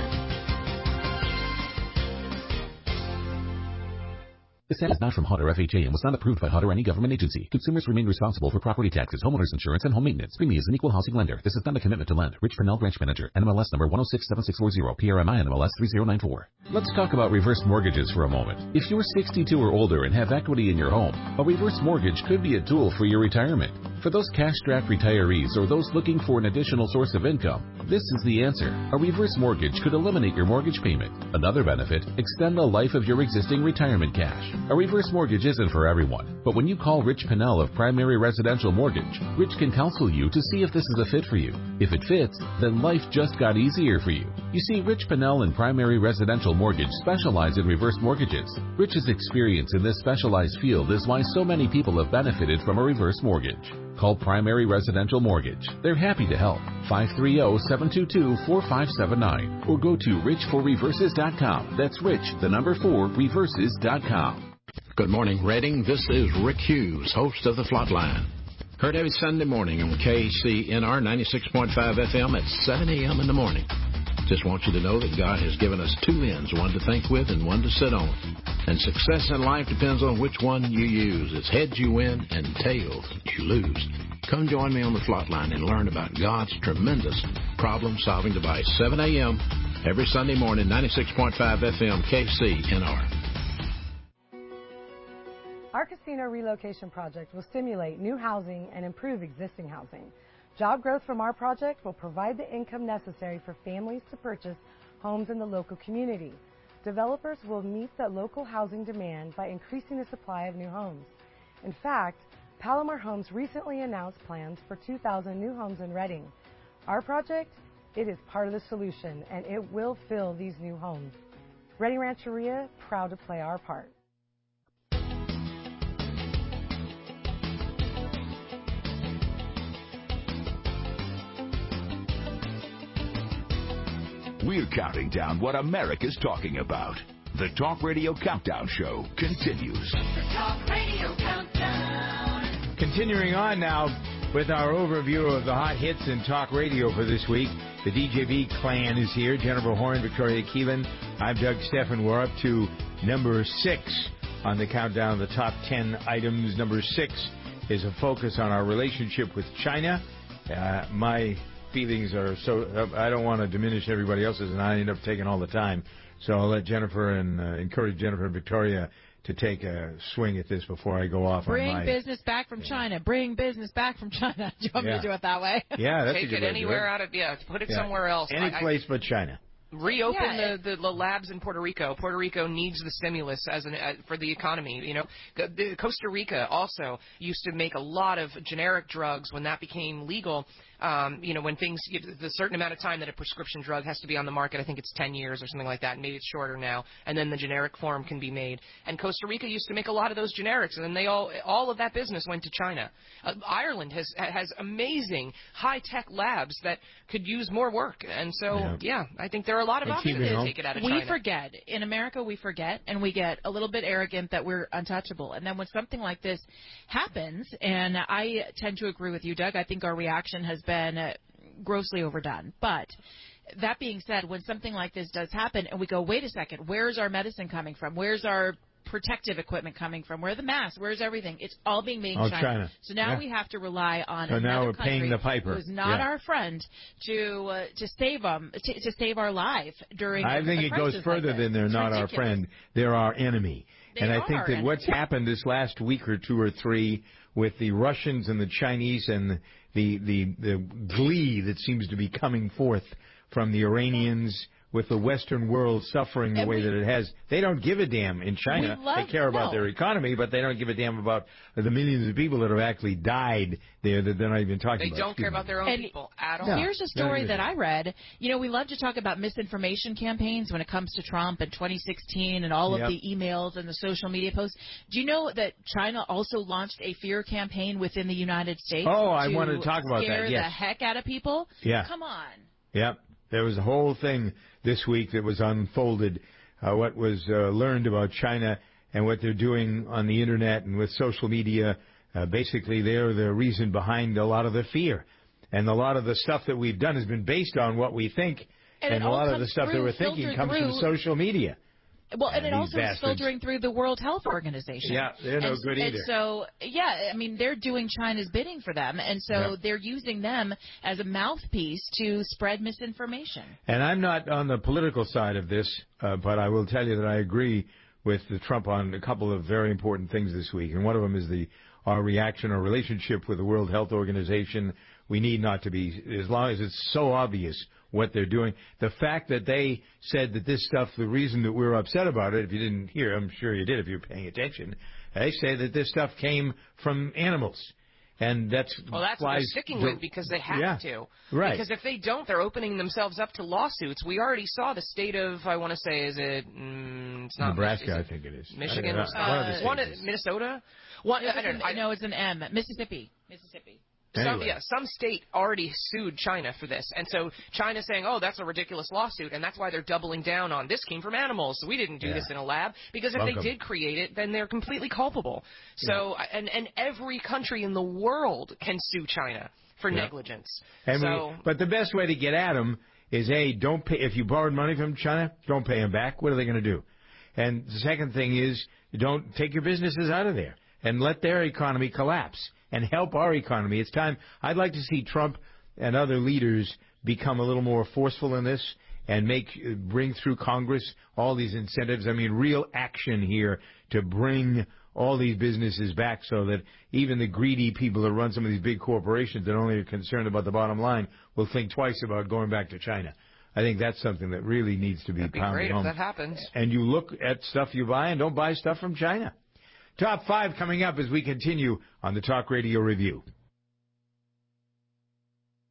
Speaker 7: This ad is not from Hutter F H A and was not approved by Hutter or any government agency. Consumers remain responsible for property taxes, homeowners insurance, and home maintenance. Premium is an equal housing lender. This is not a commitment to lend. Rich Pennell, Branch Manager. N M L S number one oh six seven six four zero. P R M I N M L S three zero nine four. Let's talk about reverse mortgages for a moment. If you're sixty-two or older and have equity in your home, a reverse mortgage could be a tool for your retirement. For those cash-strapped retirees or those looking for an additional source of income, this is the answer. A reverse mortgage could eliminate your mortgage payment. Another benefit, extend the life of your existing retirement cash. A reverse mortgage isn't for everyone, but when you call Rich Pennell of Primary Residential Mortgage, Rich can counsel you to see if this is a fit for you. If it fits, then life just got easier for you. You see, Rich Pennell and Primary Residential Mortgage specialize in reverse mortgages. Rich's experience in this specialized field is why so many people have benefited from a reverse mortgage. Call Primary Residential Mortgage. They're happy to help. five three zero, seven two two, four five seven nine or go to rich for reverses dot com. That's rich, the number four, reverses dot com.
Speaker 13: Good morning, Reading. This is Rick Hughes, host of The Flatline. Heard every Sunday morning on K C N R ninety-six point five F M at seven a.m. in the morning. Just want you to know that God has given us two ends, one to think with and one to sit on. And success in life depends on which one you use. It's heads you win and tails you lose. Come join me on the Flatline and learn about God's tremendous problem-solving device. seven a.m. every Sunday morning, ninety-six point five F M, K C N R.
Speaker 15: Our casino relocation project will stimulate new housing and improve existing housing. Job growth from our project will provide the income necessary for families to purchase homes in the local community. Developers will meet the local housing demand by increasing the supply of new homes. In fact, Palomar Homes recently announced plans for two thousand new homes in Reading. Our project It is part of the solution, and it will fill these new homes. Ready Rancheria, proud to play our part.
Speaker 9: We're counting down what America's talking about. The Talk Radio Countdown Show continues.
Speaker 10: The Talk Radio Countdown.
Speaker 11: Continuing on now with our overview of the hot hits in talk radio for this week. The D J V clan is here. Jennifer Horn, Victoria Keelan. I'm Doug Steffen. We're up to number six on the countdown of the top ten items. Number six is a focus on our relationship with China. Uh, my feelings are so, uh, I don't want to diminish everybody else's, and I end up taking all the time. So I'll let Jennifer and uh, encourage Jennifer and Victoria to take a swing at this before I go off
Speaker 14: Bring
Speaker 11: on my...
Speaker 14: business back from China. Bring business back from China. Do you want
Speaker 11: Yeah.
Speaker 14: me to do it that way?
Speaker 11: Yeah, that's
Speaker 5: Take
Speaker 11: a good
Speaker 5: it
Speaker 11: way
Speaker 5: anywhere
Speaker 11: to do it.
Speaker 5: out of, yeah, put it
Speaker 11: Yeah.
Speaker 5: somewhere else.
Speaker 11: Any
Speaker 5: I- I-
Speaker 11: place but China.
Speaker 5: Reopen
Speaker 14: Yeah,
Speaker 5: the, the, the labs in Puerto Rico. Puerto Rico needs the stimulus as an uh, for the economy. You know, the, Costa Rica also used to make a lot of generic drugs when that became legal. Um, you know, when things, the certain amount of time that a prescription drug has to be on the market, I think it's ten years or something like that. Maybe it's shorter now. And then the generic form can be made. And Costa Rica used to make a lot of those generics, and then they all, all of that business went to China. Uh, Ireland has has amazing high tech labs that could use more work. And so,
Speaker 14: Yeah.
Speaker 5: yeah, I think there are a lot of
Speaker 14: And
Speaker 5: options
Speaker 14: keep it
Speaker 5: to
Speaker 14: home.
Speaker 5: take it out of
Speaker 14: We
Speaker 5: China.
Speaker 14: forget. In America, we forget, and we get a little bit arrogant that we're untouchable. And then when something like this happens, and I tend to agree with you, Doug, I think our reaction has been uh, grossly overdone. But that being said, when something like this does happen, and we go, wait a second, where's our medicine coming from? Where's our protective equipment coming from? Where are the masks? Where's everything? It's all being made in
Speaker 11: Oh,
Speaker 14: China.
Speaker 11: China.
Speaker 14: So now
Speaker 11: Yeah.
Speaker 14: we have to rely on
Speaker 11: So
Speaker 14: another
Speaker 11: now we're
Speaker 14: country
Speaker 11: paying the piper.
Speaker 14: who's not
Speaker 11: Yeah.
Speaker 14: our friend to uh, to save them to, to save our life during.
Speaker 11: I think
Speaker 14: a
Speaker 11: it goes
Speaker 14: crisis
Speaker 11: further
Speaker 14: like
Speaker 11: than
Speaker 14: this.
Speaker 11: they're
Speaker 14: It's
Speaker 11: not our
Speaker 14: ridiculous.
Speaker 11: friend. They're our enemy.
Speaker 14: They
Speaker 11: and I think
Speaker 14: are,
Speaker 11: that
Speaker 14: and-
Speaker 11: what's happened this last week or two or three with the Russians and the Chinese and the, the, the glee that seems to be coming forth from the Iranians with the Western world suffering the
Speaker 14: And
Speaker 11: way
Speaker 14: we-
Speaker 11: that it has. They don't give a damn in China.
Speaker 14: We love-
Speaker 11: they care about
Speaker 14: no.
Speaker 11: their economy, but they don't give a damn about the millions of people that have actually died there that they're not even talking
Speaker 5: They
Speaker 11: about.
Speaker 5: don't care
Speaker 11: Excuse
Speaker 5: about
Speaker 11: me.
Speaker 5: their own
Speaker 14: And
Speaker 5: people at all.
Speaker 11: No.
Speaker 14: Here's a
Speaker 11: Not
Speaker 14: story
Speaker 11: even.
Speaker 14: that I read. You know, we love to talk about misinformation campaigns when it comes to Trump and twenty sixteen and all of
Speaker 11: Yep.
Speaker 14: the emails and the social media posts. Do you know that China also launched a fear campaign within the United States?
Speaker 11: Oh, I
Speaker 14: to
Speaker 11: wanted to talk about that,
Speaker 14: scare
Speaker 11: yes.
Speaker 14: the heck out of people?
Speaker 11: Yeah.
Speaker 14: Come on.
Speaker 11: Yep. There was a whole thing this week that was unfolded, uh, what was uh, learned about China and what they're doing on the Internet and with social media. Uh, basically, they're the reason behind a lot of the fear. And a lot of the stuff that we've done has been based on what we think.
Speaker 14: And
Speaker 11: And,
Speaker 14: it
Speaker 11: a
Speaker 14: all
Speaker 11: lot of the
Speaker 14: comes
Speaker 11: stuff that
Speaker 14: through,
Speaker 11: we're thinking
Speaker 14: filtered
Speaker 11: comes from
Speaker 14: through-
Speaker 11: social media.
Speaker 14: Well, and,
Speaker 11: And
Speaker 14: it
Speaker 11: these
Speaker 14: also is
Speaker 11: bastards.
Speaker 14: filtering through the World Health Organization.
Speaker 11: Yeah, they're no
Speaker 14: and,
Speaker 11: good
Speaker 14: and
Speaker 11: either.
Speaker 14: so, yeah, I mean, they're doing China's bidding for them, and so
Speaker 11: Yeah.
Speaker 14: they're using them as a mouthpiece to spread misinformation.
Speaker 11: And I'm not on the political side of this, uh, but I will tell you that I agree with the Trump on a couple of very important things this week. And one of them is the our reaction, our relationship with the World Health Organization. We need not to be, as long as it's so obvious what they're doing. The fact that they said that this stuff, the reason that we're upset about it, if you didn't hear, I'm sure you did if you're paying attention, they say that this stuff came from animals. And that's
Speaker 5: Well, that's what they're
Speaker 11: flies
Speaker 5: sticking
Speaker 11: dir-
Speaker 5: with because they have
Speaker 11: Yeah.
Speaker 5: to.
Speaker 11: Right.
Speaker 5: Because if they don't, they're opening themselves up to lawsuits. We already saw the state of, I want to say, is it, mm, it's not
Speaker 11: Nebraska,
Speaker 5: is it
Speaker 11: I think it is.
Speaker 5: Michigan,
Speaker 11: Uh,
Speaker 5: Wisconsin,
Speaker 11: one of the
Speaker 5: one
Speaker 11: states
Speaker 5: of- Minnesota? One, I don't know. I-
Speaker 14: no, it's an M. Mississippi. Mississippi.
Speaker 5: Some,
Speaker 11: Anyway.
Speaker 5: yeah, some state already sued China for this. And so China's saying, oh, that's a ridiculous lawsuit, and that's why they're doubling down on this came from animals. So we didn't do
Speaker 11: Yeah.
Speaker 5: this in a lab. Because if
Speaker 11: Bunk
Speaker 5: they
Speaker 11: 'em.
Speaker 5: did create it, then they're completely culpable. So, and, and every country in the world can sue China for
Speaker 11: Yeah.
Speaker 5: negligence.
Speaker 11: And
Speaker 5: so,
Speaker 11: we, but the best way to get at them is, A, don't pay, if you borrowed money from China, don't pay them back. What are they going to do? And the second thing is, don't take your businesses out of there and let their economy collapse and help our economy. It's time. I'd like to see Trump and other leaders become a little more forceful in this and make bring through Congress all these incentives. I mean, real action here to bring all these businesses back so that even the greedy people that run some of these big corporations that only are concerned about the bottom line will think twice about going back to China. I think that's something that really needs to be
Speaker 5: that'd be
Speaker 11: pounded
Speaker 5: great if
Speaker 11: home.
Speaker 5: that happens.
Speaker 11: And you look at stuff you buy and don't buy stuff from China. Top five coming up as we continue on the Talk Radio Review.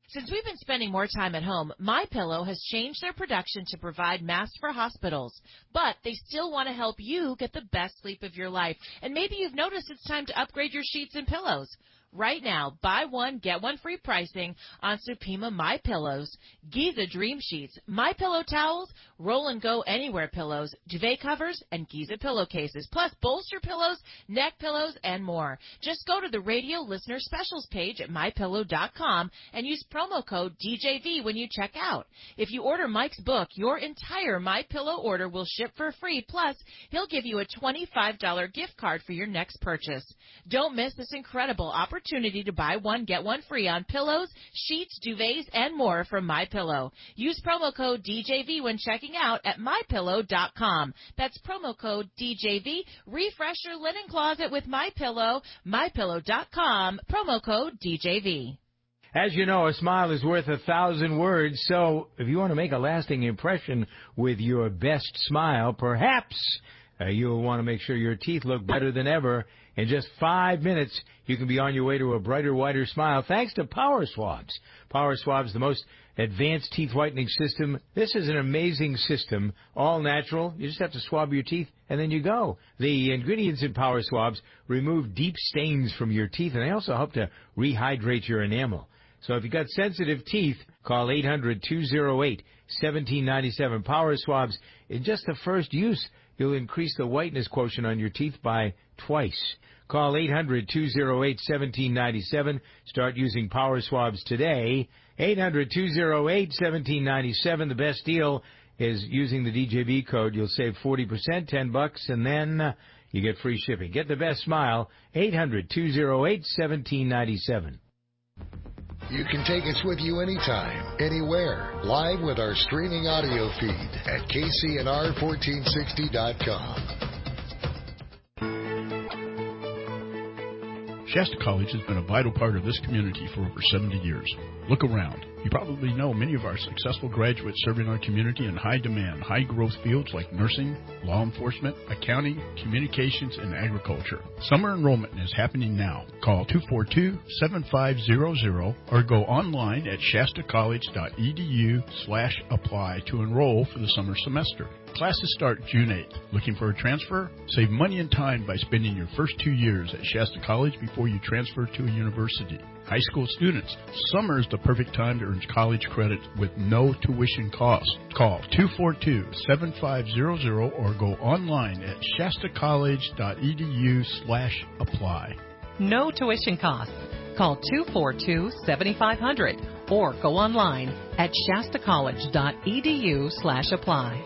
Speaker 14: Since we've been spending more time at home, MyPillow has changed their production to provide masks for hospitals, but they still want to help you get the best sleep of your life. And maybe you've noticed it's time to upgrade your sheets and pillows. Right now, buy one, get one free pricing on Supima My Pillows, Giza Dream Sheets, My Pillow towels, Roll and Go Anywhere pillows, duvet covers, and Giza pillowcases, plus bolster pillows, neck pillows, and more. Just go to the radio listener specials page at my pillow dot com and use promo code D J V when you check out. If you order Mike's book, your entire My Pillow order will ship for free, plus he'll give you a twenty-five dollars gift card for your next purchase. Don't miss this incredible opportunity opportunity to buy one, get one free on pillows, sheets, duvets, and more from MyPillow. Use promo code D J V when checking out at my pillow dot com. That's promo code D J V. Refresh your linen closet with MyPillow. my pillow dot com. Promo code D J V.
Speaker 11: As you know, a smile is worth a thousand words, so if you want to make a lasting impression with your best smile, perhaps uh, you'll want to make sure your teeth look better than ever. In just five minutes, you can be on your way to a brighter, whiter smile thanks to Power Swabs. Power Swabs, the most advanced teeth whitening system. This is an amazing system, all natural. You just have to swab your teeth, and then you go. The ingredients in Power Swabs remove deep stains from your teeth, and they also help to rehydrate your enamel. So if you've got sensitive teeth, call eight hundred, two oh eight, one seven nine seven. Power Swabs, in just the first use, you'll increase the whiteness quotient on your teeth by twice. Call eight hundred, two oh eight, one seven nine seven. Start using Power Swabs today. eight hundred, two oh eight, one seven nine seven. The best deal is using the D J V code. You'll save forty percent, ten bucks, and then uh, you get free shipping. Get the best smile. eight hundred, two oh eight, one seven nine seven.
Speaker 3: You can take us with you anytime, anywhere, live with our streaming audio feed at K C N R fourteen sixty dot com.
Speaker 1: Shasta College has been a vital part of this community for over seventy years. Look around. You probably know many of our successful graduates serving our community in high-demand, high-growth fields like nursing, law enforcement, accounting, communications, and agriculture. Summer enrollment is happening now. Call two four two, seven five zero zero or go online at shasta college dot e d u slash apply to enroll for the summer semester. Classes start June eighth. Looking for a transfer? Save money and time by spending your first two years at Shasta College before you transfer to a university. High school students, summer is the perfect time to earn college credit with no tuition costs. Call two four two, seven five zero zero or go online at shasta college dot e d u slash apply.
Speaker 18: No tuition costs. Call two four two, seven five zero zero or go online at shasta college dot e d u slash apply.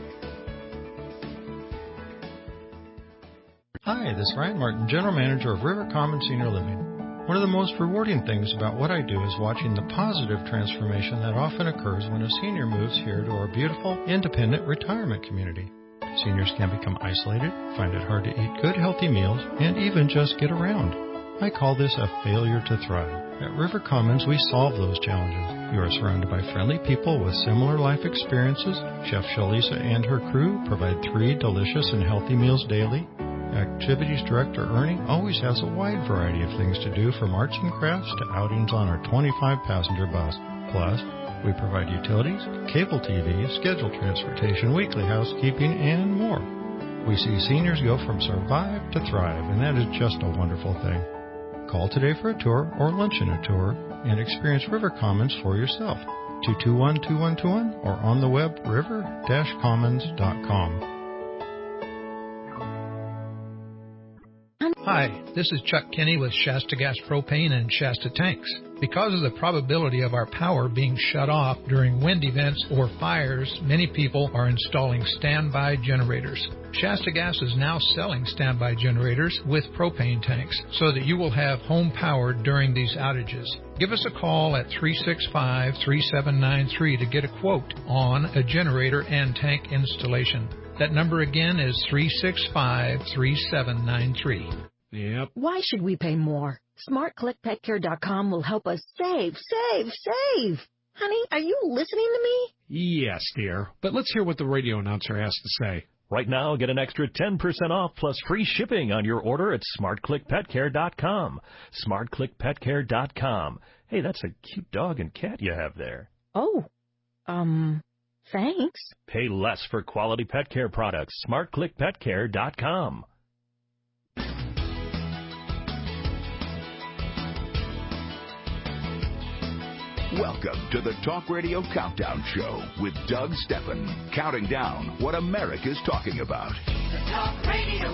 Speaker 19: Hi, this is Ryan Martin, General Manager of River Commons Senior Living. One of the most rewarding things about what I do is watching the positive transformation that often occurs when a senior moves here to our beautiful, independent retirement community. Seniors can become isolated, find it hard to eat good, healthy meals, and even just get around. I call this a failure to thrive. At River Commons, we solve those challenges. You are surrounded by friendly people with similar life experiences. Chef Shalisa and her crew provide three delicious and healthy meals daily. Activities Director Ernie always has a wide variety of things to do, from arts and crafts to outings on our twenty-five passenger bus. Plus, we provide utilities, cable T V, scheduled transportation, weekly housekeeping, and more. We see seniors go from survive to thrive, and that is just a wonderful thing. Call today for a tour or lunch in a tour and experience River Commons for yourself. two two one, two one two one or on the web river dash commons dot com.
Speaker 20: Hi, this is Chuck Kinney with Shasta Gas Propane and Shasta Tanks. Because of the probability of our power being shut off during wind events or fires, many people are installing standby generators. Shasta Gas is now selling standby generators with propane tanks so that you will have home power during these outages. Give us a call at three six five, three seven nine three to get a quote on a generator and tank installation. That number again is three six five, three seven nine three.
Speaker 21: Yep. Why should we pay more? smart click pet care dot com will help us save, save, save. Honey, are you listening to me?
Speaker 23: Yes, dear. But let's hear what the radio announcer has to say.
Speaker 16: Right now, get an extra ten percent off plus free shipping on your order at smart click pet care dot com. smart click pet care dot com. Hey, that's a cute dog and cat you have there.
Speaker 21: Oh, um, thanks.
Speaker 16: Pay less for quality pet care products. smart click pet care dot com.
Speaker 9: Welcome to the Talk Radio Countdown Show with Doug Steffen, counting down what America's talking about.
Speaker 10: The Talk Radio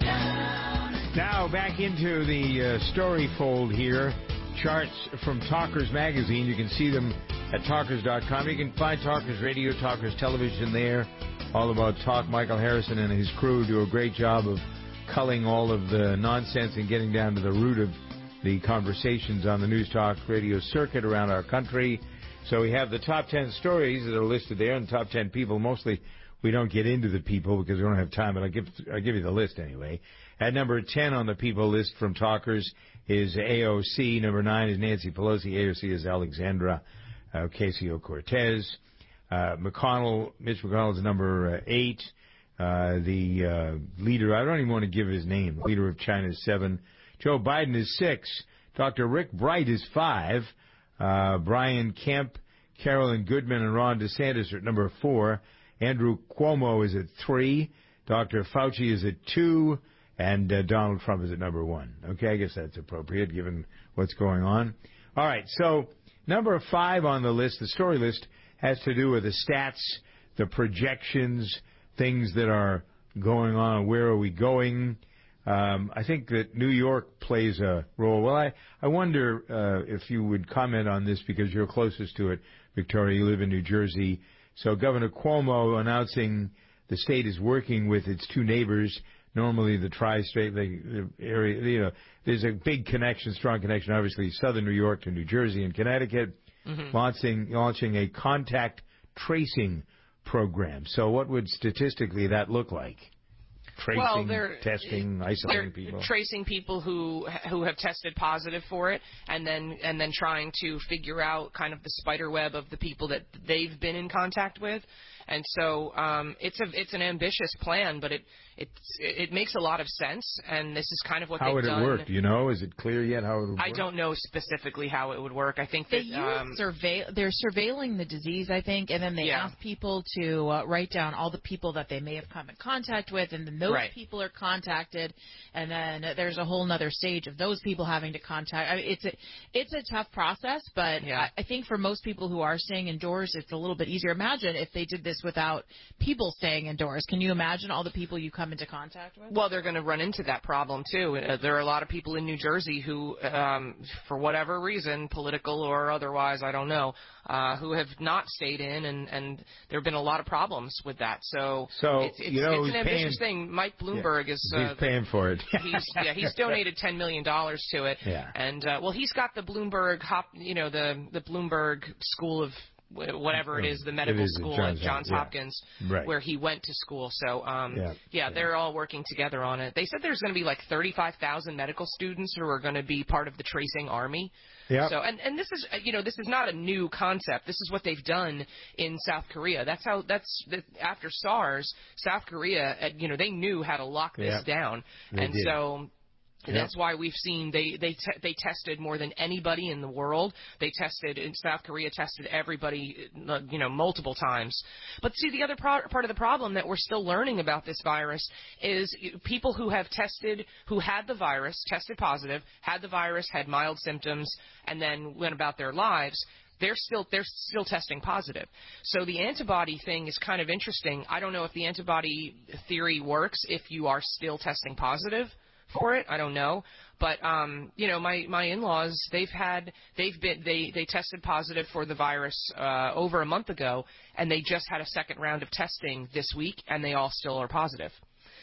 Speaker 10: Countdown.
Speaker 11: Now back into the uh, story fold here. Charts from Talkers Magazine. You can see them at talkers dot com. You can find Talkers Radio, Talkers Television there. All about talk. Michael Harrison and his crew do a great job of culling all of the nonsense and getting down to the root of the conversations on the News Talk Radio circuit around our country. So we have the top ten stories that are listed there, and the top ten people. Mostly we don't get into the people because we don't have time, but I'll give, I'll give you the list anyway. At number ten on the people list from Talkers is A O C. Number nine is Nancy Pelosi. A O C is Alexandra uh, Ocasio-Cortez. Uh, McConnell, Mitch McConnell is number uh, eight. Uh, the uh, leader, I don't even want to give his name. Leader of China is seven. Joe Biden is six. Doctor Rick Bright is five. Uh, Brian Kemp, Carolyn Goodman, and Ron DeSantis are at number four. Andrew Cuomo is at three. Doctor Fauci is at two. And uh, Donald Trump is at number one. Okay, I guess that's appropriate given what's going on. All right, so number five on the list, the story list, has to do with the stats, the projections, things that are going on, where are we going. Um, I think that New York plays a role. Well, I, I wonder uh, if you would comment on this because you're closest to it, Victoria. You live in New Jersey. So Governor Cuomo announcing the state is working with its two neighbors, normally the tri-state the area. You know, there's a big connection, strong connection, obviously, southern New York to New Jersey and Connecticut, mm-hmm. launching launching a contact tracing program. So what would statistically that look like? Tracing,
Speaker 5: well, they're,
Speaker 11: testing, isolating
Speaker 5: they're
Speaker 11: people.
Speaker 5: Tracing people who who have tested positive for it, and then and then trying to figure out kind of the spider web of the people that they've been in contact with. And so um, it's a it's an ambitious plan, but it it it makes a lot of sense. And this is kind of what
Speaker 11: how
Speaker 5: they've done.
Speaker 11: How would it work? Do you know? Is it clear yet how it would work?
Speaker 5: I don't know specifically how it would work. I think
Speaker 14: they
Speaker 5: that
Speaker 14: use
Speaker 5: um,
Speaker 14: surveil they're surveilling the disease, I think, and then they
Speaker 5: yeah.
Speaker 14: ask people to uh, write down all the people that they may have come in contact with, and then those
Speaker 5: right.
Speaker 14: people are contacted, and then there's a whole other stage of those people having to contact. I mean, it's a it's a tough process, but
Speaker 5: yeah.
Speaker 14: I, I think for most people who are staying indoors, it's a little bit easier. Imagine if they did this without people staying indoors. Can you imagine all the people you come into contact with?
Speaker 5: Well, they're going to run into that problem, too. Uh, there are a lot of people in New Jersey who, um, for whatever reason, political or otherwise, I don't know, uh, who have not stayed in, and, and there have been a lot of problems with that. So,
Speaker 11: so
Speaker 5: it's, it's,
Speaker 11: you know,
Speaker 5: it's an ambitious
Speaker 11: paying,
Speaker 5: thing. Mike Bloomberg
Speaker 11: yeah,
Speaker 5: is... Uh,
Speaker 11: he's paying for it.
Speaker 5: he's, yeah, he's donated ten million dollars to it.
Speaker 11: Yeah.
Speaker 5: And, uh, well, he's got the Bloomberg, hop, you know, the, the Bloomberg School of... whatever it is, the medical
Speaker 11: is
Speaker 5: school
Speaker 11: Johns
Speaker 5: at Johns
Speaker 11: yeah.
Speaker 5: Hopkins,
Speaker 11: right.
Speaker 5: where he went to school. So, um,
Speaker 11: yeah.
Speaker 5: yeah,
Speaker 11: yeah,
Speaker 5: they're all working together on it. They said there's going to be like thirty-five thousand medical students who are going to be part of the tracing army.
Speaker 11: Yeah.
Speaker 5: So, and, and this is, you know, this is not a new concept. This is what they've done in South Korea. That's how, that's, that after SARS, South Korea, you know, they knew how to lock this
Speaker 11: yeah.
Speaker 5: down.
Speaker 11: They
Speaker 5: and
Speaker 11: did.
Speaker 5: so... And
Speaker 11: yep.
Speaker 5: that's why we've seen they they te- they tested more than anybody in the world. They tested in South Korea tested everybody, you know, multiple times. But see, the other pro- part of the problem that we're still learning about this virus is people who have tested, who had the virus, tested positive, had the virus, had mild symptoms, and then went about their lives. They're still they're still testing positive. So the antibody thing is kind of interesting. I don't know if the antibody theory works if you are still testing positive for it. I don't know. But um, you know, my, my in-laws, they've had they've been they, they tested positive for the virus uh, over a month ago, and they just had a second round of testing this week, and they all still are positive.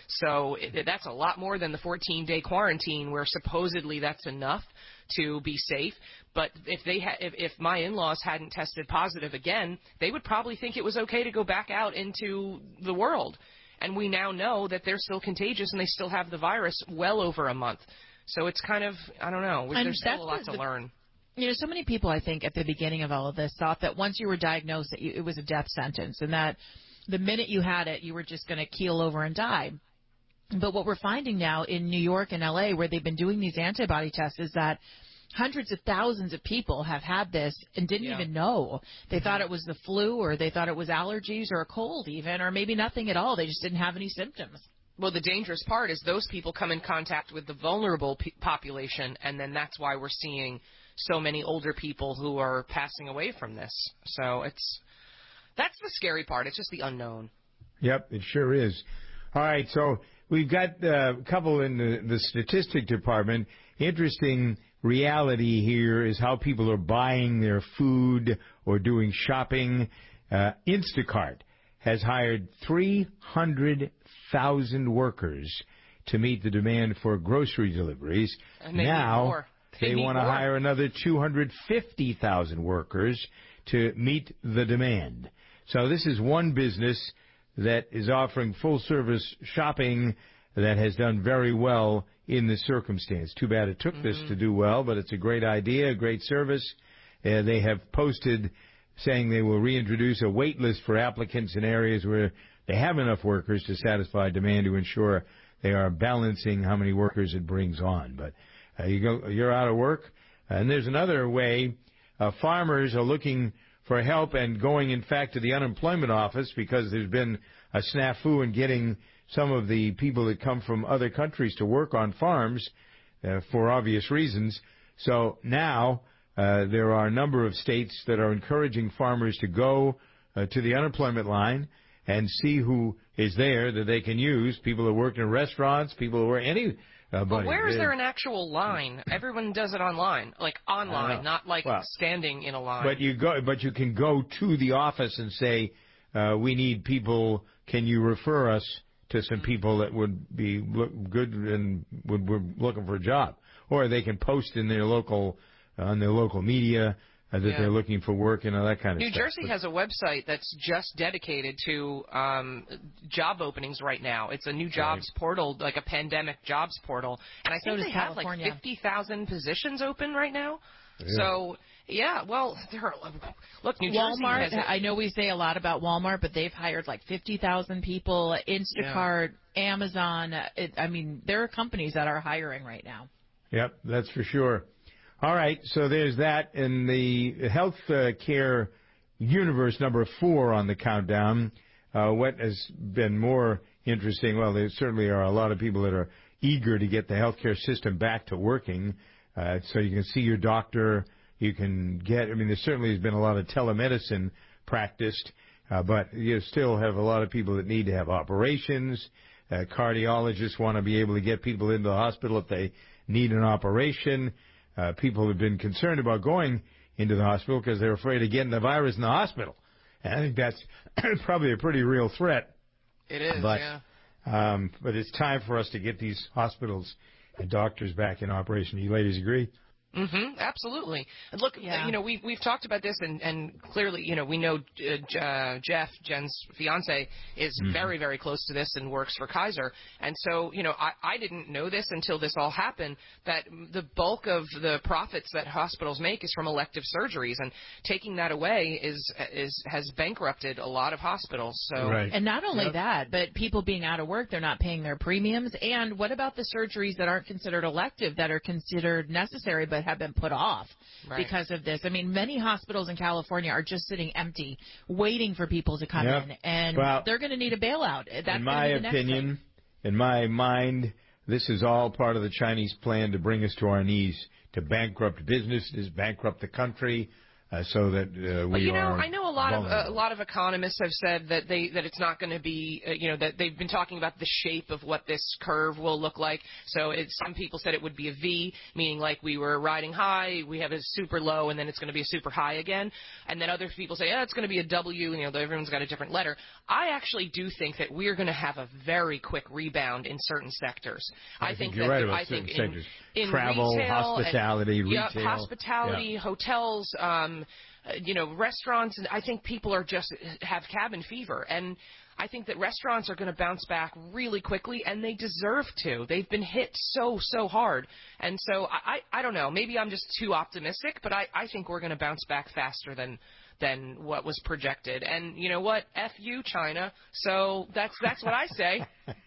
Speaker 5: So it, that's a lot more than the fourteen-day quarantine, where supposedly that's enough to be safe. But if they ha- if, if my in-laws hadn't tested positive again, they would probably think it was okay to go back out into the world. And we now know that they're still contagious and they still have the virus well over a month. So it's kind of, I don't know,
Speaker 14: and
Speaker 5: there's still a lot
Speaker 14: the,
Speaker 5: to learn.
Speaker 14: You know, so many people, I think, at the beginning of all of this thought that once you were diagnosed that you, it was a death sentence, and that the minute you had it, you were just going to keel over and die. But what we're finding now in New York and L A, where they've been doing these antibody tests, is that hundreds of thousands of people have had this and didn't
Speaker 5: Yeah.
Speaker 14: even know. They thought it was the flu, or they thought it was allergies or a cold even, or maybe nothing at all. They just didn't have any symptoms.
Speaker 5: Well, the dangerous part is those people come in contact with the vulnerable pe- population, and then that's why we're seeing so many older people who are passing away from this. So it's that's the scary part. It's just the unknown.
Speaker 11: Yep, it sure is. All right, so we've got uh, a couple in the, the statistic department. Interesting reality here is how people are buying their food or doing shopping. Uh, Instacart has hired three hundred thousand workers to meet the demand for grocery deliveries.
Speaker 5: And they
Speaker 11: now
Speaker 5: need more. They,
Speaker 11: they
Speaker 5: need
Speaker 11: want to
Speaker 5: more.
Speaker 11: hire another two hundred fifty thousand workers to meet the demand. So this is one business that is offering full-service shopping that has done very well in this circumstance. Too bad it took mm-hmm. this to do well, but it's a great idea, a great service. Uh, they have posted saying they will reintroduce a wait list for applicants in areas where they have enough workers to satisfy demand to ensure they are balancing how many workers it brings on. But uh, you go, you're out of work. And there's another way. Uh, farmers are looking for help and going, in fact, to the unemployment office because there's been a snafu in getting some of the people that come from other countries to work on farms uh, for obvious reasons. So now uh, there are a number of states that are encouraging farmers to go uh, to the unemployment line and see who is there that they can use. People who work in restaurants, people who work any. Uh,
Speaker 5: but where is there an actual line? Everyone does it online, like online, not like
Speaker 11: well,
Speaker 5: standing in a line.
Speaker 11: But you go, but you can go to the office and say, uh, "We need people. Can you refer us to some people that would be look good and would were looking for a job?" Or they can post in their local on their local media uh, that
Speaker 5: yeah.
Speaker 11: they're looking for work and all that kind of
Speaker 5: New
Speaker 11: stuff.
Speaker 5: New Jersey
Speaker 11: but,
Speaker 5: has a website that's just dedicated to um, job openings right now. It's a new jobs
Speaker 11: right.
Speaker 5: portal, like a pandemic jobs portal, and I
Speaker 14: so
Speaker 5: think they have
Speaker 14: California.
Speaker 5: like fifty thousand positions open right now.
Speaker 11: Yeah.
Speaker 5: So. Yeah, well, there are, look, New Jersey
Speaker 14: Walmart,
Speaker 5: has a,
Speaker 14: I know we say a lot about Walmart, but they've hired like fifty thousand people. Instacart, yeah. Amazon. It, I mean, there are companies that are hiring right now.
Speaker 11: Yep, that's for sure. All right, so there's that. In the health uh, care universe, number four on the countdown, uh, what has been more interesting, well, there certainly are a lot of people that are eager to get the health care system back to working, uh, so you can see your doctor. You can get, I mean, there certainly has been a lot of telemedicine practiced, uh, but you still have a lot of people that need to have operations. Uh, cardiologists want to be able to get people into the hospital if they need an operation. Uh, people have been concerned about going into the hospital because they're afraid of getting the virus in the hospital. And I think that's probably a pretty real threat.
Speaker 5: It is,
Speaker 11: but,
Speaker 5: yeah.
Speaker 11: Um, but it's time for us to get these hospitals and doctors back in operation. Do you ladies agree?
Speaker 5: Mm-hmm, absolutely. And look,
Speaker 14: yeah.
Speaker 5: you know, we've, we've talked about this, and, and clearly, you know, we know uh, uh, Jeff, Jen's fiance, is mm-hmm. very, very close to this and works for Kaiser. And so, you know, I, I didn't know this until this all happened, that the bulk of the profits that hospitals make is from elective surgeries, and taking that away is is has bankrupted a lot of hospitals. So,
Speaker 11: right.
Speaker 14: And not only
Speaker 5: yep.
Speaker 14: that, but people being out of work, they're not paying their premiums. And what about the surgeries that aren't considered elective, that are considered necessary but have been put off
Speaker 5: right.
Speaker 14: because of this? I mean, many hospitals in California are just sitting empty, waiting for people to come
Speaker 11: yep.
Speaker 14: in, and
Speaker 11: well,
Speaker 14: they're going to need a bailout. That's
Speaker 11: in my
Speaker 14: be the
Speaker 11: opinion,
Speaker 14: next
Speaker 11: in my mind, this is all part of the Chinese plan to bring us to our knees, to bankrupt businesses, bankrupt the country, uh, so that uh, we
Speaker 5: well, you know,
Speaker 11: are
Speaker 5: I know a lot
Speaker 11: vulnerable.
Speaker 5: of uh, a lot of economists have said that they that it's not going to be, uh, you know, that they've been talking about the shape of what this curve will look like. So it's, some people said it would be a V, meaning like we were riding high, we have a super low, and then it's going to be a super high again. And then other people say, oh, it's going to be a W, you know, everyone's got a different letter. I actually do think that we're going to have a very quick rebound in certain sectors.
Speaker 11: I,
Speaker 5: I
Speaker 11: think,
Speaker 5: think
Speaker 11: you're
Speaker 5: that
Speaker 11: right
Speaker 5: there,
Speaker 11: about
Speaker 5: I
Speaker 11: certain
Speaker 5: think
Speaker 11: sectors.
Speaker 5: in, in
Speaker 11: Travel,
Speaker 5: retail
Speaker 11: hospitality,
Speaker 5: and,
Speaker 11: retail.
Speaker 5: Yeah, hospitality,
Speaker 11: yeah.
Speaker 5: hotels, um, Um, uh, you know, restaurants, and I think people are just have cabin fever. And I think that restaurants are going to bounce back really quickly, and they deserve to. They've been hit so, so hard. And so I, I, I don't know. Maybe I'm just too optimistic, but I, I think we're going to bounce back faster than than what was projected. And you know what? F you, China. So that's that's what I say.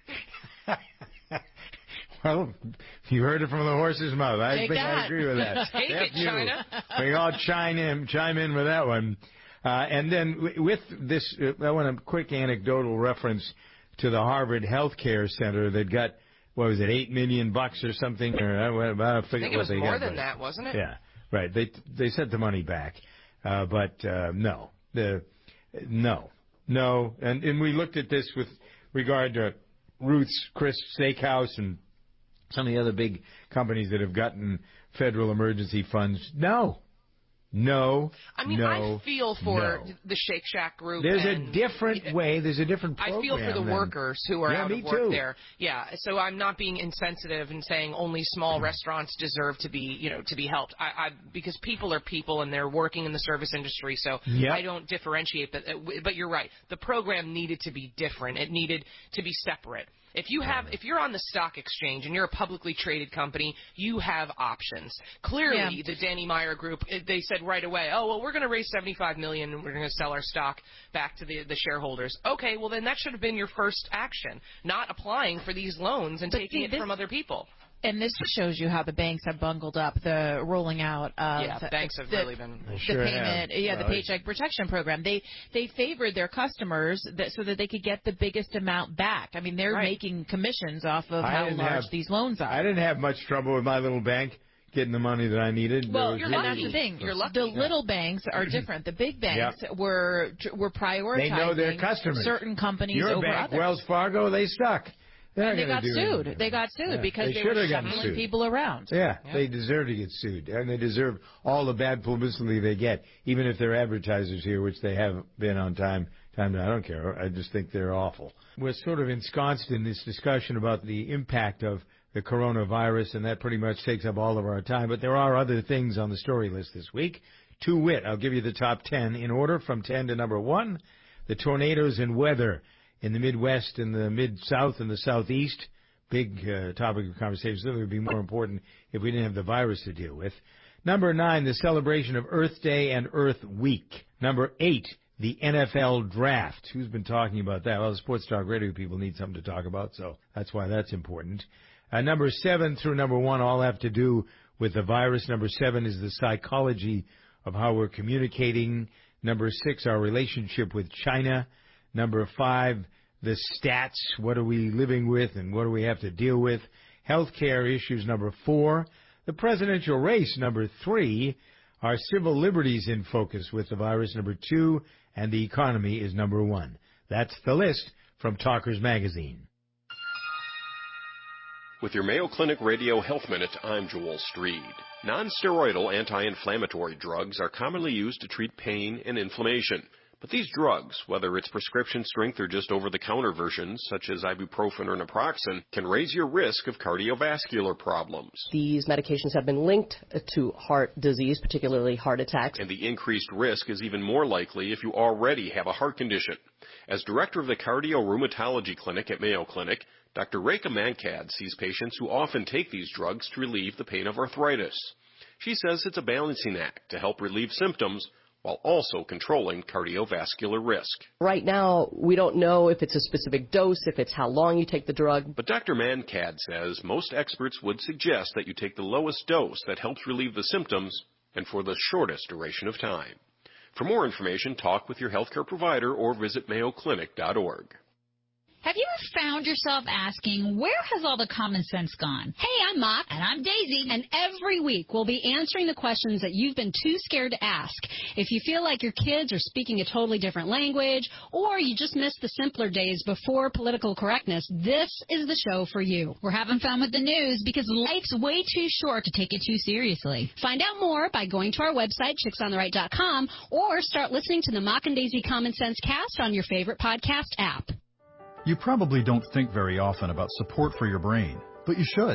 Speaker 11: Well, you heard it from the horse's mouth. I
Speaker 5: Take
Speaker 11: think
Speaker 5: that.
Speaker 11: I agree with that.
Speaker 5: Take
Speaker 11: F
Speaker 5: it,
Speaker 11: you.
Speaker 5: China.
Speaker 11: We all chime in, chime in with that one. Uh, and then w- with this, uh, I want a quick anecdotal reference to the Harvard Health Care Center that got, what was it, eight million bucks or something? Or I, I,
Speaker 5: I think it was more than that, wasn't it?
Speaker 11: Yeah, right. They they sent the money back, uh, but uh, no, the no, no. And and we looked at this with regard to Ruth's Chris Steakhouse and some of the other big companies that have gotten federal emergency funds. No. No.
Speaker 5: I mean,
Speaker 11: no,
Speaker 5: I feel for
Speaker 11: no.
Speaker 5: the Shake Shack group.
Speaker 11: There's
Speaker 5: and
Speaker 11: a different way. There's a different program.
Speaker 5: I feel for the
Speaker 11: than,
Speaker 5: workers who are
Speaker 11: yeah,
Speaker 5: out
Speaker 11: me
Speaker 5: of work
Speaker 11: too.
Speaker 5: there. Yeah, so I'm not being insensitive and saying only small restaurants deserve to be, you know, to be helped. I, I because people are people and they're working in the service industry, so
Speaker 11: Yep.
Speaker 5: I don't differentiate. But but you're right. The program needed to be different. It needed to be separate. If you have, if you're on the stock exchange and you're a publicly traded company, you have options. Clearly,
Speaker 14: Yeah.
Speaker 5: the Danny Meyer Group, they said right away, oh well, we're going to raise seventy-five million dollars and we're going to sell our stock back to the the shareholders. Okay, well then that should have been your first action, not applying for these loans and
Speaker 14: But
Speaker 5: taking
Speaker 14: see,
Speaker 5: it
Speaker 14: this-
Speaker 5: from other people.
Speaker 14: And this shows you how the banks have bungled up the rolling out of
Speaker 5: Yeah, banks have
Speaker 14: the,
Speaker 5: really been
Speaker 14: the
Speaker 11: sure
Speaker 14: payment,
Speaker 11: have.
Speaker 14: yeah, the
Speaker 11: Well,
Speaker 14: paycheck protection program. They they favored their customers that, so that they could get the biggest amount back. I mean, they're
Speaker 5: Right.
Speaker 14: making commissions off of
Speaker 11: I
Speaker 14: how
Speaker 11: didn't
Speaker 14: large
Speaker 11: have-
Speaker 14: these loans are.
Speaker 11: I didn't have much trouble with my little bank getting the money that I needed.
Speaker 14: Well,
Speaker 11: There was
Speaker 14: and that's
Speaker 11: really-
Speaker 14: the thing.
Speaker 5: You're lucky.
Speaker 14: The little banks are different. The big banks were were prioritizing
Speaker 11: They know their customers.
Speaker 14: certain companies
Speaker 11: Your
Speaker 14: over
Speaker 11: bank,
Speaker 14: others.
Speaker 11: Wells Fargo, they stuck. They're
Speaker 14: and they
Speaker 11: not
Speaker 14: got
Speaker 11: gonna do
Speaker 14: sued.
Speaker 11: anything.
Speaker 14: They got sued
Speaker 11: Yeah.
Speaker 14: because
Speaker 11: They
Speaker 14: they,
Speaker 11: should
Speaker 14: were
Speaker 11: have gotten
Speaker 14: shuffling
Speaker 11: sued.
Speaker 14: people around.
Speaker 11: Yeah, they deserve to get sued, and they deserve all the bad publicity they get, even if they're advertisers here, which they have been on time. Time I don't care. I just think they're awful. We're sort of ensconced in this discussion about the impact of the coronavirus, and that pretty much takes up all of our time. But there are other things on the story list this week. To wit, I'll give you the top ten in order from ten to number one. The tornadoes and weather in the Midwest and the Mid-South and the Southeast. Big uh, topic of conversation. It would be more important if we didn't have the virus to deal with. Number nine, the celebration of Earth Day and Earth Week. Number eight, the N F L Draft. Who's been talking about that? Well, the Sports Talk Radio people need something to talk about, so that's why that's important. Uh, number seven through number one all have to do with the virus. Number seven is the psychology of how we're communicating. Number six, our relationship with China. Number five, the stats. What are we living with and what do we have to deal with? Healthcare issues, number four. The presidential race, number three. Our civil liberties in focus with the virus, number two. And the economy is number one. That's the list from Talkers Magazine.
Speaker 4: With your Mayo Clinic Radio Health Minute, I'm Joel Streed. Non-steroidal anti-inflammatory drugs are commonly used to treat pain and inflammation. But these drugs, whether it's prescription strength or just over-the-counter versions, such as ibuprofen or naproxen, can raise your risk of cardiovascular problems.
Speaker 6: These medications have been linked to heart disease, particularly heart attacks.
Speaker 4: And the increased risk is even more likely if you already have a heart condition. As director of the Cardio Rheumatology Clinic at Mayo Clinic, Doctor Rekha Mankad sees patients who often take these drugs to relieve the pain of arthritis. She says it's a balancing act to help relieve symptoms while also controlling cardiovascular risk.
Speaker 6: Right now, we don't know if it's a specific dose, if it's how long you take the drug.
Speaker 4: But Doctor Mankad says most experts would suggest that you take the lowest dose that helps relieve the symptoms and for the shortest duration of time. For more information, talk with your healthcare provider or visit mayo clinic dot org.
Speaker 23: Have you ever found yourself asking, where has all the common sense gone? Hey, I'm Mock. And I'm Daisy. And every week we'll be answering the questions that you've been too scared to ask. If you feel like your kids are speaking a totally different language, or you just missed the simpler days before political correctness, this is the show for you. We're having fun with the news because life's way too short to take it too seriously. Find out more by going to our website, chicks on the right dot com, or start listening to the Mock and Daisy Common Sense Cast on your favorite podcast app.
Speaker 24: You probably don't think very often about support for your brain, but you should.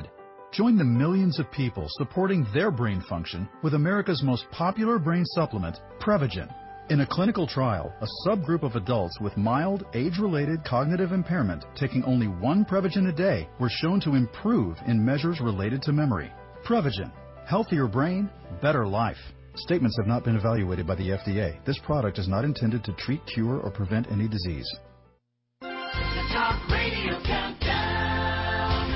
Speaker 8: Join the millions of people supporting their brain function with America's most popular brain supplement, Prevagen. In a clinical trial, a subgroup of adults with mild, age-related cognitive impairment taking only one Prevagen a day were shown to improve in measures related to memory. Prevagen. Healthier brain, better life. Statements have not been evaluated by the F D A. This product is not intended to treat, cure, or prevent any disease.
Speaker 10: The Talk Radio Countdown.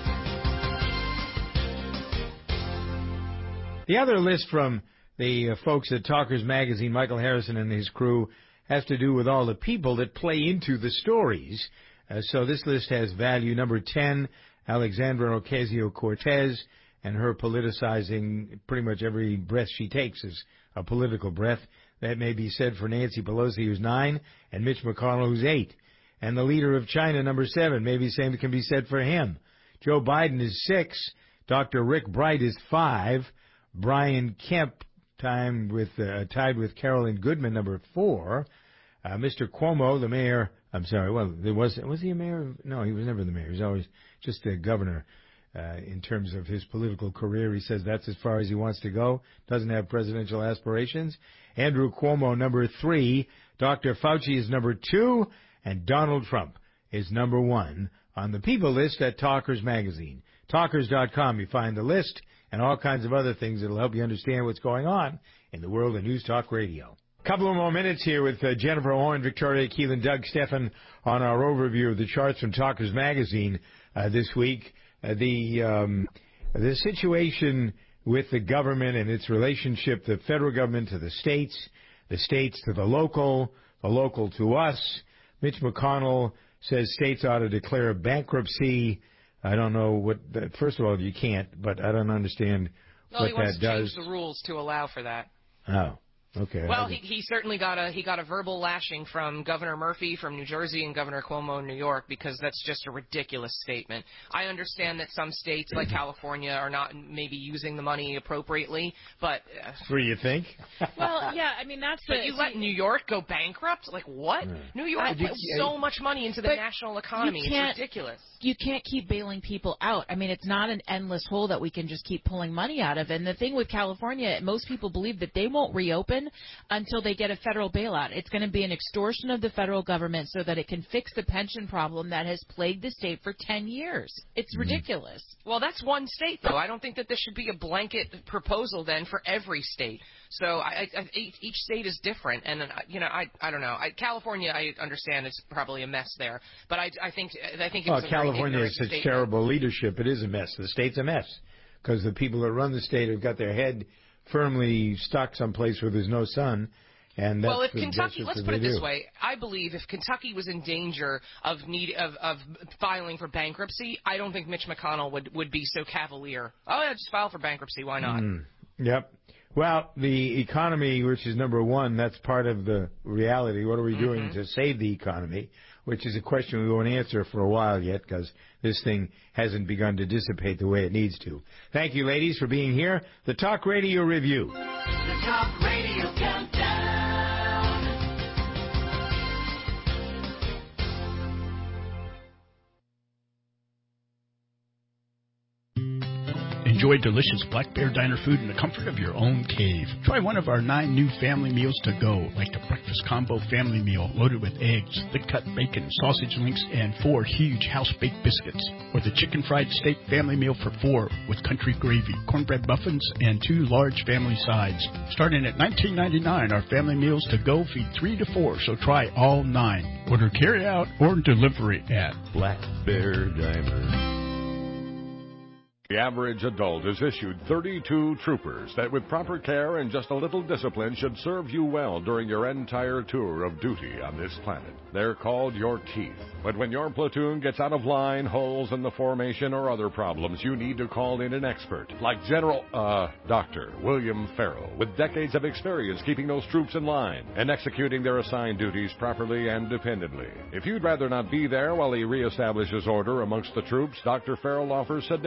Speaker 11: The other list from the uh, folks at Talkers Magazine, Michael Harrison and his crew, has to do with all the people that play into the stories. Uh, so this list has value. Number ten, Alexandra Ocasio-Cortez, and her politicizing pretty much every breath she takes is a political breath. That may be said for Nancy Pelosi, who's nine, and Mitch McConnell, who's eight. And the leader of China, number seven, maybe same can be said for him. Joe Biden is six. Doctor Rick Bright is five. Brian Kemp, time with uh, tied with Carolyn Goodman, number four. Uh, Mister Cuomo, the mayor. I'm sorry. Well, there was was he a mayor? No, he was never the mayor. He was always just the governor. Uh, in terms of his political career, he says that's as far as he wants to go. Doesn't have presidential aspirations. Andrew Cuomo, number three. Doctor Fauci is number two, and Donald Trump is number one on the people list at Talkers Magazine. Talkers dot com. You find the list and all kinds of other things that will help you understand what's going on in the world of News Talk Radio. A couple of more minutes here with uh, Jennifer Horn, Victoria Keelan, Doug Steffen on our overview of the charts from Talkers Magazine uh, this week. Uh, the um, the situation with the government and its relationship, the federal government to the states, the states to the local, the local to us. Mitch McConnell says states ought to declare bankruptcy. I don't know what. The, first of all, you can't, but I don't understand
Speaker 5: well,
Speaker 11: what
Speaker 5: he wants
Speaker 11: that
Speaker 5: to
Speaker 11: does.
Speaker 5: change the rules to allow for that.
Speaker 11: Oh, okay.
Speaker 5: Well, he, he certainly got a he got a verbal lashing from Governor Murphy from New Jersey and Governor Cuomo in New York because that's just a ridiculous statement. I understand that some states like California are not maybe using the money appropriately, but uh,
Speaker 11: what do you think?
Speaker 14: Well, yeah, I mean that's.
Speaker 5: But
Speaker 14: the,
Speaker 5: you let New York go bankrupt? Like what?
Speaker 11: Yeah.
Speaker 5: New York
Speaker 14: I,
Speaker 5: puts so much money into the national economy. It's ridiculous.
Speaker 14: You can't keep bailing people out. I mean, it's not an endless hole that we can just keep pulling money out of. And the thing with California, most people believe that they won't reopen until they get a federal bailout. It's going to be an extortion of the federal government so that it can fix the pension problem that has plagued the state for ten years. It's ridiculous.
Speaker 5: Well, that's one state, though. I don't think that this should be a blanket proposal then for every state. So I, I, each state is different, and you know, I, I don't know. I, California, I understand it's probably a mess there, but I, I think, I think it
Speaker 11: well,
Speaker 5: was a
Speaker 11: California has such
Speaker 5: statement.
Speaker 11: terrible leadership. It is a mess. The state's a mess because the people that run the state have got their head firmly stuck someplace where there's no sun. And that's
Speaker 5: well, if
Speaker 11: the,
Speaker 5: Kentucky,
Speaker 11: let's
Speaker 5: put it
Speaker 11: do.
Speaker 5: this way, I believe if Kentucky was in danger of need of, of filing for bankruptcy, I don't think Mitch McConnell would, would be so cavalier. Oh, yeah, just file for bankruptcy. Why not?
Speaker 11: Mm, yep. Well, the economy, which is number one, that's part of the reality. What are we doing
Speaker 5: Mm-hmm.
Speaker 11: to save the economy? Which is a question we won't answer for a while yet because this thing hasn't begun to dissipate the way it needs to. Thank you, ladies, for being here. The Talk Radio Review.
Speaker 10: The Talk Radio Countdown.
Speaker 1: Enjoy delicious Black Bear Diner food in the comfort of your own cave. Try one of our nine new family meals to go, like the Breakfast Combo Family Meal loaded with eggs, thick-cut bacon, sausage links, and four huge house-baked biscuits. Or the Chicken Fried Steak Family Meal for four with country gravy, cornbread muffins, and two large family sides. Starting at nineteen ninety-nine dollars, our family meals to go feed three to four, so try all nine. Order carry-out or delivery at Black Bear Diner.
Speaker 17: The average adult is issued thirty-two troopers that with proper care and just a little discipline should serve you well during your entire tour of duty on this planet. They're called your teeth. But when your platoon gets out of line, holes in the formation, or other problems, you need to call in an expert like General, uh, Doctor William Farrell, with decades of experience keeping those troops in line and executing their assigned duties properly and dependably. If you'd rather not be there while he reestablishes order amongst the troops, Doctor Farrell offers sedation dinners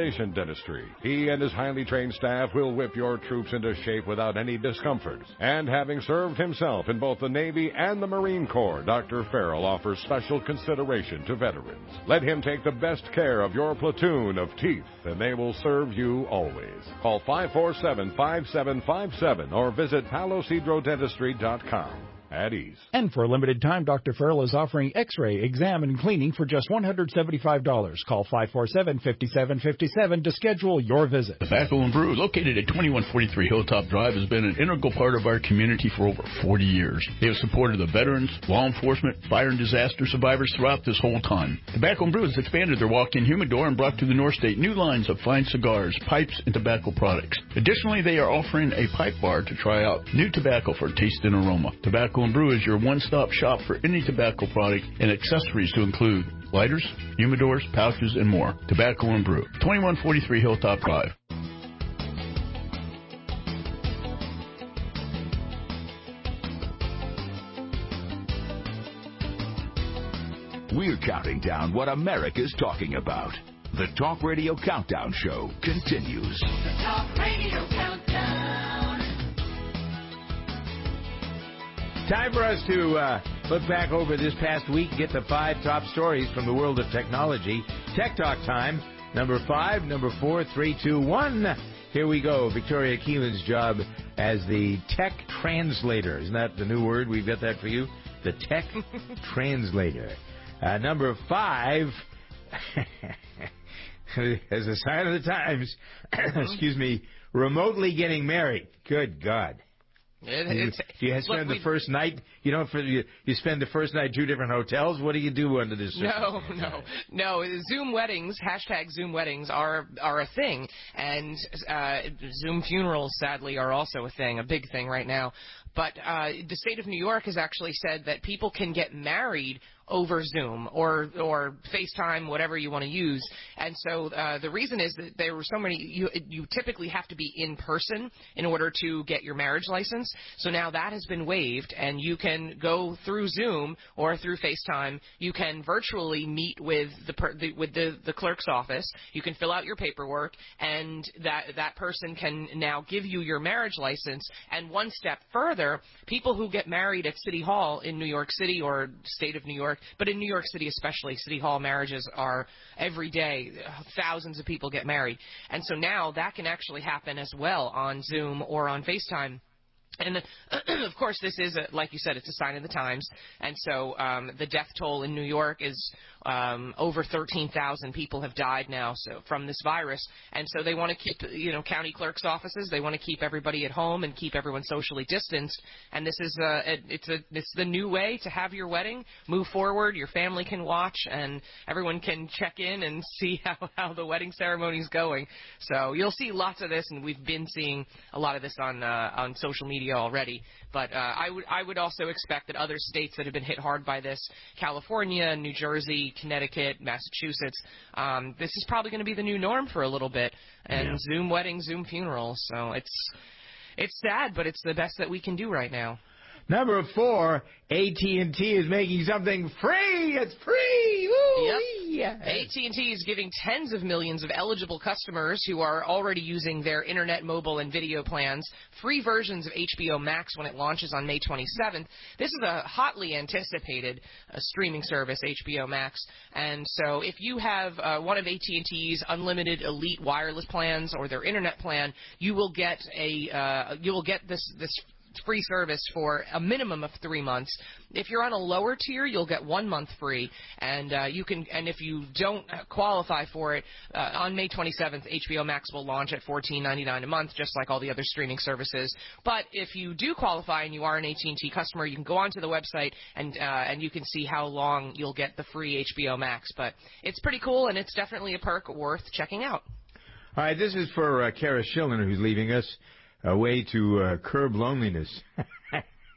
Speaker 17: Dentistry. He and his highly trained staff will whip your troops into shape without any discomfort. And having served himself in both the Navy and the Marine Corps, Doctor Farrell offers special consideration to veterans. Let him take the best care of your platoon of teeth, and they will serve you always. Call five four seven, five seven five seven or visit palo cedro dentistry dot com. At ease.
Speaker 2: And for a limited time, Doctor Farrell is offering X-ray, exam, and cleaning for just one hundred seventy-five dollars. Call five four seven, five seven five seven to schedule your visit.
Speaker 1: Tobacco and Brew, located at twenty-one forty-three Hilltop Drive, has been an integral part of our community for over forty years. They have supported the veterans, law enforcement, fire and disaster survivors throughout this whole time. Tobacco and Brew has expanded their walk-in humidor and brought to the North State new lines of fine cigars, pipes, and tobacco products. Additionally, they are offering a pipe bar to try out new tobacco for taste and aroma. Tobacco and Brew is your one-stop shop for any tobacco product and accessories to include lighters, humidors, pouches, and more. Tobacco and Brew, twenty-one forty-three Hilltop Drive.
Speaker 9: We're counting down what America's talking about. The Talk Radio Countdown Show continues.
Speaker 10: The Talk Radio Countdown.
Speaker 11: Time for us to uh, look back over this past week, get the five top stories from the world of technology. Tech Talk time, number five, number four, three, two, one. Here we go. Victoria Keelan's job as the tech translator. Isn't that the new word? We've got that for you. The tech translator. Uh, number five, as a sign of the times, excuse me, remotely getting married. Good God.
Speaker 5: It,
Speaker 11: you,
Speaker 5: it's,
Speaker 11: you spend
Speaker 5: look,
Speaker 11: the first night, you know, for you, you spend the first night two different hotels. What do you do under this?
Speaker 5: No, no, no. Zoom weddings, hashtag Zoom weddings are are a thing, and uh, Zoom funerals, sadly, are also a thing, a big thing right now. But uh, the state of New York has actually said that people can get married over Zoom or or FaceTime, whatever you want to use. And so uh, the reason is that there were so many. You you typically have to be in person in order to get your marriage license. So now that has been waived, and you can go through Zoom or through FaceTime. You can virtually meet with the, per, the with the the clerk's office. You can fill out your paperwork, and that that person can now give you your marriage license. And one step further, people who get married at City Hall in New York City or state of New York, but in New York City especially, City Hall marriages are every day. Thousands of people get married. And so now that can actually happen as well on Zoom or on FaceTime. And, of course, this is, a, like you said, it's a sign of the times. And so um, the death toll in New York is um, over thirteen thousand people have died now so from this virus. And so they want to keep, you know, county clerk's offices. They want to keep everybody at home and keep everyone socially distanced. And this is a, it's a, it's the new way to have your wedding. Move forward. Your family can watch, and everyone can check in and see how, how the wedding ceremony is going. So you'll see lots of this, and we've been seeing a lot of this on uh, on social media already, but uh, I would I would also expect that other states that have been hit hard by this, California, New Jersey, Connecticut, Massachusetts, um, this is probably going to be the new norm for a little bit. And yeah. Zoom weddings, Zoom funerals. So it's it's sad, but it's the best that we can do right now.
Speaker 11: Number four, A T and T is making something free. It's free. Woo!
Speaker 5: Yep. A T and T is giving tens of millions of eligible customers who are already using their internet, mobile, and video plans free versions of H B O Max when it launches on May twenty-seventh. This is a hotly anticipated uh, streaming service, H B O Max. And so if you have uh, one of A T and T's unlimited elite wireless plans or their internet plan, you will get a uh, you will get this this free service for a minimum of three months. If you're on a lower tier, you'll get one month free, and uh, you can. And if you don't qualify for it, uh, on May twenty-seventh, H B O Max will launch at fourteen ninety-nine a month, just like all the other streaming services. But if you do qualify and you are an A T and T customer, you can go onto the website and uh, and you can see how long you'll get the free H B O Max. But it's pretty cool, and it's definitely a perk worth checking out.
Speaker 11: All right, this is for uh, Kara Schillen, who's leaving us. A way to uh, curb loneliness.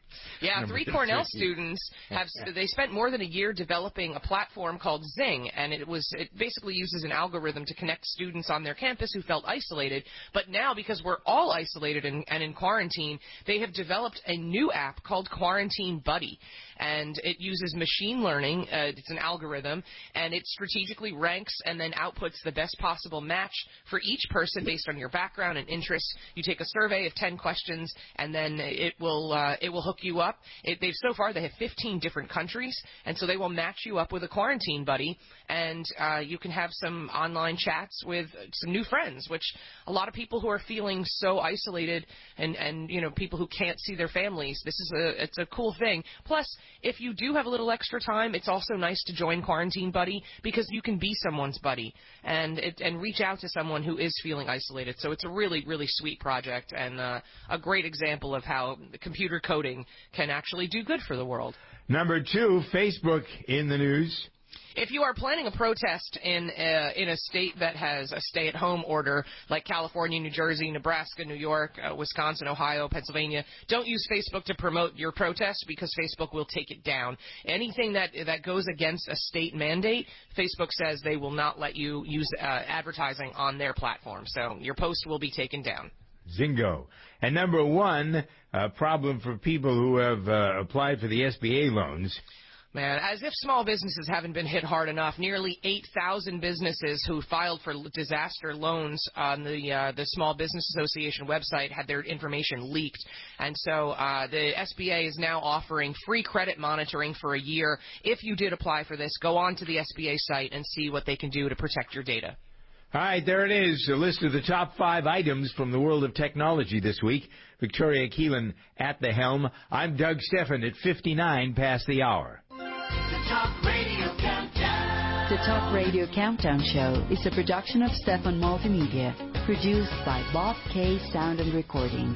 Speaker 5: Yeah, three Cornell students have they spent more than a year developing a platform called Zing, and it was it basically uses an algorithm to connect students on their campus who felt isolated. But now, because we're all isolated and, and in quarantine, they have developed a new app called Quarantine Buddy. And it uses machine learning. Uh, it's an algorithm, and it strategically ranks and then outputs the best possible match for each person based on your background and interests. You take a survey of ten questions, and then it will uh, it will hook you up. It, they've so far they have fifteen different countries, and so they will match you up with a quarantine buddy, and uh, you can have some online chats with some new friends. Which a lot of people who are feeling so isolated, and and you know people who can't see their families. This is a it's a cool thing. Plus, if you do have a little extra time, it's also nice to join Quarantine Buddy because you can be someone's buddy and it, and reach out to someone who is feeling isolated. So it's a really, really sweet project and uh, a great example of how computer coding can actually do good for the world.
Speaker 11: Number two, Facebook in the news.
Speaker 5: If you are planning a protest in uh, in a state that has a stay-at-home order, like California, New Jersey, Nebraska, New York, uh, Wisconsin, Ohio, Pennsylvania, don't use Facebook to promote your protest because Facebook will take it down. Anything that that goes against a state mandate, Facebook says they will not let you use uh, advertising on their platform. So your post will be taken down.
Speaker 11: Zingo. And number one, a problem for people who have uh, applied for the S B A loans.
Speaker 5: Man, as if small businesses haven't been hit hard enough, nearly eight thousand businesses who filed for disaster loans on the uh, the Small Business Association website had their information leaked. And so uh, the S B A is now offering free credit monitoring for a year. If you did apply for this, go on to the S B A site and see what they can do to protect your data.
Speaker 11: All right, there it is, a list of the top five items from the world of technology this week. Victoria Keelan at the helm. I'm Doug Stephan at fifty-nine past the hour.
Speaker 10: The Talk Radio Countdown.
Speaker 7: The Talk Radio Countdown Show is a production of Stephan Multimedia, produced by Bob K. Sound and Recording.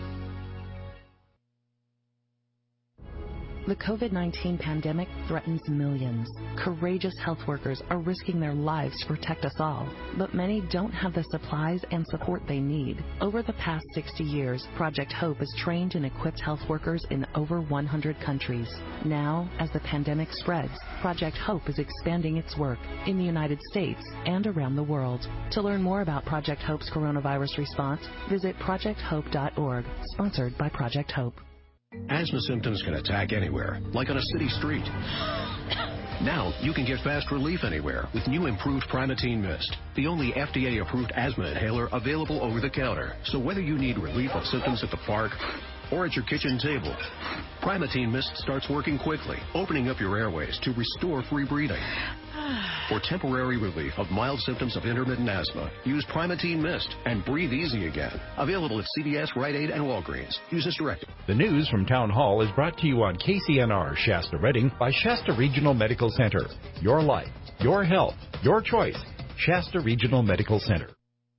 Speaker 12: The COVID nineteen pandemic threatens millions. Courageous health workers are risking their lives to protect us all, but many don't have the supplies and support they need. Over the past sixty years, Project Hope has trained and equipped health workers in over one hundred countries. Now, as the pandemic spreads, Project Hope is expanding its work in the United States and around the world. To learn more about Project Hope's coronavirus response, visit project hope dot org, sponsored by Project Hope.
Speaker 13: Asthma symptoms can attack anywhere, like on a city street. Now, you can get fast relief anywhere with new improved Primatene Mist, the only F D A-approved asthma inhaler available over the counter. So whether you need relief of symptoms at the park or at your kitchen table, Primatene Mist starts working quickly, opening up your airways to restore free breathing. For temporary relief of mild symptoms of intermittent asthma, use Primatene Mist and breathe easy again. Available at C V S, Rite Aid, and Walgreens. Use as directed.
Speaker 2: The news from Town Hall is brought to you on K C N R Shasta Redding by Shasta Regional Medical Center. Your life, your health, your choice. Shasta Regional Medical Center.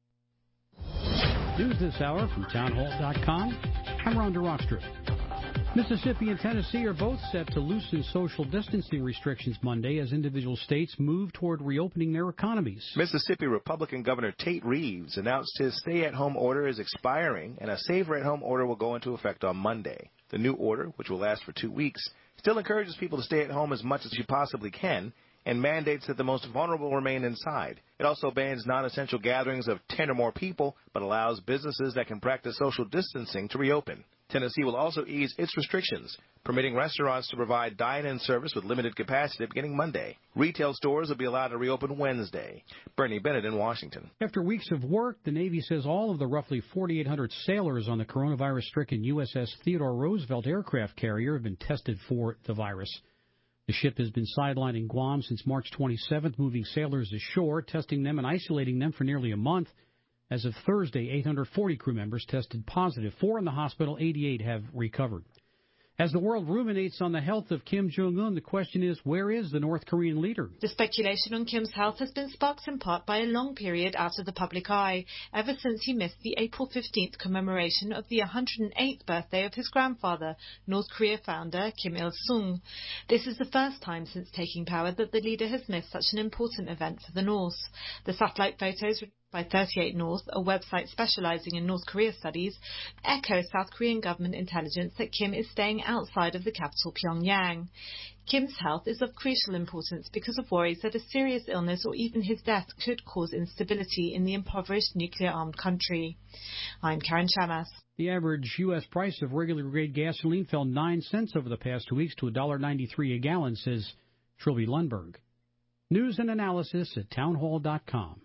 Speaker 22: News this hour from town hall dot com. I'm Rhonda Rockstrip. Mississippi and Tennessee are both set to loosen social distancing restrictions Monday as individual states move toward reopening their economies.
Speaker 24: Mississippi Republican Governor Tate Reeves announced his stay-at-home order is expiring and a safer-at-home order will go into effect on Monday. The new order, which will last for two weeks, still encourages people to stay at home as much as you possibly can and mandates that the most vulnerable remain inside. It also bans non-essential gatherings of ten or more people, but allows businesses that can practice social distancing to reopen. Tennessee will also ease its restrictions, permitting restaurants to provide dine-in service with limited capacity beginning Monday. Retail stores will be allowed to reopen Wednesday. Bernie Bennett in Washington.
Speaker 22: After weeks of work, the Navy says all of the roughly forty-eight hundred sailors on the coronavirus-stricken U S S Theodore Roosevelt aircraft carrier have been tested for the virus. The ship has been sidelined in Guam since March twenty-seventh, moving sailors ashore, testing them and isolating them for nearly a month. As of Thursday, eight hundred forty crew members tested positive. Four in the hospital, eighty-eight have recovered. As the world ruminates on the health of Kim Jong-un, the question is, where is the North Korean leader?
Speaker 25: The speculation on Kim's health has been sparked in part by a long period out of the public eye, ever since he missed the April fifteenth commemoration of the one hundred eighth birthday of his grandfather, North Korea founder Kim Il-sung. This is the first time since taking power that the leader has missed such an important event for the North. The satellite photos By thirty-eight North, a website specializing in North Korea studies, echo South Korean government intelligence that Kim is staying outside of the capital, Pyongyang. Kim's health is of crucial importance because of worries that a serious illness or even his death could cause instability in the impoverished nuclear-armed country. I'm Karen Chamas.
Speaker 22: The average U S price of regular grade gasoline fell nine cents over the past two weeks to one dollar ninety-three a gallon, says Trilby Lundberg. News and analysis at townhall dot com.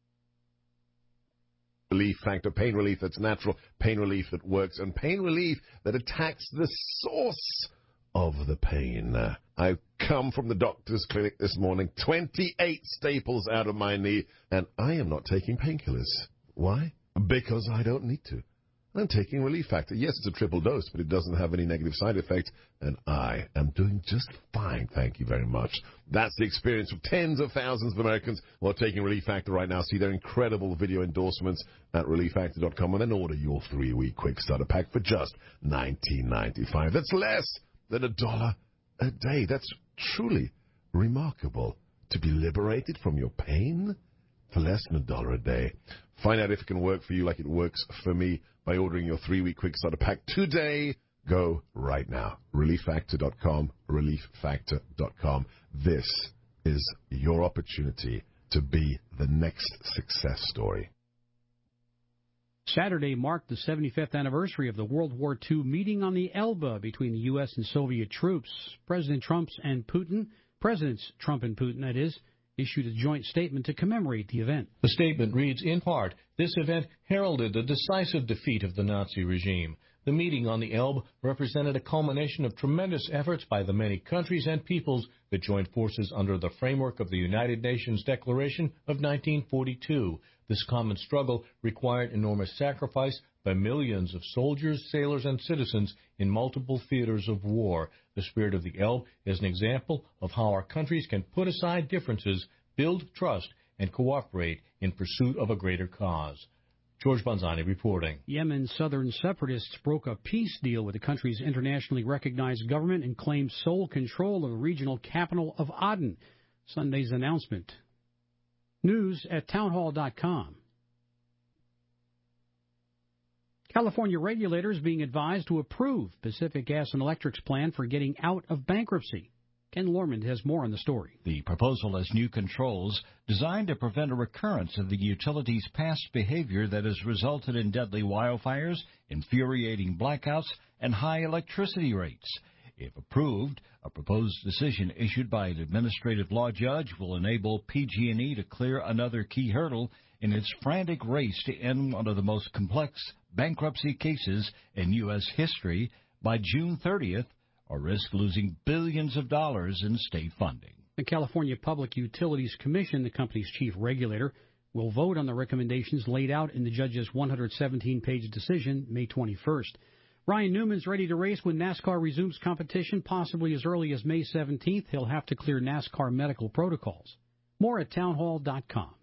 Speaker 3: Relief factor, pain relief that's natural, pain relief that works, and pain relief that attacks the source of the pain. Uh, I've come from the doctor's clinic this morning, twenty-eight staples out of my knee, and I am not taking painkillers. Why? Because I don't need to. I'm taking Relief Factor. Yes, it's a triple dose, but it doesn't have any negative side effects, and I am doing just fine, thank you very much. That's the experience of tens of thousands of Americans who are taking Relief Factor right now. See their incredible video endorsements at relief factor dot com, and then order your three-week quick starter pack for just nineteen ninety-five. That's less than a dollar a day. That's truly remarkable. To be liberated from your pain for less than a dollar a day. Find out if it can work for you like it works for me by ordering your three-week quick starter pack today. Go right now. relief factor dot com, relief factor dot com. This is your opportunity to be the next success story.
Speaker 22: Saturday marked the seventy-fifth anniversary of the World War Two meeting on the Elbe between the U S and Soviet troops. President Trump's and Putin, Presidents Trump and Putin, that is, issued a joint statement to commemorate the event.
Speaker 15: The statement reads, in part, this event heralded the decisive defeat of the Nazi regime. The meeting on the Elbe represented a culmination of tremendous efforts by the many countries and peoples that joined forces under the framework of the United Nations Declaration of nineteen forty-two. This common struggle required enormous sacrifice by millions of soldiers, sailors, and citizens in multiple theaters of war. The spirit of the Elbe is an example of how our countries can put aside differences, build trust, and cooperate in pursuit of a greater cause. George Banzani reporting.
Speaker 22: Yemen's southern separatists broke a peace deal with the country's internationally recognized government and claimed sole control of the regional capital of Aden. Sunday's announcement. News at townhall dot com. California regulators being advised to approve Pacific Gas and Electric's plan for getting out of bankruptcy. Ken Lormond has more on the story.
Speaker 18: The proposal has new controls designed to prevent a recurrence of the utility's past behavior that has resulted in deadly wildfires, infuriating blackouts, and high electricity rates. If approved, a proposed decision issued by an administrative law judge will enable P G and E to clear another key hurdle in its frantic race to end one of the most complex bankruptcy cases in U S history by June thirtieth, or risk losing billions of dollars in state funding.
Speaker 22: The California Public Utilities Commission, the company's chief regulator, will vote on the recommendations laid out in the judge's one hundred seventeen page decision May twenty-first. Ryan Newman's ready to race when NASCAR resumes competition, possibly as early as May seventeenth. He'll have to clear NASCAR medical protocols. More at townhall dot com.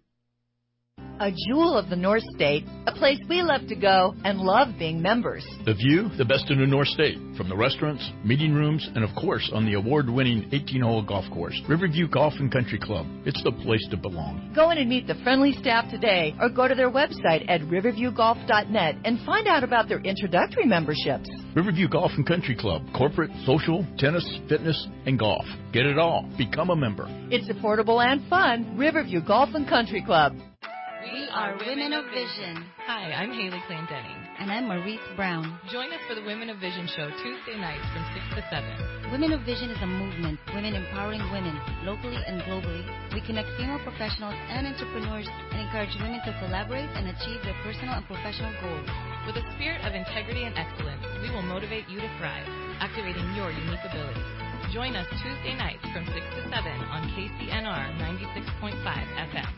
Speaker 19: A jewel of the North State, a place we love to go and love being members.
Speaker 1: The view, the best in the North State, from the restaurants, meeting rooms, and of course on the award-winning eighteen hole golf course, Riverview Golf and Country Club. It's the place to belong.
Speaker 19: Go in and meet the friendly staff today or go to their website at riverview golf dot net and find out about their introductory memberships.
Speaker 1: Riverview Golf and Country Club, corporate, social, tennis, fitness, and golf. Get it all. Become a member.
Speaker 19: It's affordable and fun. Riverview Golf and Country Club.
Speaker 20: We are Women of Vision.
Speaker 26: Hi, I'm Haley Clendenning.
Speaker 20: And I'm Maurice Brown.
Speaker 26: Join us for the Women of Vision show Tuesday nights from six to seven.
Speaker 20: Women of Vision is a movement, women empowering women, locally and globally. We connect female professionals and entrepreneurs and encourage women to collaborate and achieve their personal and professional goals.
Speaker 26: With a spirit of integrity and excellence, we will motivate you to thrive, activating your unique abilities. Join us Tuesday nights from six to seven on K C N R ninety-six point five F M.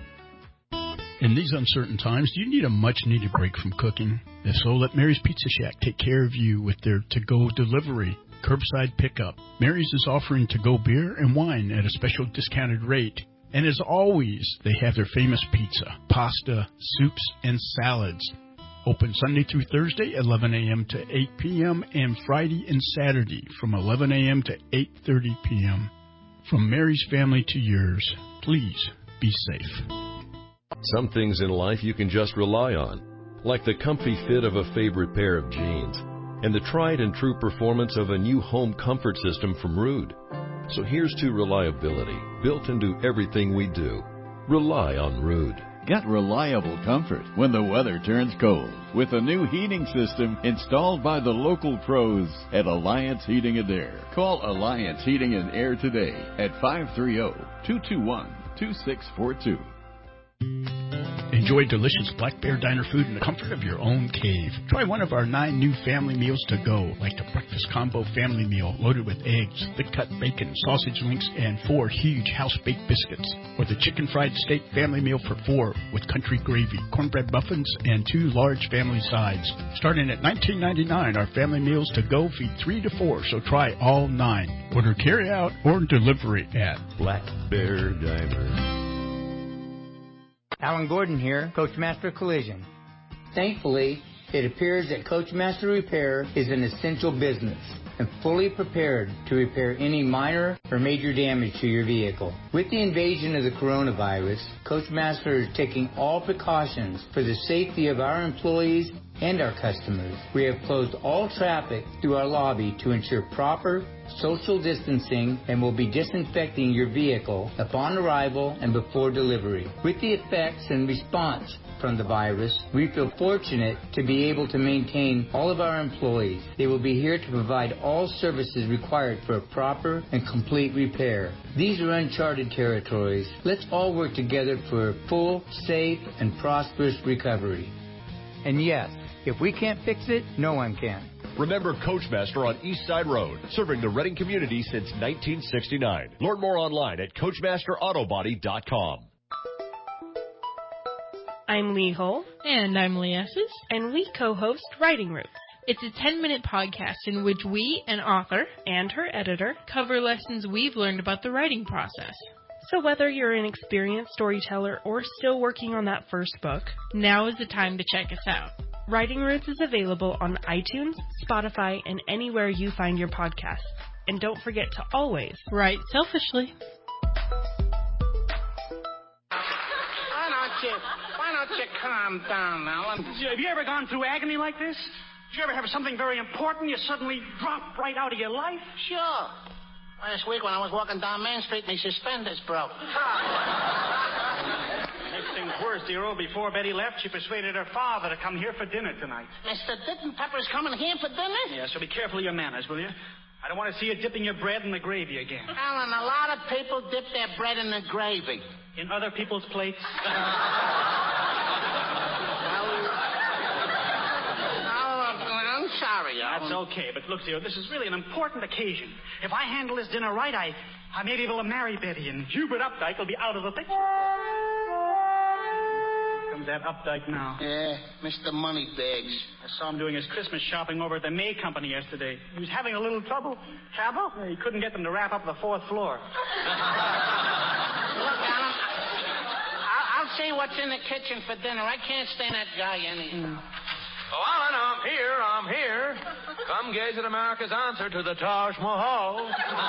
Speaker 1: In these uncertain times, do you need a much-needed break from cooking? If so, let Mary's Pizza Shack take care of you with their to-go delivery, curbside pickup. Mary's is offering to-go beer and wine at a special discounted rate. And as always, they have their famous pizza, pasta, soups, and salads. Open Sunday through Thursday, eleven a.m. to eight p.m., and Friday and Saturday from eleven a.m. to eight thirty p.m. From Mary's family to yours, please be safe.
Speaker 4: Some things in life you can just rely on, like the comfy fit of a favorite pair of jeans and the tried and true performance of a new home comfort system from Ruud. So here's to reliability, built into everything we do. Rely on Ruud.
Speaker 6: Get reliable comfort when the weather turns cold with a new heating system installed by the local pros at Alliance Heating and Air. Call Alliance Heating and Air today at five three zero, two two one, two six four two.
Speaker 1: Enjoy delicious Black Bear Diner food in the comfort of your own cave. Try one of our nine new family meals to go, like the breakfast combo family meal loaded with eggs, thick-cut bacon, sausage links, and four huge house-baked biscuits. Or the chicken fried steak family meal for four with country gravy, cornbread muffins, and two large family sides. Starting at nineteen ninety-nine dollars, our family meals to go feed three to four, so try all nine. Order carry-out or delivery at Black Bear Diner.
Speaker 8: Alan Gordon here, Coachmaster Collision. Thankfully, it appears that Coachmaster Repair is an essential business and fully prepared to repair any minor or major damage to your vehicle. With the invasion of the coronavirus, Coachmaster is taking all precautions for the safety of our employees and our customers. We have closed all traffic through our lobby to ensure proper social distancing and will be disinfecting your vehicle upon arrival and before delivery. With the effects and response from the virus, we feel fortunate to be able to maintain all of our employees. They will be here to provide all services required for a proper and complete repair. These are uncharted territories. Let's all work together for a full, safe, and prosperous recovery. And yes, if we can't fix it, no one can.
Speaker 16: Remember Coachmaster on East Side Road, serving the Reading community since nineteen sixty-nine. Learn more online at coachmaster autobody dot com.
Speaker 21: I'm Lee Hull.
Speaker 23: And I'm Lee Esses.
Speaker 21: And we co-host Writing Roots.
Speaker 23: It's a ten-minute podcast in which we, an author,
Speaker 21: and her editor,
Speaker 23: cover lessons we've learned about the writing process.
Speaker 21: So whether you're an experienced storyteller or still working on that first book,
Speaker 23: now is the time to check us out.
Speaker 21: Writing Roots is available on iTunes, Spotify, and anywhere you find your podcasts. And don't forget to always
Speaker 23: write selfishly.
Speaker 27: Why don't you, why don't you calm down, Alan?
Speaker 28: Have you ever gone through agony like this? Did you ever have something very important you suddenly drop right out of your life?
Speaker 27: Sure. Last week when I was walking down Main Street, my suspenders broke.
Speaker 28: Makes things worse, dear. Before Betty left, she persuaded her father to come here for dinner tonight.
Speaker 27: Mister Dittenpepper's coming here for dinner?
Speaker 28: Yeah, so be careful of your manners, will you? I don't want to see you dipping your bread in the gravy again.
Speaker 27: Alan, a lot of people dip their bread in the gravy.
Speaker 28: In other people's plates?
Speaker 27: I'm sorry, Alan.
Speaker 28: That's okay, but look, dear, this is really an important occasion. If I handle this dinner right, I, I may be able to marry Betty, and Hubert Updike will be out of the picture. Here comes that Updike now.
Speaker 27: Yeah, Mister Moneybags.
Speaker 28: I saw him doing his Christmas shopping over at the May Company yesterday. He was having a little trouble.
Speaker 27: Trouble?
Speaker 28: Yeah, he couldn't get them to wrap up the fourth floor.
Speaker 27: Look, Alan, I'll, I'll see what's in the kitchen for dinner. I can't stand that guy anyhow.
Speaker 28: Mm.
Speaker 29: Oh, Alan, I'm here, I'm here. Come gaze at America's answer to the Taj Mahal.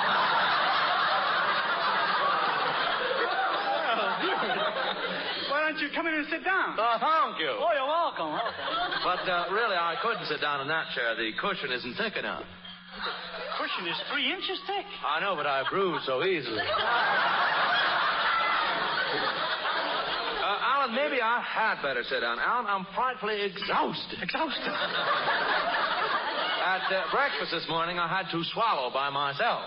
Speaker 28: Why don't you come in and sit down?
Speaker 29: Oh, thank you.
Speaker 28: Oh, you're welcome. welcome.
Speaker 29: But uh, really, I couldn't sit down in that chair. The cushion isn't thick enough.
Speaker 28: The cushion is three inches thick.
Speaker 29: I know, but I bruise so easily. Uh, Alan, maybe I had better sit down. Alan, I'm frightfully exhausted.
Speaker 28: Exhausted?
Speaker 29: At uh, breakfast this morning, I had to swallow by myself.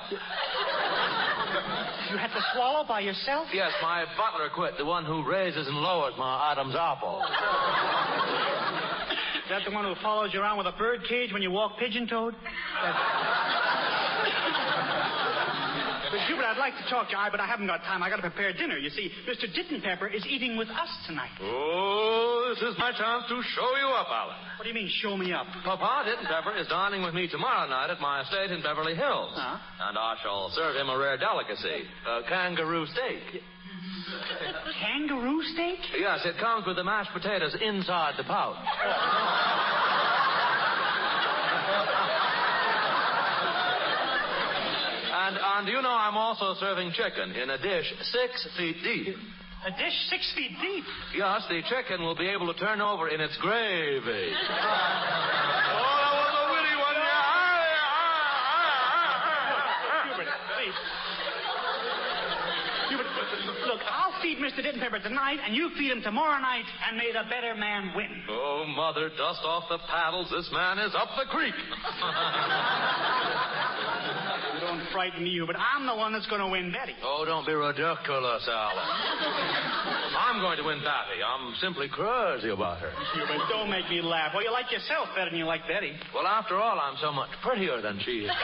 Speaker 28: You had to swallow by yourself?
Speaker 29: Yes, my butler quit, the one who raises and lowers my Adam's apple.
Speaker 28: Is that the one who follows you around with a bird cage when you walk pigeon-toed? But Hubert, I'd like to talk to you, but I haven't got time. I got to prepare dinner. You see, Mister Dittenpepper is eating with us tonight.
Speaker 29: Oh, this is my chance to show you up, Alan.
Speaker 28: What do you mean, show me up?
Speaker 29: Papa Dittenpepper is dining with me tomorrow night at my estate in Beverly Hills.
Speaker 28: Huh?
Speaker 29: And I shall serve him a rare delicacy, a kangaroo steak.
Speaker 28: Kangaroo steak?
Speaker 29: Yes, it comes with the mashed potatoes inside the pouch. And, and you know I'm also serving chicken in a dish six feet deep.
Speaker 28: A dish six feet deep.
Speaker 29: Yes, the chicken will be able to turn over in its gravy.
Speaker 28: Look, I'll feed Mister Dittenpepper tonight, and you feed him tomorrow night, and may the better man win.
Speaker 29: Oh, Mother, dust off the paddles. This man is up the creek.
Speaker 28: You don't frighten me, but I'm the one that's going to win Betty.
Speaker 29: Oh, don't be ridiculous, Alan. I'm going to win Betty. I'm simply crazy about her.
Speaker 28: Hubert, don't make me laugh. Well, you like yourself better than you like Betty.
Speaker 29: Well, after all, I'm so much prettier than she is.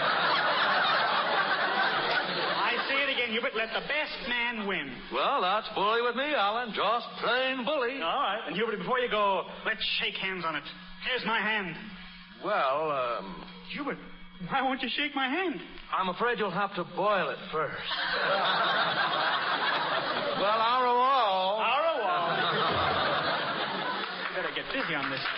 Speaker 28: Say it again, Hubert. Let the best man win.
Speaker 29: Well, that's bully with me, Alan. Just plain bully.
Speaker 28: All right. And Hubert, before you go, let's shake hands on it. Here's my hand.
Speaker 29: Well, um...
Speaker 28: Hubert, why won't you shake my hand?
Speaker 29: I'm afraid you'll have to boil it first. Well, au revoir.
Speaker 28: Au revoir. Better get busy on this.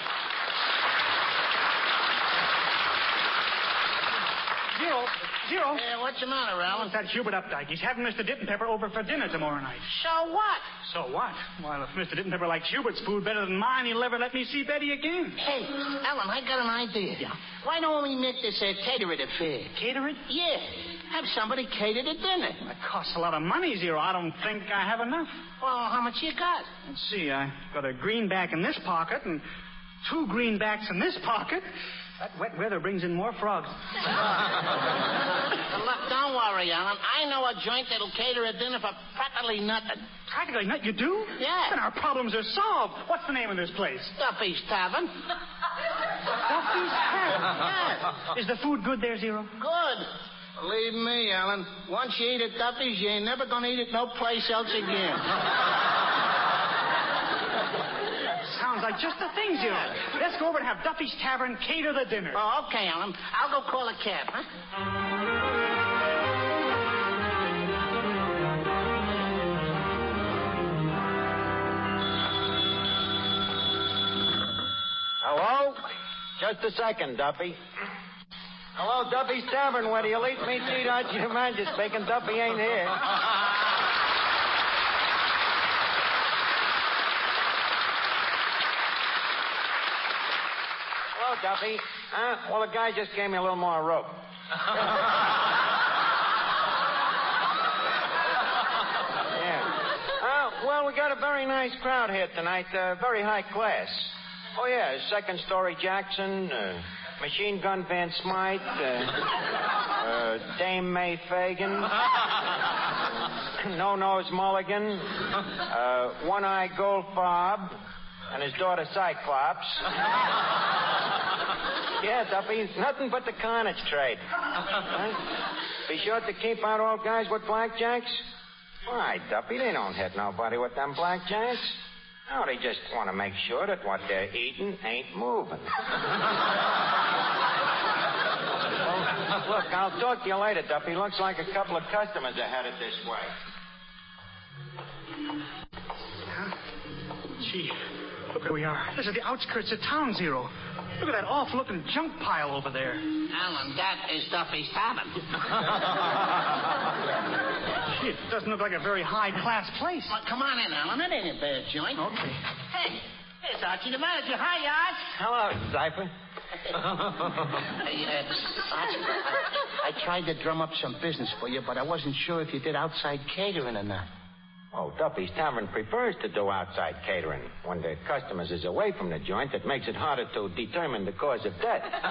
Speaker 28: Zero. Zero.
Speaker 27: Uh, what's the matter, Alan?
Speaker 28: It's that Hubert Updike. He's having Mister Dittenpepper over for dinner tomorrow night.
Speaker 27: So what?
Speaker 28: So what? Well, if Mister Dittenpepper likes Hubert's food better than mine, he'll never let me see Betty again.
Speaker 27: Hey, Alan, I got an idea.
Speaker 28: Yeah?
Speaker 27: Why don't we make this a cater it affair?
Speaker 28: Cater it?
Speaker 27: Yeah. Have somebody cater the dinner.
Speaker 28: That costs a lot of money, Zero. I don't think I have enough.
Speaker 27: Well, how much you got?
Speaker 28: Let's see. I got a greenback in this pocket and two greenbacks in this pocket. That wet weather brings in more frogs.
Speaker 27: Well, look, don't worry, Alan. I know a joint that'll cater a dinner for practically nothing.
Speaker 28: Practically nothing? You do?
Speaker 27: Yeah.
Speaker 28: Then our problems are solved. What's the name of this place?
Speaker 27: Duffy's Tavern.
Speaker 28: Duffy's Tavern?
Speaker 27: Yeah.
Speaker 28: Is the food good there, Zero?
Speaker 27: Good. Believe me, Alan. Once you eat at Duffy's, you ain't never gonna eat it no place else again.
Speaker 28: Sounds like just the thing, Zero. Let's go over and have Duffy's Tavern cater the dinner.
Speaker 27: Oh, okay, Alan. I'll go call a cab, huh?
Speaker 5: Hello? Just a second, Duffy. Hello, Duffy's Tavern. Where do you eat me? Eat Archie the Manager speaking. Duffy ain't here. Hello, Duffy. Huh? Well, the guy just gave me a little more rope. Yeah. Uh, well, we got a very nice crowd here tonight. Uh, very high class. Oh, yeah. Second Story Jackson, uh, Machine Gun Van Smythe, uh, uh, Dame May Fagan, No Nose Mulligan, uh, One Eye Goldfarb, and his daughter Cyclops. Yeah, Duffy, nothing but the carnage trade. Right? Be sure to keep out all guys with blackjacks. Why, Duffy, they don't hit nobody with them blackjacks. No, they just want to make sure that what they're eating ain't moving. Well, look, I'll talk to you later, Duffy. Looks like a couple of customers are headed this way.
Speaker 28: Huh? Gee, look where we are. This is the outskirts of town, Zero. Look at that awful-looking junk pile over there.
Speaker 27: Alan, that is Duffy's Tavern.
Speaker 28: Gee, it doesn't look like a very high-class place.
Speaker 27: Well, come on in, Alan. It ain't a bad joint.
Speaker 28: Okay.
Speaker 27: Hey, it's Archie the Manager. Hi, Arch.
Speaker 5: Hello, Zypher.
Speaker 27: Hey, uh, Archie, I, I tried to drum up some business for you, but I wasn't sure if you did outside catering or not.
Speaker 5: Oh, Duffy's Tavern prefers to do outside catering. When the customers is away from the joint, it makes it harder to determine the cause of death.
Speaker 27: Hey,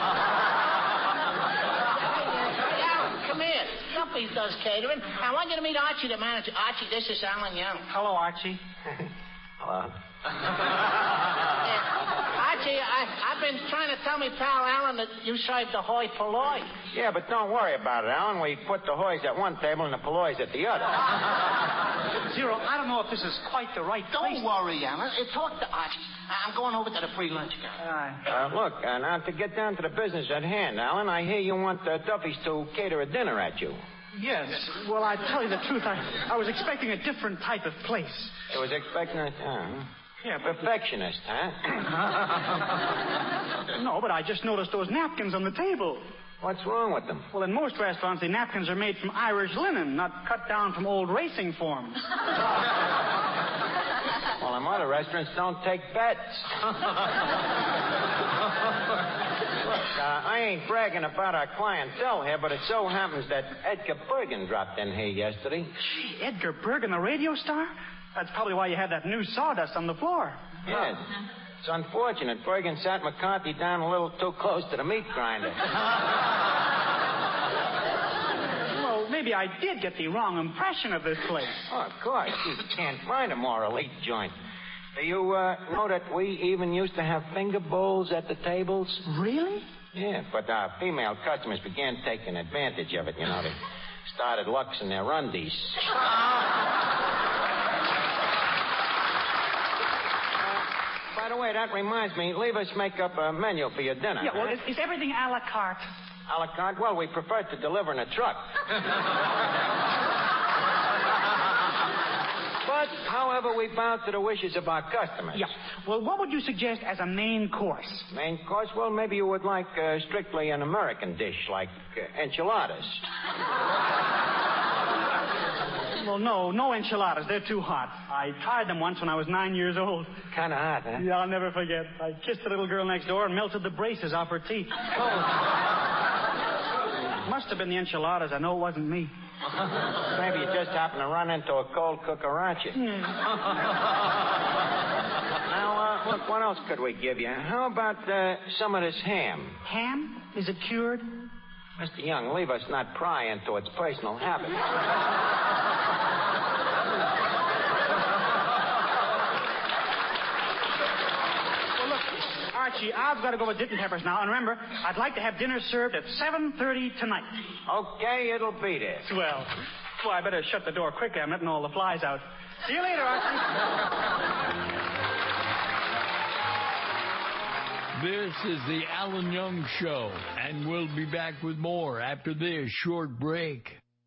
Speaker 27: Alan, come here. Duffy's does catering. I want you to meet Archie, the manager. Archie, this is Alan Young.
Speaker 28: Hello, Archie.
Speaker 5: Hello.
Speaker 27: Archie, I, I've been trying to tell me pal Alan that you serve the hoi polloi.
Speaker 5: Yeah, but don't worry about it, Alan. We put the hoys at one table and the pollois at the other.
Speaker 28: Zero, I don't know if this is quite the right place.
Speaker 27: Don't worry, Alan. Uh, talk to Archie. I'm going over to the free lunch guy.
Speaker 5: Uh, look, uh, now to get down to the business at hand, Alan, I hear you want uh, Duffy's to cater a dinner at you.
Speaker 28: Yes. Well, I tell you the truth. I, I was expecting a different type of place.
Speaker 5: You was expecting a... Uh,
Speaker 28: yeah, but...
Speaker 5: Perfectionist, huh?
Speaker 28: No, but I just noticed those napkins on the table.
Speaker 5: What's wrong with them?
Speaker 28: Well, in most restaurants, the napkins are made from Irish linen, not cut down from old racing forms.
Speaker 5: Well, in other restaurants don't take bets. Look, uh, I ain't bragging about our clientele here, but it so happens that Edgar Bergen dropped in here yesterday.
Speaker 28: Gee, Edgar Bergen, the radio star? That's probably why you had that new sawdust on the floor.
Speaker 5: Yes. It's unfortunate. Bergen sat McCarthy down a little too close to the meat grinder.
Speaker 28: Well, maybe I did get the wrong impression of this place.
Speaker 5: Oh, of course. You can't find a more elite joint. Do you uh, know that we even used to have finger bowls at the tables?
Speaker 28: Really?
Speaker 5: Yeah, but our female customers began taking advantage of it, you know. They started luxing their undies. By the way, that reminds me, leave us make up a menu for your dinner.
Speaker 28: Yeah, well, is, is everything a la carte?
Speaker 5: A la carte? Well, we prefer to deliver in a truck. But, however, we bow to the wishes of our customers.
Speaker 28: Yeah. Well, what would you suggest as a main course?
Speaker 5: Main course? Well, maybe you would like uh, strictly an American dish, like uh, enchiladas.
Speaker 28: Well, no, no enchiladas. They're too hot. I tried them once when I was nine years old.
Speaker 5: Kind of hot, huh?
Speaker 28: Yeah, I'll never forget. I kissed the little girl next door and melted the braces off her teeth. Oh. Must have been the enchiladas. I know it wasn't me.
Speaker 5: Maybe you just happened to run into a cold cooker, aren't you? Now, uh, look, what else could we give you? How about uh, some of this ham?
Speaker 28: Ham? Is it cured?
Speaker 5: Mister Young, leave us not pry into its personal habits.
Speaker 28: Archie, I've got to go with Dick and Peppers now. And remember, I'd like to have dinner served at seven thirty tonight.
Speaker 5: Okay, it'll be there.
Speaker 28: Well, well, I better shut the door quickly. I'm letting all the flies out. See you later, Archie.
Speaker 2: This is the Alan Young Show, and we'll be back with more after this short break.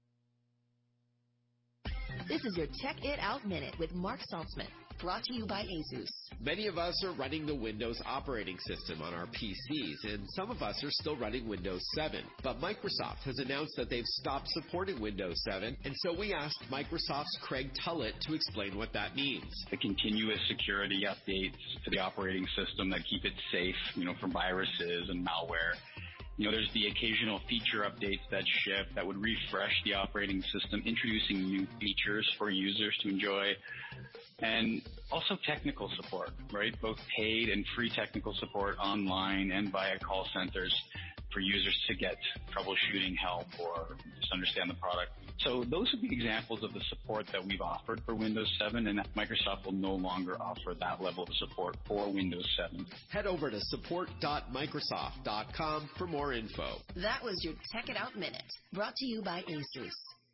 Speaker 7: This is your Check It Out Minute with Mark Saltzman. Brought to you by ASUS.
Speaker 9: Many of us are running the Windows operating system on our P Cs, and some of us are still running Windows seven. But Microsoft has announced that they've stopped supporting Windows seven, and so we asked Microsoft's Craig Tullett to explain what that means.
Speaker 10: The continuous security updates to the operating system that keep it safe, you know, from viruses and malware. You know, there's the occasional feature updates that ship that would refresh the operating system, introducing new features for users to enjoy. And also technical support, right? Both paid and free technical support online and via call centers for users to get troubleshooting help or just understand the product. So those are the examples of the support that we've offered for Windows seven, and Microsoft will no longer offer that level of support for Windows seven.
Speaker 9: Head over to support dot microsoft dot com for more info.
Speaker 7: That was your Check It Out Minute, brought to you by ASUS.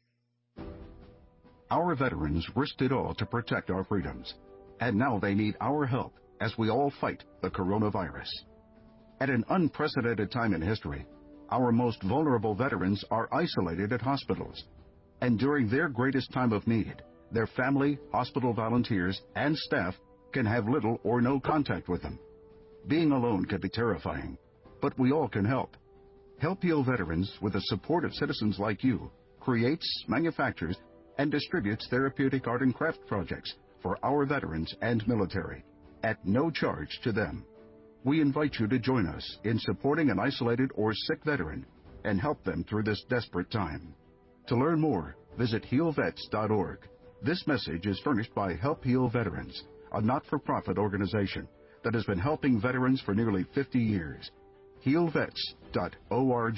Speaker 11: Our veterans risked it all to protect our freedoms, and now they need our help as we all fight the coronavirus. At an unprecedented time in history, our most vulnerable veterans are isolated at hospitals, and during their greatest time of need, their family, hospital volunteers, and staff can have little or no contact with them. Being alone can be terrifying, but we all can help. Help Heal Veterans, with the support of citizens like you, creates, manufactures, and distributes therapeutic art and craft projects for our veterans and military at no charge to them. We invite you to join us in supporting an isolated or sick veteran and help them through this desperate time. To learn more, visit heal vets dot org. This message is furnished by Help Heal Veterans, a not-for-profit organization that has been helping veterans for nearly fifty years. heal vets dot org.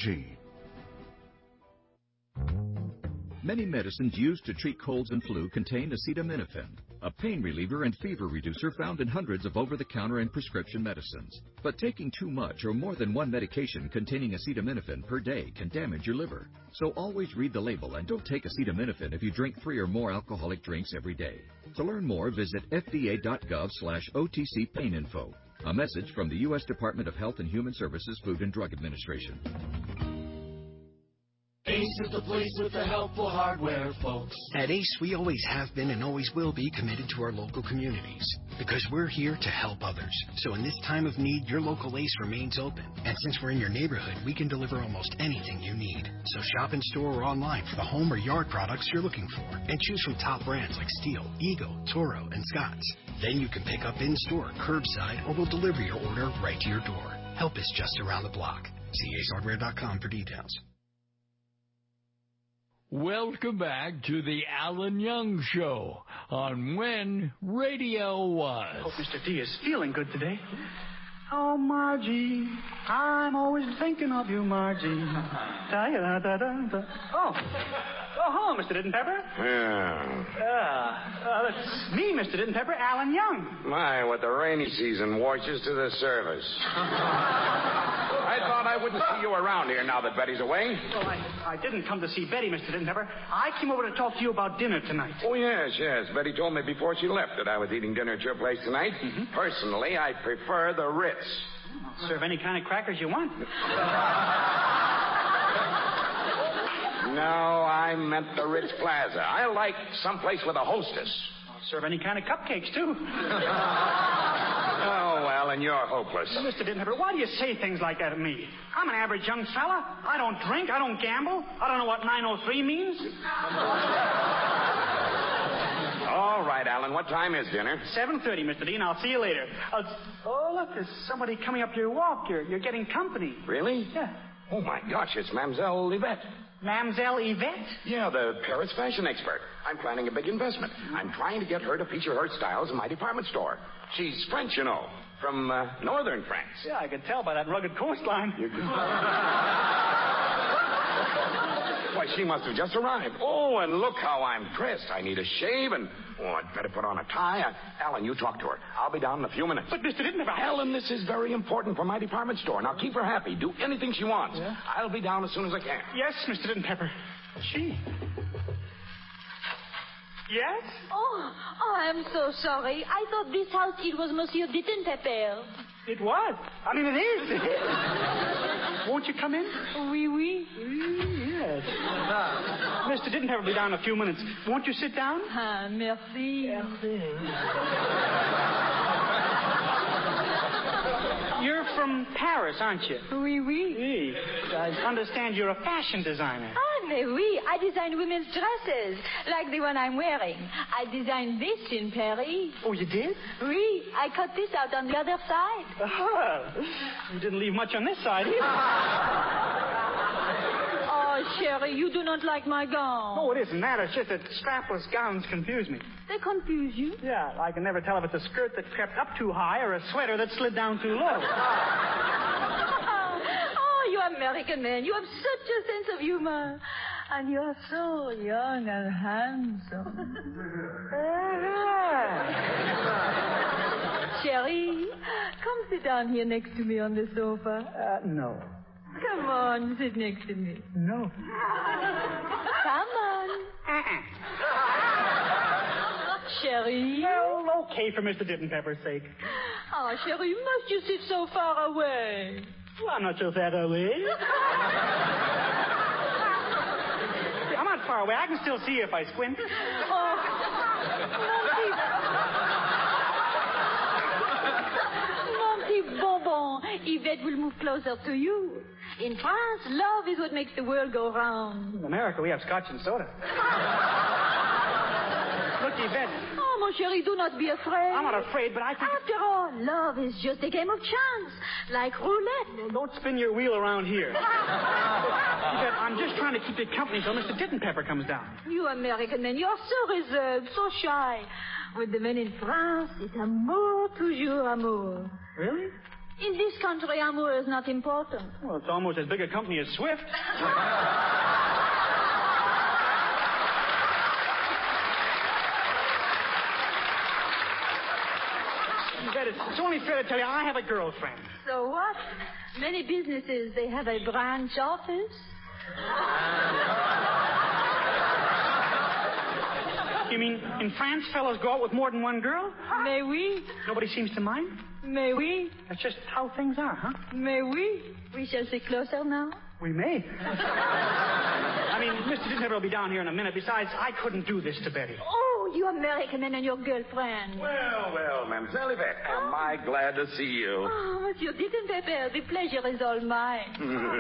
Speaker 12: Many medicines used to treat colds and flu contain acetaminophen, a pain reliever and fever reducer found in hundreds of over-the-counter and prescription medicines. But taking too much or more than one medication containing acetaminophen per day can damage your liver. So always read the label and don't take acetaminophen if you drink three or more alcoholic drinks every day. To learn more, visit F D A dot gov slash O T C pain info. A message from the U S Department of Health and Human Services Food and Drug Administration.
Speaker 13: A
Speaker 3: Ace is the place with the helpful hardware, folks.
Speaker 13: At Ace, we always have been and always will be committed to our local communities because we're here to help others. So in this time of need, your local Ace remains open. And since we're in your neighborhood, we can deliver almost anything you need. So shop in store or online for the home or yard products you're looking for. And choose from top brands like Steel, Ego, Toro, and Scotts. Then you can pick up in-store, curbside, or we'll deliver your order right to your door. Help is just around the block. See ace hardware dot com for details.
Speaker 2: Welcome back to the Alan Young Show on When Radio Was.
Speaker 28: I hope Mister D is feeling good today. Oh, Margie, I'm always thinking of you, Margie. Da-da-da-da-da. Oh. Oh, hello, Mister Didn't Pepper.
Speaker 5: Yeah.
Speaker 28: Uh, uh, that's me, Mister Didn't Pepper, Alan Young.
Speaker 5: My, what the rainy season washes to the surface. I thought I wouldn't see you around here now that Betty's away.
Speaker 28: Well, I, I didn't come to see Betty, Mister Didn't Pepper. I came over to talk to you about dinner tonight.
Speaker 5: Oh, yes, yes. Betty told me before she left that I was eating dinner at your place tonight.
Speaker 28: Mm-hmm.
Speaker 5: Personally, I prefer the Ritz.
Speaker 28: I'll serve any kind of crackers you want.
Speaker 5: No, I meant the Ritz Plaza. I like someplace with a hostess.
Speaker 28: I'll serve any kind of cupcakes, too.
Speaker 5: Oh, well, and you're hopeless.
Speaker 28: Well, Mister Didn't Pepper, why do you say things like that to me? I'm an average young fella. I don't drink. I don't gamble. I don't know what nine oh three means.
Speaker 5: All right, Alan, what time is dinner?
Speaker 28: seven thirty, Mister Dean. I'll see you later. I'll... Oh, look, there's somebody coming up your walk. You're, you're getting company.
Speaker 5: Really?
Speaker 28: Yeah.
Speaker 5: Oh, my gosh, it's Mademoiselle Yvette.
Speaker 28: Mademoiselle Yvette?
Speaker 5: Yeah, the Paris fashion expert. I'm planning a big investment. I'm trying to get her to feature her styles in my department store. She's French, you know, from uh, northern France.
Speaker 28: Yeah, I could tell by that rugged coastline.
Speaker 5: Why, she must have just arrived. Oh, and look how I'm dressed. I need a shave, and, oh, I'd better put on a tie. I, Alan, you talk to her. I'll be down in a few minutes.
Speaker 28: But, Mister Didn't Pepper...
Speaker 5: Alan, this is very important for my department store. Now, keep her happy. Do anything she wants.
Speaker 28: Yeah?
Speaker 5: I'll be down as soon as I can.
Speaker 28: Yes, Mister Didn't Pepper. She... Yes?
Speaker 14: Oh, oh, I'm so sorry. I thought this house it was Monsieur Didn't Pepper.
Speaker 28: It was. I mean, it is. It is. Won't you come in?
Speaker 14: Oui, oui.
Speaker 28: oui yes. Mister Didn't Pepper will be down in a few minutes. Won't you sit down?
Speaker 14: Ah, merci.
Speaker 28: Merci. You're from Paris, aren't you?
Speaker 14: Oui, oui.
Speaker 28: Oui. I understand you're a fashion designer.
Speaker 14: Ah, mais oui. I design women's dresses, like the one I'm wearing. I designed this in Paris.
Speaker 28: Oh, you did?
Speaker 14: Oui. I cut this out on the other side.
Speaker 28: Ah, you didn't leave much on this side either.
Speaker 14: Oh, Sherry, you do not like my gown.
Speaker 28: No, it isn't that. It's just that strapless gowns confuse me.
Speaker 14: They confuse you?
Speaker 28: Yeah, I can never tell if it's a skirt that crept up too high or a sweater that slid down too low.
Speaker 14: Oh, you American man, you have such a sense of humor. And you're so young and handsome. Sherry, come sit down here next to me on the sofa.
Speaker 28: Uh, no.
Speaker 14: Come on, sit next to me.
Speaker 28: No.
Speaker 14: Come on.
Speaker 28: Uh-uh.
Speaker 14: Sherry.
Speaker 28: Well, okay for Mister Didn't Pepper's sake.
Speaker 14: Oh, Sherry, must you sit so far away?
Speaker 28: Well, I'm not so far away. I'm not far away. I can still see you if I squint.
Speaker 14: Oh, mon petit bonbon. Yvette will move closer to you. In France, love is what makes the world go round.
Speaker 28: In America, we have scotch and soda. Look, Yvette.
Speaker 14: Oh, mon chéri, do not be afraid.
Speaker 28: I'm not afraid, but I think...
Speaker 14: After all, love is just a game of chance, like roulette.
Speaker 28: Well, don't spin your wheel around here. Yvette, I'm just trying to keep you company until Mister Didn't Pepper comes down.
Speaker 14: You American men, you're so reserved, so shy. With the men in France, it's amour, toujours amour.
Speaker 28: Really?
Speaker 14: In this country, amour is not important.
Speaker 28: Well, it's almost as big a company as Swift. Yvette, it's, it's only fair to tell you I have a girlfriend.
Speaker 14: So what? Many businesses, they have a branch office.
Speaker 28: You mean in France fellas go out with more than one girl?
Speaker 14: Mais oui.
Speaker 28: Nobody seems to mind?
Speaker 14: Mais oui.
Speaker 28: That's just how things are, huh?
Speaker 14: Mais oui. We shall sit closer now.
Speaker 28: We may. I Mister Dittenheffer will be down here in a minute. Besides, I couldn't do this to Betty.
Speaker 14: Oh, you American men and your girlfriend.
Speaker 15: Well, well, Mademoiselle Yvette, am I glad to see you.
Speaker 14: Oh, Monsieur Dittenheffer, the pleasure is all mine.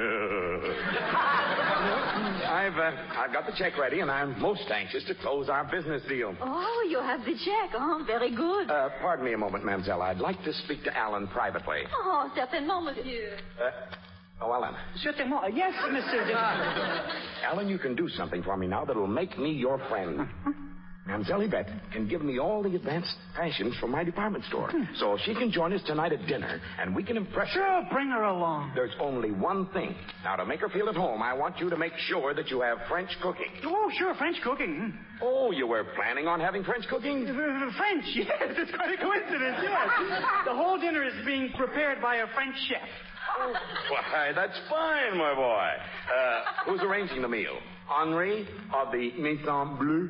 Speaker 15: I've, uh, I've got the check ready, and I'm most anxious to close our business deal.
Speaker 14: Oh, you have the check. Oh, very good.
Speaker 15: Uh, pardon me a moment, Mademoiselle. I'd like to speak to Alan privately.
Speaker 14: Oh, certainement, monsieur.
Speaker 15: Uh, oh, Alan.
Speaker 28: Certainement. Yes, Mister Dittenheffer.
Speaker 15: Alan, you can do something for me now that'll make me your friend. Mademoiselle Yvette can give me all the advanced fashions from my department store. So she can join us tonight at dinner, and we can impress her.
Speaker 28: Sure, bring her along.
Speaker 15: There's only one thing. Now, to make her feel at home, I want you to make sure that you have French cooking.
Speaker 28: Oh, sure, French cooking.
Speaker 15: Oh, you were planning on having French cooking?
Speaker 28: Uh, French, yes. It's quite a coincidence, yes. The whole dinner is being prepared by a French chef.
Speaker 15: Oh, why, that's fine, my boy. Uh, who's arranging the meal? Henri of the Maison Bleu?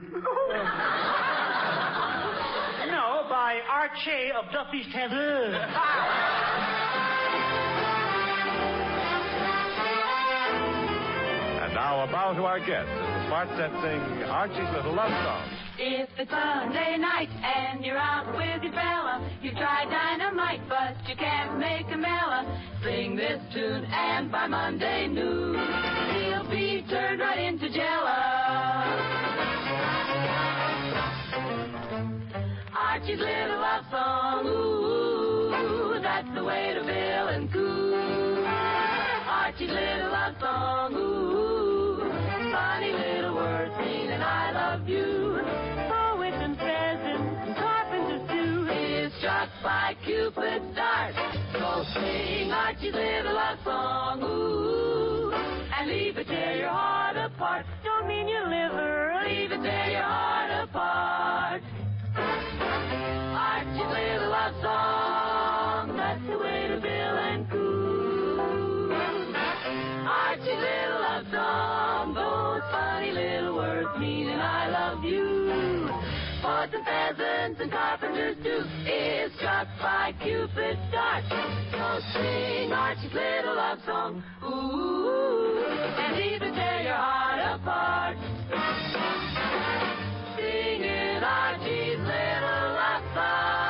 Speaker 28: No, by Archie of Duffy's Tavern.
Speaker 17: And now a bow to our guests as the Smart Set sing Archie's Little Love Song.
Speaker 14: If it's Sunday night and you're out with your fella, you try dynamite, but you can't make a mela. Sing this tune, and by Monday noon, he'll be turned right into Jell-O. Archie's Little Love Song, ooh, that's the way to Bill and Coo. Archie's Little Love Song, ooh, funny little words meaning I love you. Poets and peasants and carpenters too. Is struck by Cupid's dart. So sing Archie's Little Love Song, ooh, and leave it tear your heart apart. Don't mean your liver, leave it tear your heart apart. Archie's Little Love Song, that's the way to Bill and Coo. Archie's Little Love Song, those funny little words meaning I love you. Poets and peasants and carpenters too is struck by Cupid's dart. So sing Archie's Little Love Song, ooh, and even tear your heart apart. Singing Archie's Little Love Song.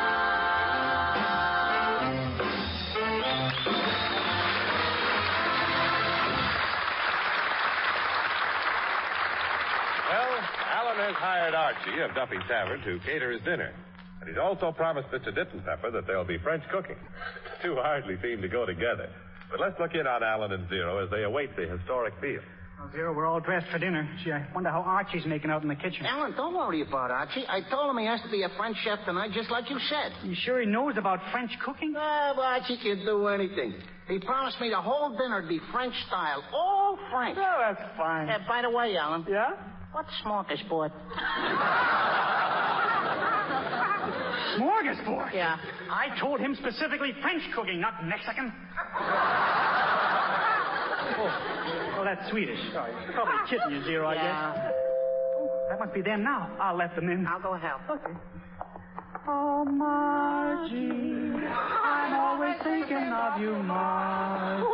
Speaker 17: Well, Alan has hired Archie of Duffy's Tavern to cater his dinner. And he's also promised Mister Dittenheffer that there'll be French cooking. Two hardly seem to go together. But let's look in on Alan and Zero as they await the historic meal.
Speaker 28: Well, Zero, we're all dressed for dinner. Gee, I wonder how Archie's making out in the kitchen.
Speaker 27: Alan, don't worry about Archie. I told him he has to be a French chef tonight, just like you said.
Speaker 28: You sure he knows about French cooking?
Speaker 27: Ah, well, Archie can do anything. He promised me the whole dinner to be French style. All French.
Speaker 28: Oh, that's fine.
Speaker 27: Uh, by the way, Alan.
Speaker 28: Yeah?
Speaker 27: What's smorgasbord?
Speaker 28: Smorgasbord?
Speaker 27: Yeah.
Speaker 28: I told him specifically French cooking, not Mexican. oh, oh, that's Swedish. Sorry. Probably kidding you, Zero, I
Speaker 27: yeah.
Speaker 28: guess. Oh, that must be them now. I'll let them in.
Speaker 27: I'll go help.
Speaker 28: Okay. Oh, Margie, I'm always thinking of you, Margie.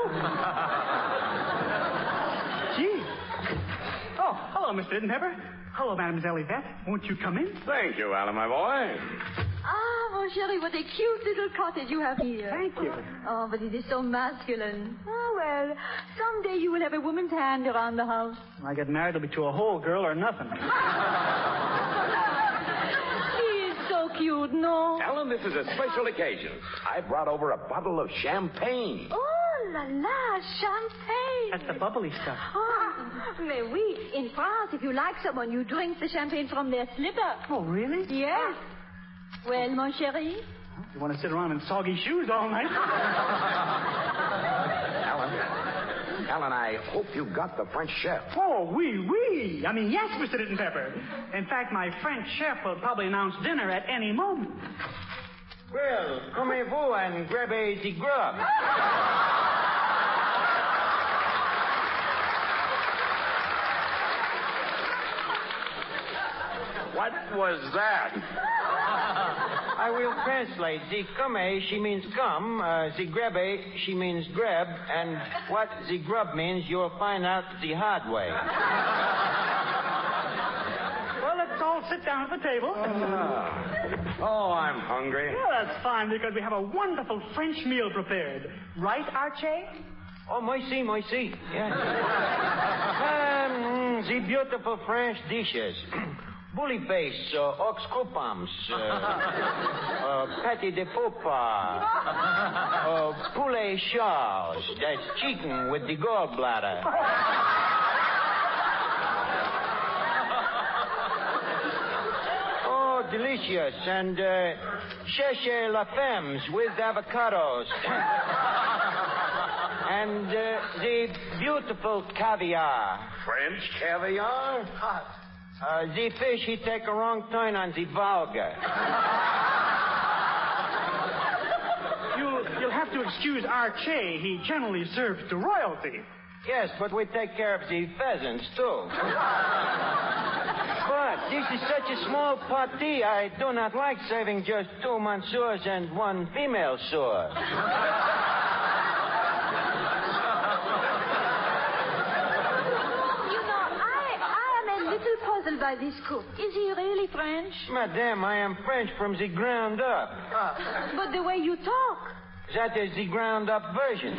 Speaker 28: Gee. Oh, hello, Mister Dittenheffer. Hello, Mademoiselle Yvette. Won't you come in?
Speaker 15: Thank you, Alan, my boy.
Speaker 14: Ah, mon chéri, what a cute little cottage you have here.
Speaker 28: Thank you.
Speaker 14: Oh, but it is so masculine. Oh, well, someday you will have a woman's hand around the house.
Speaker 28: When I get married, it'll be to a whole girl or nothing.
Speaker 14: He is so cute, no?
Speaker 15: Alan, this is a special occasion. I brought over a bottle of champagne.
Speaker 14: Oh, la la, champagne.
Speaker 28: That's the bubbly stuff.
Speaker 14: Oh, mais oui. In France, if you like someone, you drink the champagne from their slipper.
Speaker 28: Oh, really?
Speaker 14: Yes. Well, mon chéri?
Speaker 28: You want to sit around in soggy shoes all night?
Speaker 15: Alan, Alan, I hope you got the French chef.
Speaker 28: Oh, oui, oui. I mean, yes, Mister Dittenheffer. In fact, my French chef will probably announce dinner at any moment.
Speaker 5: Well, comez-vous and grab a the grub.
Speaker 15: What was that?
Speaker 5: I will translate. The come, she means come. Uh, the grebe, she means grab. And what the grub means, you'll find out the hard way.
Speaker 28: Well, let's all sit down at the table.
Speaker 15: Oh, oh I'm hungry.
Speaker 28: Well, that's fine, because we have a wonderful French meal prepared. Right, Archie?
Speaker 5: Oh, merci, merci. Yes. um, the beautiful French dishes. Bully face, uh, ox coupons, uh, uh, patty de popa, uh, poulet charge, that's chicken with the gallbladder. Oh, delicious, and uh, cherchez la femmes with avocados. And uh, the beautiful caviar.
Speaker 15: French caviar?
Speaker 5: Hot. Uh, the fish, he take a wrong turn on the Volga.
Speaker 28: You'll, you'll have to excuse Archie. He generally serves to royalty.
Speaker 5: Yes, but we take care of the pheasants, too. But this is such a small party, I do not like serving just two monsieurs and one female soeur.
Speaker 4: Puzzled by this cook. Is he really French?
Speaker 5: Madame, I am French from the ground up.
Speaker 4: Uh, but the way you talk.
Speaker 5: That is the ground up version.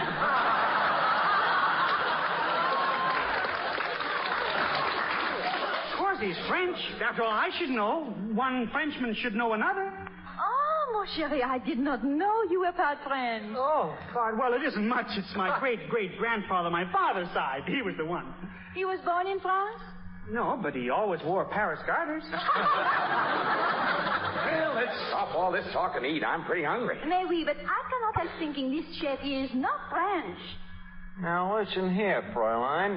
Speaker 28: Of course he's French. After all, I should know. One Frenchman should know another.
Speaker 4: Oh, mon chéri, I did not know you were part French.
Speaker 28: Oh, God, well, it isn't much. It's my great-great-grandfather, my father's side. He was the one.
Speaker 4: He was born in France?
Speaker 28: No, but he always wore Paris garters.
Speaker 15: Well, let's stop all this talk and eat. I'm pretty hungry.
Speaker 4: Mais oui, but I cannot help thinking this chef is not French.
Speaker 5: Now, listen here, Fräulein.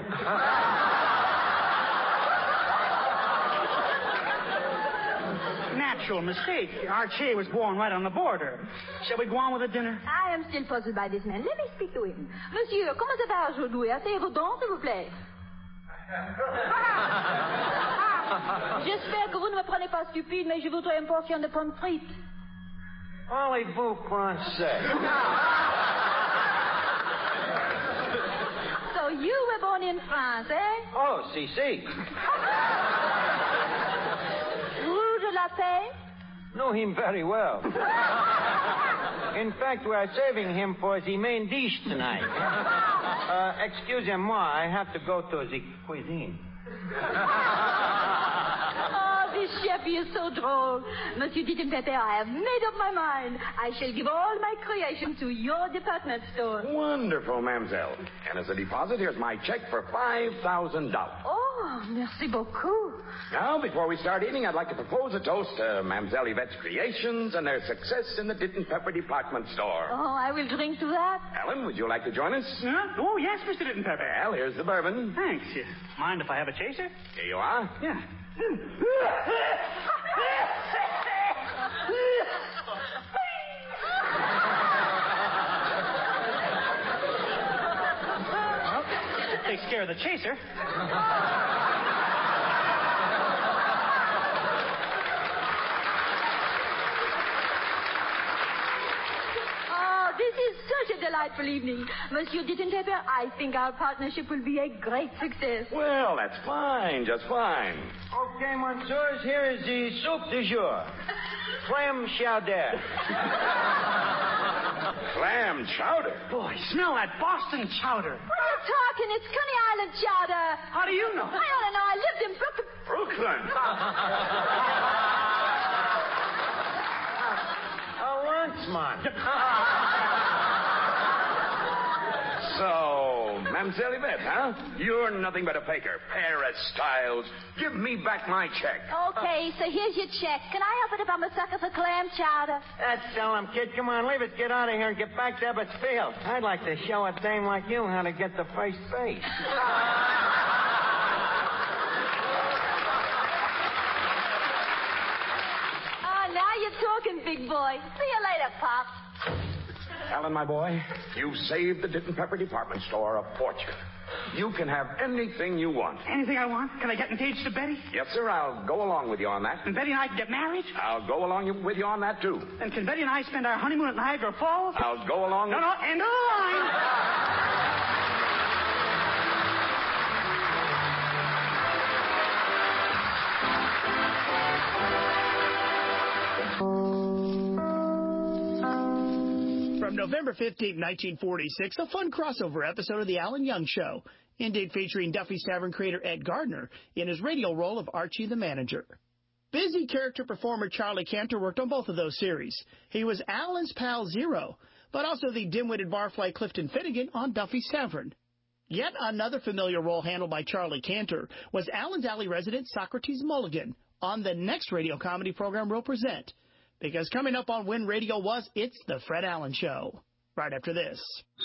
Speaker 28: Natural mistake. Archie was born right on the border. Shall we go on with the dinner?
Speaker 4: I am still puzzled by this man. Let me speak to him. Monsieur, comment ça va aujourd'hui? Asseyez-vous donc, s'il vous plaît. J'espère que vous ne me prenez pas stupide, mais je voudrais une portion de pommes frites.
Speaker 5: Parlez-vous français?
Speaker 4: So you were born in France, eh?
Speaker 5: Oh, si, si.
Speaker 4: Rue de la Paix?
Speaker 5: Know him very well. In fact, we are saving him for the main dish tonight. Uh, excusez-moi, I have to go to the cuisine.
Speaker 4: Oh, this chef is so droll. Monsieur Ditin Pepper, I have made up my mind. I shall give all my creation to your department store.
Speaker 15: Wonderful, mademoiselle. And as a deposit, here's my check for five thousand dollars.
Speaker 4: Oh, merci beaucoup.
Speaker 15: Now, before we start eating, I'd like to propose a toast to Mademoiselle Yvette's creations and their success in the Ditin Pepper department store.
Speaker 4: Oh, I will drink to that.
Speaker 15: Alan, would you like to join us?
Speaker 28: Huh? Oh, yes, Mister Ditin Pepper.
Speaker 15: Well, here's the bourbon.
Speaker 28: Thanks. You mind if I have a chaser?
Speaker 15: Here you are.
Speaker 28: Yeah. Well, that takes care of the chaser.
Speaker 4: This is such a delightful evening. Monsieur Ditin Pepper, I think our partnership will be a great success.
Speaker 15: Well, that's fine, just fine.
Speaker 5: Okay, monsieurs, here is the soup du jour. Clam chowder.
Speaker 15: Clam chowder?
Speaker 28: Boy, smell that Boston chowder.
Speaker 4: What are you talking? It's Coney Island chowder.
Speaker 28: How do you know?
Speaker 4: I don't know. I lived in Brooklyn.
Speaker 15: Brooklyn?
Speaker 5: A lunchman.
Speaker 15: So, Mademoiselle Yvette, huh? You're nothing but a faker. Paris Styles. Give me back my check.
Speaker 4: Okay, so here's your check. Can I help it if I'm a sucker for clam chowder?
Speaker 5: That's solemn, kid. Come on, leave it. Get out of here and get back to Ebbets Field. I'd like to show a dame like you how to get the first base.
Speaker 4: Oh, now you're talking, big boy. See you later, Pop.
Speaker 15: Alan, my boy, you've saved the Ditin Pepper department store a fortune. You can have anything you want.
Speaker 28: Anything I want? Can I get engaged to Betty?
Speaker 15: Yes, sir. I'll go along with you on that.
Speaker 28: And Betty and I can get married?
Speaker 15: I'll go along with you on that, too.
Speaker 28: And can Betty and I spend our honeymoon at Niagara Falls?
Speaker 15: I'll go along
Speaker 28: No,
Speaker 15: with...
Speaker 28: no, end of the line. From November fifteenth, nineteen forty-six, a fun crossover episode of The Alan Young Show, indeed featuring Duffy's Tavern creator Ed Gardner in his radio role of Archie the Manager. Busy character performer Charlie Cantor worked on both of those series. He was Alan's pal Zero, but also the dim-witted barfly Clifton Finnegan on Duffy's Tavern. Yet another familiar role handled by Charlie Cantor was Alan's Alley resident Socrates Mulligan on the next radio comedy program we'll present. Because coming up on When Radio Was, it's The Fred Allen Show. Right after this.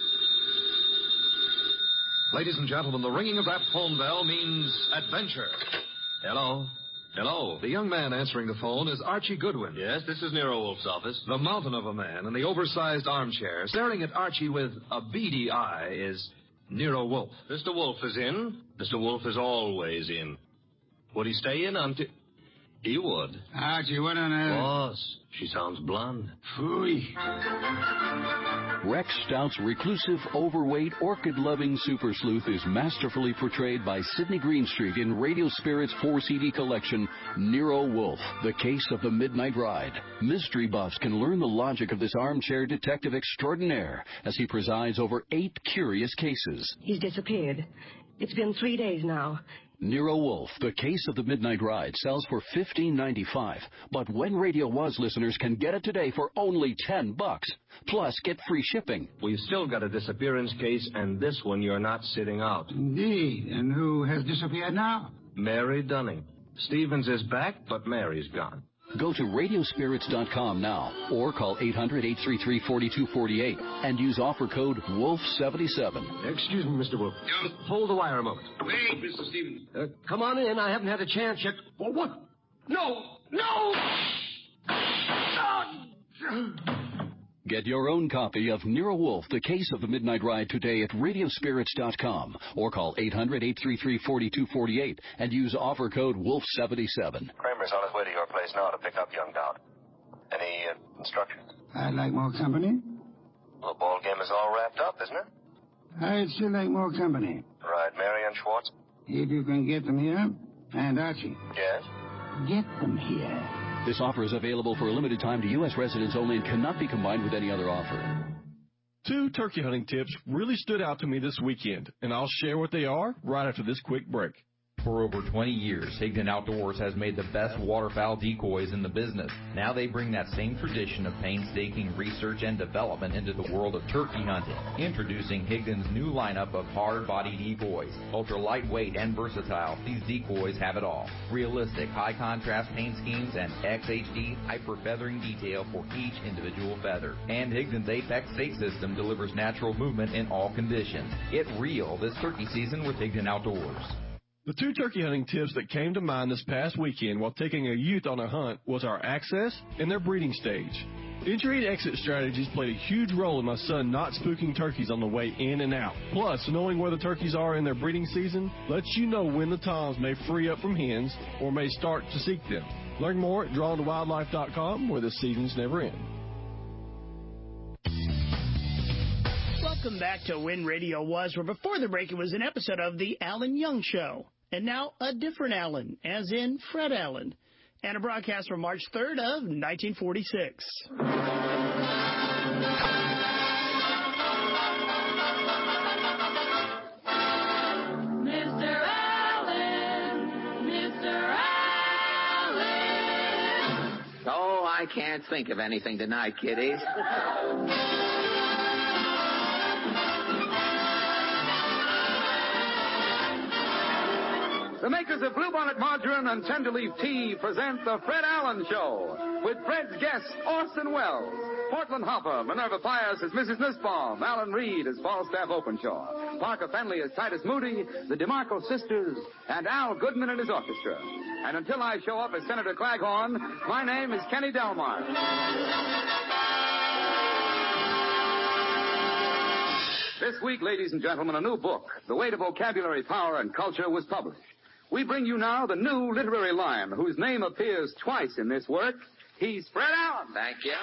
Speaker 1: Ladies and gentlemen, the ringing of that phone bell means adventure. Hello? Hello. The young man answering the phone is Archie Goodwin.
Speaker 29: Yes, this is Nero Wolf's office.
Speaker 1: The mountain of a man in the oversized armchair, staring at Archie with a beady eye, is Nero Wolf.
Speaker 29: Mister Wolf is in. Mister Wolf is always in. Would he stay in until... He would.
Speaker 6: Archie, what on earth?
Speaker 29: Boss, she sounds blonde.
Speaker 6: Phooey.
Speaker 18: Rex Stout's reclusive, overweight, orchid-loving super sleuth is masterfully portrayed by Sidney Greenstreet in Radio Spirit's four-C D collection, Nero Wolf, The Case of the Midnight Ride. Mystery buffs can learn the logic of this armchair detective extraordinaire as he presides over eight curious cases.
Speaker 19: He's disappeared. It's been three days now.
Speaker 18: Nero Wolf, The Case of the Midnight Ride, sells for fifteen ninety-five, but When Radio Was listeners can get it today for only ten bucks. Plus, get free shipping.
Speaker 29: We've still got a disappearance case, and this one you're not sitting out.
Speaker 6: Indeed. And who has disappeared now?
Speaker 29: Mary Dunning. Stevens is back, but Mary's gone.
Speaker 18: Go to radio spirits dot com now or call eight hundred, eight three three, four two four eight and use offer code wolf seventy-seven.
Speaker 1: Excuse me, Mister Wolf.
Speaker 6: Yes.
Speaker 1: Hold the wire a moment.
Speaker 6: Wait, Mister Stevens.
Speaker 1: Uh, come on in. I haven't had a chance yet.
Speaker 6: Oh, what? No! No!
Speaker 18: Get your own copy of Nero Wolf, The Case of the Midnight Ride today at radio spirits dot com or call eight hundred, eight three three, four two four eight and use offer code wolf seventy-seven.
Speaker 20: Kramer's on his way to your place now to pick up young Dowd. Any uh, instructions?
Speaker 6: I'd like more company.
Speaker 20: Well, the ball game is all wrapped up, isn't it?
Speaker 6: I'd still like more company.
Speaker 20: Right, Mary and Schwartz?
Speaker 6: If you can get them here. And Archie.
Speaker 20: Yes?
Speaker 6: Get them here.
Speaker 18: This offer is available for a limited time to U S residents only and cannot be combined with any other offer.
Speaker 22: Two turkey hunting tips really stood out to me this weekend, and I'll share what they are right after this quick break.
Speaker 24: For over twenty years, Higdon Outdoors has made the best waterfowl decoys in the business. Now they bring that same tradition of painstaking research and development into the world of turkey hunting. Introducing Higdon's new lineup of hard-body decoys. Ultra lightweight and versatile, these decoys have it all. Realistic, high-contrast paint schemes and X H D hyper-feathering detail for each individual feather. And Higdon's Apex Stake System delivers natural movement in all conditions. Get real this turkey season with Higdon Outdoors.
Speaker 22: The two turkey hunting tips that came to mind this past weekend while taking a youth on a hunt was our access and their breeding stage. Entry and exit strategies played a huge role in my son not spooking turkeys on the way in and out. Plus, knowing where the turkeys are in their breeding season lets you know when the toms may free up from hens or may start to seek them. Learn more at drawn to wildlife dot com, where the seasons never end.
Speaker 28: Welcome back to When Radio Was, where before the break it was an episode of The Alan Young Show. And now a different Alan, as in Fred Allen. And a broadcast from March third of nineteen forty-six.
Speaker 14: Mister Allen, Mister Allen.
Speaker 24: Oh, I can't think of anything tonight, kiddies.
Speaker 25: The makers of Bluebonnet Margarine and Tenderleaf Tea present The Fred Allen Show with Fred's guests Orson Welles, Portland Hopper, Minerva Pius as Missus Nussbaum, Alan Reed as Falstaff Openshaw, Parker Fenley as Titus Moody, the DeMarco Sisters, and Al Goodman and his orchestra. And until I show up as Senator Claghorn, my name is Kenny Delmar. This week, ladies and gentlemen, a new book, The Way to Vocabulary, Power, and Culture, was published. We bring you now the new literary lion, whose name appears twice in this work. He's Fred Allen.
Speaker 7: Thank you.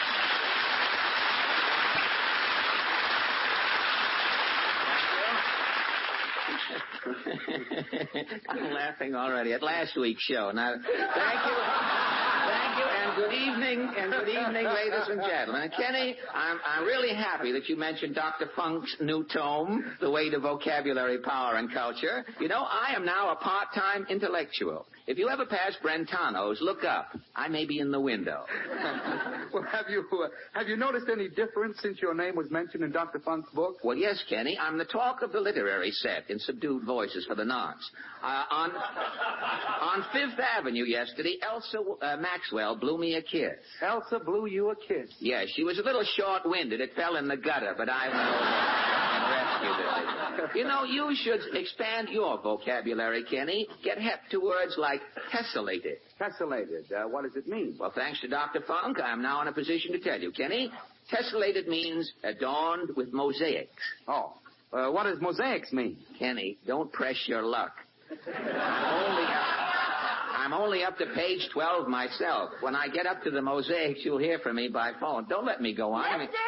Speaker 7: I'm laughing already at last week's show. Now, thank you. Thank you, and good evening, and good evening, ladies and gentlemen. And Kenny, I'm, I'm really happy that you mentioned Doctor Funk's new tome, The Way to Vocabulary, Power, and Culture. You know, I am now a part-time intellectual. If you ever pass Brentano's, look up. I may be in the window.
Speaker 25: Well, have you uh, have you noticed any difference since your name was mentioned in Doctor Funk's book?
Speaker 7: Well, yes, Kenny. I'm the talk of the literary set in subdued voices for the nonce. Uh, on on Fifth Avenue yesterday, Elsa uh, Maxwell blew me a kiss.
Speaker 25: Elsa blew you a kiss?
Speaker 7: Yes, she was a little short-winded. It fell in the gutter, but I went over and rescued it. You know, you should expand your vocabulary, Kenny. Get hep to words like tessellated.
Speaker 25: Tessellated. Uh, what does it mean?
Speaker 7: Well, thanks to Doctor Funk, I'm now in a position to tell you, Kenny. Tessellated means adorned with mosaics.
Speaker 25: Oh. Uh, what does mosaics mean?
Speaker 7: Kenny, don't press your luck. I'm only up, I'm only up to page twelve myself. When I get up to the mosaics, you'll hear from me by phone. Don't let me go on. I mean,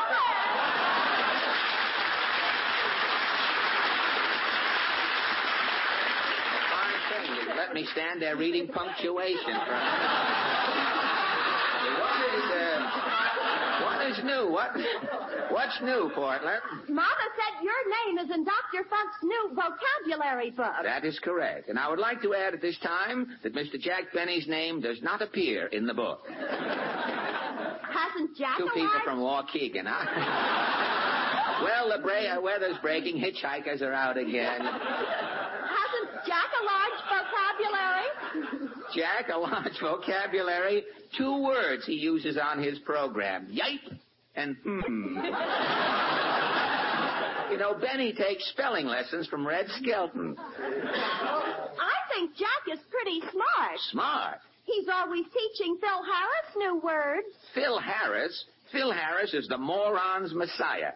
Speaker 7: let me stand there reading punctuation. What is, uh, what is new? What, what's new, Portland?
Speaker 8: Mama said your name is in Doctor Funk's new vocabulary book.
Speaker 7: That is correct. And I would like to add at this time that Mister Jack Benny's name does not appear in the book.
Speaker 8: Hasn't Jack
Speaker 7: Two
Speaker 8: arrived?
Speaker 7: people from Waukegan, huh? Well, the bra- weather's breaking. Hitchhikers are out again.
Speaker 8: Hasn't Jack a large vocabulary?
Speaker 7: Jack, a large vocabulary. Two words he uses on his program. Yipe and hmm. You know, Benny takes spelling lessons from Red Skelton.
Speaker 8: I think Jack is pretty smart.
Speaker 7: Smart?
Speaker 8: He's always teaching Phil Harris new words.
Speaker 7: Phil Harris? Phil Harris is the moron's messiah.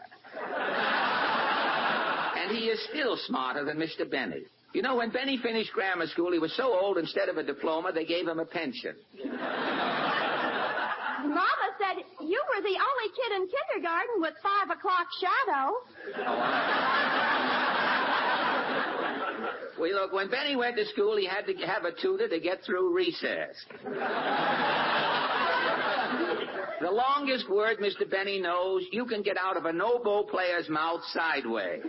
Speaker 7: And he is still smarter than Mister Benny. You know, when Benny finished grammar school, he was so old, instead of a diploma, they gave him a pension.
Speaker 8: Mama said you were the only kid in kindergarten with five o'clock shadow.
Speaker 7: Well, look, when Benny went to school, he had to have a tutor to get through recess. The longest word Mister Benny knows, you can get out of a no-bow player's mouth sideways.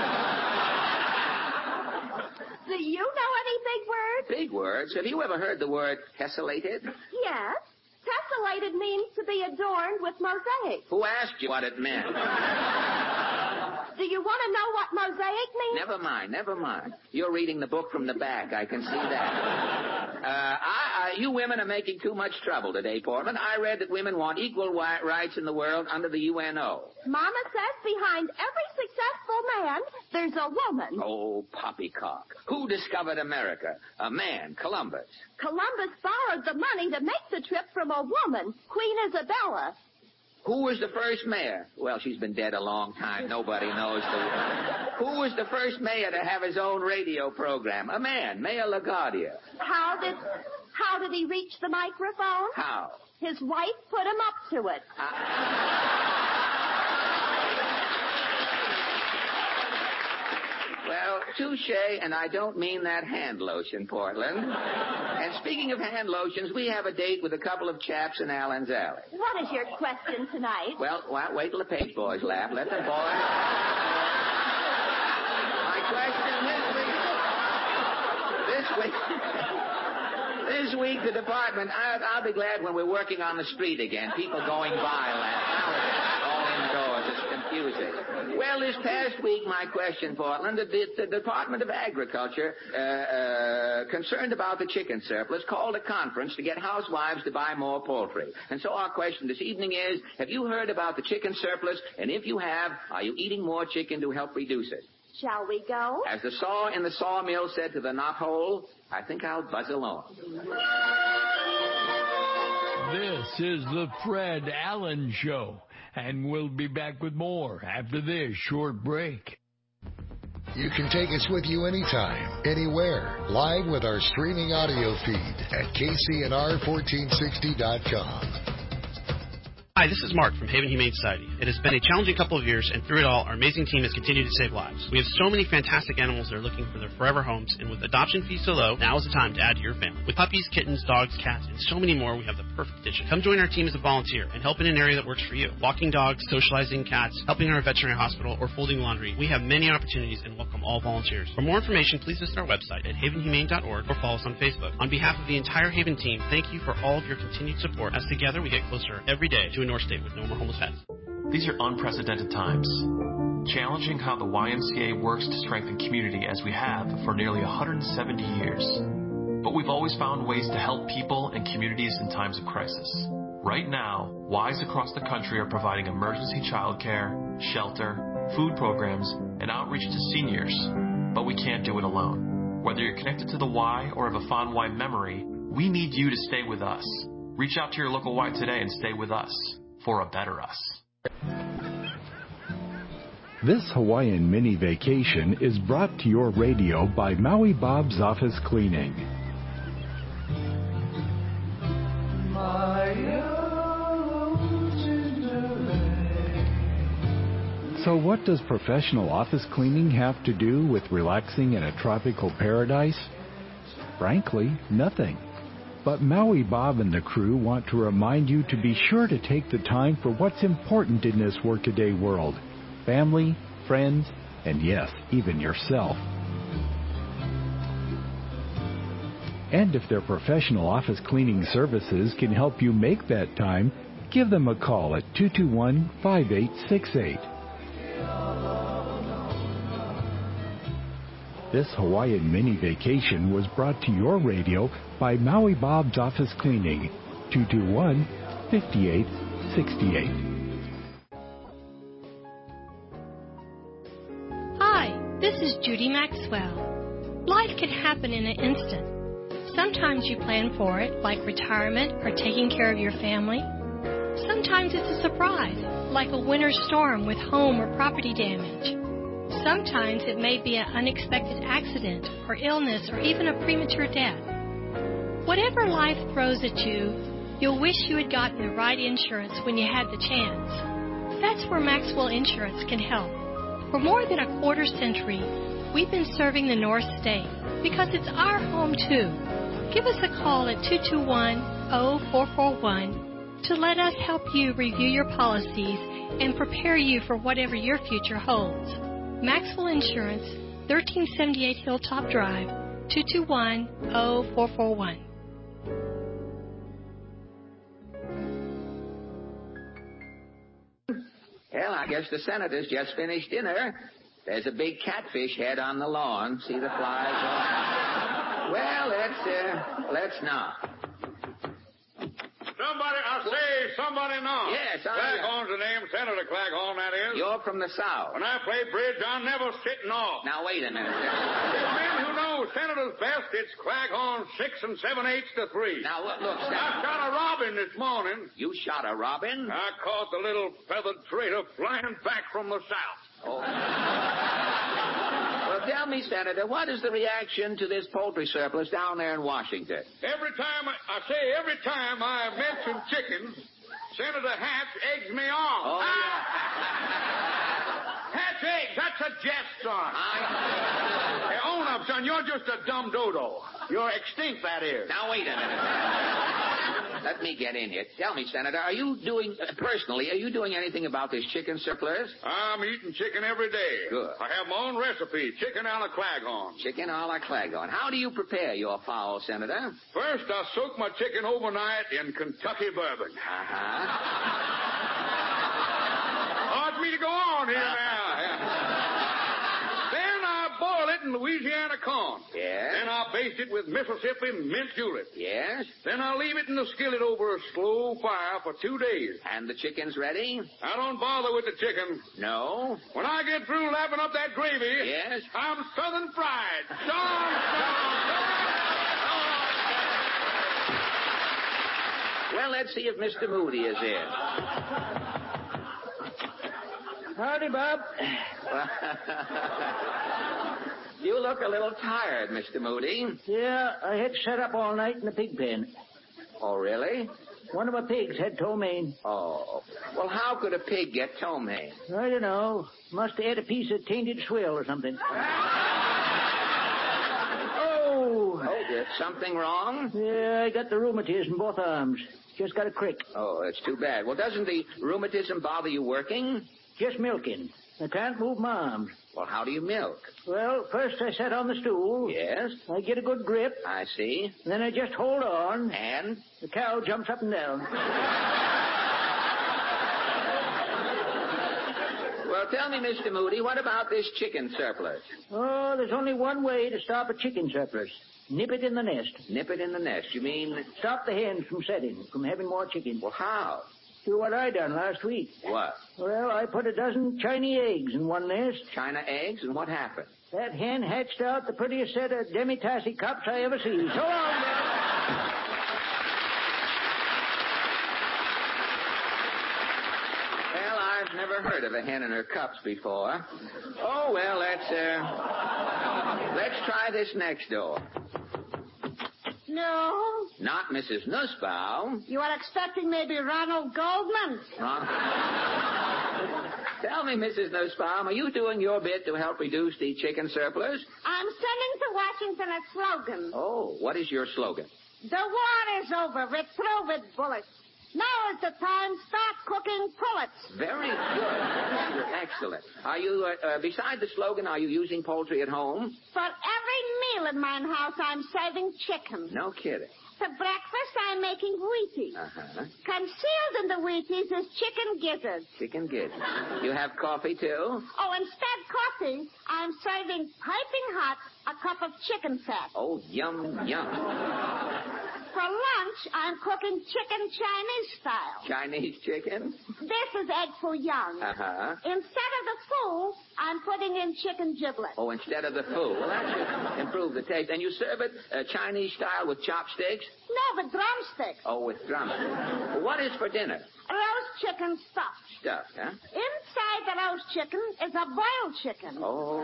Speaker 8: Do you know any big words?
Speaker 7: Big words? Have you ever heard the word tessellated?
Speaker 8: Yes. Tessellated means to be adorned with mosaic.
Speaker 7: Who asked you what it meant?
Speaker 8: Do you want to know what mosaic means?
Speaker 7: Never mind, never mind. You're reading the book from the back. I can see that. Uh, I, I, you women are making too much trouble today, Portland. I read that women want equal wi- rights in the world under the U N O.
Speaker 8: Mama says behind every successful man, there's a woman.
Speaker 7: Oh, poppycock. Who discovered America? A man, Columbus.
Speaker 8: Columbus borrowed the money to make the trip from a woman, Queen Isabella.
Speaker 7: Who was the first mayor? Well, she's been dead a long time. Nobody knows the... Who was the first mayor to have his own radio program? A man, Mayor LaGuardia.
Speaker 8: How did... How did he reach the microphone?
Speaker 7: How?
Speaker 8: His wife put him up to it.
Speaker 7: Uh... Well, touche, and I don't mean that hand lotion, Portland. And speaking of hand lotions, we have a date with a couple of chaps in Allen's Alley.
Speaker 8: What is your question tonight?
Speaker 7: Well, well wait till the page boys laugh. Let the boys... My question this week... This week... This week, the department... I, I'll be glad when we're working on the street again. People going by laugh. Now it's all indoors. It's confusing. Well, this past week, my question, Portland, the, the Department of Agriculture, uh, uh, concerned about the chicken surplus, called a conference to get housewives to buy more poultry. And so our question this evening is, have you heard about the chicken surplus? And if you have, are you eating more chicken to help reduce it?
Speaker 8: Shall we go?
Speaker 7: As the saw in the sawmill said to the knothole, I think I'll buzz along.
Speaker 2: This is the Fred Allen Show. and we'll be back with more after this short break.
Speaker 3: You can take us with you anytime, anywhere, live with our streaming audio feed at K C N R fourteen sixty dot com.
Speaker 9: Hi, this is Mark from Haven Humane Society. It has been a challenging couple of years, and through it all, our amazing team has continued to save lives. We have so many fantastic animals that are looking for their forever homes, and with adoption fees so low, now is the time to add to your family. With puppies, kittens, dogs, cats, and so many more, we have the perfect addition. Come join our team as a volunteer and help in an area that works for you. Walking dogs, socializing cats, helping our veterinary hospital, or folding laundry. We have many opportunities and welcome all volunteers. For more information, please visit our website at haven humane dot org or follow us on Facebook. On behalf of the entire Haven team, thank you for all of your continued support, as together we get closer every day to a North State with no more homeless pets.
Speaker 10: These are unprecedented times, challenging how the Y M C A works to strengthen community as we have for nearly one hundred seventy years. But we've always found ways to help people and communities in times of crisis. Right now, Ys across the country are providing emergency childcare, shelter, food programs, and outreach to seniors. But we can't do it alone. Whether you're connected to the Y or have a fond Y memory, we need you to stay with us. Reach out to your local Y today and stay with us for a better us.
Speaker 11: This Hawaiian mini vacation is brought to your radio by Maui Bob's Office Cleaning. So what does professional office cleaning have to do with relaxing in a tropical paradise? Frankly, nothing. But Maui Bob and the crew want to remind you to be sure to take the time for what's important in this workaday world. Family, friends, and yes, even yourself. And if their professional office cleaning services can help you make that time, give them a call at two two one, five eight six eight. This Hawaiian mini vacation was brought to your radio by Maui Bob's Office Cleaning, two two one, five eight six eight.
Speaker 12: Hi, this is Judy Maxwell. Life can happen in an instant. Sometimes you plan for it, like retirement or taking care of your family. Sometimes it's a surprise, like a winter storm with home or property damage. Sometimes it may be an unexpected accident or illness or even a premature death. Whatever life throws at you, you'll wish you had gotten the right insurance when you had the chance. That's where Maxwell Insurance can help. For more than a quarter century, we've been serving the North State because it's our home too. Give us a call at two two one, zero four four one to let us help you review your policies and prepare you for whatever your future holds. Maxwell Insurance, thirteen seventy-eight Hilltop Drive, two two one, zero four four one.
Speaker 7: Well, I guess the senator's just finished dinner. There's a big catfish head on the lawn. See the flies on? Well, let's, uh, let's not.
Speaker 16: Somebody, I say, somebody knock.
Speaker 7: Yes, I...
Speaker 16: Claghorn's the name, Senator Claghorn, that is.
Speaker 7: You're from the South.
Speaker 16: When I play bridge, I never sit and off.
Speaker 7: Now, wait a minute.
Speaker 16: Men who know Senator's best, it's Claghorn six and seven eighths to three.
Speaker 7: Now, look, look, Senator.
Speaker 16: I shot a robin this morning.
Speaker 7: You shot a robin?
Speaker 16: I caught the little feathered traitor flying back from the South.
Speaker 7: Oh. Well, tell me, Senator, what is the reaction to this poultry surplus down there in Washington?
Speaker 16: Every time, I, I say every time I mention chickens, Senator Hatch eggs me on.
Speaker 7: Oh, yeah.
Speaker 16: Hatch eggs, that's a jest, son.
Speaker 7: I...
Speaker 16: Hey, own up, son, you're just a dumb dodo. You're extinct, that is.
Speaker 7: Now, wait a minute. Let me get in here. Tell me, Senator, are you doing, uh, personally, are you doing anything about this chicken surplus?
Speaker 16: I'm eating chicken every day.
Speaker 7: Good.
Speaker 16: I have my own recipe, chicken a la Claghorn.
Speaker 7: Chicken a la Claghorn. How do you prepare your fowl, Senator?
Speaker 16: First, I soak my chicken overnight in Kentucky bourbon.
Speaker 7: Uh-huh.
Speaker 16: Hard me to go on here now. Yeah. Then I boil it in Louisiana corn.
Speaker 7: Yes.
Speaker 16: Then I baste it with Mississippi mint julep.
Speaker 7: Yes.
Speaker 16: Then I leave it in the skillet over a slow fire for two days.
Speaker 7: And the chicken's ready?
Speaker 16: I don't bother with the chicken.
Speaker 7: No.
Speaker 16: When I get through lapping up that gravy,
Speaker 7: yes,
Speaker 16: I'm southern fried. Darn,
Speaker 7: Well, let's see if Mister Moody is in.
Speaker 6: Howdy, Bob.
Speaker 7: You look a little tired, Mister Moody.
Speaker 6: Yeah, I had to set up all night in the pig pen.
Speaker 7: Oh, really?
Speaker 6: One of my pigs had ptomaine.
Speaker 7: Oh. Well, how could a pig get ptomaine?
Speaker 6: I don't know. Must have had a piece of tainted swill or something. Oh!
Speaker 7: Oh, there's something wrong?
Speaker 6: Yeah, I got the rheumatism in both arms. Just got a crick.
Speaker 7: Oh, that's too bad. Well, doesn't the rheumatism bother you working?
Speaker 6: Just milking. I can't move my arms.
Speaker 7: Well, how do you milk?
Speaker 6: Well, first I sit on the stool.
Speaker 7: Yes?
Speaker 6: I get a good grip.
Speaker 7: I see.
Speaker 6: Then I just hold on.
Speaker 7: And?
Speaker 6: The cow jumps up and down.
Speaker 7: Well, tell me, Mister Moody, what about this chicken surplus?
Speaker 6: Oh, there's only one way to stop a chicken surplus. Nip it in the nest.
Speaker 7: Nip it in the nest? You mean...
Speaker 6: Stop the hens from setting, from having more chickens.
Speaker 7: Well, how?
Speaker 6: Do what I done last week.
Speaker 7: What?
Speaker 6: Well, I put a dozen Chinese eggs in one nest.
Speaker 7: China eggs? And what happened?
Speaker 6: That hen hatched out the prettiest set of demi-tassy cups I ever see. So long, Bill.
Speaker 7: Well, I've never heard of a hen and her cups before. Oh, well, let's, uh... let's try this next door.
Speaker 8: No.
Speaker 7: Not Missus Nussbaum.
Speaker 8: You are expecting maybe Ronald Goldman.
Speaker 7: Ronald... Tell me, Missus Nussbaum, are you doing your bit to help reduce the chicken surplus?
Speaker 8: I'm sending to Washington a slogan.
Speaker 7: Oh, what is your slogan?
Speaker 8: The war is over. We're through with bullets. Now is the time. Start cooking pullets.
Speaker 7: Very good. Excellent. Are you, uh, uh, beside the slogan, are you using poultry at home?
Speaker 8: For every meal in my house, I'm serving chicken.
Speaker 7: No kidding.
Speaker 8: For breakfast, I'm making Wheaties.
Speaker 7: Uh-huh.
Speaker 8: Concealed in the Wheaties is chicken gizzards.
Speaker 7: Chicken gizzards. You have coffee, too?
Speaker 8: Oh, instead coffee, I'm serving piping hot a cup of chicken fat.
Speaker 7: Oh, yum, yum.
Speaker 8: For lunch, I'm cooking chicken Chinese style.
Speaker 7: Chinese chicken?
Speaker 8: This is egg foo young.
Speaker 7: Uh-huh.
Speaker 8: Instead of the foo, I'm putting in chicken giblets.
Speaker 7: Oh, instead of the foo. Well, that should improve the taste. And you serve it uh, Chinese style with chopsticks?
Speaker 8: No, with drumsticks.
Speaker 7: Oh, with drumsticks. Well, what is for dinner?
Speaker 8: Roast chicken stuffed.
Speaker 7: Stuffed, huh?
Speaker 8: Inside the roast chicken is a boiled chicken.
Speaker 7: Oh.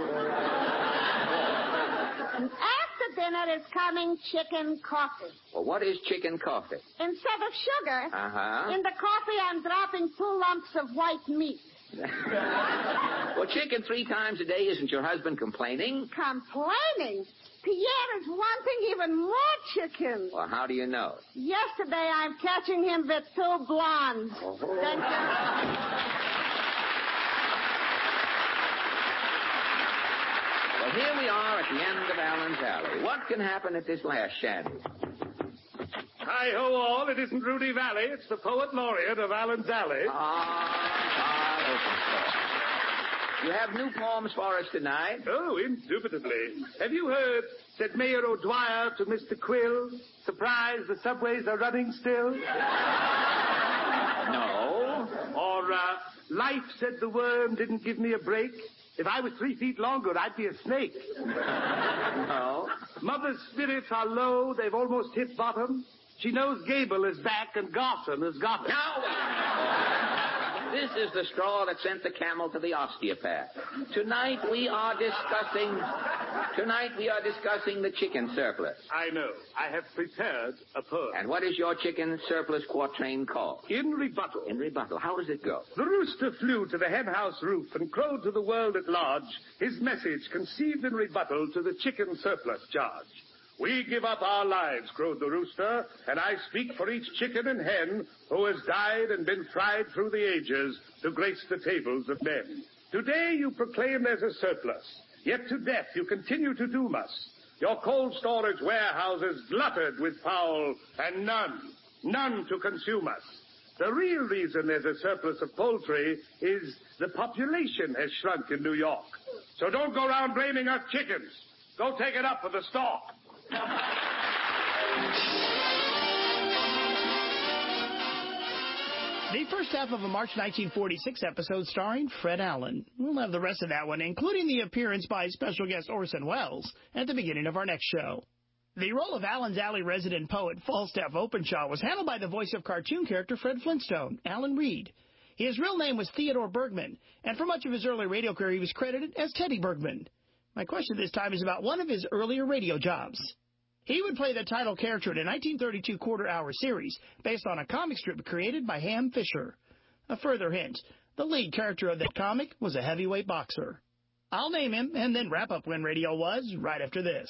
Speaker 8: After dinner is coming chicken coffee.
Speaker 7: Well, what is chicken coffee?
Speaker 8: Instead of sugar,
Speaker 7: uh-huh.
Speaker 8: in the coffee I'm dropping two lumps of white meat.
Speaker 7: Well, chicken three times a day, isn't your husband complaining?
Speaker 8: Complaining? Pierre is wanting even more chicken.
Speaker 7: Well, how do you know?
Speaker 8: Yesterday I'm catching him with two blondes.
Speaker 7: Oh.
Speaker 8: Thank you.
Speaker 7: Well, here we are at the end of Allen's Alley. What can happen at this last shanty?
Speaker 16: Hi-ho all, it isn't Rudy Valley, it's the poet laureate of Allen's Alley.
Speaker 7: Ah, You have new poems for us tonight?
Speaker 16: Oh, indubitably. Have you heard, said Mayor O'Dwyer to Mister Quill, surprise, the subways are running still?
Speaker 7: No.
Speaker 16: Or, uh, life, said the worm, didn't give me a break. If I was three feet longer, I'd be a snake.
Speaker 7: No.
Speaker 16: Mother's spirits are low, they've almost hit bottom. She knows Gable is back and Gosson has got her.
Speaker 7: Now, this is the straw that sent the camel to the osteopath. Tonight we are discussing, tonight we are discussing the chicken surplus.
Speaker 16: I know. I have prepared a poem.
Speaker 7: And what is your chicken surplus quatrain called?
Speaker 16: In rebuttal.
Speaker 7: In rebuttal. How does it go?
Speaker 16: The rooster flew to the hen house roof and crowed to the world at large his message conceived in rebuttal to the chicken surplus charge. We give up our lives, crowed the rooster, and I speak for each chicken and hen who has died and been fried through the ages to grace the tables of men. Today you proclaim there's a surplus, yet to death you continue to doom us. Your cold storage warehouses glutted with fowl, and none, none to consume us. The real reason there's a surplus of poultry is the population has shrunk in New York. So don't go around blaming us chickens. Go take it up with the stalk.
Speaker 28: The first half of a March nineteen forty-six episode starring Fred Allen. We'll have the rest of that one, including the appearance by special guest Orson Welles, at the beginning of our next show. The role of Allen's Alley resident poet Falstaff Openshaw was handled by the voice of cartoon character Fred Flintstone, Alan Reed. His real name was Theodore Bergman, and for much of his early radio career, he was credited as Teddy Bergman. My question this time is about one of his earlier radio jobs. He would play the title character in a nineteen thirty-two quarter-hour series based on a comic strip created by Ham Fisher. A further hint, the lead character of that comic was a heavyweight boxer. I'll name him and then wrap up When Radio Was right after this.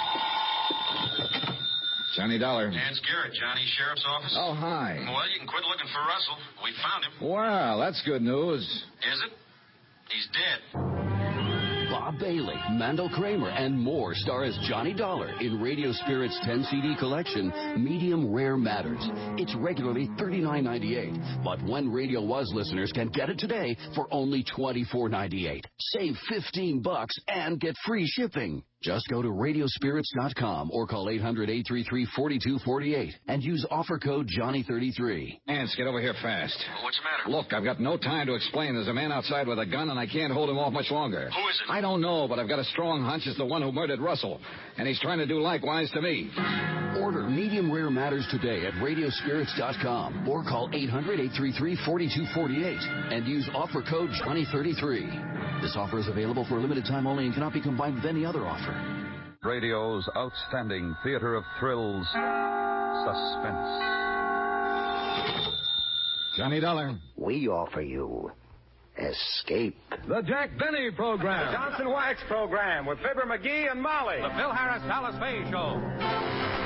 Speaker 4: Johnny Dollar.
Speaker 29: It's Garrett, Johnny, Sheriff's Office.
Speaker 4: Oh, hi.
Speaker 29: Well, you can quit looking for Russell. We found him.
Speaker 4: Well, that's good news.
Speaker 29: Is it? He's dead.
Speaker 18: Bob Bailey, Mandel Kramer, and more star as Johnny Dollar in Radio Spirit's ten C D collection, Medium Rare Matters. It's regularly thirty-nine ninety-eight, but When Radio Was listeners can get it today for only twenty-four ninety-eight. Save fifteen bucks and get free shipping. Just go to radio spirits dot com or call eight hundred, eight three three, four two four eight and use offer code Johnny thirty-three.
Speaker 4: Ants, get over here fast.
Speaker 29: What's the matter?
Speaker 4: Look, I've got no time to explain. There's a man outside with a gun, and I can't hold him off much longer.
Speaker 29: Who is it?
Speaker 4: I don't know, but I've got a strong hunch it's the one who murdered Russell, and he's trying to do likewise to me.
Speaker 18: Order Medium Rare Matters today at radio spirits dot com or call eight hundred, eight three three, four two four eight and use offer code Johnny thirty-three. This offer is available for a limited time only and cannot be combined with any other offer.
Speaker 5: Radio's outstanding theater of thrills, Suspense.
Speaker 4: Johnny Dollar.
Speaker 6: We offer you Escape.
Speaker 16: The Jack Benny Program.
Speaker 13: The Johnson Wax Program with Fibber McGee and Molly.
Speaker 16: The Phil Harris Dallas Bay Show.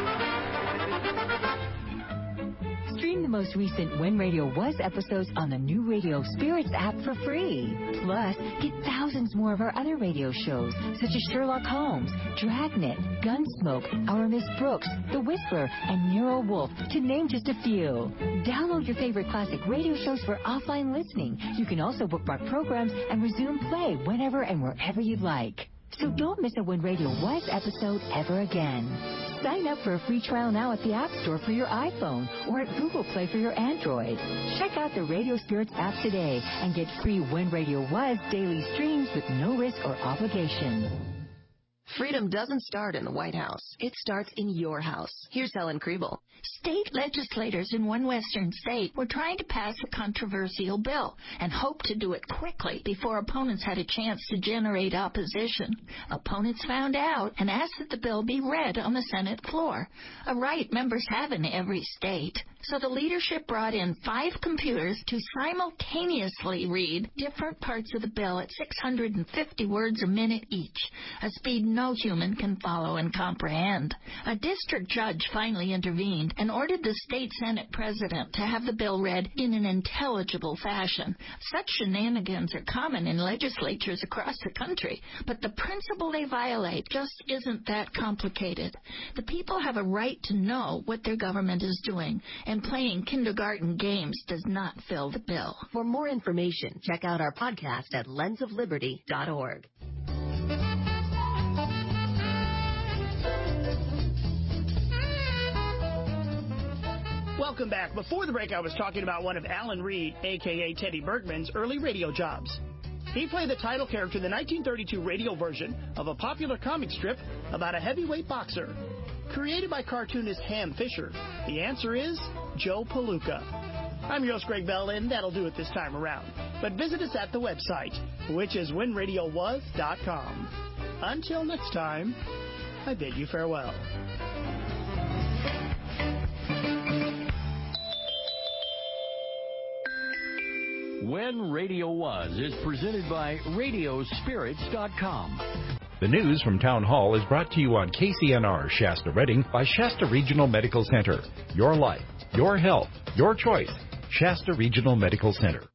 Speaker 15: Stream the most recent When Radio Was episodes on the new Radio Spirits app for free. Plus, get thousands more of our other radio shows, such as Sherlock Holmes, Dragnet, Gunsmoke, Our Miss Brooks, The Whisperer, and Nero Wolf, to name just a few. Download your favorite classic radio shows for offline listening. You can also bookmark programs and resume play whenever and wherever you'd like. So don't miss a When Radio Was episode ever again. Sign up for a free trial now at the App Store for your iPhone or at Google Play for your Android. Check out the Radio Spirits app today and get free When Radio Was daily streams with no risk or obligation.
Speaker 17: Freedom doesn't start in the White House. It starts in your house. Here's Helen Kriebel.
Speaker 21: State legislators in one western state were trying to pass a controversial bill and hoped to do it quickly before opponents had a chance to generate opposition. Opponents found out and asked that the bill be read on the Senate floor, a right members have in every state. So the leadership brought in five computers to simultaneously read different parts of the bill at six hundred fifty words a minute each, a speed no human can follow and comprehend. A district judge finally intervened and ordered the state Senate president to have the bill read in an intelligible fashion. Such shenanigans are common in legislatures across the country, but the principle they violate just isn't that complicated. The people have a right to know what their government is doing, and playing kindergarten games does not fill the bill.
Speaker 17: For more information, check out our podcast at lens of liberty dot org.
Speaker 28: Welcome back. Before the break, I was talking about one of Alan Reed, a k a. Teddy Bergman's, early radio jobs. He played the title character in the nineteen thirty-two radio version of a popular comic strip about a heavyweight boxer. Created by cartoonist Ham Fisher, the answer is Joe Palooka. I'm your host, Greg Bell, and that'll do it this time around. But visit us at the website, which is when radio was dot com. Until next time, I bid you farewell.
Speaker 2: When Radio Was is presented by radio spirits dot com.
Speaker 11: The news from Town Hall is brought to you on K C N R Shasta Redding by Shasta Regional Medical Center. Your life, your health, your choice. Shasta Regional Medical Center.